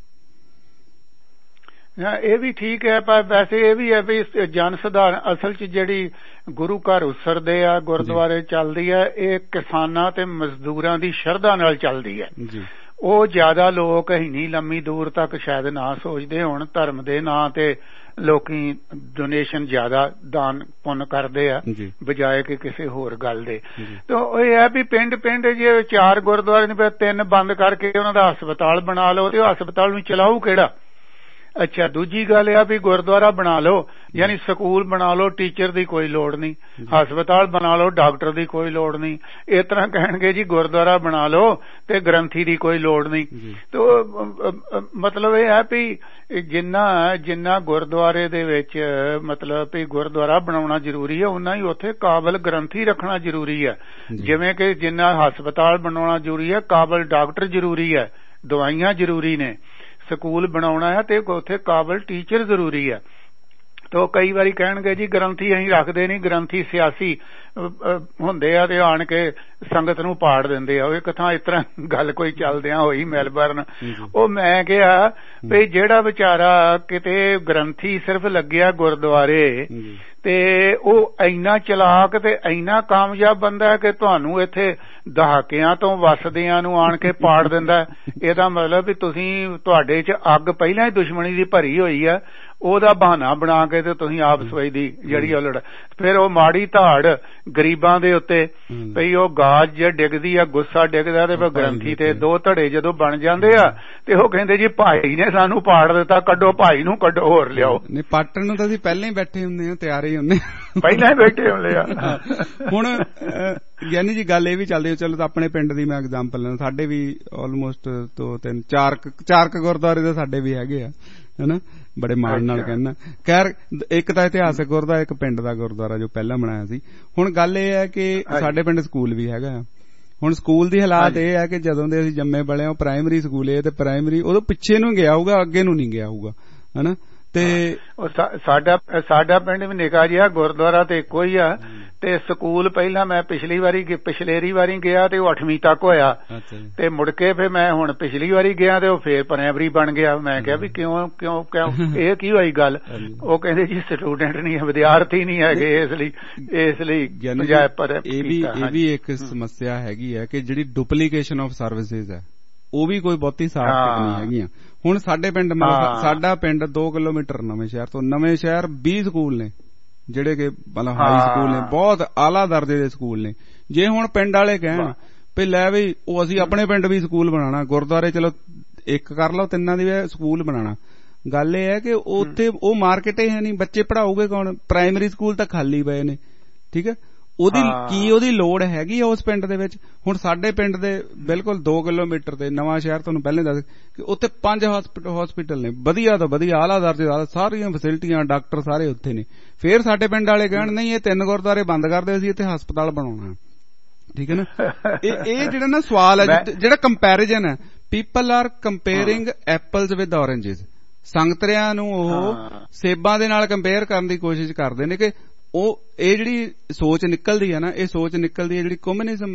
ਇਹ ਵੀ ਠੀਕ ਹੈ, ਪਰ ਵੈਸੇ ਇਹ ਵੀ ਹੈ ਵੀ ਜਨ ਸੁਧਾਰ ਅਸਲ 'ਚ ਜਿਹੜੀ ਗੁਰੂ ਘਰ ਉਸਰਦੇ ਆ, ਗੁਰਦੁਆਰੇ ਚੱਲਦੀ ਹੈ, ਇਹ ਕਿਸਾਨਾਂ ਤੇ ਮਜ਼ਦੂਰਾਂ ਦੀ ਸ਼ਰਧਾ ਨਾਲ ਚੱਲਦੀ ਹੈ। ਉਹ ਜ਼ਿਆਦਾ ਲੋਕ ਇੰਨੀ ਲੰਮੀ ਦੂਰ ਤੱਕ ਸ਼ਾਇਦ ਨਾ ਸੋਚਦੇ ਹੋਣ। ਧਰਮ ਦੇ ਨਾਂ ਤੇ ਲੋਕੀ ਡੋਨੇਸ਼ਨ ਜ਼ਿਆਦਾ ਦਾਨ ਪੁੰਨ ਕਰਦੇ ਆ ਬਜਾਏ ਕਿ ਕਿਸੇ ਹੋਰ ਗੱਲ ਦੇ। ਤੇ ਇਹ ਹੈ ਵੀ ਪਿੰਡ ਜੇ 4 ਗੁਰਦੁਆਰੇ ਨੇ 3 ਬੰਦ ਕਰਕੇ ਉਹਨਾਂ ਦਾ ਹਸਪਤਾਲ ਬਣਾ ਲਓ, ਤੇ ਉਹ ਹਸਪਤਾਲ ਨੂੰ ਚਲਾਊ ਕਿਹੜਾ? ਅੱਛਾ, ਦੂਜੀ ਗੱਲ ਇਹ ਆ ਵੀ ਗੁਰਦੁਆਰਾ ਬਣਾ ਲਓ, ਯਾਨੀ ਸਕੂਲ ਬਣਾ ਲਓ, ਟੀਚਰ ਦੀ ਕੋਈ ਲੋੜ ਨਹੀਂ, ਹਸਪਤਾਲ ਬਣਾ ਲਓ, ਡਾਕਟਰ ਦੀ ਕੋਈ ਲੋੜ ਨਹੀਂ। ਇਸ ਤਰ੍ਹਾਂ ਕਹਿਣਗੇ ਜੀ ਗੁਰਦੁਆਰਾ ਬਣਾ ਲਓ ਤੇ ਗ੍ਰੰਥੀ ਦੀ ਕੋਈ ਲੋੜ ਨਹੀਂ। ਤੇ ਮਤਲਬ ਇਹ ਹੈ ਵੀ ਜਿੰਨਾ ਗੁਰਦੁਆਰੇ ਦੇ ਵਿੱਚ ਮਤਲਬ ਵੀ ਗੁਰਦੁਆਰਾ ਬਣਾਉਣਾ ਜ਼ਰੂਰੀ ਹੈ, ਉਨਾ ਹੀ ਉੱਥੇ ਕਾਬਲ ਗ੍ਰੰਥੀ ਰੱਖਣਾ ਜ਼ਰੂਰੀ ਹੈ। ਜਿਵੇਂ ਕਿ ਜਿੰਨਾ ਹਸਪਤਾਲ ਬਣਾਉਣਾ ਜ਼ਰੂਰੀ ਹੈ, ਕਾਬਲ ਡਾਕਟਰ ਜ਼ਰੂਰੀ ਹੈ, ਦਵਾਈਆਂ ਜ਼ਰੂਰੀ ਨੇ। ਸਕੂਲ ਬਣਾਉਣਾ ਹੈ ਤੇ ਉੱਥੇ ਕਾਬਲ ਟੀਚਰ ਜ਼ਰੂਰੀ ਹੈ। ਤੇ ਕਈ ਵਾਰੀ ਕਹਿਣਗੇ ਜੀ ਗ੍ਰੰਥੀ ਅਸੀਂ ਰੱਖਦੇ ਨਹੀਂ, ਗ੍ਰੰਥੀ ਸਿਆਸੀ ਹੁੰਦੇ ਆ ਤੇ ਆਣ ਕੇ ਸੰਗਤ ਨੂੰ ਪਾੜ ਦਿੰਦੇ ਆ। ਉਹ ਇੱਕ ਥਾਂ ਇਸ ਤਰ੍ਹਾਂ ਗੱਲ ਕੋਈ ਚੱਲਦਿਆਂ ਹੋਈ ਮੈਲਬਰਨ, ਉਹ ਮੈਂ ਕਿਹਾ ਵੀ ਜਿਹੜਾ ਵਿਚਾਰਾ ਕਿਤੇ ਗ੍ਰੰਥੀ ਸਿਰਫ ਲੱਗਿਆ ਗੁਰਦੁਆਰੇ, ਤੇ ਉਹ ਇੰਨਾ ਚਲਾਕ ਤੇ ਇੰਨਾ ਕਾਮਯਾਬ ਬੰਦਾ ਹੈ ਕਿ ਤੁਹਾਨੂੰ ਇੱਥੇ ਦਹਾਕਿਆਂ ਤੋਂ ਵਸਦਿਆਂ ਨੂੰ ਆਣ ਕੇ ਪਾੜ ਦਿੰਦਾ। ਇਹਦਾ ਮਤਲਬ ਵੀ ਤੁਹਾਡੇ 'ਚ ਅੱਗ ਪਹਿਲਾਂ ਹੀ ਦੁਸ਼ਮਣੀ ਦੀ ਭਰੀ ਹੋਈ ਆ, ਉਹਦਾ ਬਹਾਨਾ ਬਣਾ ਕੇ ਤੇ ਤੁਸੀਂ ਆਪ ਸਵਈ ਦੀ ਜਿਹੜੀ ਉਲੜ, ਫਿਰ ਉਹ ਮਾੜੀ ਧਾੜ ਗਰੀਬਾਂ ਦੇ ਉੱਤੇ ਪਈ, ਉਹ ਗਾਜ ਜੇ ਡਿੱਗਦੀ ਆ, ਗੁੱਸਾ ਡਿੱਗਦਾ ਤੇ ਗ੍ਰੰਥੀ ਤੇ 2 ਧੜੇ ਜਦੋਂ ਬਣ ਜਾਂਦੇ ਆ ਤੇ ਉਹ ਕਹਿੰਦੇ ਜੀ ਭਾਈ ਨੇ ਸਾਨੂੰ ਪਾੜ ਦਿੱਤਾ, ਕੱਢੋ ਭਾਈ ਨੂੰ, ਕੱਢੋ ਹੋਰ ਲਿਆਓ। ਨਹੀਂ, ਪਾਟਣ ਨੂੰ ਤਾਂ ਅਸੀਂ ਪਹਿਲਾਂ ਹੀ ਬੈਠੇ ਹੁੰਦੇ ਹਾਂ, ਤਿਆਰ ਹੀ ਹੁੰਦੇ, ਪਹਿਲਾਂ ਹੀ ਬੈਠੇ ਹੁੰਦੇ ਆ। ਹੁਣ ਯਾਨੀ ਜੀ ਗੱਲ ਇਹ ਵੀ ਚੱਲਦੀ, ਚਲੋ ਆਪਣੇ ਪਿੰਡ ਦੀ ਮੈਂ ਐਗਜ਼ਾਮਪਲ ਲੈਣਾ, ਸਾਡੇ ਵੀ ਆਲਮੋਸਟ 2-3-4 ਗੁਰਦੁਆਰੇ ਤਾਂ ਸਾਡੇ ਵੀ ਹੈਗੇ ਆ, ਹਨਾ, ਬੜੇ ਮਾਣ ਨਾਲ ਕਹਿਣਾ। ਖੈਰ, ਇੱਕ ਤਾਂ ਇਤਿਹਾਸਕ ਗੁਰਦੁਆਰਾ, ਇੱਕ ਪਿੰਡ ਦਾ ਗੁਰਦੁਆਰਾ ਜੋ ਪਹਿਲਾਂ ਬਣਾਇਆ ਸੀ। ਹੁਣ ਗੱਲ ਇਹ ਹੈ ਕਿ ਸਾਡੇ ਪਿੰਡ ਸਕੂਲ ਵੀ ਹੈਗਾ। ਹੁਣ ਸਕੂਲ ਦੀ ਹਾਲਾਤ ਇਹ ਹੈ ਕਿ ਜਦੋਂ ਦੇ ਅਸੀਂ ਜੰਮੇ ਪਲੇ ਹਾਂ, ਪ੍ਰਾਇਮਰੀ ਸਕੂਲ ਇਹ, ਤੇ ਪ੍ਰਾਇਮਰੀ ਉਦੋਂ ਪਿੱਛੇ ਨੂੰ ਗਿਆ ਹੋਊਗਾ, ਅੱਗੇ ਨੂੰ ਨਹੀਂ ਗਿਆ ਹੋਊਗਾ, ਹਨਾ। ਤੇ ਸਾਡਾ ਪਿੰਡ ਵੀ ਨਿੱਕਾ ਜਿਹਾ, ਗੁਰਦੁਆਰਾ ਤੇ ਇੱਕੋ ਹੀ ਆ, ਤੇ ਸਕੂਲ ਪਹਿਲਾਂ ਮੈਂ ਪਿਛਲੇਰੀ ਵਾਰੀ ਗਿਆ ਤੇ ਉਹ 8ਵੀਂ ਤੱਕ ਹੋਇਆ, ਤੇ ਮੁੜ ਕੇ ਫਿਰ ਮੈਂ ਹੁਣ ਪਿਛਲੀ ਵਾਰੀ ਗਿਆ ਤੇ ਉਹ ਫੇਰ ਪ੍ਰਾਇਮਰੀ ਬਣ ਗਿਆ। ਮੈਂ ਕਿਹਾ ਵੀ ਕਿਉਂ ਇਹ ਕੀ ਹੋਈ ਗੱਲ? ਉਹ ਕਹਿੰਦੇ ਜੀ ਸਟੂਡੈਂਟ ਨਹੀਂ, ਵਿਦਿਆਰਥੀ ਨਹੀਂ ਹੈਗੇ, ਇਸ ਲਈ ਇਹ ਵੀ ਇੱਕ ਸਮੱਸਿਆ ਹੈਗੀ ਹੈ ਕਿ ਜਿਹੜੀ ਡੁਪਲੀਕੇਸ਼ਨ ਆਫ ਸਰਵਿਸਿਜ਼ ਹੈ, ਉਹ ਵੀ ਕੋਈ ਬਹੁਤੀ ਸਾਫ਼ ਨਹੀਂ ਹੈਗੀਆਂ। ਹੁਣ ਸਾਡੇ ਪਿੰਡ, ਸਾਡਾ ਪਿੰਡ 2 ਕਿਲੋਮੀਟਰ ਨਵੇਂ ਸ਼ਹਿਰ ਤੋਂ, ਨਵੇਂ ਸ਼ਹਿਰ 20 ਸਕੂਲ ਨੇ ਜਿਹੜੇ ਕਿ ਮਤਲਬ ਹਾਈ ਸਕੂਲ ਨੇ, ਬਹੁਤ ਆਲਾ ਦਰਜੇ ਦੇ ਸਕੂਲ ਨੇ। ਜੇ ਹੁਣ ਪਿੰਡ ਵਾਲੇ ਕਹਿਣ ਵੀ ਲੈ ਵੀ ਉਹ ਅਸੀਂ ਆਪਣੇ ਪਿੰਡ ਵੀ ਸਕੂਲ ਬਣਾਉਣਾ, ਗੁਰਦੁਆਰੇ ਚਲੋ ਇੱਕ ਕਰ ਲਓ, 3 ਦੀ ਸਕੂਲ ਬਣਾਉਣਾ, ਗੱਲ ਇਹ ਹੈ ਕਿ ਉੱਥੇ ਉਹ ਮਾਰਕੀਟ ਹੀ ਹੈ ਨਹੀਂ, ਬੱਚੇ ਪੜ੍ਹਾਉਗੇ ਕੌਣ? ਪ੍ਰਾਇਮਰੀ ਸਕੂਲ ਤਾਂ ਖਾਲੀ ਪਏ ਨੇ, ਠੀਕ ਹੈ। ਉਹਦੀ ਲੋੜ ਹੈਗੀ ਆ ਉਸ ਪਿੰਡ ਦੇ ਵਿੱਚ। ਹੁਣ ਸਾਡੇ ਪਿੰਡ ਦੇ ਬਿਲਕੁਲ 2 ਕਿਲੋਮੀਟਰ ਤੇ ਨਵਾਂ ਸ਼ਹਿਰ, ਤੁਹਾਨੂੰ ਪਹਿਲੇ ਦੱਸ ਕਿ ਉੱਥੇ 5 ਹਸਪੀਟਲ ਨੇ, ਵਧੀਆ ਤੋਂ ਵਧੀਆ, ਆਲਾ ਦਰਜੇ ਦਾ, ਸਾਰੀਆਂ ਫੈਸਿਲਿਟੀਆਂ, ਡਾਕਟਰ ਸਾਰੇ ਉੱਥੇ ਨੇ। ਫੇਰ ਸਾਡੇ ਪਿੰਡ ਵਾਲੇ ਕਹਿਣ ਨਹੀਂ, ਇਹ 3 ਗੁਰਦੁਆਰੇ ਬੰਦ ਕਰਦੇ, ਅਸੀਂ ਇੱਥੇ ਹਸਪਤਾਲ ਬਣਾਉਣਾ, ਠੀਕ ਹੈ ਨਾ। ਇਹ ਜਿਹੜਾ ਨਾ ਸਵਾਲ ਹੈ, ਜਿਹੜਾ ਕੰਪੈਰੀਜ਼ਨ ਹੈ, people are comparing apples with oranges. ਸੰਗਤਰਿਆਂ ਨੂੰ ਉਹ ਸੇਬਾਂ ਦੇ ਨਾਲ ਕੰਪੇਅਰ ਕਰਨ ਦੀ ਕੋਸ਼ਿਸ਼ ਕਰਦੇ ਨੇ ਕਿ ਇਹ ਜਿਹੜੀ ਸੋਚ ਨਿਕਲਦੀ ਹੈ ਨਾ, ਇਹ ਸੋਚ ਨਿਕਲਦੀ ਹੈ ਜਿਹੜੀ ਕਮਿਊਨਿਜ਼ਮ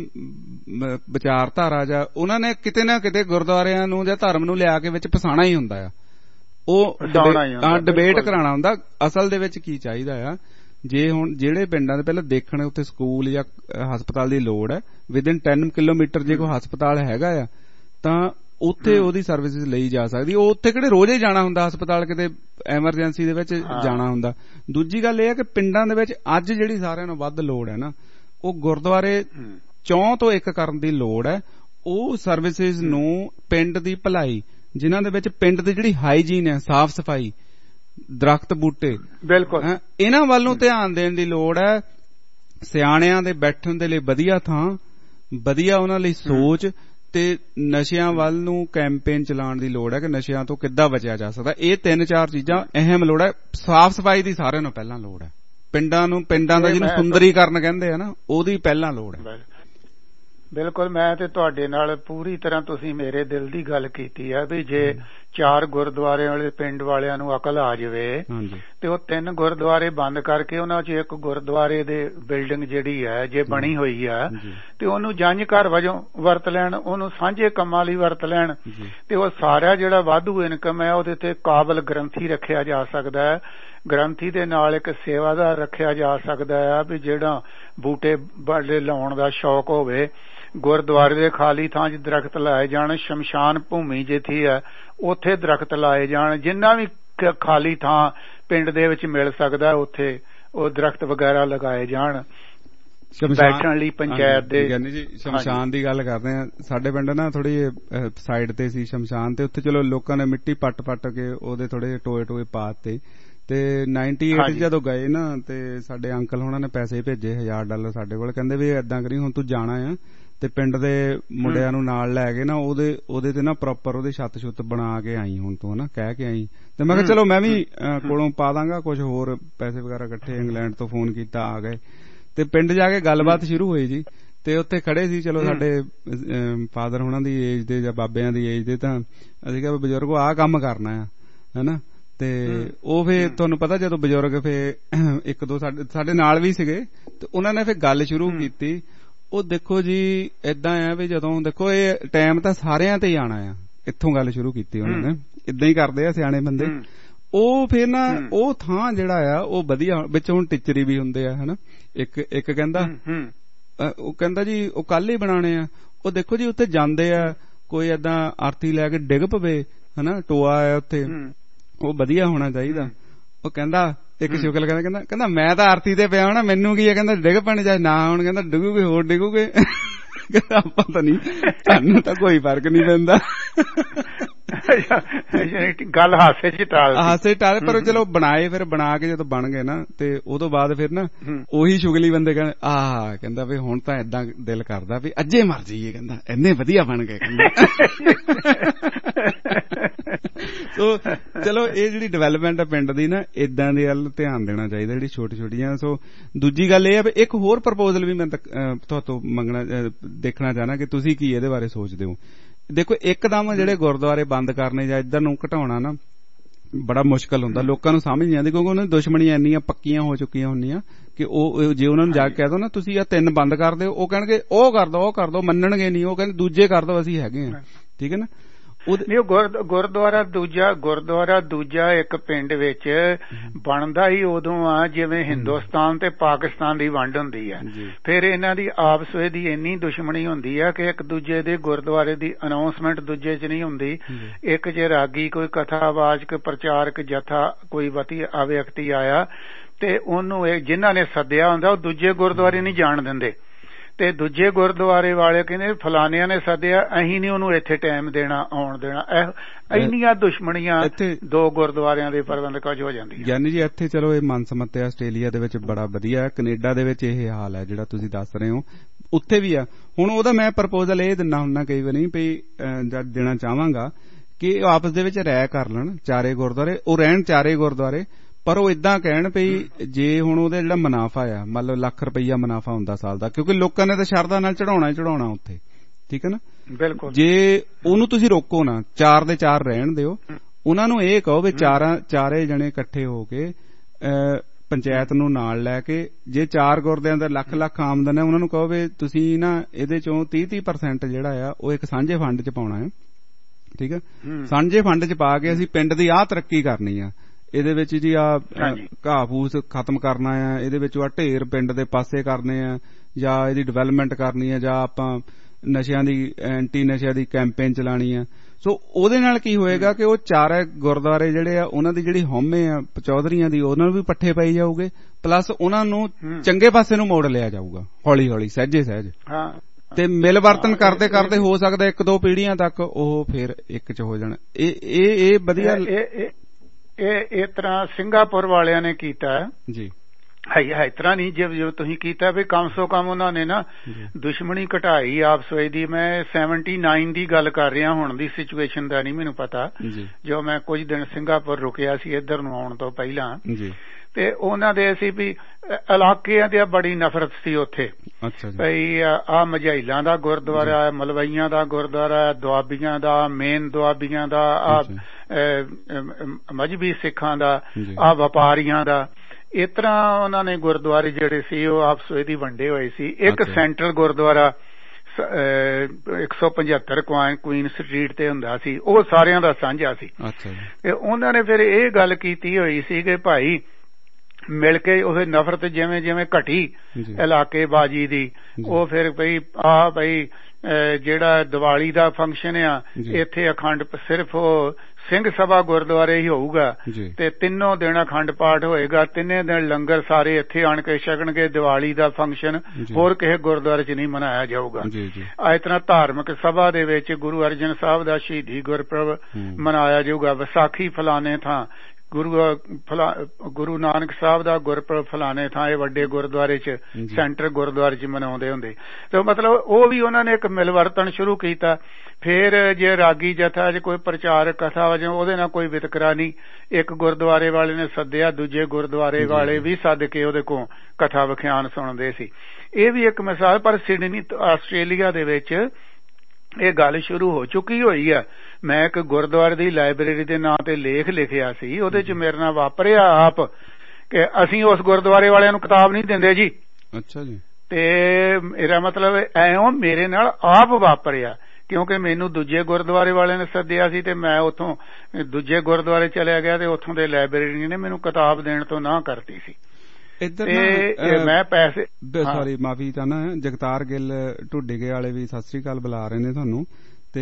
ਵਿਚਾਰਧਾਰਾ ਜਾਂ ਉਹਨਾਂ ਨੇ ਕਿਤੇ ਨਾ ਕਿਤੇ ਗੁਰਦੁਆਰਿਆਂ ਨੂੰ ਜਾਂ ਧਰਮ ਨੂੰ ਲਿਆ ਕੇ ਵਿੱਚ ਫਸਾਣਾ ਹੀ ਹੁੰਦਾ ਆ, ਉਹ ਡਿਬੇਟ ਕਰਾਉਣਾ ਹੁੰਦਾ। ਅਸਲ ਦੇ ਵਿੱਚ ਕੀ ਚਾਹੀਦਾ ਆ, ਜੇ ਹੁਣ ਜਿਹੜੇ ਪਿੰਡਾਂ ਦੇ ਪਹਿਲਾਂ ਦੇਖਣ ਉੱਥੇ ਸਕੂਲ ਜਾਂ ਹਸਪਤਾਲ ਦੀ ਲੋੜ ਹੈ, ਵਿਦਿਨ 10 ਕਿਲੋਮੀਟਰ ਜੇ ਕੋਈ ਹਸਪਤਾਲ ਹੈਗਾ ਆ ਤਾਂ ਉੱਥੇ ਉਹਦੀ ਸਰਵਿਸਿਜ਼ ਲਈ ਜਾ ਸਕਦੀ। ਉਹ ਉੱਥੇ ਕਿਹੜੇ ਰੋਜ਼ ਹੀ ਜਾਣਾ ਹੁੰਦਾ ਹਸਪਤਾਲ, ਕਿਤੇ ਐਮਰਜੈਂਸੀ ਦੇ ਵਿੱਚ ਜਾਣਾ ਹੁੰਦਾ। ਦੂਜੀ ਗੱਲ ਇਹ ਹੈ ਕਿ ਪਿੰਡਾਂ ਦੇ ਵਿੱਚ ਅੱਜ ਜਿਹੜੀ ਸਾਰਿਆਂ ਨੂੰ ਵੱਧ ਲੋੜ ਹੈ ਨਾ, ਉਹ ਗੁਰਦੁਆਰੇ 4 ਤੋਂ 1 ਕਰਨ ਦੀ ਲੋੜ ਹੈ। ਉਹ ਸਰਵਿਸਿਜ਼ ਨੂੰ ਪਿੰਡ ਦੀ ਭਲਾਈ, ਜਿਨ੍ਹਾਂ ਦੇ ਵਿੱਚ ਪਿੰਡ ਦੀ ਜਿਹੜੀ ਹਾਈਜੀਨ ਹੈ, ਸਾਫ਼ ਸਫਾਈ, ਦਰਖਤ ਬੂਟੇ, ਬਿਲਕੁਲ ਇਹਨਾਂ ਵੱਲ ਨੂੰ ਧਿਆਨ ਦੇਣ ਦੀ ਲੋੜ ਹੈ। ਸਿਆਣਿਆਂ ਦੇ ਬੈਠਣ ਦੇ ਲਈ ਵਧੀਆ ਥਾਂ, ਵਧੀਆ ਉਹਨਾਂ ਲਈ ਸੋਚ, ਤੇ ਨਸ਼ਿਆਂ ਵੱਲ ਨੂੰ ਕੈਂਪੇਨ ਚਲਾਉਣ ਦੀ ਲੋੜ ਹੈ ਕਿ ਨਸ਼ਿਆਂ ਤੋਂ ਕਿੱਦਾਂ ਬਚਿਆ ਜਾ ਸਕਦਾ। ਇਹ 3-4 ਚੀਜ਼ਾਂ ਅਹਿਮ ਲੋੜ ਹੈ। ਸਾਫ਼ ਸਫਾਈ ਦੀ ਸਾਰਿਆਂ ਨੂੰ ਪਹਿਲਾਂ ਲੋੜ ਹੈ। ਪਿੰਡਾਂ ਦਾ ਜਿਹਨੂੰ ਸੁੰਦਰੀਕਰਨ ਕਹਿੰਦੇ ਆ ਨਾ, ਉਹਦੀ ਪਹਿਲਾਂ ਲੋੜ ਹੈ। ਬਿਲਕੁਲ, ਮੈਂ ਤੇ ਤੁਹਾਡੇ ਨਾਲ ਪੂਰੀ ਤਰ੍ਹਾਂ, ਤੁਸੀਂ ਮੇਰੇ ਦਿਲ ਦੀ ਗੱਲ ਕੀਤੀ ਹੈ ਵੀ ਜੇ 4 ਗੁਰਦੁਆਰੇ ਵਾਲੇ ਪਿੰਡ ਵਾਲਿਆਂ ਨੂੰ ਅਕਲ ਆ ਜਾਵੇ ਤੇ ਉਹ 3 ਗੁਰਦੁਆਰੇ ਬੰਦ ਕਰਕੇ ਉਹਨਾਂ 'ਚ ਇੱਕ ਗੁਰਦੁਆਰੇ ਦੇ ਬਿਲਡਿੰਗ ਜਿਹੜੀ ਹੈ ਜੇ ਬਣੀ ਹੋਈ ਹੈ ਤੇ ਉਹਨੂੰ ਜੰਝ ਘਰ ਵਜੋਂ ਵਰਤ ਲੈਣ, ਉਹਨੂੰ ਸਾਂਝੇ ਕੰਮਾਂ ਲਈ ਵਰਤ ਲੈਣ ਤੇ ਉਹ ਸਾਰਾ ਜਿਹੜਾ ਵਾਧੂ ਇਨਕਮ ਹੈ ਉਹਦੇ ਤੇ ਕਾਬਲ ਗ੍ਰੰਥੀ ਰੱਖਿਆ ਜਾ ਸਕਦਾ ਹੈ। ਗ੍ਰੰਥੀ ਦੇ ਨਾਲ ਇੱਕ ਸੇਵਾਦਾਰ ਰੱਖਿਆ ਜਾ ਸਕਦਾ ਹੈ ਵੀ ਜਿਹੜਾ ਬੂਟੇ ਬਾਲੇ ਲਾਉਣ ਦਾ ਸ਼ੌਕ ਹੋਵੇ। ਗੁਰਦੁਆਰੇ ਦੇ ਖਾਲੀ ਥਾਂ 'ਚ ਦਰਖਤ ਲਾਏ ਜਾਣ, ਸ਼ਮਸ਼ਾਨ ਭੂਮੀ ਜਿੱਥੇ ਹੈ ਉੱਥੇ ਦਰਖਤ ਲਾਏ ਜਾਣ, ਜਿੰਨਾ ਵੀ ਖਾਲੀ ਥਾਂ ਪਿੰਡ ਦੇ ਵਿੱਚ ਮਿਲ ਸਕਦਾ ਉੱਥੇ ਉਹ ਦਰਖਤ ਵਗੈਰਾ ਲਗਾਏ ਜਾਣ। ਬੈਠਣ ਲਈ ਪੰਚਾਇਤ ਦੇ ਜੀ ਸ਼ਮਸ਼ਾਨ ਦੀ ਗੱਲ ਕਰਦੇ ਆ। ਸਾਡੇ ਪਿੰਡ ਨਾ ਥੋੜੀ ਸਾਈਡ ਤੇ ਸੀ ਸ਼ਮਸ਼ਾਨ, ਤੇ ਉੱਥੇ ਚਲੋ ਲੋਕਾਂ ਨੇ ਮਿੱਟੀ ਪੱਟ ਕੇ ਉਹਦੇ ਥੋੜੇ ਟੋਏ ਪਾਤੇ। ਤੇ 98 ਜਦੋਂ ਗਏ ਨਾ ਤੇ ਸਾਡੇ ਅੰਕਲ ਹੋਣਾ ਨੇ ਪੈਸੇ ਭੇਜੇ $1000 ਸਾਡੇ ਕੋਲ, ਕਹਿੰਦੇ ਵੀ ਏਦਾਂ ਕਰੀ ਹੁਣ ਤੂੰ ਜਾਣਾ ਆ ਤੇ ਪਿੰਡ ਦੇ ਮੁੰਡਿਆਂ ਨੂੰ ਨਾਲ ਲੈ ਕੇ ਨਾ ਉਹਦੇ ਤੇ ਨਾ ਪ੍ਰੋਪਰ ਉਹਦੇ ਛੱਤ ਬਣਾ ਕੇ ਆਈ ਹੁਣ ਤੂੰ, ਹਨਾ, ਕਹਿ ਕੇ ਆਈ। ਤੇ ਮੈਂ ਕਿਹਾ ਚਲੋ ਮੈਂ ਵੀ ਕੋਲੋਂ ਪਾ ਦਾਂਗਾ ਕੁਝ ਹੋਰ ਪੈਸੇ ਵਗੈਰਾ ਇਕੱਠੇ। ਇੰਗਲੈਂਡ ਤੋਂ ਫੋਨ ਕੀਤਾ, ਆ ਗਏ ਤੇ ਪਿੰਡ ਜਾ ਕੇ ਗੱਲਬਾਤ ਸ਼ੁਰੂ ਹੋਈ ਜੀ। ਤੇ ਉੱਥੇ ਖੜੇ ਸੀ ਚਲੋ ਸਾਡੇ ਫਾਦਰ ਹੋਣਾ ਦੀ ਏਜ ਦੇ ਜਾਂ ਬਾਬਿਆਂ ਦੀ ਏਜ ਦੇ, ਤਾਂ ਅਸੀਂ ਕਿਹਾ ਬਜ਼ੁਰਗੋ ਆਹ ਕੰਮ ਕਰਨਾ ਆ, ਹਨਾ। ਤੇ ਉਹ ਫੇਰ ਤੁਹਾਨੂੰ ਪਤਾ ਜਦੋਂ ਬਜ਼ੁਰਗ ਫੇਰ 1-2 ਸਾਡੇ ਨਾਲ ਵੀ ਸੀਗੇ ਤੇ ਉਹਨਾਂ ਨੇ ਫੇਰ ਗੱਲ ਸ਼ੁਰੂ ਕੀਤੀ। ਉਹ ਦੇਖੋ ਜੀ ਏਦਾਂ ਆ ਵੀ ਜਦੋਂ ਦੇਖੋ ਇਹ ਟਾਈਮ ਤਾਂ ਸਾਰਿਆਂ ਤੇ ਹੀ ਆਣਾ ਆ, ਇੱਥੋਂ ਗੱਲ ਸ਼ੁਰੂ ਕੀਤੀ ਉਹਨਾਂ ਨੇ। ਏਦਾਂ ਹੀ ਕਰਦੇ ਆ ਸਿਆਣੇ ਬੰਦੇ। ਉਹ ਫੇਰ ਨਾ ਉਹ ਥਾਂ ਜਿਹੜਾ ਆ ਉਹ ਵਧੀਆ, ਵਿੱਚ ਹੁਣ ਟੀਚਰੀ ਵੀ ਹੁੰਦੇ ਆ, ਹਨਾ। ਇੱਕ ਕਹਿੰਦਾ, ਉਹ ਕਹਿੰਦਾ ਜੀ ਉਹ ਕੱਲ ਹੀ ਬਣਾਣੇ ਆ। ਉਹ ਦੇਖੋ ਜੀ ਉੱਥੇ ਜਾਂਦੇ ਆ, ਕੋਈ ਏਦਾਂ ਆਰਤੀ ਲੈ ਕੇ ਡਿੱਗ ਪਵੇ, ਹਨਾ, ਟੋਆ ਆ ਉੱਥੇ, ਉਹ ਵਧੀਆ ਹੋਣਾ ਚਾਹੀਦਾ। ਉਹ ਕਹਿੰਦਾ ਇੱਕ ਸ਼ੁਕਲ ਕਹਿੰਦਾ ਮੈਂ ਤਾਂ ਆਰਤੀ ਤੇ ਪਿਆ ਹੋਣਾ, ਮੈਨੂੰ ਕੀ ਹੈ, ਕਹਿੰਦਾ ਡਿੱਗ ਪੈਣੇ ਚਾਹੇ ਨਾ ਹੁਣ, ਕਹਿੰਦਾ ਡਿੱਗੂਗੇ ਹੋਰ ਡਿੱਗੂਗੇ, ਆਪਾਂ ਤਾਂ ਨਹੀਂ, ਸਾਨੂੰ ਤਾਂ ਕੋਈ ਫਰਕ ਨਹੀਂ ਪੈਂਦਾ। ਗੱਲ ਹਾਸੇ ਚ ਟਾਲ ਪਰ ਚਲੋ ਬਣਾਏ, ਫਿਰ ਬਣਾ ਕੇ ਜਦੋਂ ਬਣ ਗਏ ਨਾ ਤੇ ਉਦੋਂ ਬਾਅਦ ਫਿਰ ਨਾ ਉਹੀ ਸ਼ੁਗਲੀ ਬੰਦੇ ਕਹਿੰਦੇ ਕਹਿੰਦਾ ਵੀ ਹੁਣ ਤਾਂ ਏਦਾਂ ਦਿਲ ਕਰਦਾ ਵੀ ਅੱਜੇ ਮਰ ਜਾਈਏ, ਕਹਿੰਦਾ ਇੰਨੇ ਵਧੀਆ ਬਣ ਗਏ, ਕਹਿੰਦਾ। ਸੋ ਚਲੋ ਇਹ ਜਿਹੜੀ ਡਿਵੈਲਪਮੈਂਟ ਹੈ ਪਿੰਡ ਦੀ ਨਾ, ਏਦਾਂ ਦੇ ਵੱਲ ਧਿਆਨ ਦੇਣਾ ਚਾਹੀਦਾ, ਜਿਹੜੀ ਛੋਟੀਆਂ। ਸੋ ਦੂਜੀ ਗੱਲ ਇਹ ਹੈ ਵੀ ਇੱਕ ਹੋਰ ਪ੍ਰਪੋਜ਼ਲ ਵੀ ਮੈਂ ਤੁਹਾਤੋਂ ਦੇਖਣਾ ਚਾਹਣਾ ਕਿ ਤੁਸੀਂ ਕੀ ਇਹਦੇ ਬਾਰੇ ਸੋਚਦੇ ਹੋ। ਦੇਖੋ ਇੱਕਦਮ ਜਿਹੜੇ ਗੁਰਦੁਆਰੇ ਬੰਦ ਕਰਨੇ ਜਾਂ ਇੱਧਰ ਨੂੰ ਘਟਾਉਣਾ ਨਾ ਬੜਾ ਮੁਸ਼ਕਲ ਹੁੰਦਾ, ਲੋਕਾਂ ਨੂੰ ਸਮਝ ਨਹੀਂ ਆਉਂਦੀ, ਕਿਉਂਕਿ ਉਹਨਾਂ ਦੀ ਦੁਸ਼ਮਣੀਆਂ ਇੰਨੀਆਂ ਪੱਕੀਆਂ ਹੋ ਚੁੱਕੀਆਂ ਹੁੰਦੀਆਂ ਕਿ ਉਹ ਜੇ ਉਹਨਾਂ ਨੂੰ ਜਾ ਕੇ ਕਹਿ ਦੋ ਨਾ ਤੁਸੀਂ ਆਹ 3 ਬੰਦ ਕਰ ਦਿਓ, ਉਹ ਕਹਿਣਗੇ ਉਹ ਕਰ ਦੋ, ਮੰਨਣਗੇ ਨਹੀਂ, ਉਹ ਕਹਿੰਦੇ ਦੂਜੇ ਕਰ ਦੋ, ਅਸੀਂ ਹੈਗੇ ਆ, ਠੀਕ ਹੈ ਨਾ। ਗੁਰਦੁਆਰਾ ਦੂਜਾ ਇੱਕ ਪਿੰਡ ਵਿੱਚ ਬਣਦਾ ਹੀ ਉਦੋਂ ਆ ਜਿਵੇਂ ਹਿੰਦੁਸਤਾਨ ਤੇ ਪਾਕਿਸਤਾਨ ਦੀ ਵੰਡ ਹੁੰਦੀ ਹੈ। ਫਿਰ ਇਹਨਾਂ ਦੀ ਆਪਸ ਦੀ ਇੰਨੀ ਦੁਸ਼ਮਣੀ ਹੁੰਦੀ ਹੈ ਕਿ ਇੱਕ ਦੂਜੇ ਦੇ ਗੁਰਦੁਆਰੇ ਦੀ ਅਨਾਉਂਸਮੈਂਟ ਦੂਜੇ ਚ ਨਹੀਂ ਹੁੰਦੀ। ਇੱਕ ਜੇ ਰਾਗੀ ਕੋਈ ਕਥਾਵਾਚਕ ਪ੍ਰਚਾਰਕ ਜਥਾ ਕੋਈ ਵਿਅਕਤੀ ਆਇਆ ਤੇ ਉਹਨੂੰ ਜਿਨ੍ਹਾਂ ਨੇ ਸੱਦਿਆ ਹੁੰਦਾ ਉਹ ਦੂਜੇ ਗੁਰਦੁਆਰੇ ਨਹੀਂ ਜਾਣ ਦਿੰਦੇ, ਤੇ ਦੂਜੇ ਗੁਰਦੁਆਰੇ ਵਾਲੇ ਕਹਿੰਦੇ ਫਲਾਨਿਆਂ ਨੇ ਸੱਦਿਆ, ਅਸੀਂ ਨਹੀਂ ਉਹਨੂੰ ਇੱਥੇ ਟਾਈਮ ਦੇਣਾ, ਆਉਣ ਦੇਣਾ। ਇੰਨੀਆਂ ਦੁਸ਼ਮਣੀਆਂ 2 ਗੁਰਦੁਆਰਿਆਂ ਦੇ ਪ੍ਰਬੰਧਕਾਂ ਚ ਹੋ ਜਾਂਦੀਆਂ। ਯਾਨੀ ਜੀ ਇੱਥੇ ਚਲੋ ਇਹ ਮਨਸਮਤ ਹੈ, ਆਸਟ੍ਰੇਲੀਆ ਦੇ ਵਿੱਚ ਬੜਾ ਵਧੀਆ ਹੈ, ਕੈਨੇਡਾ ਦੇ ਵਿੱਚ ਇਹ ਹਾਲ ਹੈ ਜਿਹੜਾ ਤੁਸੀਂ ਦੱਸ ਰਹੇ ਹੋ, ਉੱਥੇ ਵੀ ਆ। ਹੁਣ ਉਹਦਾ ਮੈਂ ਪ੍ਰਪੋਜ਼ਲ ਇਹ ਦਿੰਦਾ ਹੁੰਦਾ ਕਈ ਵਾਰੀ ਵੀ ਜਦ ਦੇਣਾ ਚਾਹਾਂਗਾ ਕਿ ਆਪਸ ਦੇ ਵਿੱਚ ਰਾਇ ਕਰ ਲੈਣ 4 ਗੁਰਦੁਆਰੇ, ਉਹ ਰਹਿਣ 4 ਗੁਰਦੁਆਰੇ, ਪਰ ਉਹ ਇਦਾਂ ਕਹਿਣ ਵੀ ਜੇ ਹੁਣ ਉਹਦਾ ਜਿਹੜਾ ਮੁਨਾਫਾ ਆ, ਮੰਨ ਲਓ $1,00,000 ਮੁਨਾਫਾ ਹੁੰਦਾ ਸਾਲ ਦਾ, ਕਿਉਂਕਿ ਲੋਕਾਂ ਨੇ ਤਾਂ ਸ਼ਰਧਾ ਨਾਲ ਚੜਾਉਣਾ ਉੱਥੇ, ਠੀਕ ਹੈ ਨਾ। ਬਿਲਕੁਲ। ਜੇ ਉਹਨੂੰ ਤੁਸੀਂ ਰੋਕੋ ਨਾ, 4 ਦੇ 4 ਰਹਿਣ ਦਿਓ, ਉਹਨਾਂ ਨੂੰ ਇਹ ਕਹੋ ਵੀ ਚਾਰੇ ਜਣੇ ਇਕੱਠੇ ਹੋ ਕੇ ਪੰਚਾਇਤ ਨੂੰ ਨਾਲ ਲੈ ਕੇ, ਜੇ 4 ਗੁਰਦਿਆਂ ਦਾ ਲੱਖ ਆਮਦਨ ਹੈ, ਉਹਨਾਂ ਨੂੰ ਕਹੋ ਵੀ ਤੁਸੀਂ ਨਾ ਇਹਦੇ ਚੋਂ 30% ਜਿਹੜਾ ਆ ਉਹ ਇੱਕ ਸਾਂਝੇ ਫੰਡ ਚ ਪਾਉਣਾ ਹੈ, ਠੀਕ ਹੈ। ਸਾਂਝੇ ਫੰਡ ਚ ਪਾ ਕੇ ਅਸੀਂ ਪਿੰਡ ਦੀ ਆਹ ਤਰੱਕੀ ਕਰਨੀ ਆ, ਇਹਦੇ ਵਿੱਚ ਜੀ ਆ ਘਾਹ ਫੂਸ ਖਤਮ ਕਰਨਾ ਆ, ਇਹਦੇ ਵਿੱਚ ਆ ਢੇਰ ਪਿੰਡ ਦੇ ਪਾਸੇ ਕਰਨੇ ਆ, ਜਾਂ ਇਹਦੀ ਡਿਵੈਲਪਮੈਂਟ ਕਰਨੀ ਆ, ਜਾਂ ਆਪਾਂ ਨਸ਼ਿਆਂ ਦੀ ਐਂਟੀ ਨਸ਼ਿਆਂ ਦੀ ਕੈਂਪੇਨ ਚਲਾਣੀ ਆ। ਸੋ ਉਹਦੇ ਨਾਲ ਕੀ ਹੋਏਗਾ ਕਿ ਉਹ 4 ਗੁਰਦੁਆਰੇ ਜਿਹੜੇ ਆ ਉਹਨਾਂ ਦੀ ਜਿਹੜੀ ਹਉਮੈ ਆ ਚੌਧਰੀਆਂ ਦੀ, ਉਹਨਾਂ ਨੂੰ ਵੀ ਪੱਠੇ ਪਾਈ ਜਾਊਗੇ, ਪਲੱਸ ਉਹਨਾਂ ਨੂੰ ਚੰਗੇ ਪਾਸੇ ਨੂੰ ਮੋੜ ਲਿਆ ਜਾਊਗਾ ਹੌਲੀ ਹੌਲੀ, ਸਹਿਜੇ ਸਹਿਜ। ਤੇ ਮਿਲ ਵਰਤਨ ਕਰਦੇ ਕਰਦੇ ਹੋ ਸਕਦਾ 1-2 ਪੀੜ੍ਹੀਆਂ ਤੱਕ ਉਹ ਫਿਰ ਇੱਕ ਚ ਹੋ ਜਾਣ। ਇਹ ਵਧੀਆ। ਇਹ ਤਰ੍ਹਾਂ ਸਿੰਗਾਪੁਰ ਵਾਲਿਆਂ ਨੇ ਕੀਤਾ ਜੀ, ਹੈ ਇਸ ਤਰ੍ਹਾਂ ਨਹੀਂ ਜਿਵੇਂ ਤੁਸੀਂ ਕੀਤਾ ਵੀ ਕਮ ਸੋ ਕਮ ਉਹਨਾਂ ਨੇ ਨਾ ਦੁਸ਼ਮਣੀ ਘਟਾਈ ਆਪਸ ਵਿੱਚ ਦੀ। ਮੈਂ 79 ਦੀ ਗੱਲ ਕਰ ਰਿਹਾ, ਹੁਣ ਦੀ ਸਿਚੁਏਸ਼ਨ ਦਾ ਨਹੀਂ ਮੈਨੂੰ ਪਤਾ, ਜੋ ਮੈਂ ਕੁਝ ਦਿਨ ਸਿੰਗਾਪੁਰ ਰੁਕਿਆ ਸੀ ਇੱਧਰ ਨੂੰ ਆਉਣ ਤੋਂ ਪਹਿਲਾਂ, ਤੇ ਉਹਨਾਂ ਦੇ ਅਸੀਂ ਵੀ ਇਲਾਕਿਆਂ ਦੀ ਬੜੀ ਨਫ਼ਰਤ ਸੀ ਉੱਥੇ। ਭਈ ਆਹ ਮਝੈਲਾਂ ਦਾ ਗੁਰਦੁਆਰਾ ਹੈ, ਮਲਵਈਆਂ ਦਾ ਗੁਰਦੁਆਰਾ ਹੈ, ਦੁਆਬੀਆਂ ਦਾ, ਮੇਨ ਦੁਆਬੀਆਂ ਦਾ, ਮਜ਼੍ਹਬੀ ਸਿੱਖਾਂ ਦਾ, ਆਹ ਵਪਾਰੀਆਂ ਦਾ, ਇਸ ਤਰ੍ਹਾਂ ਉਹਨਾਂ ਨੇ ਗੁਰਦੁਆਰੇ ਜਿਹੜੇ ਸੀ ਉਹ ਆਪਸ ਵਿੱਚ ਵੰਡੇ ਹੋਏ ਸੀ। ਇੱਕ ਸੈਂਟਰਲ ਗੁਰਦੁਆਰਾ 175 ਕੁਈਨ ਸਟਰੀਟ ਤੇ ਹੁੰਦਾ ਸੀ, ਉਹ ਸਾਰਿਆਂ ਦਾ ਸਾਂਝਾ ਸੀ। ਤੇ ਉਹਨਾਂ ਨੇ ਫਿਰ ਇਹ ਗੱਲ ਕੀਤੀ ਹੋਈ ਸੀ ਕਿ ਭਾਈ ਮਿਲ ਕੇ ਉਹ ਨਫ਼ਰਤ ਜਿਵੇਂ ਜਿਵੇਂ ਘਟੀ ਇਲਾਕੇ ਬਾਜੀ ਦੀ, ਉਹ ਫਿਰ ਬਈ ਜਿਹੜਾ ਦੀਵਾਲੀ ਦਾ ਫੰਕਸ਼ਨ ਆ ਇੱਥੇ ਅਖੰਡ ਸਿਰਫ ਉਹ ਸਿੰਘ ਸਭਾ ਗੁਰਦੁਆਰੇ ਹੀ ਹੋਊਗਾ, ਤੇ 3 ਦਿਨ ਅਖੰਡ ਪਾਠ ਹੋਏਗਾ, 3 ਦਿਨ ਲੰਗਰ ਸਾਰੇ ਇੱਥੇ ਆਣ ਕੇ ਛਕਣਗੇ। ਦੀਵਾਲੀ ਦਾ ਫੰਕਸ਼ਨ ਹੋਰ ਕਿਸੇ ਗੁਰਦੁਆਰੇ ਚ ਨਹੀਂ ਮਨਾਇਆ ਜਾਊਗਾ। ਇਸ ਤਰ੍ਹਾਂ ਧਾਰਮਿਕ ਸਭਾ ਦੇ ਵਿੱਚ ਗੁਰੂ ਅਰਜਨ ਸਾਹਿਬ ਦਾ ਸ਼ਹੀਦੀ ਗੁਰਪੁਰਬ ਮਨਾਇਆ ਜਾਊਗਾ, ਵਿਸਾਖੀ ਫਲਾਣੇ ਥਾਂ, ਗੁਰੂ ਨਾਨਕ ਸਾਹਿਬ ਦਾ ਗੁਰਪੁਰਬ ਫਲਾਣੇ ਥਾਂ, ਇਹ ਵੱਡੇ ਗੁਰਦੁਆਰੇ ਚ ਸੈਂਟਰ ਗੁਰਦੁਆਰੇ ਚ ਮਨਾਉਂਦੇ ਹੁੰਦੇ। ਤੇ ਮਤਲਬ ਉਹ ਵੀ ਉਹਨਾਂ ਨੇ ਇੱਕ ਮਿਲਵਰਤਨ ਸ਼ੁਰੂ ਕੀਤਾ। ਫਿਰ ਜੇ ਰਾਗੀ ਜਥਾ ਚ ਕੋਈ ਪ੍ਰਚਾਰਕ ਕਥਾ ਵਜੋਂ, ਉਹਦੇ ਨਾਲ ਕੋਈ ਵਿਤਕਰਾ ਨਹੀਂ, ਇੱਕ ਗੁਰਦੁਆਰੇ ਵਾਲੇ ਨੇ ਸੱਦਿਆ, ਦੂਜੇ ਗੁਰਦੁਆਰੇ ਵਾਲੇ ਵੀ ਸੱਦ ਕੇ ਉਹਦੇ ਕੋਲ ਕਥਾ ਵਿਖਿਆਨ ਸੁਣਦੇ ਸੀ। ਇਹ ਵੀ ਇੱਕ ਮਿਸਾਲ। ਪਰ ਸਿਡਨੀ ਆਸਟ੍ਰੇਲੀਆ ਦੇ ਵਿੱਚ ਇਹ ਗੱਲ ਸ਼ੁਰੂ ਹੋ ਚੁੱਕੀ ਹੋਈ ਆ। ਮੈਂ ਇੱਕ ਗੁਰਦੁਆਰੇ ਦੀ ਲਾਇਬ੍ਰੇਰੀ ਦੇ ਨਾਂ ਤੇ ਲੇਖ ਲਿਖਿਆ ਸੀ, ਉਹਦੇ ਚ ਮੇਰੇ ਨਾਲ ਵਾਪਰਿਆ ਆਪ ਕਿ ਅਸੀਂ ਉਸ ਗੁਰਦੁਆਰੇ ਵਾਲਿਆਂ ਨੂੰ ਕਿਤਾਬ ਨਹੀਂ ਦਿੰਦੇ ਜੀ। ਅੱਛਾ ਜੀ। ਤੇ ਮੇਰਾ ਮਤਲਬ ਐਂ ਮੇਰੇ ਨਾਲ ਆਪ ਵਾਪਰਿਆ, ਕਿਉਂਕਿ ਮੈਨੂੰ ਦੂਜੇ ਗੁਰਦੁਆਰੇ ਵਾਲਿਆਂ ਨੇ ਸੱਦਿਆ ਸੀ ਤੇ ਮੈਂ ਉੱਥੋਂ ਦੂਜੇ ਗੁਰਦੁਆਰੇ ਚਲਿਆ ਗਿਆ, ਤੇ ਉੱਥੋਂ ਦੇ ਲਾਇਬ੍ਰੇਰੀਅਨ ਨੇ ਮੈਨੂੰ ਕਿਤਾਬ ਦੇਣ ਤੋਂ ਨਾਂਹ ਕਰਤੀ ਸੀ। ਮੈਂ ਪੈਸੇ ਸੌਰੀ ਮਾਫੀ ਚਾਹਨਾ, ਜਗਤਾਰ ਗਿੱਲ ਢੁੱਡੀਗੇ ਵਾਲੇ ਵੀ ਸਤਿ ਸ੍ਰੀ ਅਕਾਲ ਬੁਲਾ ਰਹੇ ਨੇ ਤੁਹਾਨੂੰ, ਤੇ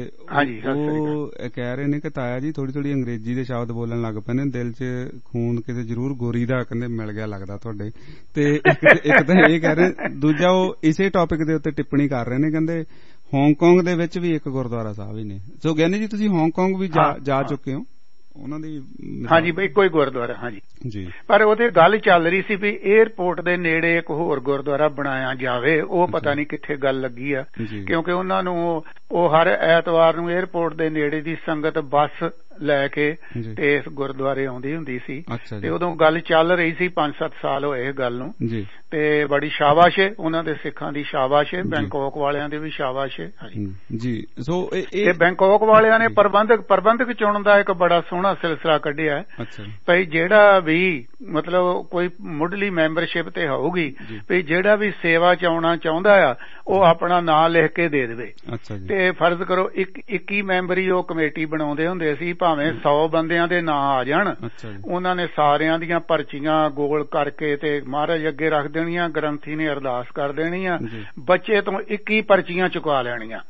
ਉਹ ਕਹਿ ਰਹੇ ਨੇ ਕਿ ਤਾਇਆ ਜੀ ਥੋੜੀ ਅੰਗਰੇਜ਼ੀ ਦੇ ਸ਼ਬਦ ਬੋਲਣ ਲੱਗ ਪਏ ਨੇ, ਦਿਲ 'ਚ ਖੂਨ ਕਿਤੇ ਜ਼ਰੂਰ ਗੋਰੀ ਦਾ ਕਹਿੰਦੇ ਮਿਲ ਗਿਆ ਲੱਗਦਾ ਤੁਹਾਡੇ। ਤੇ ਇੱਕ ਤਾਂ ਇਹ ਕਹਿ ਰਹੇ, ਦੂਜਾ ਉਹ ਇਸੇ ਟੌਪਿਕ ਦੇ ਉੱਤੇ ਟਿੱਪਣੀ ਕਰ ਰਹੇ ਨੇ, ਕਹਿੰਦੇ ਹਾਂਗਕਾਂਗ ਦੇ ਵਿੱਚ ਵੀ ਇੱਕ ਗੁਰਦੁਆਰਾ ਸਾਹਿਬ ਹੀ ਨੇ। ਸੋ ਗਿਆਨੀ ਜੀ ਤੁਸੀਂ ਹਾਂਗਕਾਂਗ ਵੀ ਜਾ ਚੁੱਕੇ ਹੋ? ਉਹਨਾਂ ਦੀ ਹਾਂਜੀ ਬਈ ਇੱਕੋ ਹੀ ਗੁਰਦੁਆਰਾ। ਹਾਂਜੀ ਜੀ। ਪਰ ਉਹਦੇ ਗੱਲ ਚੱਲ ਰਹੀ ਸੀ ਵੀ 에ਅਰਪੋਰਟ ਦੇ ਨੇੜੇ ਇੱਕ ਹੋਰ ਗੁਰਦੁਆਰਾ ਬਣਾਇਆ ਜਾਵੇ, ਉਹ ਪਤਾ ਨਹੀਂ ਕਿੱਥੇ ਗੱਲ ਲੱਗੀ ਆ, ਕਿਉਂਕਿ ਉਹਨਾਂ ਨੂੰ ਉਹ ਹਰ ਐਤਵਾਰ ਨੂੰ 에ਅਰਪੋਰਟ ਦੇ ਨੇੜੇ ਦੀ ਸੰਗਤ ਬੱਸ ਲੈ ਕੇ ਤੇ ਇਸ ਗੁਰਦੁਆਰੇ ਆਉਂਦੀ ਹੁੰਦੀ ਸੀ। ਤੇ ਉਦੋਂ ਗੱਲ ਚੱਲ ਰਹੀ ਸੀ, 5-7 ਸਾਲ ਹੋਏ ਇਹ ਗੱਲ ਨੂੰ, ਤੇ ਬੜੀ ਸ਼ਾਬਾਸ਼ ਹੈ ਉਹਨਾਂ ਦੇ ਸਿੱਖਾਂ ਦੀ, ਸ਼ਾਬਾਸ਼ ਹੈ, ਬੈਂਕਾਕ ਵਾਲਿਆਂ ਦੀ ਵੀ ਸ਼ਾਬਾਸ਼ ਹੈ ਜੀ। ਸੋ ਇਹ ਬੈਂਕਾਕ ਵਾਲਿਆਂ ਨੇ ਪ੍ਰਬੰਧਕ ਚੁਣਨ ਦਾ ਇੱਕ ਬੜਾ ਸੋਹਣਾ ਸਿਲਸਿਲਾ ਕੱਢਿਆ ਭਈ ਜਿਹੜਾ ਵੀ ਮਤਲਬ ਕੋਈ ਮੁੱਢਲੀ ਮੈਂਬਰਸ਼ਿਪ ਤੇ ਹੋਊਗੀ ਵੀ ਜਿਹੜਾ ਵੀ ਸੇਵਾ ਚ ਆਉਣਾ ਚਾਹੁੰਦਾ ਆ ਉਹ ਆਪਣਾ ਨਾਂ ਲਿਖ ਕੇ ਦੇ ਦੇਵੇ। ਤੇ ਫਰਜ਼ ਕਰੋ 21 ਮੈਂਬਰੀ ਉਹ ਕਮੇਟੀ ਬਣਾਉਂਦੇ ਹੁੰਦੇ ਸੀ, ਭਾਵੇਂ 100 ਬੰਦਿਆਂ ਦੇ ਨਾਂ ਆ ਜਾਣ, ਉਹਨਾਂ ਨੇ ਸਾਰਿਆਂ ਦੀਆਂ ਪਰਚੀਆਂ ਗੋਲ ਕਰਕੇ ਤੇ ਮਹਾਰਾਜ ਅੱਗੇ ਰੱਖ ਦੇਣੀਆਂ, ਗ੍ਰੰਥੀ ਨੇ ਅਰਦਾਸ ਕਰ ਦੇਣੀ ਆ, ਬੱਚੇ ਤੋਂ 21 ਪਰਚੀਆਂ ਚੁਕਾ ਲੈਣੀਆਂ।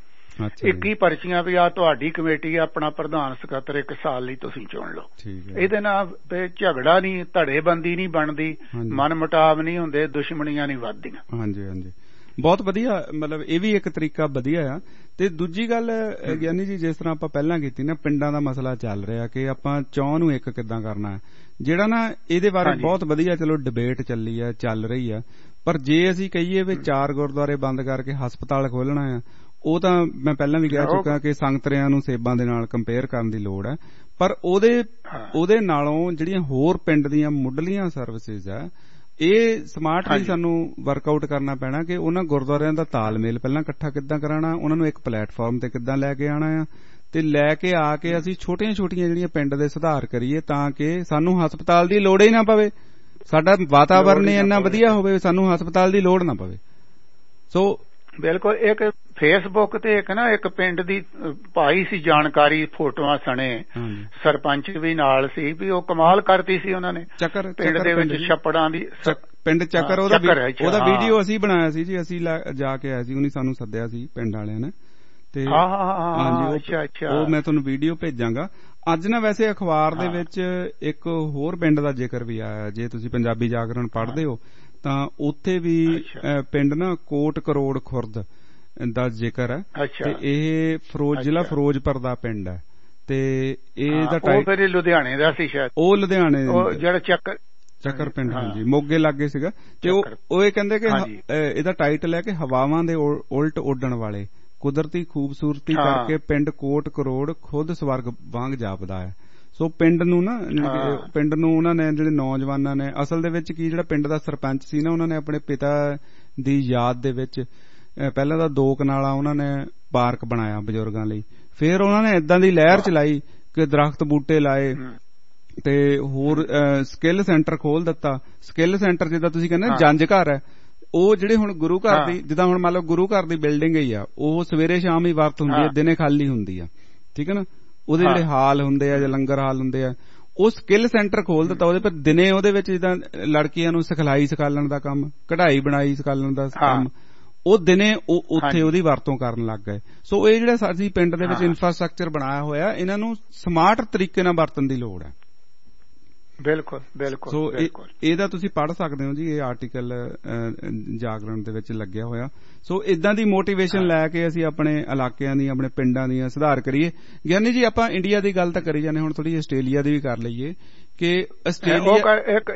21 ਪਰਚੀਆਂ ਵੀ ਆ ਤੁਹਾਡੀ ਕਮੇਟੀ, ਆਪਣਾ ਪ੍ਰਧਾਨ ਸਕੱਤਰ 1 ਸਾਲ ਲਈ ਤੁਸੀਂ ਚੁਣ ਲਓ। ਇਹਦੇ ਨਾਲ ਝਗੜਾ ਨਹੀਂ, ਧੜੇਬੰਦੀ ਨਹੀਂ ਬਣਦੀ, ਮਨ ਮੁਟਾਵ ਨਹੀਂ ਹੁੰਦੇ, ਦੁਸ਼ਮਣੀਆਂ ਨਹੀਂ ਵੱਧਦੀਆਂ। ਹਾਂਜੀ ਹਾਂਜੀ, ਬਹੁਤ ਵਧੀਆ। ਮਤਲਬ ਇਹ ਵੀ ਇੱਕ ਤਰੀਕਾ ਵਧੀਆ ਆ। ਤੇ ਦੂਜੀ ਗੱਲ ਗਿਆਨੀ ਜੀ, ਜਿਸ ਤਰ੍ਹਾਂ ਆਪਾਂ ਪਹਿਲਾਂ ਕੀਤੀ ਨਾ, ਪਿੰਡਾਂ ਦਾ ਮਸਲਾ ਚੱਲ ਰਿਹਾ ਕਿ ਆਪਾਂ ਚੌਂ ਨੂੰ ਇੱਕ ਕਿੱਦਾਂ ਕਰਨਾ ਹੈ, ਜਿਹੜਾ ਨਾ ਇਹਦੇ ਬਾਰੇ ਬਹੁਤ ਵਧੀਆ ਚਲੋ ਡਿਬੇਟ ਚੱਲੀ ਆ, ਚੱਲ ਰਹੀ ਆ। ਪਰ ਜੇ ਅਸੀਂ ਕਹੀਏ ਵੀ 4 ਗੁਰਦੁਆਰੇ ਬੰਦ ਕਰਕੇ ਹਸਪਤਾਲ ਖੋਲਣਾ ਆ, ਉਹ ਤਾਂ ਮੈਂ ਪਹਿਲਾਂ ਵੀ ਕਹਿ ਚੁੱਕਾ ਕਿ ਸੰਗਤਰਿਆਂ ਨੂੰ ਸੇਬਾਂ ਦੇ ਨਾਲ ਕੰਪੇਅਰ ਕਰਨ ਦੀ ਲੋੜ ਹੈ। ਪਰ ਉਹਦੇ ਨਾਲੋਂ ਜਿਹੜੀਆਂ ਹੋਰ ਪਿੰਡ ਦੀਆਂ ਮੁੱਢਲੀਆਂ ਸਰਵਿਸਿਜ਼ ਆ, ਇਹ ਸਮਾਰਟਲੀ ਸਾਨੂੰ ਵਰਕਆਊਟ ਕਰਨਾ ਪੈਣਾ ਕਿ ਉਹਨਾਂ ਗੁਰਦੁਆਰਿਆਂ ਦਾ ਤਾਲਮੇਲ ਪਹਿਲਾਂ ਇਕੱਠਾ ਕਿੱਦਾਂ ਕਰਾਉਣਾ, ਉਹਨਾਂ ਨੂੰ ਇੱਕ ਪਲੇਟਫਾਰਮ ਤੇ ਕਿੱਦਾਂ ਲੈ ਕੇ ਆਉਣਾ ਆ, ਤੇ ਲੈ ਕੇ ਆ ਕੇ ਅਸੀਂ ਛੋਟੀਆਂ ਜਿਹੜੀਆਂ ਪਿੰਡ ਦੇ ਸੁਧਾਰ ਕਰੀਏ ਤਾਂ ਕਿ ਸਾਨੂੰ ਹਸਪਤਾਲ ਦੀ ਲੋੜ ਹੀ ਨਾ ਪਵੇ, ਸਾਡਾ ਵਾਤਾਵਰਨ ਇੰਨਾ ਵਧੀਆ ਹੋਵੇ ਸਾਨੂੰ ਹਸਪਤਾਲ ਦੀ ਲੋੜ ਨਾ ਪਵੇ। ਸੋ ਬਿਲਕੁਲ। ਇੱਕ ਫੇਸਬੁੱਕ ਤੇ ਇੱਕ ਪਿੰਡ ਦੀ ਪਾਈ ਸੀ ਜਾਣਕਾਰੀ, ਫੋਟੋਆਂ ਸਣੇ, ਸਰਪੰਚ ਵੀ ਨਾਲ ਸੀ, ਵੀ ਉਹ ਕਮਾਲ ਕਰਤੀ ਸੀ ਉਹਨਾਂ ਨੇ ਪਿੰਡ ਦੇ ਵਿੱਚ ਛੱਪੜਾਂ ਦੀ ਪਿੰਡ ਚੱਕਰ, ਉਹਦਾ ਵੀਡੀਓ ਅਸੀਂ ਬਣਾਇਆ ਸੀ ਜੀ, ਅਸੀਂ ਜਾ ਕੇ ਆਏ ਸੀ, ਉਹਨੇ ਸਾਨੂੰ ਸੱਦਿਆ ਸੀ ਪਿੰਡ ਵਾਲਿਆਂ ਨੇ ਤੇ ਹਾਂਜੀ ਉਹ ਮੈਂ ਤੁਹਾਨੂੰ ਵੀਡੀਓ ਭੇਜਾਂਗਾ। ਅੱਜ ਨਾ ਵੈਸੇ ਅਖਬਾਰ ਦੇ ਵਿੱਚ ਇੱਕ ਹੋਰ ਪਿੰਡ ਦਾ ਜ਼ਿਕਰ ਵੀ ਆਇਆ, ਜੇ ਤੁਸੀਂ ਪੰਜਾਬੀ ਜਾਗਰਣ ਪੜ੍ਹਦੇ ਹੋ ਤਾਂ ਉੱਥੇ ਵੀ ਪਿੰਡ ਨਾ ਕੋਟ ਕਰੋੜ ਖੁਰਦ ਦਾ ਜ਼ਿਕਰ ਹੈ ਤੇ ਇਹ ਜ਼ਿਲ੍ਹਾ ਫਿਰੋਜ਼ਪੁਰ ਦਾ ਪਿੰਡ ਹੈ ਤੇ ਇਹਦਾ ਫਿਰ ਲੁਧਿਆਣੇ ਦਾ ਸੀ ਸ਼ਾਇਦ, ਉਹ ਲੁਧਿਆਣੇ ਜਿਹੜਾ ਚੱਕਰ ਪਿੰਡ ਹਾਂਜੀ ਮੋਗੇ ਲਾਗੇ ਸੀਗਾ ਤੇ ਉਹ ਇਹ ਕਹਿੰਦੇ ਕਿ ਇਹਦਾ ਟਾਈਟਲ ਹੈ ਕਿ ਹਵਾਵਾਂ ਦੇ ਉਲਟ ਉੱਡਣ ਵਾਲੇ ਕੁਦਰਤੀ ਖੂਬਸੂਰਤੀ ਕਰਕੇ ਪਿੰਡ ਕੋਟ ਕਰੋੜ ਖੁਦ ਸਵਰਗ ਵਾਂਗ ਜਾਪਦਾ ਹੈ। ਸੋ ਪਿੰਡ ਨੂੰ ਉਹਨਾਂ ਨੇ ਜਿਹੜੇ ਨੌਜਵਾਨਾਂ ਨੇ ਅਸਲ ਦੇ ਵਿੱਚ ਕੀ ਜਿਹੜਾ ਪਿੰਡ ਦਾ ਸਰਪੰਚ ਸੀ ਨਾ, ਉਹਨਾਂ ਨੇ ਆਪਣੇ ਪਿਤਾ ਦੀ ਯਾਦ ਦੇ ਵਿੱਚ ਪਹਿਲਾਂ ਤਾਂ 2 ਕਨਾਲਾਂ ਉਹਨਾਂ ਨੇ ਪਾਰਕ ਬਣਾਇਆ ਬਜ਼ੁਰਗਾਂ ਲਈ, ਫਿਰ ਉਹਨਾਂ ਨੇ ਏਦਾਂ ਦੀ ਲਹਿਰ ਚਲਾਈ ਕਿ ਦਰਖਤ ਬੂਟੇ ਲਾਏ ਤੇ ਹੋਰ ਸਕਿੱਲ ਸੈਂਟਰ ਖੋਲ ਦਿੱਤਾ। ਸਕਿੱਲ ਸੈਂਟਰ ਜਿੱਦਾਂ ਤੁਸੀਂ ਕਹਿੰਦੇ ਜੰਜ ਘਰ ਹੈ, ਉਹ ਜਿਹੜੇ ਹੁਣ ਗੁਰੂ ਘਰ ਦੀ ਜਿੱਦਾਂ ਹੁਣ ਮੰਨ ਲਓ ਗੁਰੂ ਘਰ ਦੀ ਬਿਲਡਿੰਗ ਹੀ ਆ, ਉਹ ਸਵੇਰੇ ਸ਼ਾਮ ਹੀ ਵਰਤ ਹੁੰਦੀ ਹੈ, ਦਿਨੇ ਖਾਲੀ ਹੁੰਦੀ ਆ, ਠੀਕ ਹੈ ਨਾ, ਉਹਦੇ ਜਿਹੜੇ ਹਾਲ ਹੁੰਦੇ ਆ ਜਾਂ ਲੰਗਰ ਹਾਲ ਹੁੰਦੇ ਆ, ਉਹ ਸਕਿੱਲ ਸੈਂਟਰ ਖੋਲ ਦਿੱਤਾ ਉਹਦੇ ਪਰ ਦਿਨੇ ਉਹਦੇ ਵਿੱਚ ਜਿੱਦਾਂ ਲੜਕੀਆਂ ਨੂੰ ਸਿਖਲਾਈ ਸਿਖਾਲਣ ਦਾ ਕੰਮ, ਕਢਾਈ ਬਣਾਈ ਸਿਖਾਲਣ ਦਾ ਕੰਮ, ਉਹ ਦਿਨੇ ਉੱਥੇ ਉਹਦੀ ਵਰਤੋਂ ਕਰਨ ਲੱਗ ਗਏ। ਸੋ ਇਹ ਜਿਹੜਾ ਅਸੀਂ ਪਿੰਡ ਦੇ ਵਿੱਚ ਇਨਫਰਾਸਟਰਕਚਰ ਬਣਾਇਆ ਹੋਇਆ, ਇਹਨਾਂ ਨੂੰ ਸਮਾਰਟ ਤਰੀਕੇ ਨਾਲ ਵਰਤਣ ਦੀ ਲੋੜ ਹੈ। ਬਿਲਕੁਲ ਬਿਲਕੁਲ। ਸੋ ਇਹਦਾ ਤੁਸੀਂ ਪੜ੍ਹ ਸਕਦੇ ਹੋ ਜੀ, ਇਹ ਆਰਟੀਕਲ ਜਾਗਰਣ ਦੇ ਵਿੱਚ ਲੱਗਿਆ ਹੋਇਆ। ਸੋ ਇਦਾਂ ਦੀ ਮੋਟੀਵੇਸ਼ਨ ਲੈ ਕੇ ਅਸੀਂ ਆਪਣੇ ਇਲਾਕਿਆਂ ਦੀ ਆਪਣੇ ਪਿੰਡਾਂ ਦੀਆਂ ਸੁਧਾਰ ਕਰੀਏ। ਗਿਆਨੀ ਜੀ ਆਪਾਂ ਇੰਡੀਆ ਦੀ ਗੱਲ ਤਾਂ ਕਰੀ ਜਾਂਦੇ, ਹੁਣ ਥੋੜੀ ਆਸਟ੍ਰੇਲੀਆ ਦੀ ਵੀ ਕਰ ਲਈਏ ਕਿ ਆਸਟ੍ਰੇਲੀਆ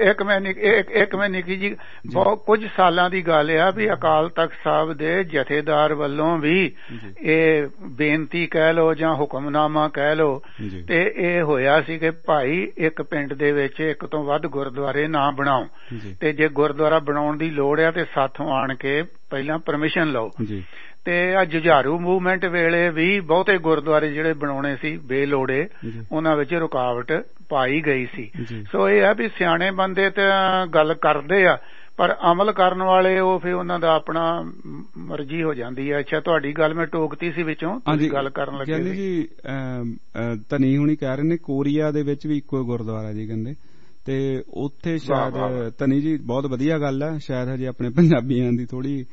ਇੱਕ ਮੈਂ ਨਿੱਕੀ ਜੀ ਬਹੁਤ ਕੁਝ ਸਾਲਾਂ ਦੀ ਗੱਲ ਆ ਵੀ ਅਕਾਲ ਤਖ਼ਤ ਸਾਹਿਬ ਦੇ ਜਥੇਦਾਰ ਵੱਲੋਂ ਵੀ ਇਹ ਬੇਨਤੀ ਕਹਿ ਲਓ ਜਾਂ ਹੁਕਮਨਾਮਾ ਕਹਿ ਲਓ ਤੇ ਇਹ ਹੋਇਆ ਸੀ ਕਿ ਭਾਈ ਇੱਕ ਪਿੰਡ ਦੇ ਵਿੱਚ ਇੱਕ ਤੋਂ ਵੱਧ ਗੁਰਦੁਆਰੇ ਨਾ ਬਣਾਓ ਤੇ ਜੇ ਗੁਰਦੁਆਰਾ ਬਣਾਉਣ ਦੀ ਲੋੜ ਆ ਤੇ ਸਾਥੋਂ ਆਣ ਕੇ ਪਹਿਲਾਂ ਪਰਮਿਸ਼ਨ ਲਓ। ਤੇ ਆ ਜੁਝਾਰੂ ਮੂਵਮੈਂਟ ਵੇਲੇ ਵੀ ਬਹੁਤੇ ਗੁਰਦੁਆਰੇ ਜਿਹੜੇ ਬਣਾਉਣੇ ਸੀ ਬੇਲੋੜੇ, ਉਹਨਾਂ ਵਿੱਚ ਰੁਕਾਵਟ ਪਾਈ ਗਈ ਸੀ। ਸੋ ਇਹ ਆ ਵੀ ਸਿਆਣੇ ਬੰਦੇ ਤਾਂ ਗੱਲ ਕਰਦੇ ਆ ਪਰ ਅਮਲ ਕਰਨ ਵਾਲੇ ਉਹ ਫਿਰ ਉਹਨਾਂ ਦਾ ਆਪਣਾ ਮਰਜ਼ੀ ਹੋ ਜਾਂਦੀ ਹੈ। ਅੱਛਾ, ਤੁਹਾਡੀ ਗੱਲ ਮੈਂ ਟੋਕਤੀ ਸੀ ਵਿੱਚੋਂ, ਤੁਸੀਂ ਗੱਲ ਕਰਨ ਲੱਗੇ ਸੀ ਜੀ। ਧਨੀ ਹੁਣੀ ਕਹਿ ਰਹੇ ਨੇ ਕੋਰੀਆ ਦੇ ਵਿੱਚ ਵੀ ਇੱਕੋ ਗੁਰਦੁਆਰਾ ਜੀ ਕਹਿੰਦੇ, ਤੇ ਉੱਥੇ ਸ਼ਾਇਦ ਧਨੀ ਜੀ ਬਹੁਤ ਵਧੀਆ ਗੱਲ ਹੈ, ਸ਼ਾਇਦ ਹਜੇ ਆਪਣੇ ਪੰਜਾਬੀਆਂ ਦੀ ਥੋੜੀ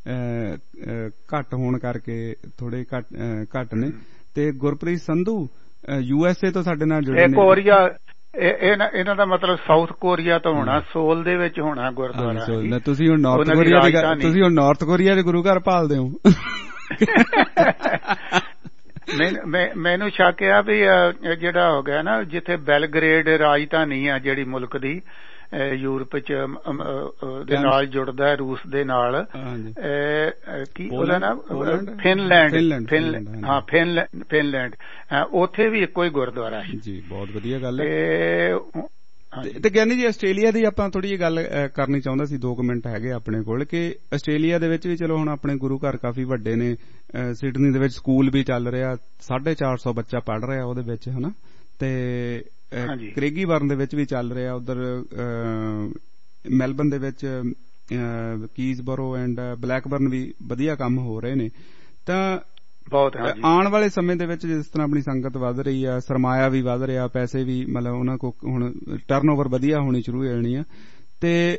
ਘੱਟ ਹੋਣ ਕਰਕੇ ਥੋੜੇ ਘੱਟ ਨੇ। ਤੇ ਗੁਰਪ੍ਰੀਤ ਸੰਧੂ USA ਤੋਂ ਸਾਡੇ ਨਾਲ ਜੁੜੇ ਨੇ। ਕੋਰੀਆ ਇਹਨਾਂ ਦਾ ਮਤਲਬ ਸਾਊਥ ਕੋਰੀਆ ਤੋਂ ਹੋਣਾ, ਸੋਲ ਦੇ ਵਿੱਚ ਹੋਣਾ ਗੁਰਦੁਆਰਾ। ਤੁਸੀਂ ਹੁਣ ਨਾਰਥ ਕੋਰੀਆ ਦੇ ਗੁਰੂ ਘਰ ਭਾਲਦੇ ਹੋ। ਮੈਨੂੰ ਸ਼ੱਕ ਆ ਵੀ ਜਿਹੜਾ ਹੋ ਗਿਆ ਨਾ ਜਿੱਥੇ ਬੈਲਗ੍ਰੇਡ ਰਾਜਧਾਨੀ ਆ ਜਿਹੜੀ ਮੁਲਕ ਦੀ ਯੂਰਪ ਚ ਦੇ ਨਾਲ ਜੁੜਦਾ ਹੈ ਰੂਸ ਦੇ ਨਾਲ, ਕੀ ਉਹਦਾ ਨਾਮ ਫਿਨਲੈਂਡ, ਉੱਥੇ ਵੀ ਇੱਕੋ ਹੀ ਗੁਰਦੁਆਰਾ ਹੈ ਜੀ। ਬਹੁਤ ਵਧੀਆ ਗੱਲ ਹੈ। ਤੇ ਗਿਆਨੀ ਜੀ ਆਸਟ੍ਰੇਲੀਆ ਦੀ ਆਪਾਂ ਥੋੜੀ ਜਿਹੀ ਗੱਲ ਕਰਨੀ ਚਾਹੁੰਦਾ ਸੀ, 2 ਮਿੰਟ ਹੈਗੇ ਆਪਣੇ ਕੋਲ, ਕਿ ਆਸਟ੍ਰੇਲੀਆ ਦੇ ਵਿੱਚ ਵੀ ਚਲੋ ਹੁਣ ਆਪਣੇ ਗੁਰੂ ਘਰ ਕਾਫੀ ਵੱਡੇ ਨੇ, ਸਿਡਨੀ ਦੇ ਵਿੱਚ ਸਕੂਲ ਵੀ ਚੱਲ ਰਿਹਾ, 450 ਬੱਚਾ ਪੜ੍ਹ ਰਿਹਾ ਉਹਦੇ ਵਿੱਚ, ਹਨਾ, ਤੇ ਕ੍ਰੇਗੀਬਰਨ ਦੇ ਵਿੱਚ ਵੀ ਚੱਲ ਰਿਹਾ, ਉਧਰ ਮੈਲਬਰਨ ਦੇ ਵਿੱਚ ਕੀਜ਼ਬਰੋ ਐਂਡ ਬਲੈਕਬਰਨ ਵੀ ਵਧੀਆ ਕੰਮ ਹੋ ਰਹੇ ਨੇ। ਤਾਂ ਬਹੁਤ ਆਉਣ ਵਾਲੇ ਸਮੇਂ ਦੇ ਵਿੱਚ ਜਿਸ ਤਰ੍ਹਾਂ ਆਪਣੀ ਸੰਗਤ ਵੱਧ ਰਹੀ ਆ, ਸਰਮਾਇਆ ਵੀ ਵੱਧ ਰਿਹਾ, ਪੈਸੇ ਵੀ ਮਤਲਬ ਉਹਨਾਂ ਕੋਲ ਹੁਣ ਟਰਨਓਵਰ ਵਧੀਆ ਹੋਣੀ ਸ਼ੁਰੂ ਹੋ ਜਾਣੀ ਆ, ਤੇ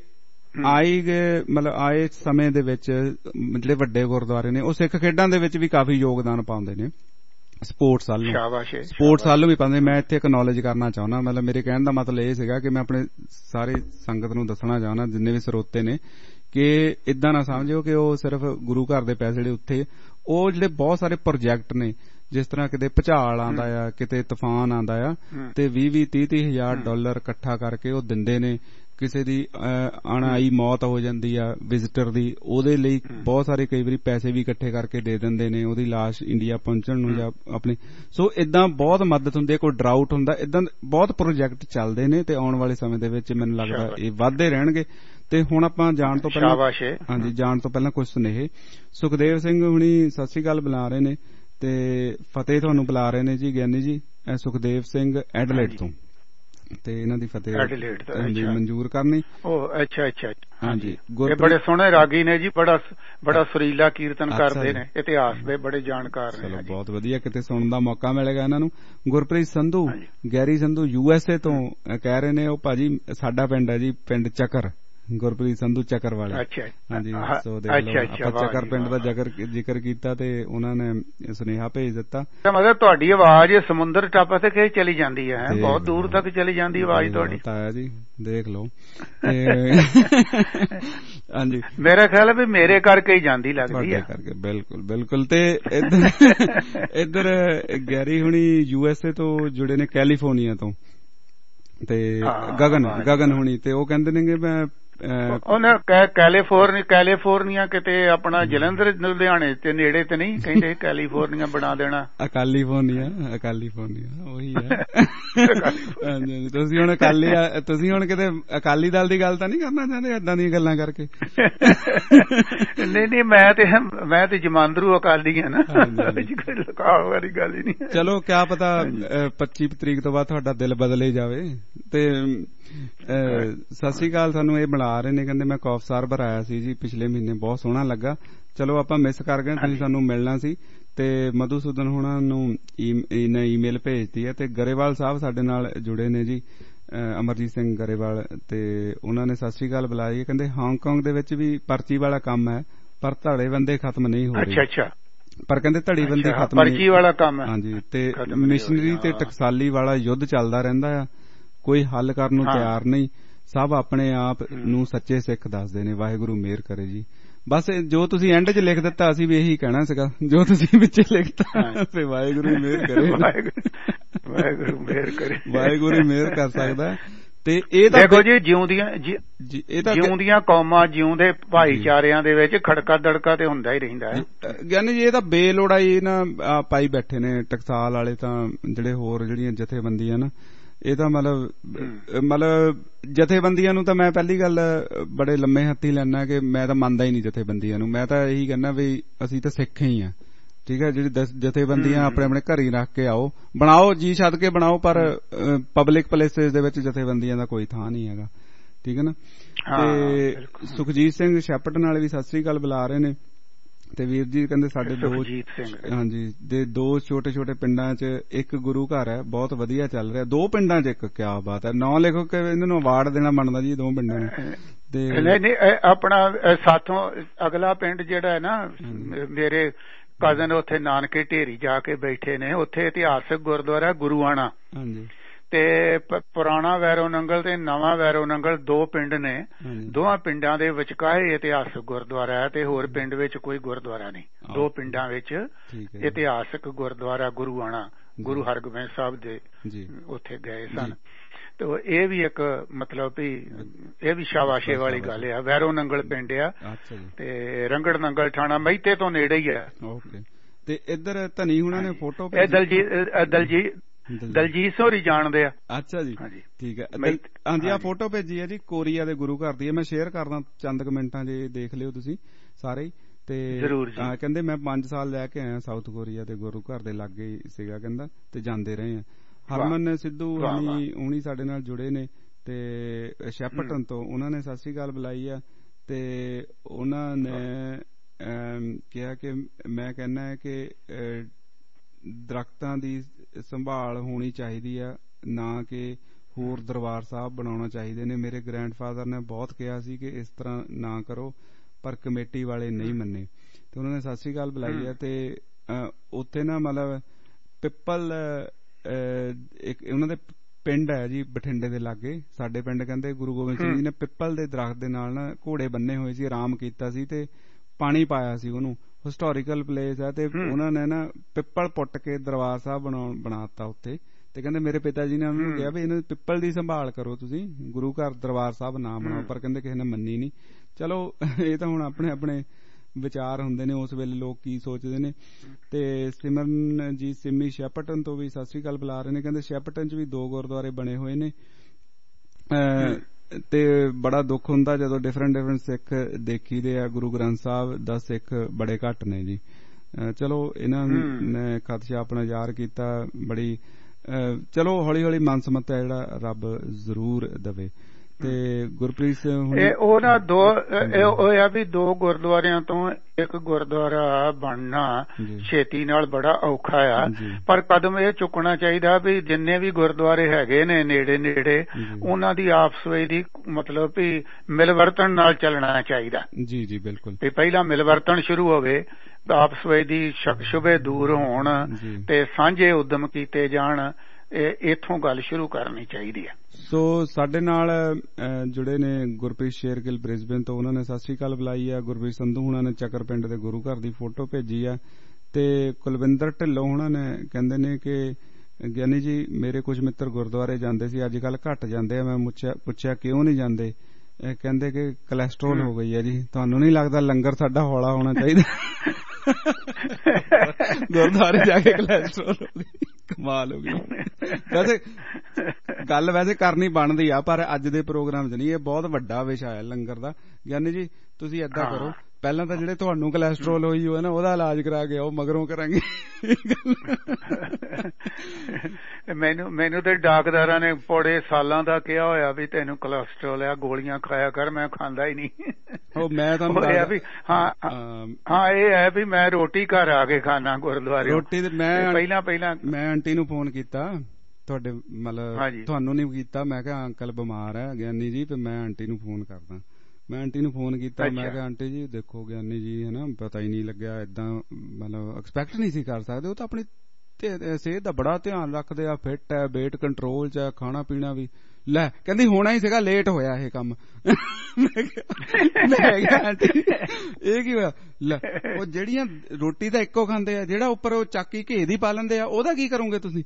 ਆਏ ਸਮੇਂ ਦੇ ਵਿੱਚ ਜਿਹੜੇ ਵੱਡੇ ਗੁਰਦੁਆਰੇ ਨੇ ਉਹ ਸਿੱਖ ਖੇਡਾਂ ਦੇ ਵਿੱਚ ਵੀ ਕਾਫੀ ਯੋਗਦਾਨ ਪਾਉਂਦੇ ਨੇ, ਸਪੋਰਟਸ ਵੱਲ ਵੀ ਪਾਉਂਦੇ। ਮੈਂ ਇੱਥੇ ਇੱਕ ਨੌਲੇਜ ਕਰਨਾ ਚਾਹੁੰਦਾ, ਮਤਲਬ ਮੇਰੇ ਕਹਿਣ ਦਾ ਮਤਲਬ ਇਹ ਸੀਗਾ ਕਿ ਮੈਂ ਆਪਣੇ ਸਾਰੇ ਸੰਗਤ ਨੂੰ ਦੱਸਣਾ ਚਾਹੁੰਦਾ, ਜਿੰਨੇ ਵੀ ਸਰੋਤੇ ਨੇ, ਕਿ ਇਦਾਂ ਨਾ ਸਮਝਿਓ ਕਿ ਉਹ ਸਿਰਫ ਗੁਰੂ ਘਰ ਦੇ ਪੈਸੇ ਜਿਹੜੇ ਉੱਥੇ, ਉਹ ਜਿਹੜੇ ਬਹੁਤ ਸਾਰੇ ਪ੍ਰੋਜੈਕਟ ਨੇ, ਜਿਸ ਤਰ੍ਹਾਂ ਕਿਤੇ ਭੁਚਾਲ ਆਉਂਦਾ ਆ, ਕਿਤੇ ਤੂਫਾਨ ਆਉਂਦਾ ਆ, ਤੇ 20-30 ਹਜ਼ਾਰ ਡਾਲਰ ਇਕੱਠਾ ਕਰਕੇ ਉਹ ਦਿੰਦੇ ਨੇ। ਕਿਸੇ ਦੀ ਅਣਾਈ ਮੌਤ ਹੋ ਜਾਂਦੀ ਆ ਵਿਜ਼ਿਟਰ ਦੀ, ਉਹਦੇ ਲਈ ਬਹੁਤ ਸਾਰੇ ਕਈ ਵਾਰੀ ਪੈਸੇ ਵੀ ਇਕੱਠੇ ਕਰਕੇ ਦੇ ਦਿੰਦੇ ਨੇ ਉਹਦੀ ਲਾਸ਼ ਇੰਡੀਆ ਪਹੁੰਚਣ ਨੂੰ ਜਾਂ ਆਪਣੀ। ਸੋ ਇਦਾਂ ਬਹੁਤ ਮਦਦ ਹੁੰਦੀ ਹੈ, ਕੋਈ ਡਰਾਊਟ ਹੁੰਦਾ, ਇਦਾਂ ਬਹੁਤ ਪ੍ਰੋਜੈਕਟ ਚੱਲਦੇ ਨੇ ਤੇ ਆਉਣ ਵਾਲੇ ਸਮੇਂ ਦੇ ਵਿੱਚ ਮੈਨੂੰ ਲੱਗਦਾ ਇਹ ਵੱਧਦੇ ਰਹਿਣਗੇ। ਤੇ ਹੁਣ ਆਪਾਂ ਜਾਣ ਤੋਂ ਪਹਿਲਾਂ ਕੁਝ ਸੁਨੇਹੇ। ਸੁਖਦੇਵ ਸਿੰਘ ਹੁਣੀ ਸਤਿ ਸ੍ਰੀ ਅਕਾਲ ਬੁਲਾ ਰਹੇ ਨੇ ਤੇ ਫਤਿਹ ਤੁਹਾਨੂੰ ਬੁਲਾ ਰਹੇ ਨੇ ਜੀ ਗਿਆਨੀ ਜੀ, ਸੁਖਦੇਵ ਸਿੰਘ ਐਡਲੇਡ ਤੋਂ, ਤੇ ਇਹਨਾਂ ਦੀ ਫਤਿਹ ਮਨਜ਼ੂਰ ਕਰਨੀ। ਅੱਛਾ ਹਾਂਜੀ, ਇਹ ਬੜੇ ਸੋਹਣੇ ਰਾਗੀ ਨੇ ਜੀ, ਬੜਾ ਸੁਰੀਲਾ ਕੀਰਤਨ ਕਰਦੇ ਨੇ, ਇਤਿਹਾਸ ਦੇ ਬੜੇ ਜਾਣਕਾਰ ਨੇ। ਚਲੋ ਬਹੁਤ ਵਧੀਆ, ਕਿਤੇ ਸੁਣਨ ਦਾ ਮੌਕਾ ਮਿਲੇਗਾ ਇਹਨਾਂ ਨੂੰ। ਗੁਰਪ੍ਰੀਤ ਸੰਧੂ, ਗੈਰੀ ਸੰਧੂ USA ਤੋਂ ਕਹਿ ਰਹੇ ਨੇ, ਉਹ ਭਾਜੀ ਸਾਡਾ ਪਿੰਡ ਹੈ ਜੀ, ਪਿੰਡ ਚੱਕਰ, ਗੁਰਪ੍ਰੀਤ ਸੰਧੂ ਚੱਕਰ ਵਾਲੇ। ਹਾਂਜੀ, ਸੋ ਦੇਖ ਲਓ ਆਪਾਂ ਚੱਕਰ ਪਿੰਡ ਦਾ ਜ਼ਿਕਰ ਕੀਤਾ ਤੇ ਉਹਨਾਂ ਨੇ ਸੁਨੇਹਾ ਭੇਜ ਦਿੱਤਾ। ਮਤਲਬ ਤੁਹਾਡੀ ਆਵਾਜ਼ ਸਮੁੰਦਰ ਟੱਪ ਕੇ ਚਲੀ ਜਾਂਦੀ ਹੈ, ਬਹੁਤ ਦੂਰ ਤੱਕ ਚਲੀ ਜਾਂਦੀ ਆਵਾਜ਼ ਤੁਹਾਡੀ। ਤਾਇਆ ਜੀ ਦੇਖ ਲਓ, ਹਾਂਜੀ ਮੇਰਾ ਖਿਆਲ ਹੈ ਵੀ ਮੇਰੇ ਕਰਕੇ ਹੀ ਜਾਂਦੀ ਲੱਗਦੀ ਹੈ। ਕਰਕੇ ਬਿਲਕੁਲ। ਤੇ ਇੱਧਰ ਗੈਰੀ ਹੁਣੀ USA ਤੋਂ ਜੁੜੇ ਨੇ, ਕੈਲੀਫੋਰਨੀਆ ਤੋਂ, ਤੇ ਗਗਨ ਹੁਣੀ, ਤੇ ਉਹ ਕਹਿੰਦੇ ਨੇ ਕਿ ਮੈਂ ਉਹਨੇ ਕੈਲੀਫੋਰਨੀਆ ਕਿਤੇ ਆਪਣਾ ਜਲੰਧਰ ਲੁਧਿਆਣੇ ਤੇ ਨੇੜੇ ਤੇ ਨਹੀਂ, ਕਹਿੰਦੇ ਕੈਲੀਫੋਰਨੀਆ ਬਣਾ ਦੇਣਾ। ਅਕਾਲੀਫੋਰਨੀਆ ਉਹੀ ਹੈ। ਤੁਸੀਂ ਹੁਣ ਕਿਤੇ ਅਕਾਲੀ ਦਲ ਦੀ ਗੱਲ ਤਾਂ ਨਹੀਂ ਕਰਨਾ ਚਾਹੁੰਦੇ ਏਦਾਂ ਦੀਆਂ ਗੱਲਾਂ ਕਰਕੇ? ਨਹੀਂ, ਮੈਂ ਤੇ ਜਮਾਂਦਰੂ ਅਕਾਲੀ ਹਾਂ ਨਾ, ਲੁਕਾਉ ਵਾਲੀ ਗੱਲ ਹੀ ਨਹੀਂ। ਚਲੋ ਕਿਆ ਪਤਾ 25 ਤਰੀਕ ਤੋਂ ਬਾਅਦ ਤੁਹਾਡਾ ਦਿਲ ਬਦਲੇ ਜਾਵੇ। ਤੇ ਸਤਿ ਸ੍ਰੀ ਅਕਾਲ, ਸਾਨੂੰ ਇਹ ਬੁਲਾ ਰਹੇ ਨੇ, ਕਹਿੰਦੇ ਮੈਂ ਕੌਫ ਸਾਰਬਰ ਆਇਆ ਸੀ ਜੀ ਪਿਛਲੇ ਮਹੀਨੇ, ਬਹੁਤ ਸੋਹਣਾ ਲੱਗਾ। ਚਲੋ ਆਪਾਂ ਮਿਸ ਕਰ ਗਏ, ਤੁਸੀਂ ਸਾਨੂੰ ਮਿਲਣਾ ਸੀ। ਤੇ ਮਧੂਸੂਦਨ ਹੁਣਾਂ ਨੂੰ ਈਮੇਲ ਭੇਜਦੀ ਹੈ। ਤੇ ਗਰੇਵਾਲ ਸਾਹਿਬ ਸਾਡੇ ਨਾਲ ਜੁੜੇ ਨੇ ਜੀ, ਅਮਰਜੀਤ ਸਿੰਘ ਗਰੇਵਾਲ, ਤੇ ਉਹਨਾਂ ਨੇ ਸਤਿ ਸ੍ਰੀ ਅਕਾਲ ਬੁਲਾਈ ਹੈ। ਕਹਿੰਦੇ ਹਾਂਗਕਾਂਗ ਦੇ ਵਿੱਚ ਵੀ ਪਰਚੀ ਵਾਲਾ ਕੰਮ ਹੈ, ਪਰ ਧੜੇਬੰਦੀ ਖਤਮ ਨਹੀਂ ਹੋ ਰਹੀ। ਅੱਛਾ, ਪਰ ਕਹਿੰਦੇ ਧੜੇਬੰਦੀ ਖਤਮ ਪਰਚੀ ਵਾਲਾ ਕੰਮ ਹੈ। ਹਾਂਜੀ, ਤੇ ਮਿਸ਼ਨਰੀ ਤੇ ਟਕਸਾਲੀ ਵਾਲਾ ਯੁੱਧ ਚੱਲਦਾ ਰਹਿੰਦਾ ਆ, ਕੋਈ ਹੱਲ ਕਰਨ ਨੂੰ ਤਿਆਰ ਨਹੀਂ, ਸਭ ਆਪਣੇ ਆਪ ਨੂੰ ਸੱਚੇ ਸਿੱਖ ਦੱਸਦੇ ਨੇ। ਵਾਹਿਗੁਰੂ ਮਿਹਰ ਕਰੇ ਜੀ। ਬਸ ਜੋ ਤੁਸੀਂ ਐਂਡ 'ਚ ਲਿਖ ਦਿੱਤਾ, ਅਸੀਂ ਵੀ ਇਹੀ ਕਹਿਣਾ ਸੀਗਾ, ਜੋ ਤੁਸੀਂ ਵਿੱਚੇ ਲਿਖਤਾ ਤੇ ਵਾਹਿਗੁਰੂ ਮਿਹਰ ਕਰੇ। ਵਾਹਿਗੁਰੂ ਮਿਹਰ ਕਰੇ, ਵਾਹਿਗੁਰੂ ਮਿਹਰ ਕਰ ਸਕਦਾ। ਤੇ ਇਹ ਤਾਂ ਦੇਖੋ ਜੀ, ਜਿਉਂਦੀਆਂ ਕੌਮਾਂ, ਜਿਉਂਦੇ ਭਾਈਚਾਰਿਆਂ ਦੇ ਵਿੱਚ ਖੜਕਾ ਦੜਕਾ ਤੇ ਹੁੰਦਾ ਹੀ ਰਹਿੰਦਾ ਹੈ। ਗਿਆਨੀ ਜੀ, ਇਹ ਤਾਂ ਬੇਲੋੜਾ ਹੀ ਨਾ ਪਾਈ ਬੈਠੇ ਨੇ ਟਕਸਾਲ ਵਾਲੇ, ਤਾਂ ਜਿਹੜੇ ਹੋਰ ਜਿਹੜੀਆਂ ਜਥੇਬੰਦੀਆਂ ਨਾ, ਇਹ ਤਾਂ ਮਤਲਬ ਜਥੇਬੰਦੀਆਂ ਨੂੰ ਤਾਂ ਮੈਂ ਪਹਿਲੀ ਗੱਲ ਬੜੇ ਲੰਮੇ ਹੱਥੀ ਲੈਣਾ ਕਿ ਮੈਂ ਤਾਂ ਮੰਨਦਾ ਹੀ ਨਹੀਂ ਜਥੇਬੰਦੀਆਂ ਨੂੰ। ਮੈਂ ਤਾਂ ਇਹੀ ਕਹਿੰਦਾ ਵੀ ਅਸੀਂ ਤਾਂ ਸਿੱਖ ਹੀ ਆ, ਠੀਕ ਹੈ। ਜਿਹੜੀ ਜਥੇਬੰਦੀਆਂ ਆਪਣੇ ਘਰ ਹੀ ਰੱਖ ਕੇ ਆਓ, ਬਣਾਓ ਜੀ ਛੱਡ ਕੇ ਬਣਾਓ, ਪਰ ਪਬਲਿਕ ਪਲੇਸਿਸ ਦੇ ਵਿੱਚ ਜਥੇਬੰਦੀਆਂ ਦਾ ਕੋਈ ਥਾਂ ਨਹੀਂ ਹੈਗਾ, ਠੀਕ ਹੈ ਨਾ। ਤੇ ਸੁਖਜੀਤ ਸਿੰਘ ਸ਼ੈਪਟਨ ਵਾਲੇ ਵੀ ਸਤਿ ਸ੍ਰੀ ਅਕਾਲ ਬੁਲਾ ਰਹੇ ਨੇ। ਤੇ ਵੀਰ ਜੀ ਕਹਿੰਦੇ ਸਾਡੇ ਦੋ ਛੋਟੇ ਪਿੰਡਾਂ 'ਚ ਇੱਕ ਗੁਰੂ ਘਰ ਹੈ, ਬਹੁਤ ਵਧੀਆ ਚੱਲ ਰਿਹਾ। 2 ਪਿੰਡਾਂ 'ਚ ਇੱਕ, ਕਿਆ ਬਾਤ ਹੈ। ਨਾਂ ਲਿਖੋ ਕਿ ਇਹਨਾਂ ਨੂੰ ਅਵਾਰਡ ਦੇਣਾ ਬਣਦਾ ਜੀ 2 ਪਿੰਡਾਂ ਨੂੰ। ਤੇ ਨਹੀਂ, ਆਪਣਾ ਸਾਥੋਂ ਅਗਲਾ ਪਿੰਡ ਜਿਹੜਾ ਹੈ ਨਾ, ਮੇਰੇ ਕਜ਼ਨ ਉੱਥੇ ਨਾਨਕੇ ਢੇਰੀ ਜਾ ਕੇ ਬੈਠੇ ਨੇ, ਉੱਥੇ ਇਤਿਹਾਸਕ ਗੁਰਦੁਆਰਾ ਗੁਰੂਆਣਾ। ਹਾਂਜੀ, ਤੇ ਪੁਰਾਣਾ ਵੈਰੋ ਨੰਗਲ ਤੇ ਨਵਾਂ ਵੈਰੋ ਨੰਗਲ 2 ਪਿੰਡ ਨੇ। ਦੋਵਾਂ ਪਿੰਡਾਂ ਦੇ ਵਿਚਕਾਰ ਇਤਿਹਾਸਕ ਗੁਰਦੁਆਰਾ ਹੈ, ਤੇ ਹੋਰ ਪਿੰਡ ਵਿੱਚ ਕੋਈ ਗੁਰਦੁਆਰਾ ਨਹੀਂ। 2 ਪਿੰਡਾਂ ਵਿੱਚ ਇਤਿਹਾਸਕ ਗੁਰਦੁਆਰਾ ਗੁਰੂਆਣਾ, ਗੁਰੂ ਹਰਗੋਬਿੰਦ ਸਾਹਿਬ ਦੇ ਉੱਥੇ ਗਏ ਸਨ। ਤੇ ਇਹ ਵੀ ਇੱਕ ਮਤਲਬ ਵੀ ਇਹ ਵੀ ਸ਼ਾਬਾਸ਼ੇ ਵਾਲੀ ਗੱਲ ਆ। ਵੈਰੋ ਨੰਗਲ ਪਿੰਡ ਆ, ਤੇ ਰੰਗੜ ਨੰਗਲ ਥਾਣਾ ਮਹਿਤੇ ਤੋਂ ਨੇੜੇ ਹੀ ਆ। ਤੇ ਇੱਧਰ ਧਨੀ ਹੁਣਾਂ ਨੇ ਫੋਟੋ ਦਲਜੀਤ ਹੋਰੀ ਜਾਣਦੇ ਆ। ਅੱਛਾ ਜੀ, ਠੀਕ ਹੈ। ਹਾਂਜੀ, ਆ ਫੋਟੋ ਭੇਜੀ ਹੈ ਜੀ ਕੋਰੀਆ ਦੇ ਗੁਰੂ ਘਰ ਦੀ, ਮੈਂ ਸ਼ੇਅਰ ਕਰਦਾ ਚੰਦ ਕਮੈਂਟਾਂ 'ਚ, ਦੇਖ ਲਿਓ ਤੁਸੀਂ ਸਾਰੇ ਹੀ। ਤੇ ਕਹਿੰਦੇ ਮੈਂ 5 ਸਾਲ ਲੈ ਕੇ ਆਇਆ ਸਾਊਥ ਕੋਰੀਆ ਦੇ ਗੁਰੂ ਘਰ ਦੇ ਲਾਗੇ ਸੀਗਾ, ਕਹਿੰਦਾ, ਤੇ ਜਾਂਦੇ ਰਹੇ ਆ। ਹਰਮਨ ਸਿੱਧੂ ਹੁਣੀ ਸਾਡੇ ਨਾਲ ਜੁੜੇ ਨੇ, ਤੇ ਸ਼ੈਪਟਨ ਤੋਂ, ਉਹਨਾਂ ਨੇ ਸਤਿ ਸ੍ਰੀ ਅਕਾਲ ਬੁਲਾਈ ਆ। ਤੇ ਉਹਨਾਂ ਨੇ ਕਿਹਾ ਕਿ ਮੈਂ ਕਹਿੰਦਾ ਕਿ ਦਰਖਤਾਂ ਦੀ ਸੰਭਾਲ ਹੋਣੀ ਚਾਹੀਦੀ ਆ, ਨਾ ਕਿ ਹੋਰ ਦਰਬਾਰ ਸਾਹਿਬ ਬਣਾਉਣਾ ਚਾਹੀਦੇ ਨੇ। ਮੇਰੇ ਗ੍ਰੈਂਡਫਾਦਰ ਨੇ ਬਹੁਤ ਕਿਹਾ ਸੀ ਕਿ ਇਸ ਤਰ੍ਹਾਂ ਨਾ ਕਰੋ, ਪਰ ਕਮੇਟੀ ਵਾਲੇ ਨਹੀਂ ਮੰਨੇ। ਤੇ ਉਹਨਾਂ ਨੇ ਸਤਿ ਸ੍ਰੀ ਅਕਾਲ ਬੁਲਾਈ ਹੈ। ਤੇ ਉੱਥੇ ਨਾ ਮਤਲਬ ਪਿੱਪਲ ਇੱਕ ਉਹਨਾਂ ਦੇ ਪਿੰਡ ਹੈ ਜੀ ਬਠਿੰਡੇ ਦੇ ਲਾਗੇ, ਸਾਡੇ ਪਿੰਡ, ਕਹਿੰਦੇ ਗੁਰੂ ਗੋਬਿੰਦ ਸਿੰਘ ਜੀ ਨੇ ਪਿੱਪਲ ਦੇ ਦਰਖਤ ਦੇ ਨਾਲ ਨਾ ਘੋੜੇ ਬੰਨੇ ਹੋਏ ਸੀ, ਆਰਾਮ ਕੀਤਾ ਸੀ ਤੇ ਪਾਣੀ ਪਾਇਆ ਸੀ ਉਹਨੂੰ। ਹਿਸਟੋਰੀਕਲ ਪਲੇਸ ਹੈ, ਤੇ ਉਹਨਾਂ ਨੇ ਨਾ ਪਿੱਪਲ ਪੁੱਟ ਕੇ ਦਰਬਾਰ ਸਾਹਿਬ ਬਣਾਤਾ ਉੱਥੇ। ਤੇ ਕਹਿੰਦੇ ਮੇਰੇ ਪਿਤਾ ਜੀ ਨੇ ਉਹਨਾਂ ਨੂੰ ਕਿਹਾ ਵੀ ਇਹਨਾਂ ਪਿੱਪਲ ਦੀ ਸੰਭਾਲ ਕਰੋ ਤੁਸੀਂ, ਗੁਰੂ ਘਰ ਦਰਬਾਰ ਸਾਹਿਬ ਨਾ ਬਣਾਓ, ਪਰ ਕਹਿੰਦੇ ਕਿਸੇ ਨੇ ਮੰਨੀ ਨਹੀਂ। ਚਲੋ ਇਹ ਤਾਂ ਹੁਣ ਆਪਣੇ ਆਪਣੇ ਵਿਚਾਰ ਹੁੰਦੇ ਨੇ, ਉਸ ਵੇਲੇ ਲੋਕ ਕੀ ਸੋਚਦੇ ਨੇ। ਤੇ ਸਿਮਰਨਜੀਤ ਸਿੰਮੀ ਸ਼ੈਪਟਨ ਤੋਂ ਵੀ ਸਤਿ ਸ੍ਰੀ ਅਕਾਲ ਬੁਲਾ ਰਹੇ ਨੇ, ਕਹਿੰਦੇ ਸ਼ੈਪਟਨ 'ਚ ਵੀ 2 ਗੁਰਦੁਆਰੇ ਬਣੇ ਹੋਏ ਨੇ। ਤੇ ਬੜਾ ਦੁੱਖ ਹੁੰਦਾ ਜਦੋਂ ਡਿਫਰੈਂਟ ਸਿੱਖ ਦੇਖੀਦੇ ਆ, ਗੁਰੂ ਗ੍ਰੰਥ ਸਾਹਿਬ ਦਾ ਸਿੱਖ ਬੜੇ ਘੱਟ ਨੇ ਜੀ। ਚਲੋ ਇਹਨਾਂ ਨੇ ਖਦਸ਼ਾ ਆਪਣਾ ਜ਼ਾਹਰ ਕੀਤਾ, ਬੜੀ ਚਲੋ ਹੌਲੀ ਹੌਲੀ ਮਨਸਮਤ ਹੈ ਜਿਹੜਾ ਰੱਬ ਜ਼ਰੂਰ ਦਵੇ। ਤੇ ਗੁਰਪ੍ਰੀਤ ਉਹ ਨਾ ਹੋਇਆ ਵੀ 2 ਗੁਰਦੁਆਰਿਆਂ ਤੋਂ ਇੱਕ ਗੁਰਦੁਆਰਾ ਬਣਨਾ ਛੇਤੀ ਨਾਲ ਬੜਾ ਔਖਾ ਆ, ਪਰ ਕਦਮ ਇਹ ਚੁੱਕਣਾ ਚਾਹੀਦਾ ਵੀ ਜਿੰਨੇ ਵੀ ਗੁਰਦੁਆਰੇ ਹੈਗੇ ਨੇ ਨੇੜੇ ਨੇੜੇ ਉਹਨਾਂ ਦੀ ਆਪਸ ਵਿੱਚ ਦੀ ਮਤਲਬ ਵੀ ਮਿਲਵਰਤਨ ਨਾਲ ਚੱਲਣਾ ਚਾਹੀਦਾ। ਜੀ ਜੀ ਬਿਲਕੁਲ, ਵੀ ਪਹਿਲਾਂ ਮਿਲਵਰਤਨ ਸ਼ੁਰੂ ਹੋਵੇ, ਆਪਸ ਵਿੱਚ ਦੀ ਸ਼ੱਕ ਸ਼ੁਬੇ ਦੂਰ ਹੋਣ ਤੇ ਸਾਂਝੇ ਉਦਮ ਕੀਤੇ ਜਾਣ, ਇੱਥੋਂ ਗੱਲ ਸ਼ੁਰੂ ਕਰਨੀ ਚਾਹੀਦੀ ਹੈ। ਸੋ ਸਾਡੇ ਨਾਲ ਜੁੜੇ ਨੇ ਗੁਰਪ੍ਰੀਤ ਸ਼ੇਰਗਿੱਲ ਬ੍ਰਿਸਬੇਨ ਤੋਂ, ਉਹਨਾਂ ਨੇ ਸਤਿ ਸ੍ਰੀ ਅਕਾਲ ਬੁਲਾਈ ਆ। ਗੁਰਪ੍ਰੀਤ ਸੰਧੂ ਹੁਣਾਂ ਨੇ ਚੱਕਰ ਪਿੰਡ ਦੇ ਗੁਰੂ ਘਰ ਦੀ ਫੋਟੋ ਭੇਜੀ ਆ, ਤੇ ਕੁਲਵਿੰਦਰ ਢਿੱਲੋਂ ਹੁਣਾਂ ਨੇ ਕਹਿੰਦੇ ਨੇ ਕਿ ਗਿਆਨੀ ਜੀ ਮੇਰੇ ਕੁਝ ਮਿੱਤਰ ਗੁਰਦੁਆਰੇ ਜਾਂਦੇ ਸੀ, ਅੱਜ ਕੱਲ ਘੱਟ ਜਾਂਦੇ ਆ। ਮੈਂ ਪੁੱਛਿਆ ਕਿਉਂ ਨਹੀਂ ਜਾਂਦੇ, ਕਹਿੰਦੇ ਕਿ ਕੋਲੈਸਟਰੋਲ ਹੋ ਗਈ ਹੈ ਜੀ। ਤੁਹਾਨੂੰ ਨਹੀਂ ਲੱਗਦਾ ਲੰਗਰ ਸਾਡਾ ਹੌਲਾ ਹੋਣਾ ਚਾਹੀਦਾ? ਗੁਰਦੁਆਰੇ ਜਾ ਕੇ ਕੋਲੈਸਟਰੋਲ ਹੋ ਗਈ, ਕਮਾਲ ਹੋ ਗਈ। ਵੈਸੇ ਗੱਲ ਵੈਸੇ ਕਰਨੀ ਬਣਦੀ ਆ, ਪਰ ਅੱਜ ਦੇ ਪ੍ਰੋਗਰਾਮ 'ਚ ਨਹੀਂ। ਇਹ ਬਹੁਤ ਵੱਡਾ ਵਿਸ਼ਾ ਹੈ ਲੰਗਰ ਦਾ। ਗਿਆਨੀ ਜੀ ਤੁਸੀਂ ਏਦਾਂ ਕਰੋ, ਪਹਿਲਾਂ ਤਾਂ ਜਿਹੜੇ ਤੁਹਾਨੂੰ ਕੋਲੈਸਟਰੋਲ ਹੋਈ ਹੋਇਆ ਨਾ ਉਹਦਾ ਇਲਾਜ ਕਰਾ ਕੇ ਆਓ, ਮਗਰੋਂ ਕਰਾਂਗੇ। ਮੈਨੂੰ ਤੇ ਡਾਕਟਰਾਂ ਨੇ ਬੜੇ ਸਾਲਾਂ ਦਾ ਕਿਹਾ ਹੋਇਆ ਵੀ ਤੈਨੂੰ ਕੋਲੈਸਟਰੋਲ ਆ, ਗੋਲੀਆਂ ਖਾਇਆ ਕਰ। ਮੈਂ ਖਾਂਦਾ ਹੀ ਨਹੀਂ। ਮੈਂ ਤੁਹਾਨੂੰ ਹਾਂ ਇਹ ਹੈ ਵੀ ਮੈਂ ਰੋਟੀ ਘਰ ਆ ਕੇ ਖਾਣਾ ਗੁਰਦੁਆਰੇ। ਰੋਟੀ ਪਹਿਲਾਂ ਮੈਂ ਆਂਟੀ ਨੂੰ ਫੋਨ ਕੀਤਾ, ਤੁਹਾਡੇ ਮਤਲਬ ਤੁਹਾਨੂੰ ਨਹੀਂ ਕੀਤਾ। ਮੈਂ ਕਿਹਾ ਅੰਕਲ ਬਿਮਾਰ ਹੈ ਗਿਆਨੀ ਜੀ, ਤੇ ਮੈਂ ਆਂਟੀ ਨੂੰ ਫੋਨ ਕਰਦਾ। ਮੈਂ ਆਂਟੀ ਨੂੰ ਫੋਨ ਕੀਤਾ, ਮੈਂ ਕਿਹਾ ਆਂਟੀ ਜੀ ਦੇਖੋ ਗਿਆਨੀ ਜੀ ਹੈ ਨਾ, ਪਤਾ ਹੀ ਨਹੀਂ ਲੱਗਿਆ, ਏਦਾਂ ਮਤਲਬ ਐਕਸਪੈਕਟ ਨਹੀਂ ਸੀ ਕਰ ਸਕਦੇ। ਉਹ ਤਾਂ ਆਪਣੀ ਸਿਹਤ ਦਾ ਬੜਾ ਧਿਆਨ ਰੱਖਦੇ ਆ, ਫਿੱਟ ਹੈ, ਵੇਟ ਕੰਟਰੋਲ 'ਚ ਹੈ, ਖਾਣਾ ਪੀਣਾ ਵੀ। ਲੈ ਕਹਿੰਦੀ ਹੋਣਾ ਹੀ ਸੀਗਾ, ਲੇਟ ਹੋਇਆ ਇਹ ਕੰਮ। ਮੈਂ ਕਿਹਾ ਆਂਟੀ ਇਹ ਕੀ ਹੋਇਆ? ਲੈ ਉਹ ਜਿਹੜੀਆਂ ਰੋਟੀ ਤਾਂ ਇੱਕੋ ਖਾਂਦੇ ਆ, ਜਿਹੜਾ ਉੱਪਰ ਉਹ ਚਾਕੀ ਘੇ ਦੀ ਪਾ ਲੈਂਦੇ ਆ, ਉਹਦਾ ਕੀ ਕਰੋਗੇ ਤੁਸੀਂ?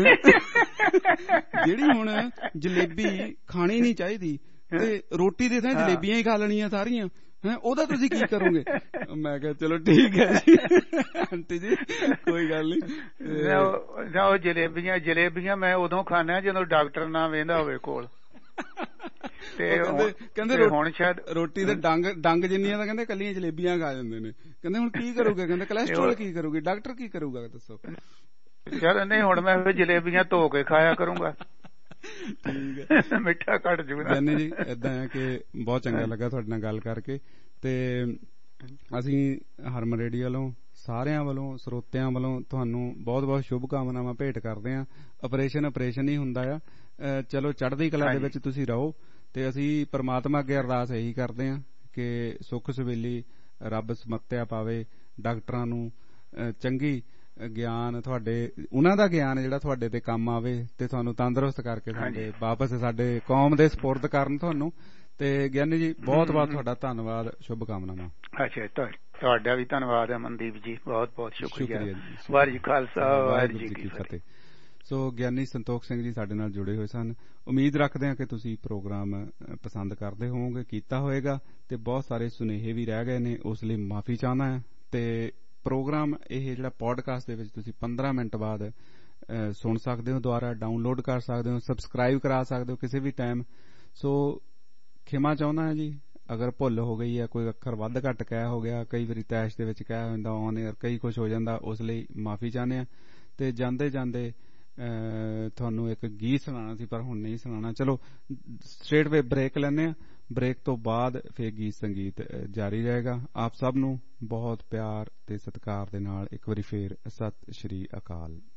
ਜਿਹੜੀ ਹੁਣ ਜਲੇਬੀ ਖਾਣੀ ਨਹੀਂ ਚਾਹੀਦੀ ਤੇ ਰੋਟੀ ਦੇ ਥਾਂ ਜਲੇਬੀਆਂ ਹੀ ਖਾ ਲੈਣੀਆਂ ਸਾਰੀਆਂ, ਉਹਦਾ ਤੁਸੀਂ ਕੀ ਕਰੋਗੇ? ਮੈਂ ਕਿਹਾ ਚਲੋ ਠੀਕ ਹੈ ਜੀ ਆਂਟੀ ਜੀ, ਕੋਈ ਗੱਲ ਨਹੀਂ। ਉਹ ਜਲੇਬੀਆਂ ਮੈਂ ਉਦੋਂ ਖਾਣਾ ਜਦੋਂ ਡਾਕਟਰ ਨਾ ਵੇਂਦਾ ਹੋਵੇ ਕੋਲ। ਤੇ ਕਹਿੰਦੇ ਹੁਣ ਸ਼ਾਇਦ ਰੋਟੀ ਦੇ ਡੰਗ ਜਿੰਨੀਆਂ ਤਾਂ ਕਹਿੰਦੇ ਕੱਲੀਆਂ ਜਲੇਬੀਆਂ ਖਾ ਜਾਂਦੇ ਨੇ। ਕਹਿੰਦੇ ਹੁਣ ਕੀ ਕਰੋਗੇ? ਕਹਿੰਦੇ ਕੋਲੈਸਟਰੋਲ ਕੀ ਕਰੋਗੇ? ਡਾਕਟਰ ਕੀ ਕਰੂਗਾ ਦੱਸੋ? ਯਾਰ ਨਹੀਂ, ਹੁਣ ਮੈਂ ਜਲੇਬੀਆਂ ਧੋ ਕੇ ਖਾਇਆ ਕਰੂੰਗਾ। ਠੀਕ ਹੈ, ਮਿੱਠਾ ਘੱਟ ਜੂਗਾ। ਜਾਨੀ ਜੀ ਏਦਾਂ ਹੈ ਕਿ ਬਹੁਤ ਚੰਗਾ ਲੱਗਾ ਤੁਹਾਡੇ ਨਾਲ ਗੱਲ ਕਰਕੇ, ਤੇ ਅਸੀਂ ਹਰਮਨ ਰੇਡੀਓ ਵੱਲੋਂ ਸਾਰਿਆਂ ਵੱਲੋਂ ਸਰੋਤਿਆਂ ਵੱਲੋਂ ਤੁਹਾਨੂੰ ਬਹੁਤ ਬਹੁਤ ਸ਼ੁਭ ਕਾਮਨਾਵਾਂ ਭੇਟ ਕਰਦੇ ਹਾਂ। ਆਪਰੇਸ਼ਨ ਹੀ ਹੁੰਦਾ ਆ। ਚਲੋ ਚੜ੍ਹਦੀ ਕਲਾ ਦੇ ਵਿੱਚ ਤੁਸੀਂ ਰਹੋ, ਤੇ ਅਸੀਂ ਪਰਮਾਤਮਾ ਅੱਗੇ ਅਰਦਾਸ ਇਹੀ ਕਰਦੇ ਹਾਂ ਕਿ ਸੁੱਖ ਸਵੇਲੀ ਰੱਬ ਸਮੱਤਿਆ ਪਾਵੇ, ਡਾਕਟਰਾਂ ਨੂੰ ਚੰਗੀ ਗਿਆਨ, ਤੁਹਾਡੇ ਉਹਨਾਂ ਦਾ ਗਿਆਨ ਜਿਹੜਾ ਤੁਹਾਡੇ ਤੇ ਕੰਮ ਆਵੇ, ਤੇ ਤੁਹਾਨੂੰ ਤੰਦਰੁਸਤ ਕਰਕੇ ਸਾਡੇ ਵਾਪਸ ਸਾਡੇ ਕੌਮ ਦੇ ਸਪੁਰਦ ਕਰਨ ਤੁਹਾਨੂੰ। ਤੇ ਗਿਆਨੀ ਜੀ ਬਹੁਤ ਬਹੁਤ ਤੁਹਾਡਾ ਧੰਨਵਾਦ, ਸ਼ੁਭ ਕਾਮਨਾਵਾਂ। ਅੱਛਾ, ਤੁਹਾਡਾ ਵੀ ਧੰਨਵਾਦ ਹੈ ਮਨਦੀਪ ਜੀ, ਬਹੁਤ ਬਹੁਤ ਸ਼ੁਕਰੀਆ। ਵਾਹਿਗੁਰੂ ਜੀ ਖਾਲਸਾ, ਵਾਹਿਗੁਰੂ ਜੀ ਕੀ ਫਤਿਹ। ਸੋ ਗਿਆਨੀ ਸੰਤੋਖ ਸਿੰਘ ਜੀ ਸਾਡੇ ਨਾਲ ਜੁੜੇ ਹੋਏ ਸਨ। ਉਮੀਦ ਰੱਖਦੇ ਹਾਂ ਕਿ ਤੁਸੀਂ ਪ੍ਰੋਗਰਾਮ ਪਸੰਦ ਕਰਦੇ ਹੋਵੋਗੇ, ਕੀਤਾ ਹੋਏਗਾ, ਤੇ ਬਹੁਤ ਸਾਰੇ ਸੁਨੇਹੇ ਵੀ ਰਹਿ ਗਏ ਨੇ, ਉਸ ਲਈ ਮਾਫੀ ਚਾਹੁੰਦਾ ਹਾਂ। ਤੇ ਪ੍ਰੋਗਰਾਮ ਇਹ ਜਿਹੜਾ ਪੋਡਕਾਸਟ ਦੇ ਵਿੱਚ ਤੁਸੀਂ 15 ਮਿੰਟ ਬਾਅਦ ਸੁਣ ਸਕਦੇ ਹੋ, ਦੁਬਾਰਾ ਡਾਊਨਲੋਡ ਕਰ ਸਕਦੇ ਹੋ, ਸਬਸਕ੍ਰਾਈਬ ਕਰਾ ਸਕਦੇ ਹੋ ਕਿਸੇ ਵੀ ਟਾਈਮ। ਸੋ ਖਿਮਾ ਚਾਹੁੰਦਾ ਹਾਂ ਜੀ ਅਗਰ ਭੁੱਲ ਹੋ ਗਈ ਹੈ, ਕੋਈ ਅੱਖਰ ਵੱਧ ਘੱਟ ਕਹਿ ਹੋ ਗਿਆ, ਕਈ ਵਾਰੀ ਤੈਸ਼ ਦੇ ਵਿੱਚ ਕਹਿ ਹੋ ਜਾਂਦਾ, ਔਨ ਏਅਰ ਕਈ ਕੁਛ ਹੋ ਜਾਂਦਾ, ਉਸ ਲਈ ਮਾਫੀ ਚਾਹੁੰਦੇ ਹਾਂ। ਤੇ ਜਾਂਦੇ ਜਾਂਦੇ ਤੁਹਾਨੂੰ ਇੱਕ ਗੀਤ ਸੁਣਾਉਣਾ ਸੀ, ਪਰ ਹੁਣ ਨਹੀਂ ਸੁਣਾਉਣਾ। ਚਲੋ ਸਟ੍ਰੇਟ ਵੇ ਬ੍ਰੇਕ ਲੈਂਦੇ ਹਾਂ, ਬ੍ਰੇਕ ਤੋਂ ਬਾਅਦ ਫਿਰ ਗੀਤ ਸੰਗੀਤ ਜਾਰੀ ਰਹੇਗਾ। ਆਪ ਸਭ ਨੂੰ ਬਹੁਤ ਪਿਆਰ ਤੇ ਸਤਿਕਾਰ ਦੇ ਨਾਲ ਇੱਕ ਵਾਰੀ ਫੇਰ ਸਤਿ ਸ਼੍ਰੀ ਅਕਾਲ।